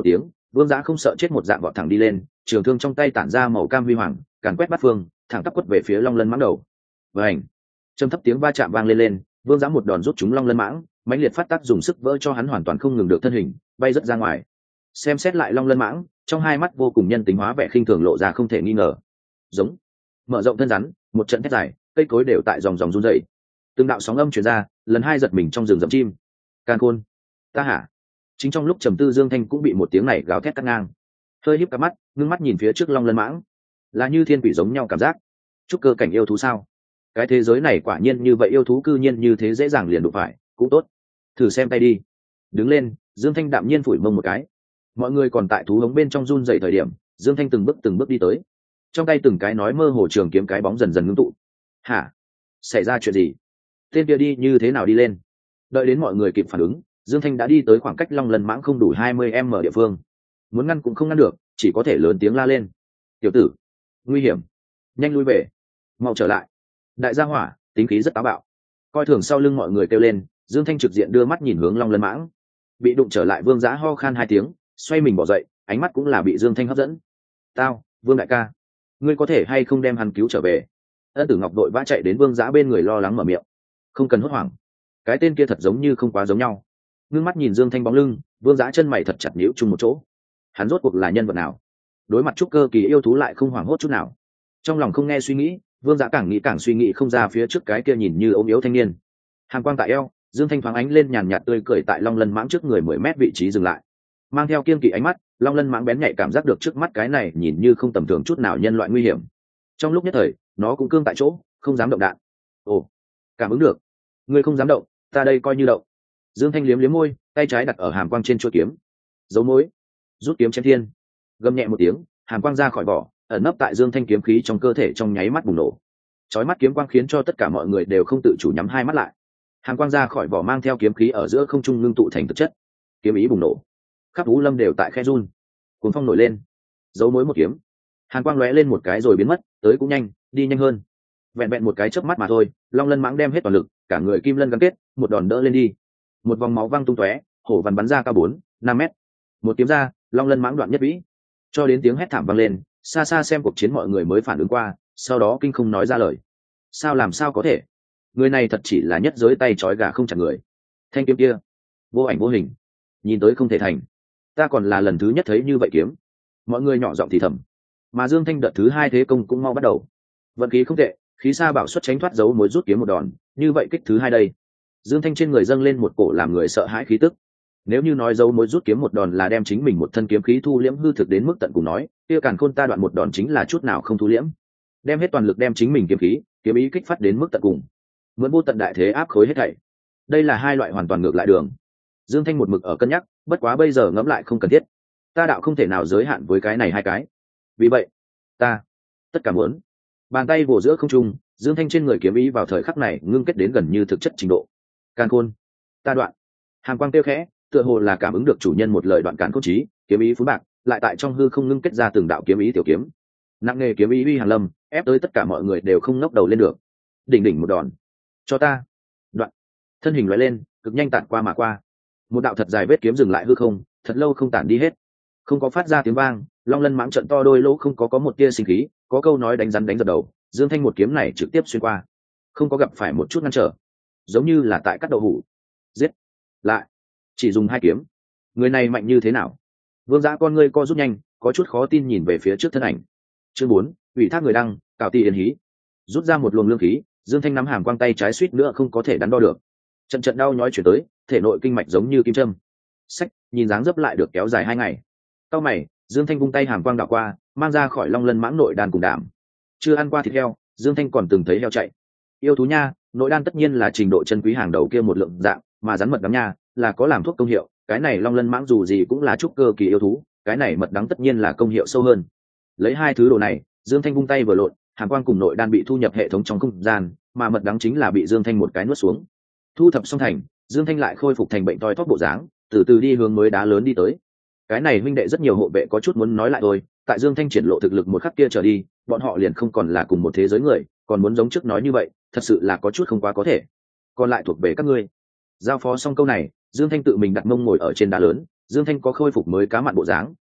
Vương Giá không sợ chết một dạng vọt thẳng đi lên, trường thương trong tay tản ra màu cam huy hoàng, càn quét bát phương, thẳng tắp quất về phía Long Lân Mãng đầu. Vành, trầm thấp tiếng va chạm vang lên lên, Vương Giá một đòn rút trúng Long Lân Mãng, mãnh liệt phát tác dùng sức vỡ cho hắn hoàn toàn không ngừng được thân hình, bay rất ra ngoài. Xem xét lại Long Lân Mãng, trong hai mắt vô cùng nhân tính hóa vẻ khinh thường lộ ra không thể nghi ngờ. Giống, mở rộng thân rắn, một trận thét dài, cây cối đều tại dòng dòng run rẩy. Từng đạo sóng âm truyền ra, lần hai giật mình trong rừng rậm chim. Càn Khôn, ta hả? Chính trong lúc trầm tư, Dương Thanh cũng bị một tiếng này gào thét cắt ngang, hơi híp cặp mắt, ngưng mắt nhìn phía trước Long Lân Mãng, là như thiên quỷ giống nhau cảm giác. Trúc cơ cảnh yêu thú sao? Cái thế giới này quả nhiên như vậy, yêu thú cư nhiên như thế dễ dàng liền đụng phải, cũng tốt. Thử xem tay đi. Đứng lên, Dương Thanh đạm nhiên phủi mông một cái. Mọi người còn tại thú hống bên trong run dậy thời điểm, Dương Thanh từng bước từng bước đi tới, trong tay từng cái nói mơ hồ trường kiếm cái bóng dần dần ngưng tụ. Hả? Xảy ra chuyện gì? Tên kia đi như thế nào đi lên? Đợi đến mọi người kịp phản ứng, Dương Thanh đã đi tới khoảng cách Long Lân Mãng không đủ hai mươi mét địa phương. Muốn ngăn cũng không ngăn được, chỉ có thể lớn tiếng la lên. Tiểu tử, nguy hiểm, nhanh lui về, mau trở lại. Đại gia hỏa, tính khí rất táo bạo. Coi thường sau lưng mọi người kêu lên, Dương Thanh trực diện đưa mắt nhìn hướng Long Lân Mãng. Bị đụng trở lại Vương Giá ho khan hai tiếng, xoay mình bỏ dậy, ánh mắt cũng là bị Dương Thanh hấp dẫn. Tao, Vương đại ca, ngươi có thể hay không đem hắn cứu trở về? Ân Tử Ngọc đội vã chạy đến Vương Giá bên người lo lắng mở miệng. Không cần hốt hoảng, cái tên kia thật giống như không quá giống nhau. Ngưng mắt nhìn Dương Thanh bóng lưng, Vương Giá chân mày thật chặt nhíu chung một chỗ. Hắn rốt cuộc là nhân vật nào? Đối mặt trúc cơ kỳ yêu thú lại không hoảng hốt chút nào. Trong lòng không nghe suy nghĩ, Vương Giá càng nghĩ càng suy nghĩ không ra phía trước cái kia nhìn như ốm yếu thanh niên. Hàn quang tại eo, Dương Thanh thoáng ánh lên nhàn nhạt tươi cười tại Long Lân Mãng trước người mười mét vị trí dừng lại. Mang theo kiên kỵ ánh mắt, Long Lân Mãng bén nhạy cảm giác được trước mắt cái này nhìn như không tầm thường chút nào nhân loại nguy hiểm. Trong lúc nhất thời, nó cũng cương tại chỗ, không dám động đạn. Ồ, cảm ứng được. Ngươi không dám động, ta đây coi như động. Dương Thanh liếm liếm môi, tay trái đặt ở hàm quang trên chuôi kiếm. Dấu mối, rút kiếm chém thiên. Gầm nhẹ một tiếng, hàm quang ra khỏi vỏ, ẩn nấp tại Dương Thanh kiếm khí trong cơ thể trong nháy mắt bùng nổ. Chói mắt kiếm quang khiến cho tất cả mọi người đều không tự chủ nhắm hai mắt lại. Hàm quang ra khỏi vỏ mang theo kiếm khí ở giữa không trung ngưng tụ thành thực chất. Kiếm ý bùng nổ, khắp vũ lâm đều tại khe run. Cuồng phong nổi lên. Dấu mối một kiếm. Hàn quang lóe lên một cái rồi biến mất, tới cũng nhanh, đi nhanh hơn. Vẹn vẹn một cái chớp mắt mà thôi, Long Lân Mãng đem hết toàn lực, cả người kim lân gắn kết, một đòn đỡ lên đi. Một vòng máu văng tung tóe, hổ vằn bắn ra cao bốn, năm mét. Một kiếm ra, Long Lân Mãng đoạn nhất vĩ. Cho đến tiếng hét thảm vang lên, xa xa xem cuộc chiến mọi người mới phản ứng qua, sau đó kinh không nói ra lời. Sao làm sao có thể? Người này thật chỉ là nhất giới tay trói gà không chặt người. Thanh kiếm kia, vô ảnh vô hình, nhìn tới không thể thành. Ta còn là lần thứ nhất thấy như vậy kiếm. Mọi người nhỏ giọng thì thầm. Mà Dương Thanh đợt thứ hai thế công cũng mau bắt đầu. Vận khí không tệ, khí sa bảo xuất tránh thoát dấu mối rút kiếm một đòn, như vậy kích thứ hai đây. Dương Thanh trên người dâng lên một cổ làm người sợ hãi khí tức. Nếu như nói dấu mối rút kiếm một đòn là đem chính mình một thân kiếm khí thu liễm hư thực đến mức tận cùng nói, kia Càn Khôn ta đoạn một đòn chính là chút nào không thu liễm, đem hết toàn lực đem chính mình kiếm khí, kiếm ý kích phát đến mức tận cùng, mượn vô tận đại thế áp khối hết thảy. Đây là hai loại hoàn toàn ngược lại đường. Dương Thanh một mực ở cân nhắc, bất quá bây giờ ngẫm lại không cần thiết. Ta đạo không thể nào giới hạn với cái này hai cái. Vì vậy, ta tất cả muốn. Bàn tay vồ giữa không trung, Dương Thanh trên người kiếm ý vào thời khắc này ngưng kết đến gần như thực chất trình độ. Càn Khôn, ta đoạn. Hàn quang tiêu khẽ, tựa hồ là cảm ứng được chủ nhân một lời đoạn Càn Khôn chí, kiếm ý phú bạc, lại tại trong hư không ngưng kết ra từng đạo kiếm ý tiểu kiếm. Nặng nề kiếm ý uy hàng lâm, ép tới tất cả mọi người đều không ngóc đầu lên được. Đỉnh đỉnh một đòn, cho ta. Đoạn. Thân hình lóe lên, cực nhanh tản qua mà qua. Một đạo thật dài vết kiếm dừng lại hư không, thật lâu không tản đi hết. Không có phát ra tiếng vang, Long Lân Mãng trận to đôi lỗ không có có một tia sinh khí, có câu nói đánh rắn đánh giật đầu, Dương Thanh một kiếm này trực tiếp xuyên qua, không có gặp phải một chút ngăn trở, giống như là tại cắt đậu hủ. Giết lại, chỉ dùng hai kiếm, người này mạnh như thế nào? Vương Giá con ngươi co rút nhanh, có chút khó tin nhìn về phía trước thân ảnh. Chương bốn, ủy thác người đăng, cào ti yên hí. Rút ra một luồng lương khí, Dương Thanh nắm hàm quang tay trái suýt nữa không có thể đắn đo được. Trận trận đau nhói chuyển tới, thể nội kinh mạch giống như kim châm. Sách, nhìn dáng dấp lại được kéo dài hai ngày. Cao mày, Dương Thanh vung tay hàm quang đảo qua, mang ra khỏi Long Lân Mãng nội đan cùng đảm. Chưa ăn qua thịt heo, Dương Thanh còn từng thấy heo chạy. Yêu thú nha, nội đan tất nhiên là trình độ chân quý hàng đầu kia một lượng dạng, mà rắn mật đắng nha, là có làm thuốc công hiệu. Cái này Long Lân Mãng dù gì cũng là trúc cơ kỳ yêu thú, cái này mật đắng tất nhiên là công hiệu sâu hơn. Lấy hai thứ đồ này, Dương Thanh vung tay vừa lộn, hàm quang cùng nội đan bị thu nhập hệ thống trong không gian, mà mật đắng chính là bị Dương Thanh một cái nuốt xuống. Thu thập xong thành, Dương Thanh lại khôi phục thành bệnh toi thóp bộ dáng, từ từ đi hướng mới đá lớn đi tới. Cái này huynh đệ rất nhiều hộ vệ có chút muốn nói lại thôi, tại Dương Thanh triển lộ thực lực một khắc kia trở đi, bọn họ liền không còn là cùng một thế giới người, còn muốn giống trước nói như vậy, thật sự là có chút không quá có thể. Còn lại thuộc về các ngươi. Giao phó xong câu này, Dương Thanh tự mình đặt mông ngồi ở trên đá lớn, Dương Thanh có khôi phục mới cá mặn bộ dáng,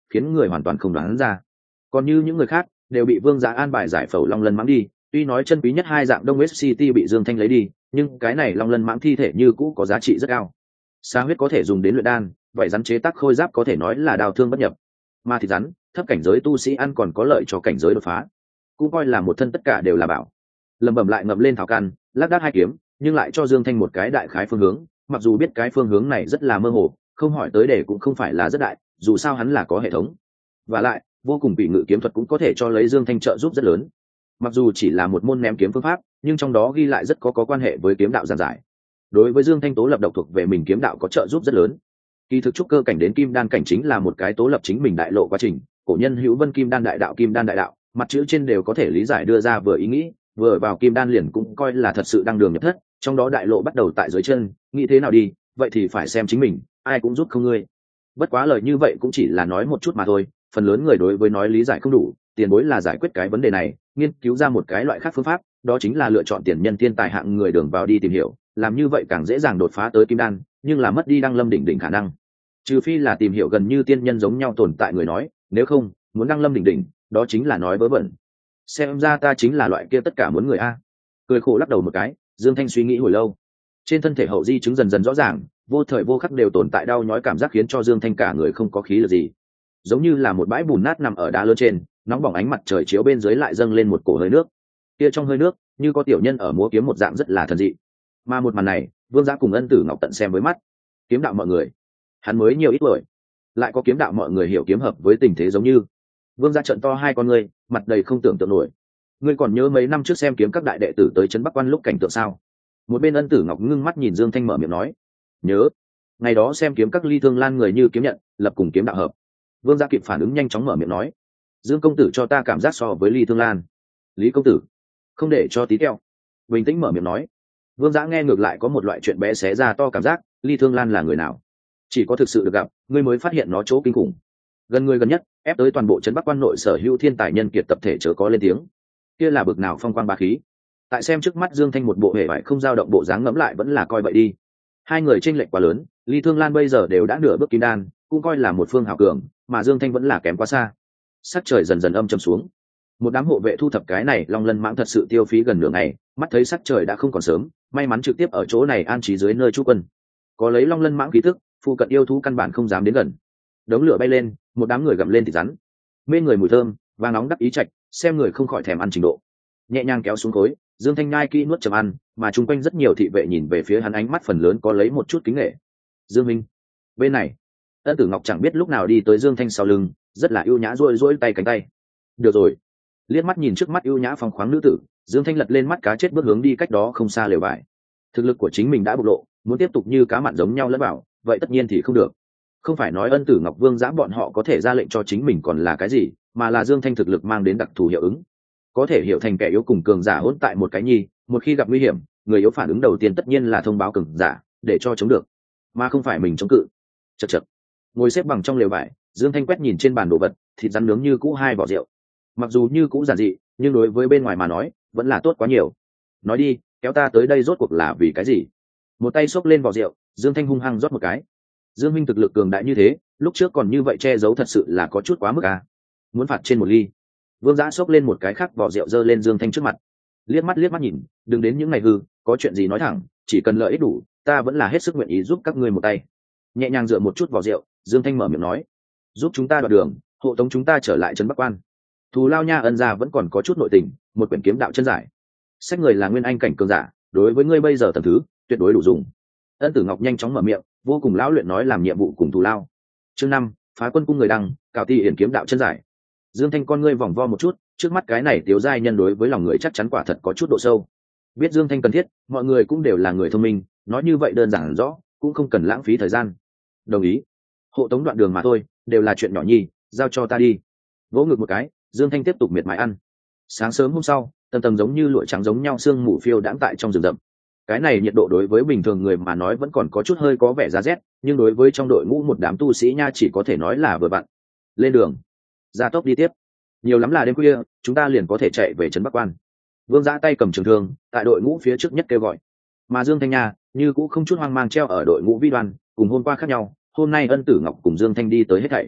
khiến người hoàn toàn không đoán ra. Còn như những người khác đều bị Vương Giá an bài giải phẫu long lân mãng đi, tuy nói chân quý nhất hai dạng Đông West City bị Dương Thanh lấy đi, nhưng cái này long lân mãng thi thể như cũ có giá trị rất cao. Sa huyết có thể dùng đến luyện đan, vậy rắn chế tác khôi giáp có thể nói là đào thương bất nhập. Mà thịt rắn, thấp cảnh giới tu sĩ ăn còn có lợi cho cảnh giới đột phá, cũng coi là một thân tất cả đều là bảo. Lẩm bẩm lại ngậm lên thảo căn, lác đác hai kiếm, nhưng lại cho Dương Thanh một cái đại khái phương hướng, mặc dù biết cái phương hướng này rất là mơ hồ, không hỏi tới để cũng không phải là rất đại, dù sao hắn là có hệ thống. Và lại, vô cùng bị ngự kiếm thuật cũng có thể cho lấy Dương Thanh trợ giúp rất lớn. Mặc dù chỉ là một môn ném kiếm phương pháp, nhưng trong đó ghi lại rất có có quan hệ với kiếm đạo giản giải. Đối với Dương Thanh tố lập độc thuộc về mình kiếm đạo có trợ giúp rất lớn. Kỳ thực trúc cơ cảnh đến kim đan cảnh chính là một cái tố lập chính mình đại lộ quá trình, cổ nhân hữu vân kim đan đại đạo kim đan đại đạo, mặt chữ trên đều có thể lý giải đưa ra vừa ý nghĩ, vừa vào kim đan liền cũng coi là thật sự đang đường nhập thất, trong đó đại lộ bắt đầu tại dưới chân, nghĩ thế nào đi, vậy thì phải xem chính mình, ai cũng giúp không ngươi. Bất quá lời như vậy cũng chỉ là nói một chút mà thôi, phần lớn người đối với nói lý giải không đủ, tiền bối là giải quyết cái vấn đề này, nghiên cứu ra một cái loại khác phương pháp, đó chính là lựa chọn tiền nhân thiên tài hạng người đường vào đi tìm hiểu, làm như vậy càng dễ dàng đột phá tới kim đan, nhưng là mất đi đăng lâm đỉnh đỉnh khả năng. Trừ phi là tìm hiểu gần như tiên nhân giống nhau tồn tại người nói, nếu không, muốn đăng lâm đỉnh đỉnh, đó chính là nói vớ vẩn. Xem ra ta chính là loại kia tất cả muốn người a. Cười khổ lắc đầu một cái, Dương Thanh suy nghĩ hồi lâu. Trên thân thể hậu di chứng dần dần rõ ràng, vô thời vô khắc đều tồn tại đau nhói cảm giác khiến cho Dương Thanh cả người không có khí lực gì, giống như là một bãi bùn nát nằm ở đá lớn trên, nóng bỏng ánh mặt trời chiếu bên dưới lại dâng lên một cổ hơi nước. Kia trong hơi nước, như có tiểu nhân ở múa kiếm một dạng rất là thần dị. Mà một màn này, Vương Giá cùng Ân Tử Ngọc tận xem với mắt. Kiếm đạo mọi người, hắn mới nhiều ít tuổi, lại có kiếm đạo mọi người hiểu kiếm hợp với tình thế giống như. Vương Giá trợn to hai con ngươi, mặt đầy không tưởng tượng nổi. Ngươi còn nhớ mấy năm trước xem kiếm các đại đệ tử tới trấn Bắc Quan lúc cảnh tượng sao? Một bên Ân Tử Ngọc ngưng mắt nhìn Dương Thanh mở miệng nói, nhớ. Ngày đó xem kiếm các Ly Thương Lan người như kiếm nhận, lập cùng kiếm đạo hợp. Vương Gia kịp phản ứng nhanh chóng mở miệng nói, Dương công tử cho ta cảm giác so với Ly Thương Lan. Lý công tử, không để cho tí teo. Bình tĩnh mở miệng nói. Vương Gia nghe ngược lại có một loại chuyện bé xé ra to cảm giác, Ly Thương Lan là người nào? Chỉ có thực sự được gặp, ngươi mới phát hiện nó chỗ kinh khủng. Gần người gần nhất, ép tới toàn bộ trấn Bắc Quan nội sở hữu thiên tài nhân kiệt tập thể chớ có lên tiếng. Kia là bực nào phong quang bá khí. Tại xem trước mắt Dương Thanh một bộ hề vải không dao động bộ dáng ngẫm lại vẫn là coi vậy đi. Hai người chênh lệch quá lớn, Ly Thương Lan bây giờ đều đã nửa bước kim đan, cũng coi là một phương hảo cường, mà Dương Thanh vẫn là kém quá xa. Sắc trời dần dần âm trầm xuống. Một đám hộ vệ thu thập cái này long lân mãng thật sự tiêu phí gần nửa ngày, mắt thấy sắc trời đã không còn sớm, may mắn trực tiếp ở chỗ này an trí dưới nơi trú quân. Có lấy long lân mãng khí tức, phụ cận yêu thú căn bản không dám đến gần. Đống lửa bay lên, một đám người gặm lên thịt rắn, mê người mùi thơm, vàng nóng đắc ý trạch, xem người không khỏi thèm ăn trình độ. Nhẹ nhàng kéo xuống khối, Dương Thanh nhai kỹ nuốt chậm ăn, mà chung quanh rất nhiều thị vệ nhìn về phía hắn ánh mắt phần lớn có lấy một chút kính nể. Dương Minh, bên này. Ân Tử Ngọc chẳng biết lúc nào đi tới Dương Thanh sau lưng, rất là ưu nhã duỗi duỗi tay cánh tay. Được rồi. Liếc mắt nhìn trước mắt ưu nhã phong khoáng nữ tử, Dương Thanh lật lên mắt cá chết bước hướng đi cách đó không xa lều vải. Thực lực của chính mình đã bộc lộ, muốn tiếp tục như cá mặn giống nhau lẫn vào, vậy tất nhiên thì không được. Không phải nói Ân Tử Ngọc Vương Giã bọn họ có thể ra lệnh cho chính mình còn là cái gì, mà là Dương Thanh thực lực mang đến đặc thù hiệu ứng. Có thể hiểu thành kẻ yếu cùng cường giả hỗn tại một cái nhi, một khi gặp nguy hiểm, người yếu phản ứng đầu tiên tất nhiên là thông báo cường giả, để cho chống được, mà không phải mình chống cự. Chậc chậc. Ngồi xếp bằng trong lều vải, Dương Thanh quét nhìn trên bàn đồ vật, thịt rắn nướng như cũ hai vỏ rượu. Mặc dù như cũ giản dị, nhưng đối với bên ngoài mà nói, vẫn là tốt quá nhiều. Nói đi, kéo ta tới đây rốt cuộc là vì cái gì? Một tay xốc lên vỏ rượu, Dương Thanh hung hăng rót một cái. Dương Minh thực lực cường đại như thế, lúc trước còn như vậy che giấu thật sự là có chút quá mức à? Muốn phạt trên một ly. Vương Giã xốc lên một cái khác vỏ rượu dơ lên Dương Thanh trước mặt. Liếc mắt liếc mắt nhìn, đừng đến những ngày hư, có chuyện gì nói thẳng, chỉ cần lợi ích đủ, ta vẫn là hết sức nguyện ý giúp các ngươi một tay. Nhẹ nhàng dựa một chút vỏ rượu, Dương Thanh mở miệng nói, giúp chúng ta đoạt đường, hộ tống chúng ta trở lại trấn Bắc Quan. Thù lao nha ân gia vẫn còn có chút nội tình, một quyển kiếm đạo chân giải. Sách người là nguyên anh cảnh cường giả, đối với ngươi bây giờ tầm thứ, tuyệt đối đủ dùng. Ân Tử Ngọc nhanh chóng mở miệng, vô cùng lão luyện nói làm nhiệm vụ cùng thù lao. Chương năm, phá quân cung người đăng, cào ti hiển kiếm đạo chân giải. Dương Thanh con ngươi vòng vo một chút, trước mắt cái này tiểu giai nhân đối với lòng người chắc chắn quả thật có chút độ sâu. Biết Dương Thanh cần thiết, mọi người cũng đều là người thông minh, nói như vậy đơn giản rõ, cũng không cần lãng phí thời gian. Đồng ý. Hộ tống đoạn đường mà thôi, đều là chuyện nhỏ nhi, giao cho ta đi. Vỗ ngực một cái, Dương Thanh tiếp tục miệt mài ăn. Sáng sớm hôm sau, tầng tầng giống như lụa trắng giống nhau sương mù phiêu đãng tại trong rừng rậm. Cái này nhiệt độ đối với bình thường người mà nói vẫn còn có chút hơi có vẻ giá rét, nhưng đối với trong đội ngũ một đám tu sĩ nha chỉ có thể nói là vừa vặn. Lên đường, gia tốc đi tiếp. Nhiều lắm là đêm khuya, chúng ta liền có thể chạy về trấn Bắc Quan. Vương Giã tay cầm trường thương, tại đội ngũ phía trước nhất kêu gọi. Mà Dương Thanh nha, như cũng không chút hoang mang treo ở đội ngũ vi đoàn, cùng hôm qua khác nhau, hôm nay Ân Tử Ngọc cùng Dương Thanh đi tới hết thảy.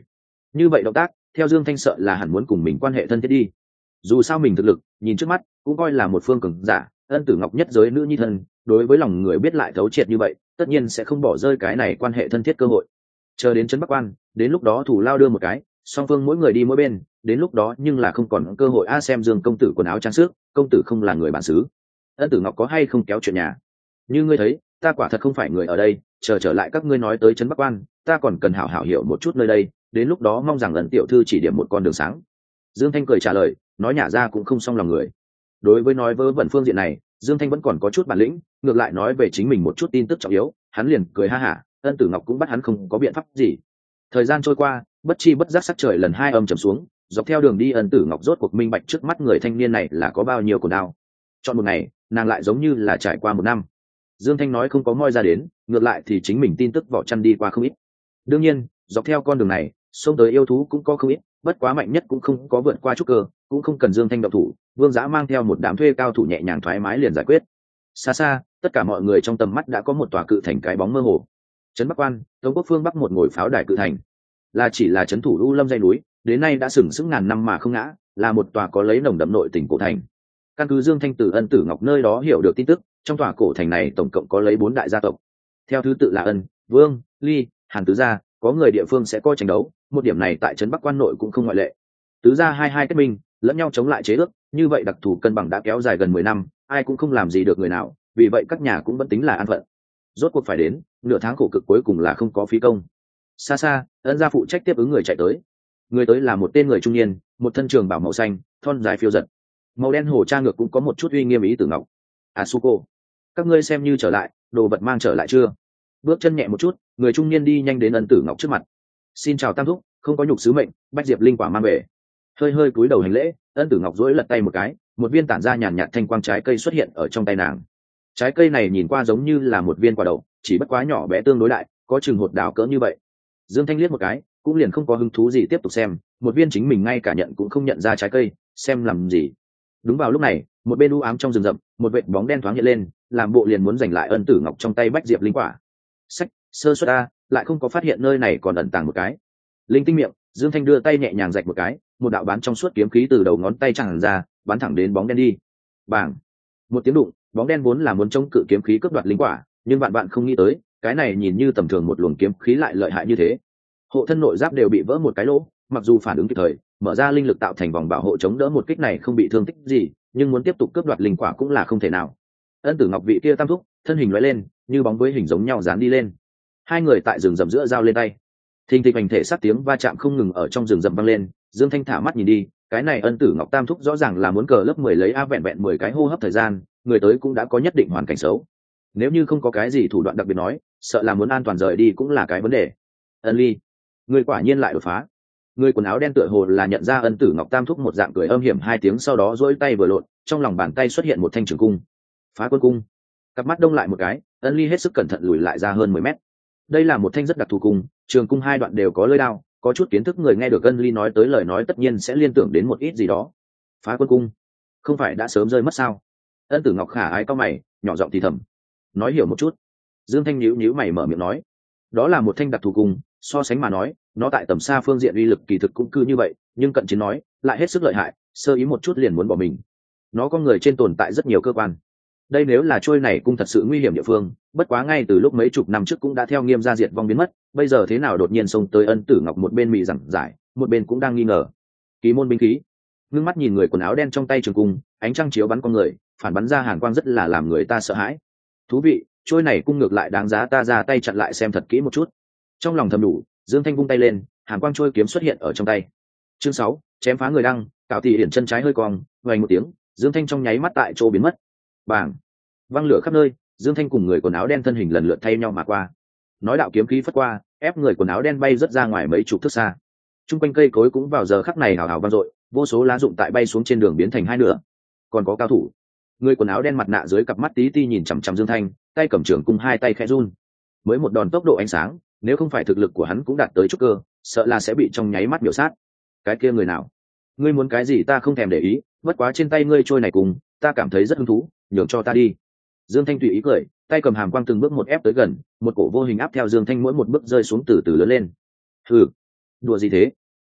như vậy động tác theo Dương Thanh sợ là hẳn muốn cùng mình quan hệ thân thiết đi. Dù sao mình thực lực nhìn trước mắt cũng coi là một phương cường giả, Ân Tử Ngọc nhất giới nữ nhi thân, đối với lòng người biết lại thấu triệt như vậy, tất nhiên sẽ không bỏ rơi cái này quan hệ thân thiết cơ hội. Chờ đến trấn Bắc Quan, đến lúc đó thủ lao đưa một cái, song phương mỗi người đi mỗi bên, đến lúc đó nhưng là không còn cơ hội a xem Dương công tử quần áo trang sức, công tử không là người bản xứ. Ân Tử Ngọc có hay không kéo chuyện nhà? Như ngươi thấy, ta quả thật không phải người ở đây, chờ trở lại các ngươi nói tới trấn Bắc Quan, ta còn cần hảo hảo hiểu một chút nơi đây, đến lúc đó mong rằng Ân tiểu thư chỉ điểm một con đường sáng. Dương Thanh cười trả lời, nói nhả ra cũng không xong lòng người. Đối với nói vớ vẩn phương diện này, Dương Thanh vẫn còn có chút bản lĩnh, ngược lại nói về chính mình một chút tin tức trọng yếu, hắn liền cười ha hả, Ân Tử Ngọc cũng bắt hắn không có biện pháp gì. Thời gian trôi qua, bất chi bất giác sắc trời lần hai âm trầm xuống, dọc theo đường đi Ân Tử Ngọc rốt cuộc minh bạch trước mắt người thanh niên này là có bao nhiêu cồn đau. Chọn một ngày, nàng lại giống như là trải qua một năm. Dương Thanh nói không có moi ra đến, ngược lại thì chính mình tin tức vỏ chăn đi qua không ít. Đương nhiên, dọc theo con đường này, xông tới yêu thú cũng có không ít, bất quá mạnh nhất cũng không có vượt qua trúc cơ, cũng không cần Dương Thanh động thủ, Vương Giã mang theo một đám thuê cao thủ nhẹ nhàng thoải mái liền giải quyết. Xa xa, tất cả mọi người trong tầm mắt đã có một tòa cự thành cái bóng mơ hồ. Trấn Bắc Quan, Tống Quốc phương bắc một ngồi pháo đài cự thành, là chỉ là trấn thủ U Lâm dãy núi, đến nay đã sừng sững ngàn năm mà không ngã, là một tòa có lấy nồng đậm nội tình cổ thành. Căn cứ Dương Thanh từ Ân Tử Ngọc nơi đó hiểu được tin tức, trong tòa cổ thành này tổng cộng có lấy bốn đại gia tộc, theo thứ tự là Ân, Vương, Ly, Hàn tứ gia, có người địa phương sẽ coi tranh đấu, một điểm này tại trấn Bắc Quan nội cũng không ngoại lệ. Tứ gia hai hai kết minh, lẫn nhau chống lại chế ước, như vậy đặc thù cân bằng đã kéo dài gần mười năm, ai cũng không làm gì được người nào, vì vậy các nhà cũng vẫn tính là an phận. Rốt cuộc phải đến, nửa tháng khổ cực cuối cùng là không có phí công. Xa xa, Ân gia phụ trách tiếp ứng người chạy tới. Người tới là một tên người trung niên, một thân trường bảo màu xanh, thon dài phiêu giật. Màu đen hổ tra ngược cũng có một chút uy nghiêm ý Tử Ngọc. Asuko, các ngươi xem như trở lại, đồ vật mang trở lại chưa? Bước chân nhẹ một chút, người trung niên đi nhanh đến Ân Tử Ngọc trước mặt. Xin chào tam thúc, không có nhục sứ mệnh, bách diệp linh quả mang về. Hơi hơi cúi đầu hành lễ, Ân Tử Ngọc duỗi lật tay một cái, một viên tản ra nhàn nhạt thanh quang trái cây xuất hiện ở trong tay nàng. Trái cây này nhìn qua giống như là một viên quả đậu, chỉ bất quá nhỏ bé tương đối đại, có chừng hột đào cỡ như vậy. Dương Thanh liếc một cái, cũng liền không có hứng thú gì tiếp tục xem, một viên chính mình ngay cả nhận cũng không nhận ra trái cây, xem làm gì. Đúng vào lúc này, một bên u ám trong rừng rậm, một vệt bóng đen thoáng hiện lên, làm bộ liền muốn giành lại Ân Tử Ngọc trong tay bách diệp linh quả. Sách, sơ suất a, lại không có phát hiện nơi này còn ẩn tàng một cái. Linh tinh miệng, Dương Thanh đưa tay nhẹ nhàng rạch một cái, một đạo bán trong suốt kiếm khí từ đầu ngón tay tràn ra, bắn thẳng đến bóng đen đi. Bàng! Một tiếng đụng, bóng đen vốn là muốn chống cự kiếm khí cướp đoạt linh quả, nhưng bạn bạn không nghĩ tới, cái này nhìn như tầm thường một luồng kiếm khí lại lợi hại như thế. Hộ thân nội giáp đều bị vỡ một cái lỗ, mặc dù phản ứng kịp thời, mở ra linh lực tạo thành vòng bảo hộ chống đỡ một kích này không bị thương tích gì, nhưng muốn tiếp tục cướp đoạt linh quả cũng là không thể nào. Ân Tử Ngọc vị kia tam thúc, thân hình lóe lên, như bóng với hình giống nhau dán đi lên. Hai người tại rừng rậm giữa giao lên tay. Thình thịch hành thể sát tiếng va chạm không ngừng ở trong rừng rậm vang lên, Dương Thanh thả mắt nhìn đi, cái này Ân Tử Ngọc tam thúc rõ ràng là muốn cờ lớp mười lấy a vẹn vẹn mười cái hô hấp thời gian, người tới cũng đã có nhất định hoàn cảnh xấu. Nếu như không có cái gì thủ đoạn đặc biệt nói, sợ là muốn an toàn rời đi cũng là cái vấn đề. Ân Ly, người quả nhiên lại đột phá. Người quần áo đen tựa hồ là nhận ra Ân Tử Ngọc tam thúc một dạng cười âm hiểm hai tiếng, sau đó duỗi tay vừa lộn, trong lòng bàn tay xuất hiện một thanh trường cung. Phá Quân cung. Cặp mắt đông lại một cái, Ân Ly hết sức cẩn thận lùi lại ra hơn mười mét. Đây là một thanh rất đặc thù cung, trường cung hai đoạn đều có lưỡi đao, có chút kiến thức người nghe được Ân Ly nói tới lời nói tất nhiên sẽ liên tưởng đến một ít gì đó. Phá Quân cung, không phải đã sớm rơi mất sao? Ân Tử Ngọc khả ái cau mày, nhỏ giọng thì thầm. Nói hiểu một chút. Dương Thanh nhíu nhíu mày mở miệng nói, đó là một thanh đặc thù cung, so sánh mà nói, nó tại tầm xa phương diện uy lực kỳ thực cũng cư như vậy, nhưng cận chiến nói, lại hết sức lợi hại, sơ ý một chút liền muốn bỏ mình. Nó có người trên tồn tại rất nhiều cơ quan. Đây nếu là trôi này cung thật sự nguy hiểm địa phương, bất quá ngay từ lúc mấy chục năm trước cũng đã theo Nghiêm gia diệt vong biến mất, bây giờ thế nào đột nhiên xông tới Ân Tử Ngọc một bên mị giảng giải, một bên cũng đang nghi ngờ. Kỳ môn binh khí. Ngưng mắt nhìn người quần áo đen trong tay trường cung, ánh trăng chiếu bắn con người, phản bắn ra hàn quang rất là làm người ta sợ hãi. Thú vị, trôi này cung ngược lại đáng giá ta ra tay chặn lại xem thật kỹ một chút. Trong lòng thầm đủ, Dương Thanh vung tay lên, hàn quang trôi kiếm xuất hiện ở trong tay. Chương sáu, chém phá người đăng, cạo tỷ hiển chân trái hơi cong, vang một tiếng, Dương Thanh trong nháy mắt tại chỗ biến mất. Bàng! Văng lửa khắp nơi, Dương Thanh cùng người quần áo đen thân hình lần lượt thay nhau mà qua. Nói đạo kiếm khí phất qua, ép người quần áo đen bay rất ra ngoài mấy chục thước xa. Trung quanh cây cối cũng vào giờ khắc này hào hào vang dội, vô số lá rụng tại bay xuống trên đường biến thành hai nửa. Còn có cao thủ. Người quần áo đen mặt nạ dưới cặp mắt tí ti nhìn chằm chằm Dương Thanh, tay cầm trường cung hai tay khẽ run. Mới một đòn tốc độ ánh sáng, nếu không phải thực lực của hắn cũng đạt tới chút cơ, sợ là sẽ bị trong nháy mắt biểu sát. Cái kia người nào? Ngươi muốn cái gì ta không thèm để ý, bất quá trên tay ngươi trôi này cùng, ta cảm thấy rất hứng thú, nhường cho ta đi. Dương Thanh tùy ý cười, tay cầm hàm quang từng bước một ép tới gần, một cổ vô hình áp theo Dương Thanh mỗi một bước rơi xuống từ từ lớn lên. Hừ, đùa gì thế?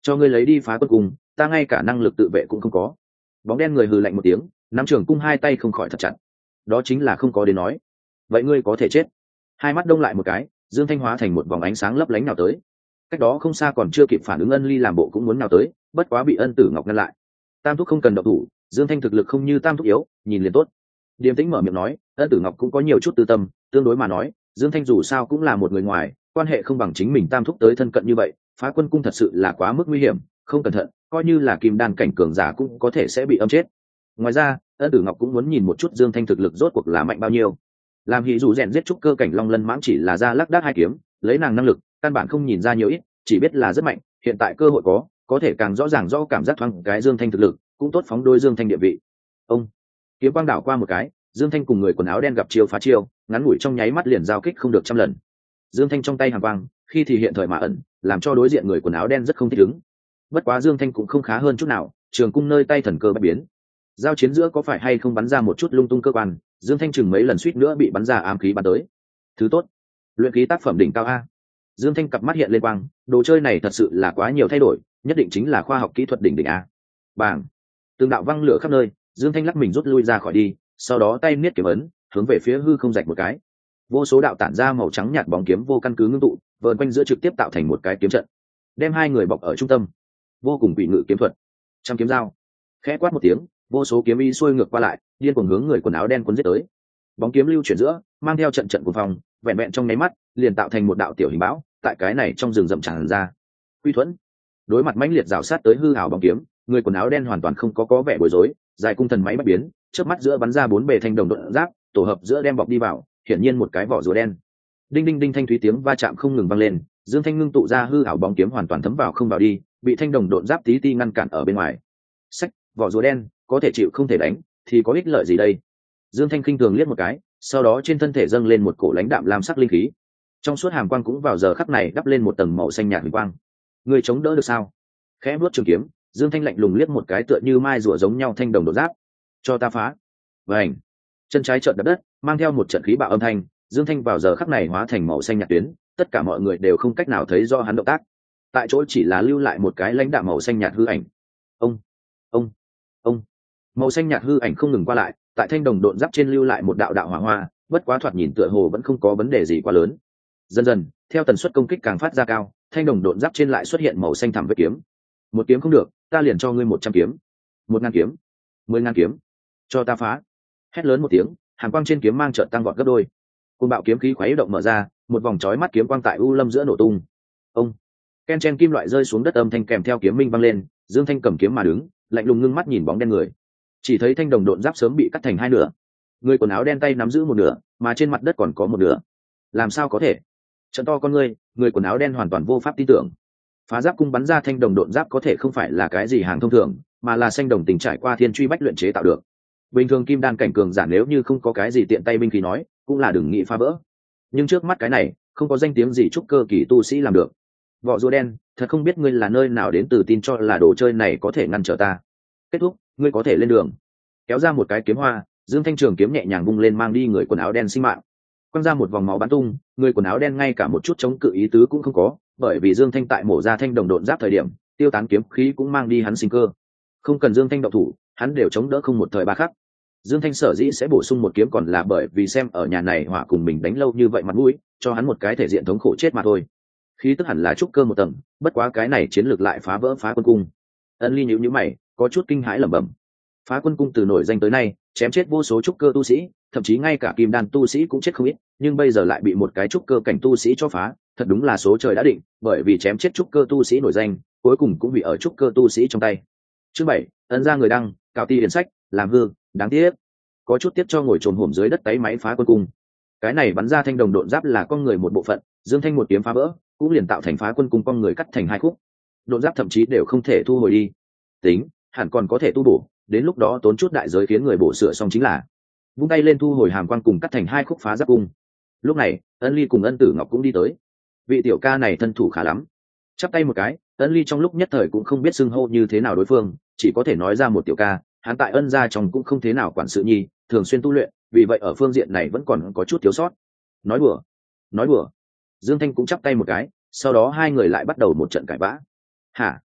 cho ngươi lấy đi phá quân cung, ta ngay cả năng lực tự vệ cũng không có. Bóng đen người hừ lạnh một tiếng, nắm trường cung hai tay không khỏi thật chặt. Đó chính là không có đến nói. Vậy ngươi có thể chết. Hai mắt đông lại một cái, Dương Thanh hóa thành một vòng ánh sáng lấp lánh nào tới. Cách đó không xa còn chưa kịp phản ứng, Ân Ly làm bộ cũng muốn nào tới, bất quá bị Ân Tử Ngọc ngăn lại. Tam thúc không cần động thủ, Dương Thanh thực lực không như Tam thúc yếu, nhìn liền tốt. Điềm Tĩnh mở miệng nói, Ân Tử Ngọc cũng có nhiều chút tư tâm, tương đối mà nói, Dương Thanh dù sao cũng là một người ngoài, quan hệ không bằng chính mình Tam thúc tới thân cận như vậy, phá quân cung thật sự là quá mức nguy hiểm, không cẩn thận, coi như là kim đan cảnh cường giả cũng có thể sẽ bị âm chết. Ngoài ra, Ân Tử Ngọc cũng muốn nhìn một chút Dương Thanh thực lực rốt cuộc là mạnh bao nhiêu. Làm hỉ dù rèn giết trúc cơ cảnh long lân mãng chỉ là ra lắc đác hai kiếm, lấy nàng năng lực, căn bản không nhìn ra nhiều ít, chỉ biết là rất mạnh, hiện tại cơ hội có, có thể càng rõ ràng rõ cảm giác thoáng cái Dương Thanh thực lực, cũng tốt phóng đôi Dương Thanh địa vị. Ông kiếm quang đảo qua một cái, Dương Thanh cùng người quần áo đen gặp chiêu phá chiêu, ngắn ngủi trong nháy mắt liền giao kích không được trăm lần. Dương Thanh trong tay hàn quang, khi thì hiện thời mà ẩn, làm cho đối diện người quần áo đen rất không thích ứng. Bất quá Dương Thanh cũng không khá hơn chút nào, trường cung nơi tay thần cơ bất biến. Giao chiến giữa có phải hay không bắn ra một chút lung tung cơ quan, Dương Thanh chừng mấy lần suýt nữa bị bắn ra ám khí bắn tới. Thứ tốt, luyện khí tác phẩm đỉnh cao a. Dương Thanh cặp mắt hiện lên quang, đồ chơi này thật sự là quá nhiều thay đổi, nhất định chính là khoa học kỹ thuật đỉnh đỉnh a. Bàng, từng đạo văng lửa khắp nơi, Dương Thanh lắc mình rút lui ra khỏi đi, sau đó tay niết kiếm ấn, hướng về phía hư không rạch một cái. Vô số đạo tản ra màu trắng nhạt bóng kiếm vô căn cứ ngưng tụ, vờn quanh giữa trực tiếp tạo thành một cái kiếm trận, đem hai người bọc ở trung tâm. Vô cùng quỷ ngự kiếm thuật, trăm kiếm dao. Khẽ quát một tiếng, vô số kiếm y xuôi ngược qua lại, điên cuồng hướng người quần áo đen cuốn giết tới. Bóng kiếm lưu chuyển giữa, mang theo trận trận cuồng phong, vẹn vẹn trong nháy mắt, liền tạo thành một đạo tiểu hình bão, tại cái này trong rừng rậm tràn ra. Quy thuẫn, đối mặt mãnh liệt rào sát tới hư ảo bóng kiếm, người quần áo đen hoàn toàn không có có vẻ bối rối, dài cung thần máy bất biến, chớp mắt giữa bắn ra bốn bề thanh đồng độn giáp, tổ hợp giữa đem bọc đi vào, hiển nhiên một cái vỏ rùa đen. Đinh đinh đinh thanh thúy tiếng va chạm không ngừng vang lên, Dương Thanh ngưng tụ ra hư ảo bóng kiếm hoàn toàn thấm vào không vào đi, bị thanh đồng độn giáp tí ti ngăn cản ở bên ngoài. Sách, vỏ rùa đen, có thể chịu không thể đánh, thì có ích lợi gì đây? Dương Thanh khinh thường liếc một cái, sau đó trên thân thể dâng lên một cổ lãnh đạm lam sắc linh khí. Trong suốt hàm quang cũng vào giờ khắc này đắp lên một tầng màu xanh nhạt huỳnh quang. Người chống đỡ được sao? Khẽ vuốt trường kiếm, Dương Thanh lạnh lùng liếc một cái tựa như mai rùa giống nhau thanh đồng đột giáp. Cho ta phá. Vành. Chân trái trợn đập đất, mang theo một trận khí bạo âm thanh, Dương Thanh vào giờ khắc này hóa thành màu xanh nhạt tuyến, tất cả mọi người đều không cách nào thấy do hắn động tác. Tại chỗ chỉ là lưu lại một cái lãnh đạm màu xanh nhạt hư ảnh. Ông, ông, ông. Màu xanh nhạt hư ảnh không ngừng qua lại, tại thanh đồng độn giáp trên lưu lại một đạo đạo hỏa hoa, bất quá thoạt nhìn tựa hồ vẫn không có vấn đề gì quá lớn. Dần dần, theo tần suất công kích càng phát ra cao, thanh đồng độn giáp trên lại xuất hiện màu xanh thẳm vết kiếm. Một kiếm không được, ta liền cho ngươi một trăm kiếm. Một ngàn kiếm, mười ngàn kiếm, cho ta phá. Hét lớn một tiếng, hàn quang trên kiếm mang chợt tăng vọt gấp đôi. Côn bạo kiếm khí khuấy động mở ra, một vòng chói mắt kiếm quang tại u lâm giữa nổ tung. Ông, ken chen kim loại rơi xuống đất, âm thanh kèm theo kiếm minh vang lên. Dương Thanh cầm kiếm mà đứng, lạnh lùng ngưng mắt nhìn bóng đen người. Chỉ thấy thanh đồng độn giáp sớm bị cắt thành hai nửa, người quần áo đen tay nắm giữ một nửa, mà trên mặt đất còn có một nửa. Làm sao có thể? Trận to con ngươi, người quần áo đen hoàn toàn vô pháp tin tưởng. Phá giáp cung bắn ra thanh đồng độn giáp có thể không phải là cái gì hàng thông thường, mà là xanh đồng tình trải qua thiên truy bách luyện chế tạo được. Bình thường kim đan cảnh cường giả nếu như không có cái gì tiện tay binh khí nói, cũng là đừng nghĩ phá vỡ. Nhưng trước mắt cái này, không có danh tiếng gì trúc cơ kỳ tu sĩ làm được. Vỏ rùa đen, thật không biết ngươi là nơi nào đến từ tin cho là đồ chơi này có thể ngăn trở ta. Kết thúc, ngươi có thể lên đường. Kéo ra một cái kiếm hoa, Dương Thanh trường kiếm nhẹ nhàng vung lên mang đi người quần áo đen sinh mạng. Quăng ra một vòng máu bắn tung, người quần áo đen ngay cả một chút chống cự ý tứ cũng không có, bởi vì Dương Thanh tại mổ ra thanh đồng độn giáp thời điểm, tiêu tán kiếm khí cũng mang đi hắn sinh cơ. Không cần Dương Thanh động thủ, hắn đều chống đỡ không một thời ba khắc. Dương Thanh sở dĩ sẽ bổ sung một kiếm còn là bởi vì xem ở nhà này hỏa cùng mình đánh lâu như vậy mặt mũi, cho hắn một cái thể diện thống khổ chết mà thôi. Khí tức hẳn là trúc cơ một tầng, bất quá cái này chiến lược lại phá vỡ phá quân cung. Ân Ly nhíu nhíu mày, có chút kinh hãi lẩm bẩm. Phá quân cung từ nổi danh tới nay, chém chết vô số trúc cơ tu sĩ, thậm chí ngay cả kim đan tu sĩ cũng chết không ít, nhưng bây giờ lại bị một cái trúc cơ cảnh tu sĩ cho phá, thật đúng là số trời đã định, bởi vì chém chết trúc cơ tu sĩ nổi danh, cuối cùng cũng bị ở trúc cơ tu sĩ trong tay. Chương bảy, ấn ra người đăng, cào ti điển sách, làm hư, đáng tiếc. Có chút tiếp cho ngồi trồn hổm dưới đất tay máy phá quân cung. Cái này bắn ra thanh đồng độn giáp là con người một bộ phận, Dương Thanh một kiếm phá vỡ, cũng liền tạo thành phá quân cung con người cắt thành hai khúc. Độn giáp thậm chí đều không thể thu hồi đi. Tính, hẳn còn có thể tu bổ, đến lúc đó tốn chút đại giới khiến người bổ sửa xong chính là. Vung tay lên thu hồi hàm quan cùng cắt thành hai khúc phá giáp cung. Lúc này, Ân Ly cùng Ân Tử Ngọc cũng đi tới. Vị tiểu ca này thân thủ khá lắm. Chắp tay một cái, Ân Ly trong lúc nhất thời cũng không biết xưng hô như thế nào đối phương, chỉ có thể nói ra một tiểu ca, hắn tại Ân gia trong cũng không thế nào quản sự nhi, thường xuyên tu luyện, vì vậy ở phương diện này vẫn còn có chút thiếu sót. Nói đùa, nói đùa. Dương Thanh cũng chắp tay một cái, sau đó hai người lại bắt đầu một trận cãi vã. Hả?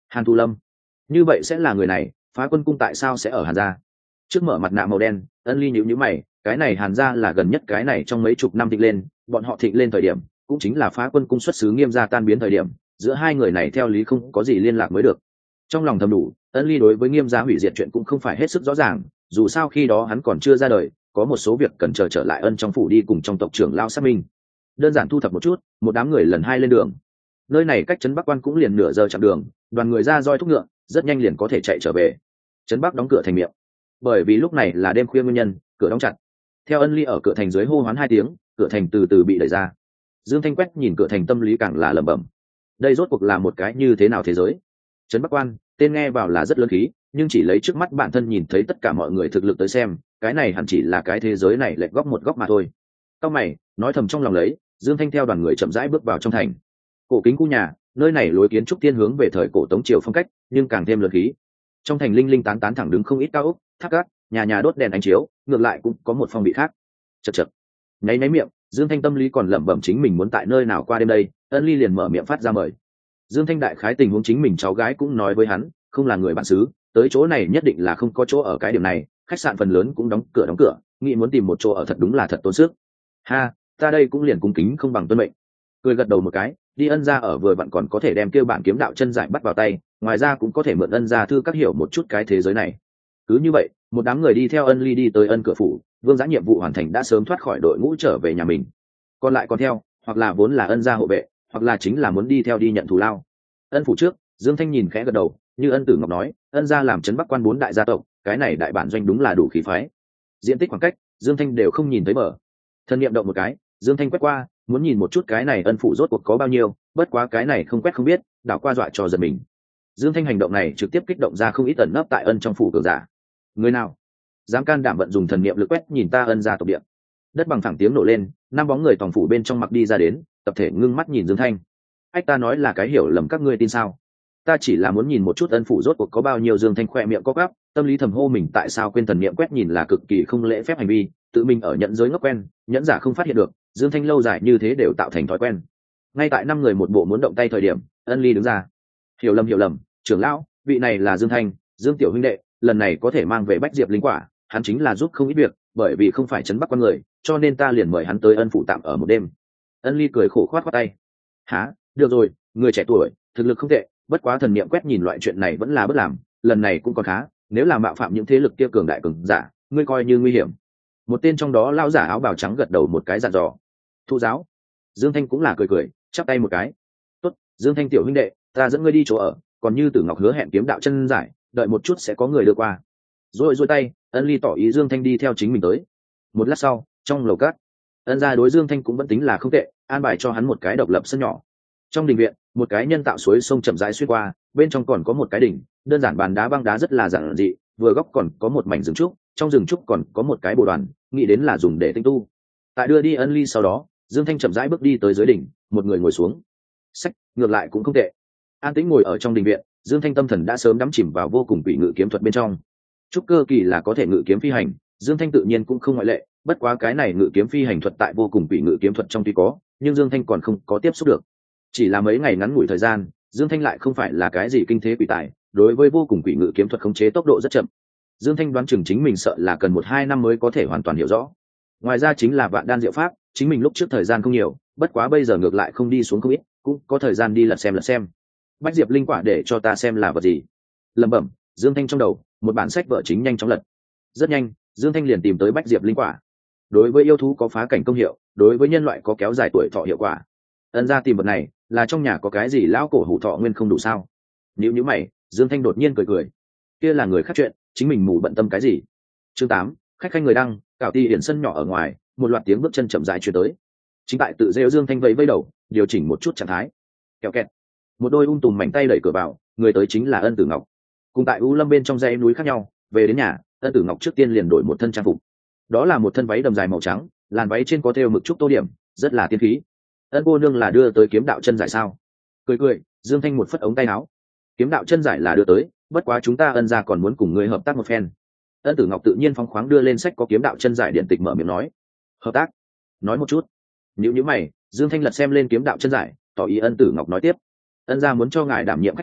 Hàn Thu Lâm, như vậy sẽ là người này. Phá Quân cung tại sao sẽ ở Hàn gia? Trước mở mặt nạ màu đen, Ân Ly nhíu nhíu mày, cái này Hàn gia là gần nhất cái này trong mấy chục năm thịnh lên, bọn họ thịnh lên thời điểm cũng chính là Phá Quân cung xuất xứ Nghiêm gia tan biến thời điểm, giữa hai người này theo lý không có gì liên lạc mới được. Trong lòng thầm đủ, Ân Ly đối với Nghiêm gia hủy diệt chuyện cũng không phải hết sức rõ ràng, dù sao khi đó hắn còn chưa ra đời, có một số việc cần chờ trở lại Ân trong phủ đi cùng trong tộc trưởng lao xác minh. Đơn giản thu thập một chút, một đám người lần hai lên đường. Nơi này cách trấn Bắc Quan cũng liền nửa giờ chặng đường, đoàn người ra roi thúc ngựa, rất nhanh liền có thể chạy trở về. Trấn Bắc đóng cửa thành miệng, bởi vì lúc này là đêm khuya nguyên nhân, cửa đóng chặt. Theo Ân Ly ở cửa thành dưới hô hoán hai tiếng, cửa thành từ từ bị đẩy ra. Dương Thanh quét nhìn cửa thành, tâm lý càng là lẩm bẩm, đây rốt cuộc là một cái như thế nào thế giới? Trấn Bắc Quan, tên nghe vào là rất lớn khí, nhưng chỉ lấy trước mắt bản thân nhìn thấy tất cả mọi người thực lực tới xem, cái này hẳn chỉ là cái thế giới này lệch góc một góc mà thôi. Cao mày, nói thầm trong lòng lấy, Dương Thanh theo đoàn người chậm rãi bước vào trong thành. Cổ kính khu nhà, nơi này lối kiến trúc tiên hướng về thời cổ Tống triều phong cách, nhưng càng thêm lớn khí. Trong thành linh linh tán tán thẳng đứng không ít cao ốc, tháp gác, nhà nhà đốt đèn ánh chiếu, ngược lại cũng có một phong vị khác. Chậc chậc. Nháy nháy miệng, Dương Thanh tâm lý còn lẩm bẩm chính mình muốn tại nơi nào qua đêm đây, Ân Ly liền mở miệng phát ra mời. Dương Thanh đại khái tình huống chính mình cháu gái cũng nói với hắn, không là người bản xứ, tới chỗ này nhất định là không có chỗ ở cái điểm này, khách sạn phần lớn cũng đóng cửa đóng cửa, nghĩ muốn tìm một chỗ ở thật đúng là thật tốn sức. Ha, ta đây cũng liền cung kính không bằng tuân mệnh. Cười gật đầu một cái, đi Ân gia ở vừa vặn còn có thể đem kêu bản kiếm đạo chân giải bắt vào tay, ngoài ra cũng có thể mượn Ân gia thư các hiểu một chút cái thế giới này. Cứ như vậy, một đám người đi theo Ân Ly đi tới Ân cửa phủ, Vương Giá nhiệm vụ hoàn thành đã sớm thoát khỏi đội ngũ trở về nhà mình. Còn lại còn theo, hoặc là vốn là Ân gia hộ vệ, hoặc là chính là muốn đi theo đi nhận thù lao. Ân phủ trước, Dương Thanh nhìn khẽ gật đầu, như Ân Tử Ngọc nói, Ân gia làm trấn Bắc Quan bốn đại gia tộc, cái này đại bản doanh đúng là đủ khí phái. Diện tích khoảng cách, Dương Thanh đều không nhìn thấy bờ. Thân niệm động một cái, Dương Thanh quét qua, muốn nhìn một chút cái này Ân phủ rốt cuộc có bao nhiêu, bất quá cái này không quét không biết, đảo qua dọa cho giật mình. Dương Thanh hành động này trực tiếp kích động ra không ít tẩn nấp tại Ân trong phủ cường giả. Người nào dám can đảm vận dùng thần niệm lực quét nhìn ta Ân gia tộc địa? Đất bằng thẳng tiếng nổ lên, năm bóng người tòng phủ bên trong mặc đi ra đến, tập thể ngưng mắt nhìn Dương Thanh. Ách, ta nói là cái hiểu lầm, các ngươi tin sao? Ta chỉ là muốn nhìn một chút Ân phủ rốt cuộc có bao nhiêu. Dương Thanh khoe miệng co quắp, tâm lý thầm hô mình tại sao quên thần niệm quét nhìn là cực kỳ không lễ phép hành vi, tự mình ở nhận giới ngốc quen, nhẫn giả không phát hiện được, Dương Thanh lâu dài như thế đều tạo thành thói quen. Ngay tại năm người một bộ muốn động tay thời điểm, Ân Ly đứng ra. Hiểu lầm hiểu lầm, trưởng lão, vị này là Dương Thanh, Dương tiểu huynh đệ, lần này có thể mang về Bách Diệp linh quả, hắn chính là giúp không ít việc, bởi vì không phải trấn Bắc Quan người, cho nên ta liền mời hắn tới Ân phủ tạm ở một đêm. Ân Ly cười khổ khoát khoát tay. Hả, được rồi, người trẻ tuổi, thực lực không tệ, bất quá thần niệm quét nhìn loại chuyện này vẫn là bất làm, lần này cũng còn khá, nếu là mạo phạm những thế lực kia cường đại cường giả, ngươi coi như nguy hiểm. Một tên trong đó lão giả áo bào trắng gật đầu một cái dặn dò. Thụ giáo. Dương Thanh cũng là cười cười, chắp tay một cái. Tốt, Dương Thanh tiểu huynh đệ, ta dẫn ngươi đi chỗ ở, còn như Tử Ngọc hứa hẹn kiếm đạo chân giải, đợi một chút sẽ có người đưa qua. Rồi rồi tay, Ân Ly tỏ ý Dương Thanh đi theo chính mình tới. Một lát sau, trong lầu cát, Ân gia đối Dương Thanh cũng vẫn tính là không tệ, an bài cho hắn một cái độc lập sân nhỏ. Trong đình viện, một cái nhân tạo suối sông chậm rãi xuyên qua, bên trong còn có một cái đỉnh, đơn giản bàn đá băng đá rất là giản dị, vừa góc còn có một mảnh rừng trúc, trong rừng trúc còn có một cái bồ đoàn, nghĩ đến là dùng để tinh tu. Tại đưa đi Ân Ly sau đó, Dương Thanh chậm rãi bước đi tới dưới đỉnh, một người ngồi xuống. Sách, ngược lại cũng không tệ. An tĩnh ngồi ở trong đình viện, Dương Thanh tâm thần đã sớm đắm chìm vào vô cùng quỷ ngự kiếm thuật bên trong. Trúc cơ kỳ là có thể ngự kiếm phi hành, Dương Thanh tự nhiên cũng không ngoại lệ, bất quá cái này ngự kiếm phi hành thuật tại vô cùng quỷ ngự kiếm thuật trong tuy có, nhưng Dương Thanh còn không có tiếp xúc được. Chỉ là mấy ngày ngắn ngủi thời gian, Dương Thanh lại không phải là cái gì kinh thế quỷ tài, đối với vô cùng quỷ ngự kiếm thuật khống chế tốc độ rất chậm. Dương Thanh đoán chừng chính mình sợ là cần một hai năm mới có thể hoàn toàn hiểu rõ. Ngoài ra chính là vạn đan diệu pháp, chính mình lúc trước thời gian không nhiều, bất quá bây giờ ngược lại không đi xuống không ít, cũng có thời gian đi lật xem lật xem. Bách Diệp linh quả để cho ta xem là vật gì. Lẩm bẩm, Dương Thanh trong đầu, một bản sách vở chính nhanh chóng lật. Rất nhanh, Dương Thanh liền tìm tới Bách Diệp linh quả. Đối với yêu thú có phá cảnh công hiệu, đối với nhân loại có kéo dài tuổi thọ hiệu quả. Ân gia tìm vật này, là trong nhà có cái gì lão cổ hủ thọ nguyên không đủ sao? Nếu như mày, Dương Thanh đột nhiên cười cười. Kia là người khác chuyện, chính mình mù bận tâm cái gì? Chương tám, khách khanh người đăng, cảo ti hiển sân nhỏ ở ngoài, một loạt tiếng bước chân chậm rãi truyền tới. Chính tại tự rêu Dương Thanh vẫy vẫy đầu, điều chỉnh một chút trạng thái. Kẹo kẹt. Một đôi ung tùm mảnh tay đẩy cửa vào, người tới chính là Ân Tử Ngọc. Cùng tại U Lâm bên trong dãy núi khác nhau, về đến nhà, Ân Tử Ngọc trước tiên liền đổi một thân trang phục. Đó là một thân váy đầm dài màu trắng, làn váy trên có thêu mực trúc tô điểm, rất là tiên khí. Ân cô nương là đưa tới kiếm đạo chân giải sao? Cười cười, Dương Thanh một phất ống tay áo. Kiếm đạo chân giải là đưa tới, bất quá chúng ta Ân gia còn muốn cùng ngươi hợp tác một phen. Ân Tử Ngọc tự nhiên phóng khoáng đưa lên sách có kiếm đạo chân giải điện tịch mở miệng nói. Hợp tác? Nói một chút. Nếu như mày, Dương Thanh lật xem lên kiếm đạo chân giải, tỏ ý Ân Tử Ngọc nói tiếp. Ân gia muốn cho ngài đảm nhiệm khách khanh,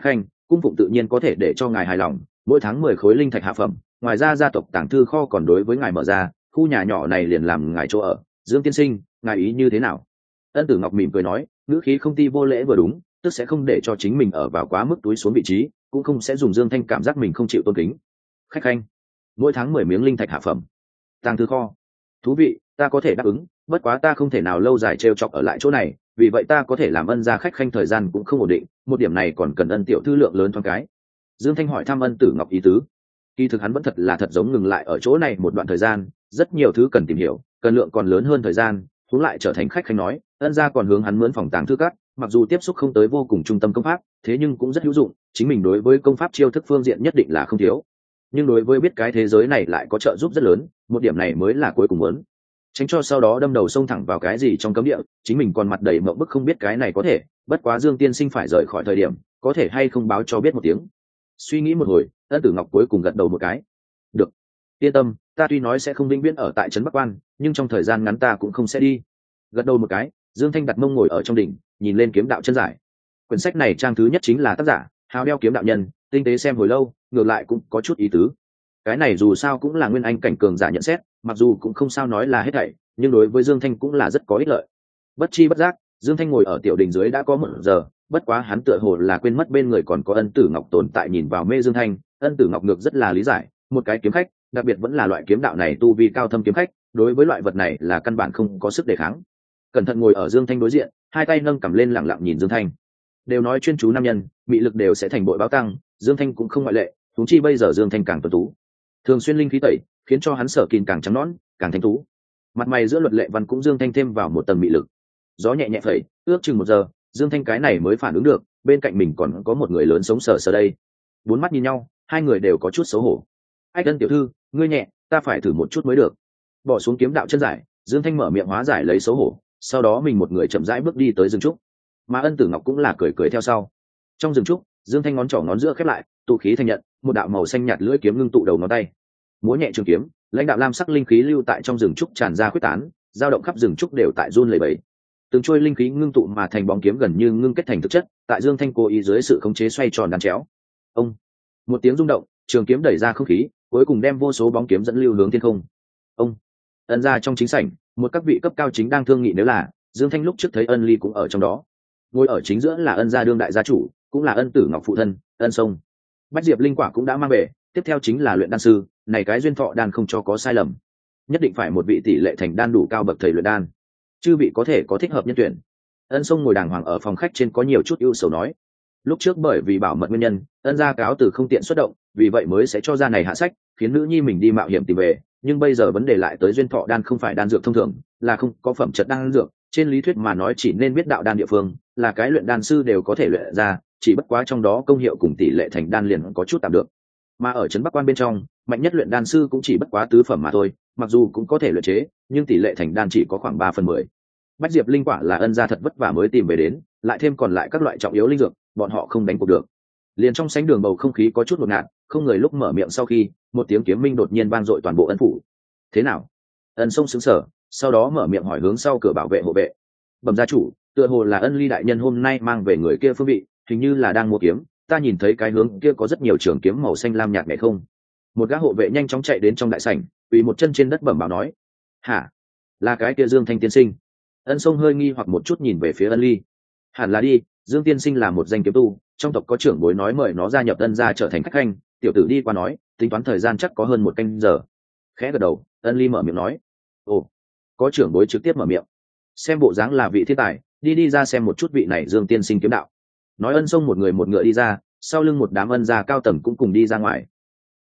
cung phụng tự nhiên có thể để cho ngài hài lòng, mỗi tháng mười khối linh thạch hạ phẩm, ngoài ra gia tộc tàng thư kho còn đối với ngài mở ra, khu nhà nhỏ này liền làm ngài chỗ ở. Dương tiên sinh, ngài ý như thế nào? Ân Tử Ngọc mỉm cười nói, ngữ khí không ti vô lễ vừa đúng, tức sẽ không để cho chính mình ở vào quá mức túi xuống vị trí, cũng không sẽ dùng Dương Thanh cảm giác mình không chịu tôn kính. Khách khanh, mỗi tháng mười miếng linh thạch hạ phẩm, tàng thư kho, thú vị, ta có thể đáp ứng, bất quá ta không thể nào lâu dài trêu chọc ở lại chỗ này, vì vậy ta có thể làm ân gia khách khanh thời gian cũng không ổn định, một điểm này còn cần ân tiểu thư lượng lớn thoáng cái. Dương Thanh hỏi thăm Ân Tử Ngọc ý tứ. Kỳ thực hắn vẫn thật là thật giống ngừng lại ở chỗ này một đoạn thời gian, rất nhiều thứ cần tìm hiểu, cần lượng còn lớn hơn thời gian, huống lại trở thành khách khanh nói, ân gia còn hướng hắn mướn phòng tàng thư các, mặc dù tiếp xúc không tới vô cùng trung tâm công pháp, thế nhưng cũng rất hữu dụng, chính mình đối với công pháp chiêu thức phương diện nhất định là không thiếu. Nhưng đối với biết cái thế giới này lại có trợ giúp rất lớn, một điểm này mới là cuối cùng muốn. Tránh cho sau đó đâm đầu xông thẳng vào cái gì trong cấm địa, chính mình còn mặt đầy mộng bức không biết cái này có thể, bất quá Dương tiên sinh phải rời khỏi thời điểm, có thể hay không báo cho biết một tiếng. Suy nghĩ một hồi, Ân Tử Ngọc cuối cùng gật đầu một cái. Được, yên tâm, ta tuy nói sẽ không vĩnh viễn ở tại trấn Bắc Quan, nhưng trong thời gian ngắn ta cũng không sẽ đi. Gật đầu một cái, Dương Thanh đặt mông ngồi ở trong đỉnh, nhìn lên kiếm đạo chân giải. Quyển sách này trang thứ nhất chính là tác giả hào đeo kiếm đạo nhân, tinh tế xem hồi lâu, ngược lại cũng có chút ý tứ. Cái này dù sao cũng là nguyên anh cảnh cường giả nhận xét, mặc dù cũng không sao nói là hết thảy, nhưng đối với Dương Thanh cũng là rất có ích lợi. Bất chi bất giác, Dương Thanh ngồi ở tiểu đình dưới đã có một giờ, bất quá hắn tựa hồ là quên mất bên người còn có Ân Tử Ngọc tồn tại, nhìn vào mê Dương Thanh. Ân Tử Ngọc ngược rất là lý giải, một cái kiếm khách, đặc biệt vẫn là loại kiếm đạo này tu vi cao thâm kiếm khách, đối với loại vật này là căn bản không có sức đề kháng. Cẩn thận ngồi ở Dương Thanh đối diện, hai tay nâng cầm lên lẳng lặng nhìn Dương Thanh. Đều nói chuyên chú nam nhân, mị lực đều sẽ thành bội báo tăng, Dương Thanh cũng không ngoại lệ, huống chi bây giờ Dương Thanh càng tuấn tú, thường xuyên linh khí tẩy, khiến cho hắn sở kín càng trắng nõn, càng thanh tú. Mặt mày giữa luật lệ văn cũng Dương Thanh thêm vào một tầng mị lực. Gió nhẹ nhẹ phẩy, ước chừng một giờ, Dương Thanh cái này mới phản ứng được, bên cạnh mình còn có một người lớn sống sờ sờ đây. Bốn mắt nhìn nhau, hai người đều có chút xấu hổ. Ách Ân tiểu thư, ngươi nhẹ, ta phải thử một chút mới được. Bỏ xuống kiếm đạo chân giải, Dương Thanh mở miệng hóa giải lấy xấu hổ, sau đó mình một người chậm rãi bước đi tới rừng trúc, mà Ân Tử Ngọc cũng là cười cười theo sau. Trong rừng trúc, Dương Thanh ngón trỏ ngón giữa khép lại, tụ khí thành nhận, một đạo màu xanh nhạt lưỡi kiếm ngưng tụ đầu ngón tay. Múa nhẹ trường kiếm, lãnh đạo lam sắc linh khí lưu tại trong rừng trúc tràn ra khuyết tán, dao động khắp rừng trúc đều tại run lẩy bẩy. Từng trôi linh khí ngưng tụ mà thành bóng kiếm gần như ngưng kết thành thực chất, tại Dương Thanh cố ý dưới sự khống chế xoay tròn đan chéo. Ông, một tiếng rung động, trường kiếm đẩy ra không khí, cuối cùng đem vô số bóng kiếm dẫn lưu hướng thiên không. Ông, ân ra trong chính sảnh, một các vị cấp cao chính đang thương nghị, nếu là Dương Thanh lúc trước thấy Ân Ly cũng ở trong đó. Ngồi ở chính giữa là Ân gia đương đại gia chủ, cũng là Ân Tử Ngọc phụ thân, Ân Sông. Bách Diệp linh quả cũng đã mang về, tiếp theo chính là luyện đan sư, này cái duyên thọ đan không cho có sai lầm, nhất định phải một vị tỷ lệ thành đan đủ cao bậc thầy luyện đan, chư vị có thể có thích hợp nhân tuyển. Ân Sông ngồi đàng hoàng ở phòng khách trên có nhiều chút ưu sầu nói, lúc trước bởi vì bảo mật nguyên nhân, Ân gia cáo từ không tiện xuất động, vì vậy mới sẽ cho ra này hạ sách, khiến nữ nhi mình đi mạo hiểm tìm về, nhưng bây giờ vấn đề lại tới duyên thọ đan không phải đan dược thông thường, là không có phẩm chất đan dược, trên lý thuyết mà nói chỉ nên biết đạo đan địa phương, là cái luyện đan sư đều có thể luyện ra, chỉ bất quá trong đó công hiệu cùng tỷ lệ thành đan liền có chút tạm được. Mà ở trấn Bắc Quan bên trong, mạnh nhất luyện đan sư cũng chỉ bất quá tứ phẩm mà thôi, mặc dù cũng có thể luyện chế, nhưng tỷ lệ thành đan chỉ có khoảng ba phần mười. Bách Diệp linh quả là Ân gia thật vất vả mới tìm về đến, lại thêm còn lại các loại trọng yếu linh dược, bọn họ không đánh cuộc được. Liền trong sánh đường bầu không khí có chút ngột ngạt, không người lúc mở miệng sau khi, một tiếng kiếm minh đột nhiên vang dội toàn bộ Ân phủ. Thế nào? Ân Sông sững sờ, sau đó mở miệng hỏi hướng sau cửa bảo vệ hộ vệ. Bẩm gia chủ, tựa hồ là Ân Ly đại nhân hôm nay mang về người kia phương vị, hình như là đang mua kiếm, ta nhìn thấy cái hướng kia có rất nhiều trường kiếm màu xanh lam nhạt nhẹ không. Một gã hộ vệ nhanh chóng chạy đến trong đại sảnh, quỳ một chân trên đất bẩm báo nói, hả, là cái kia Dương Thanh tiên sinh? Ân Sông hơi nghi hoặc một chút nhìn về phía Ân Ly. Hẳn là đi, Dương tiên sinh là một danh kiếm tu, trong tộc có trưởng bối nói mời nó gia nhập Ân gia trở thành khách khanh, tiểu tử đi qua nói, tính toán thời gian chắc có hơn một canh giờ. Khẽ gật đầu, Ân Ly mở miệng nói, ồ, có trưởng bối trực tiếp mở miệng, xem bộ dáng là vị thiên tài, đi đi ra xem một chút vị này Dương tiên sinh kiếm đạo. Nói Ân Sông một người một ngựa đi ra, sau lưng một đám Ân gia cao tầng cũng cùng đi ra ngoài.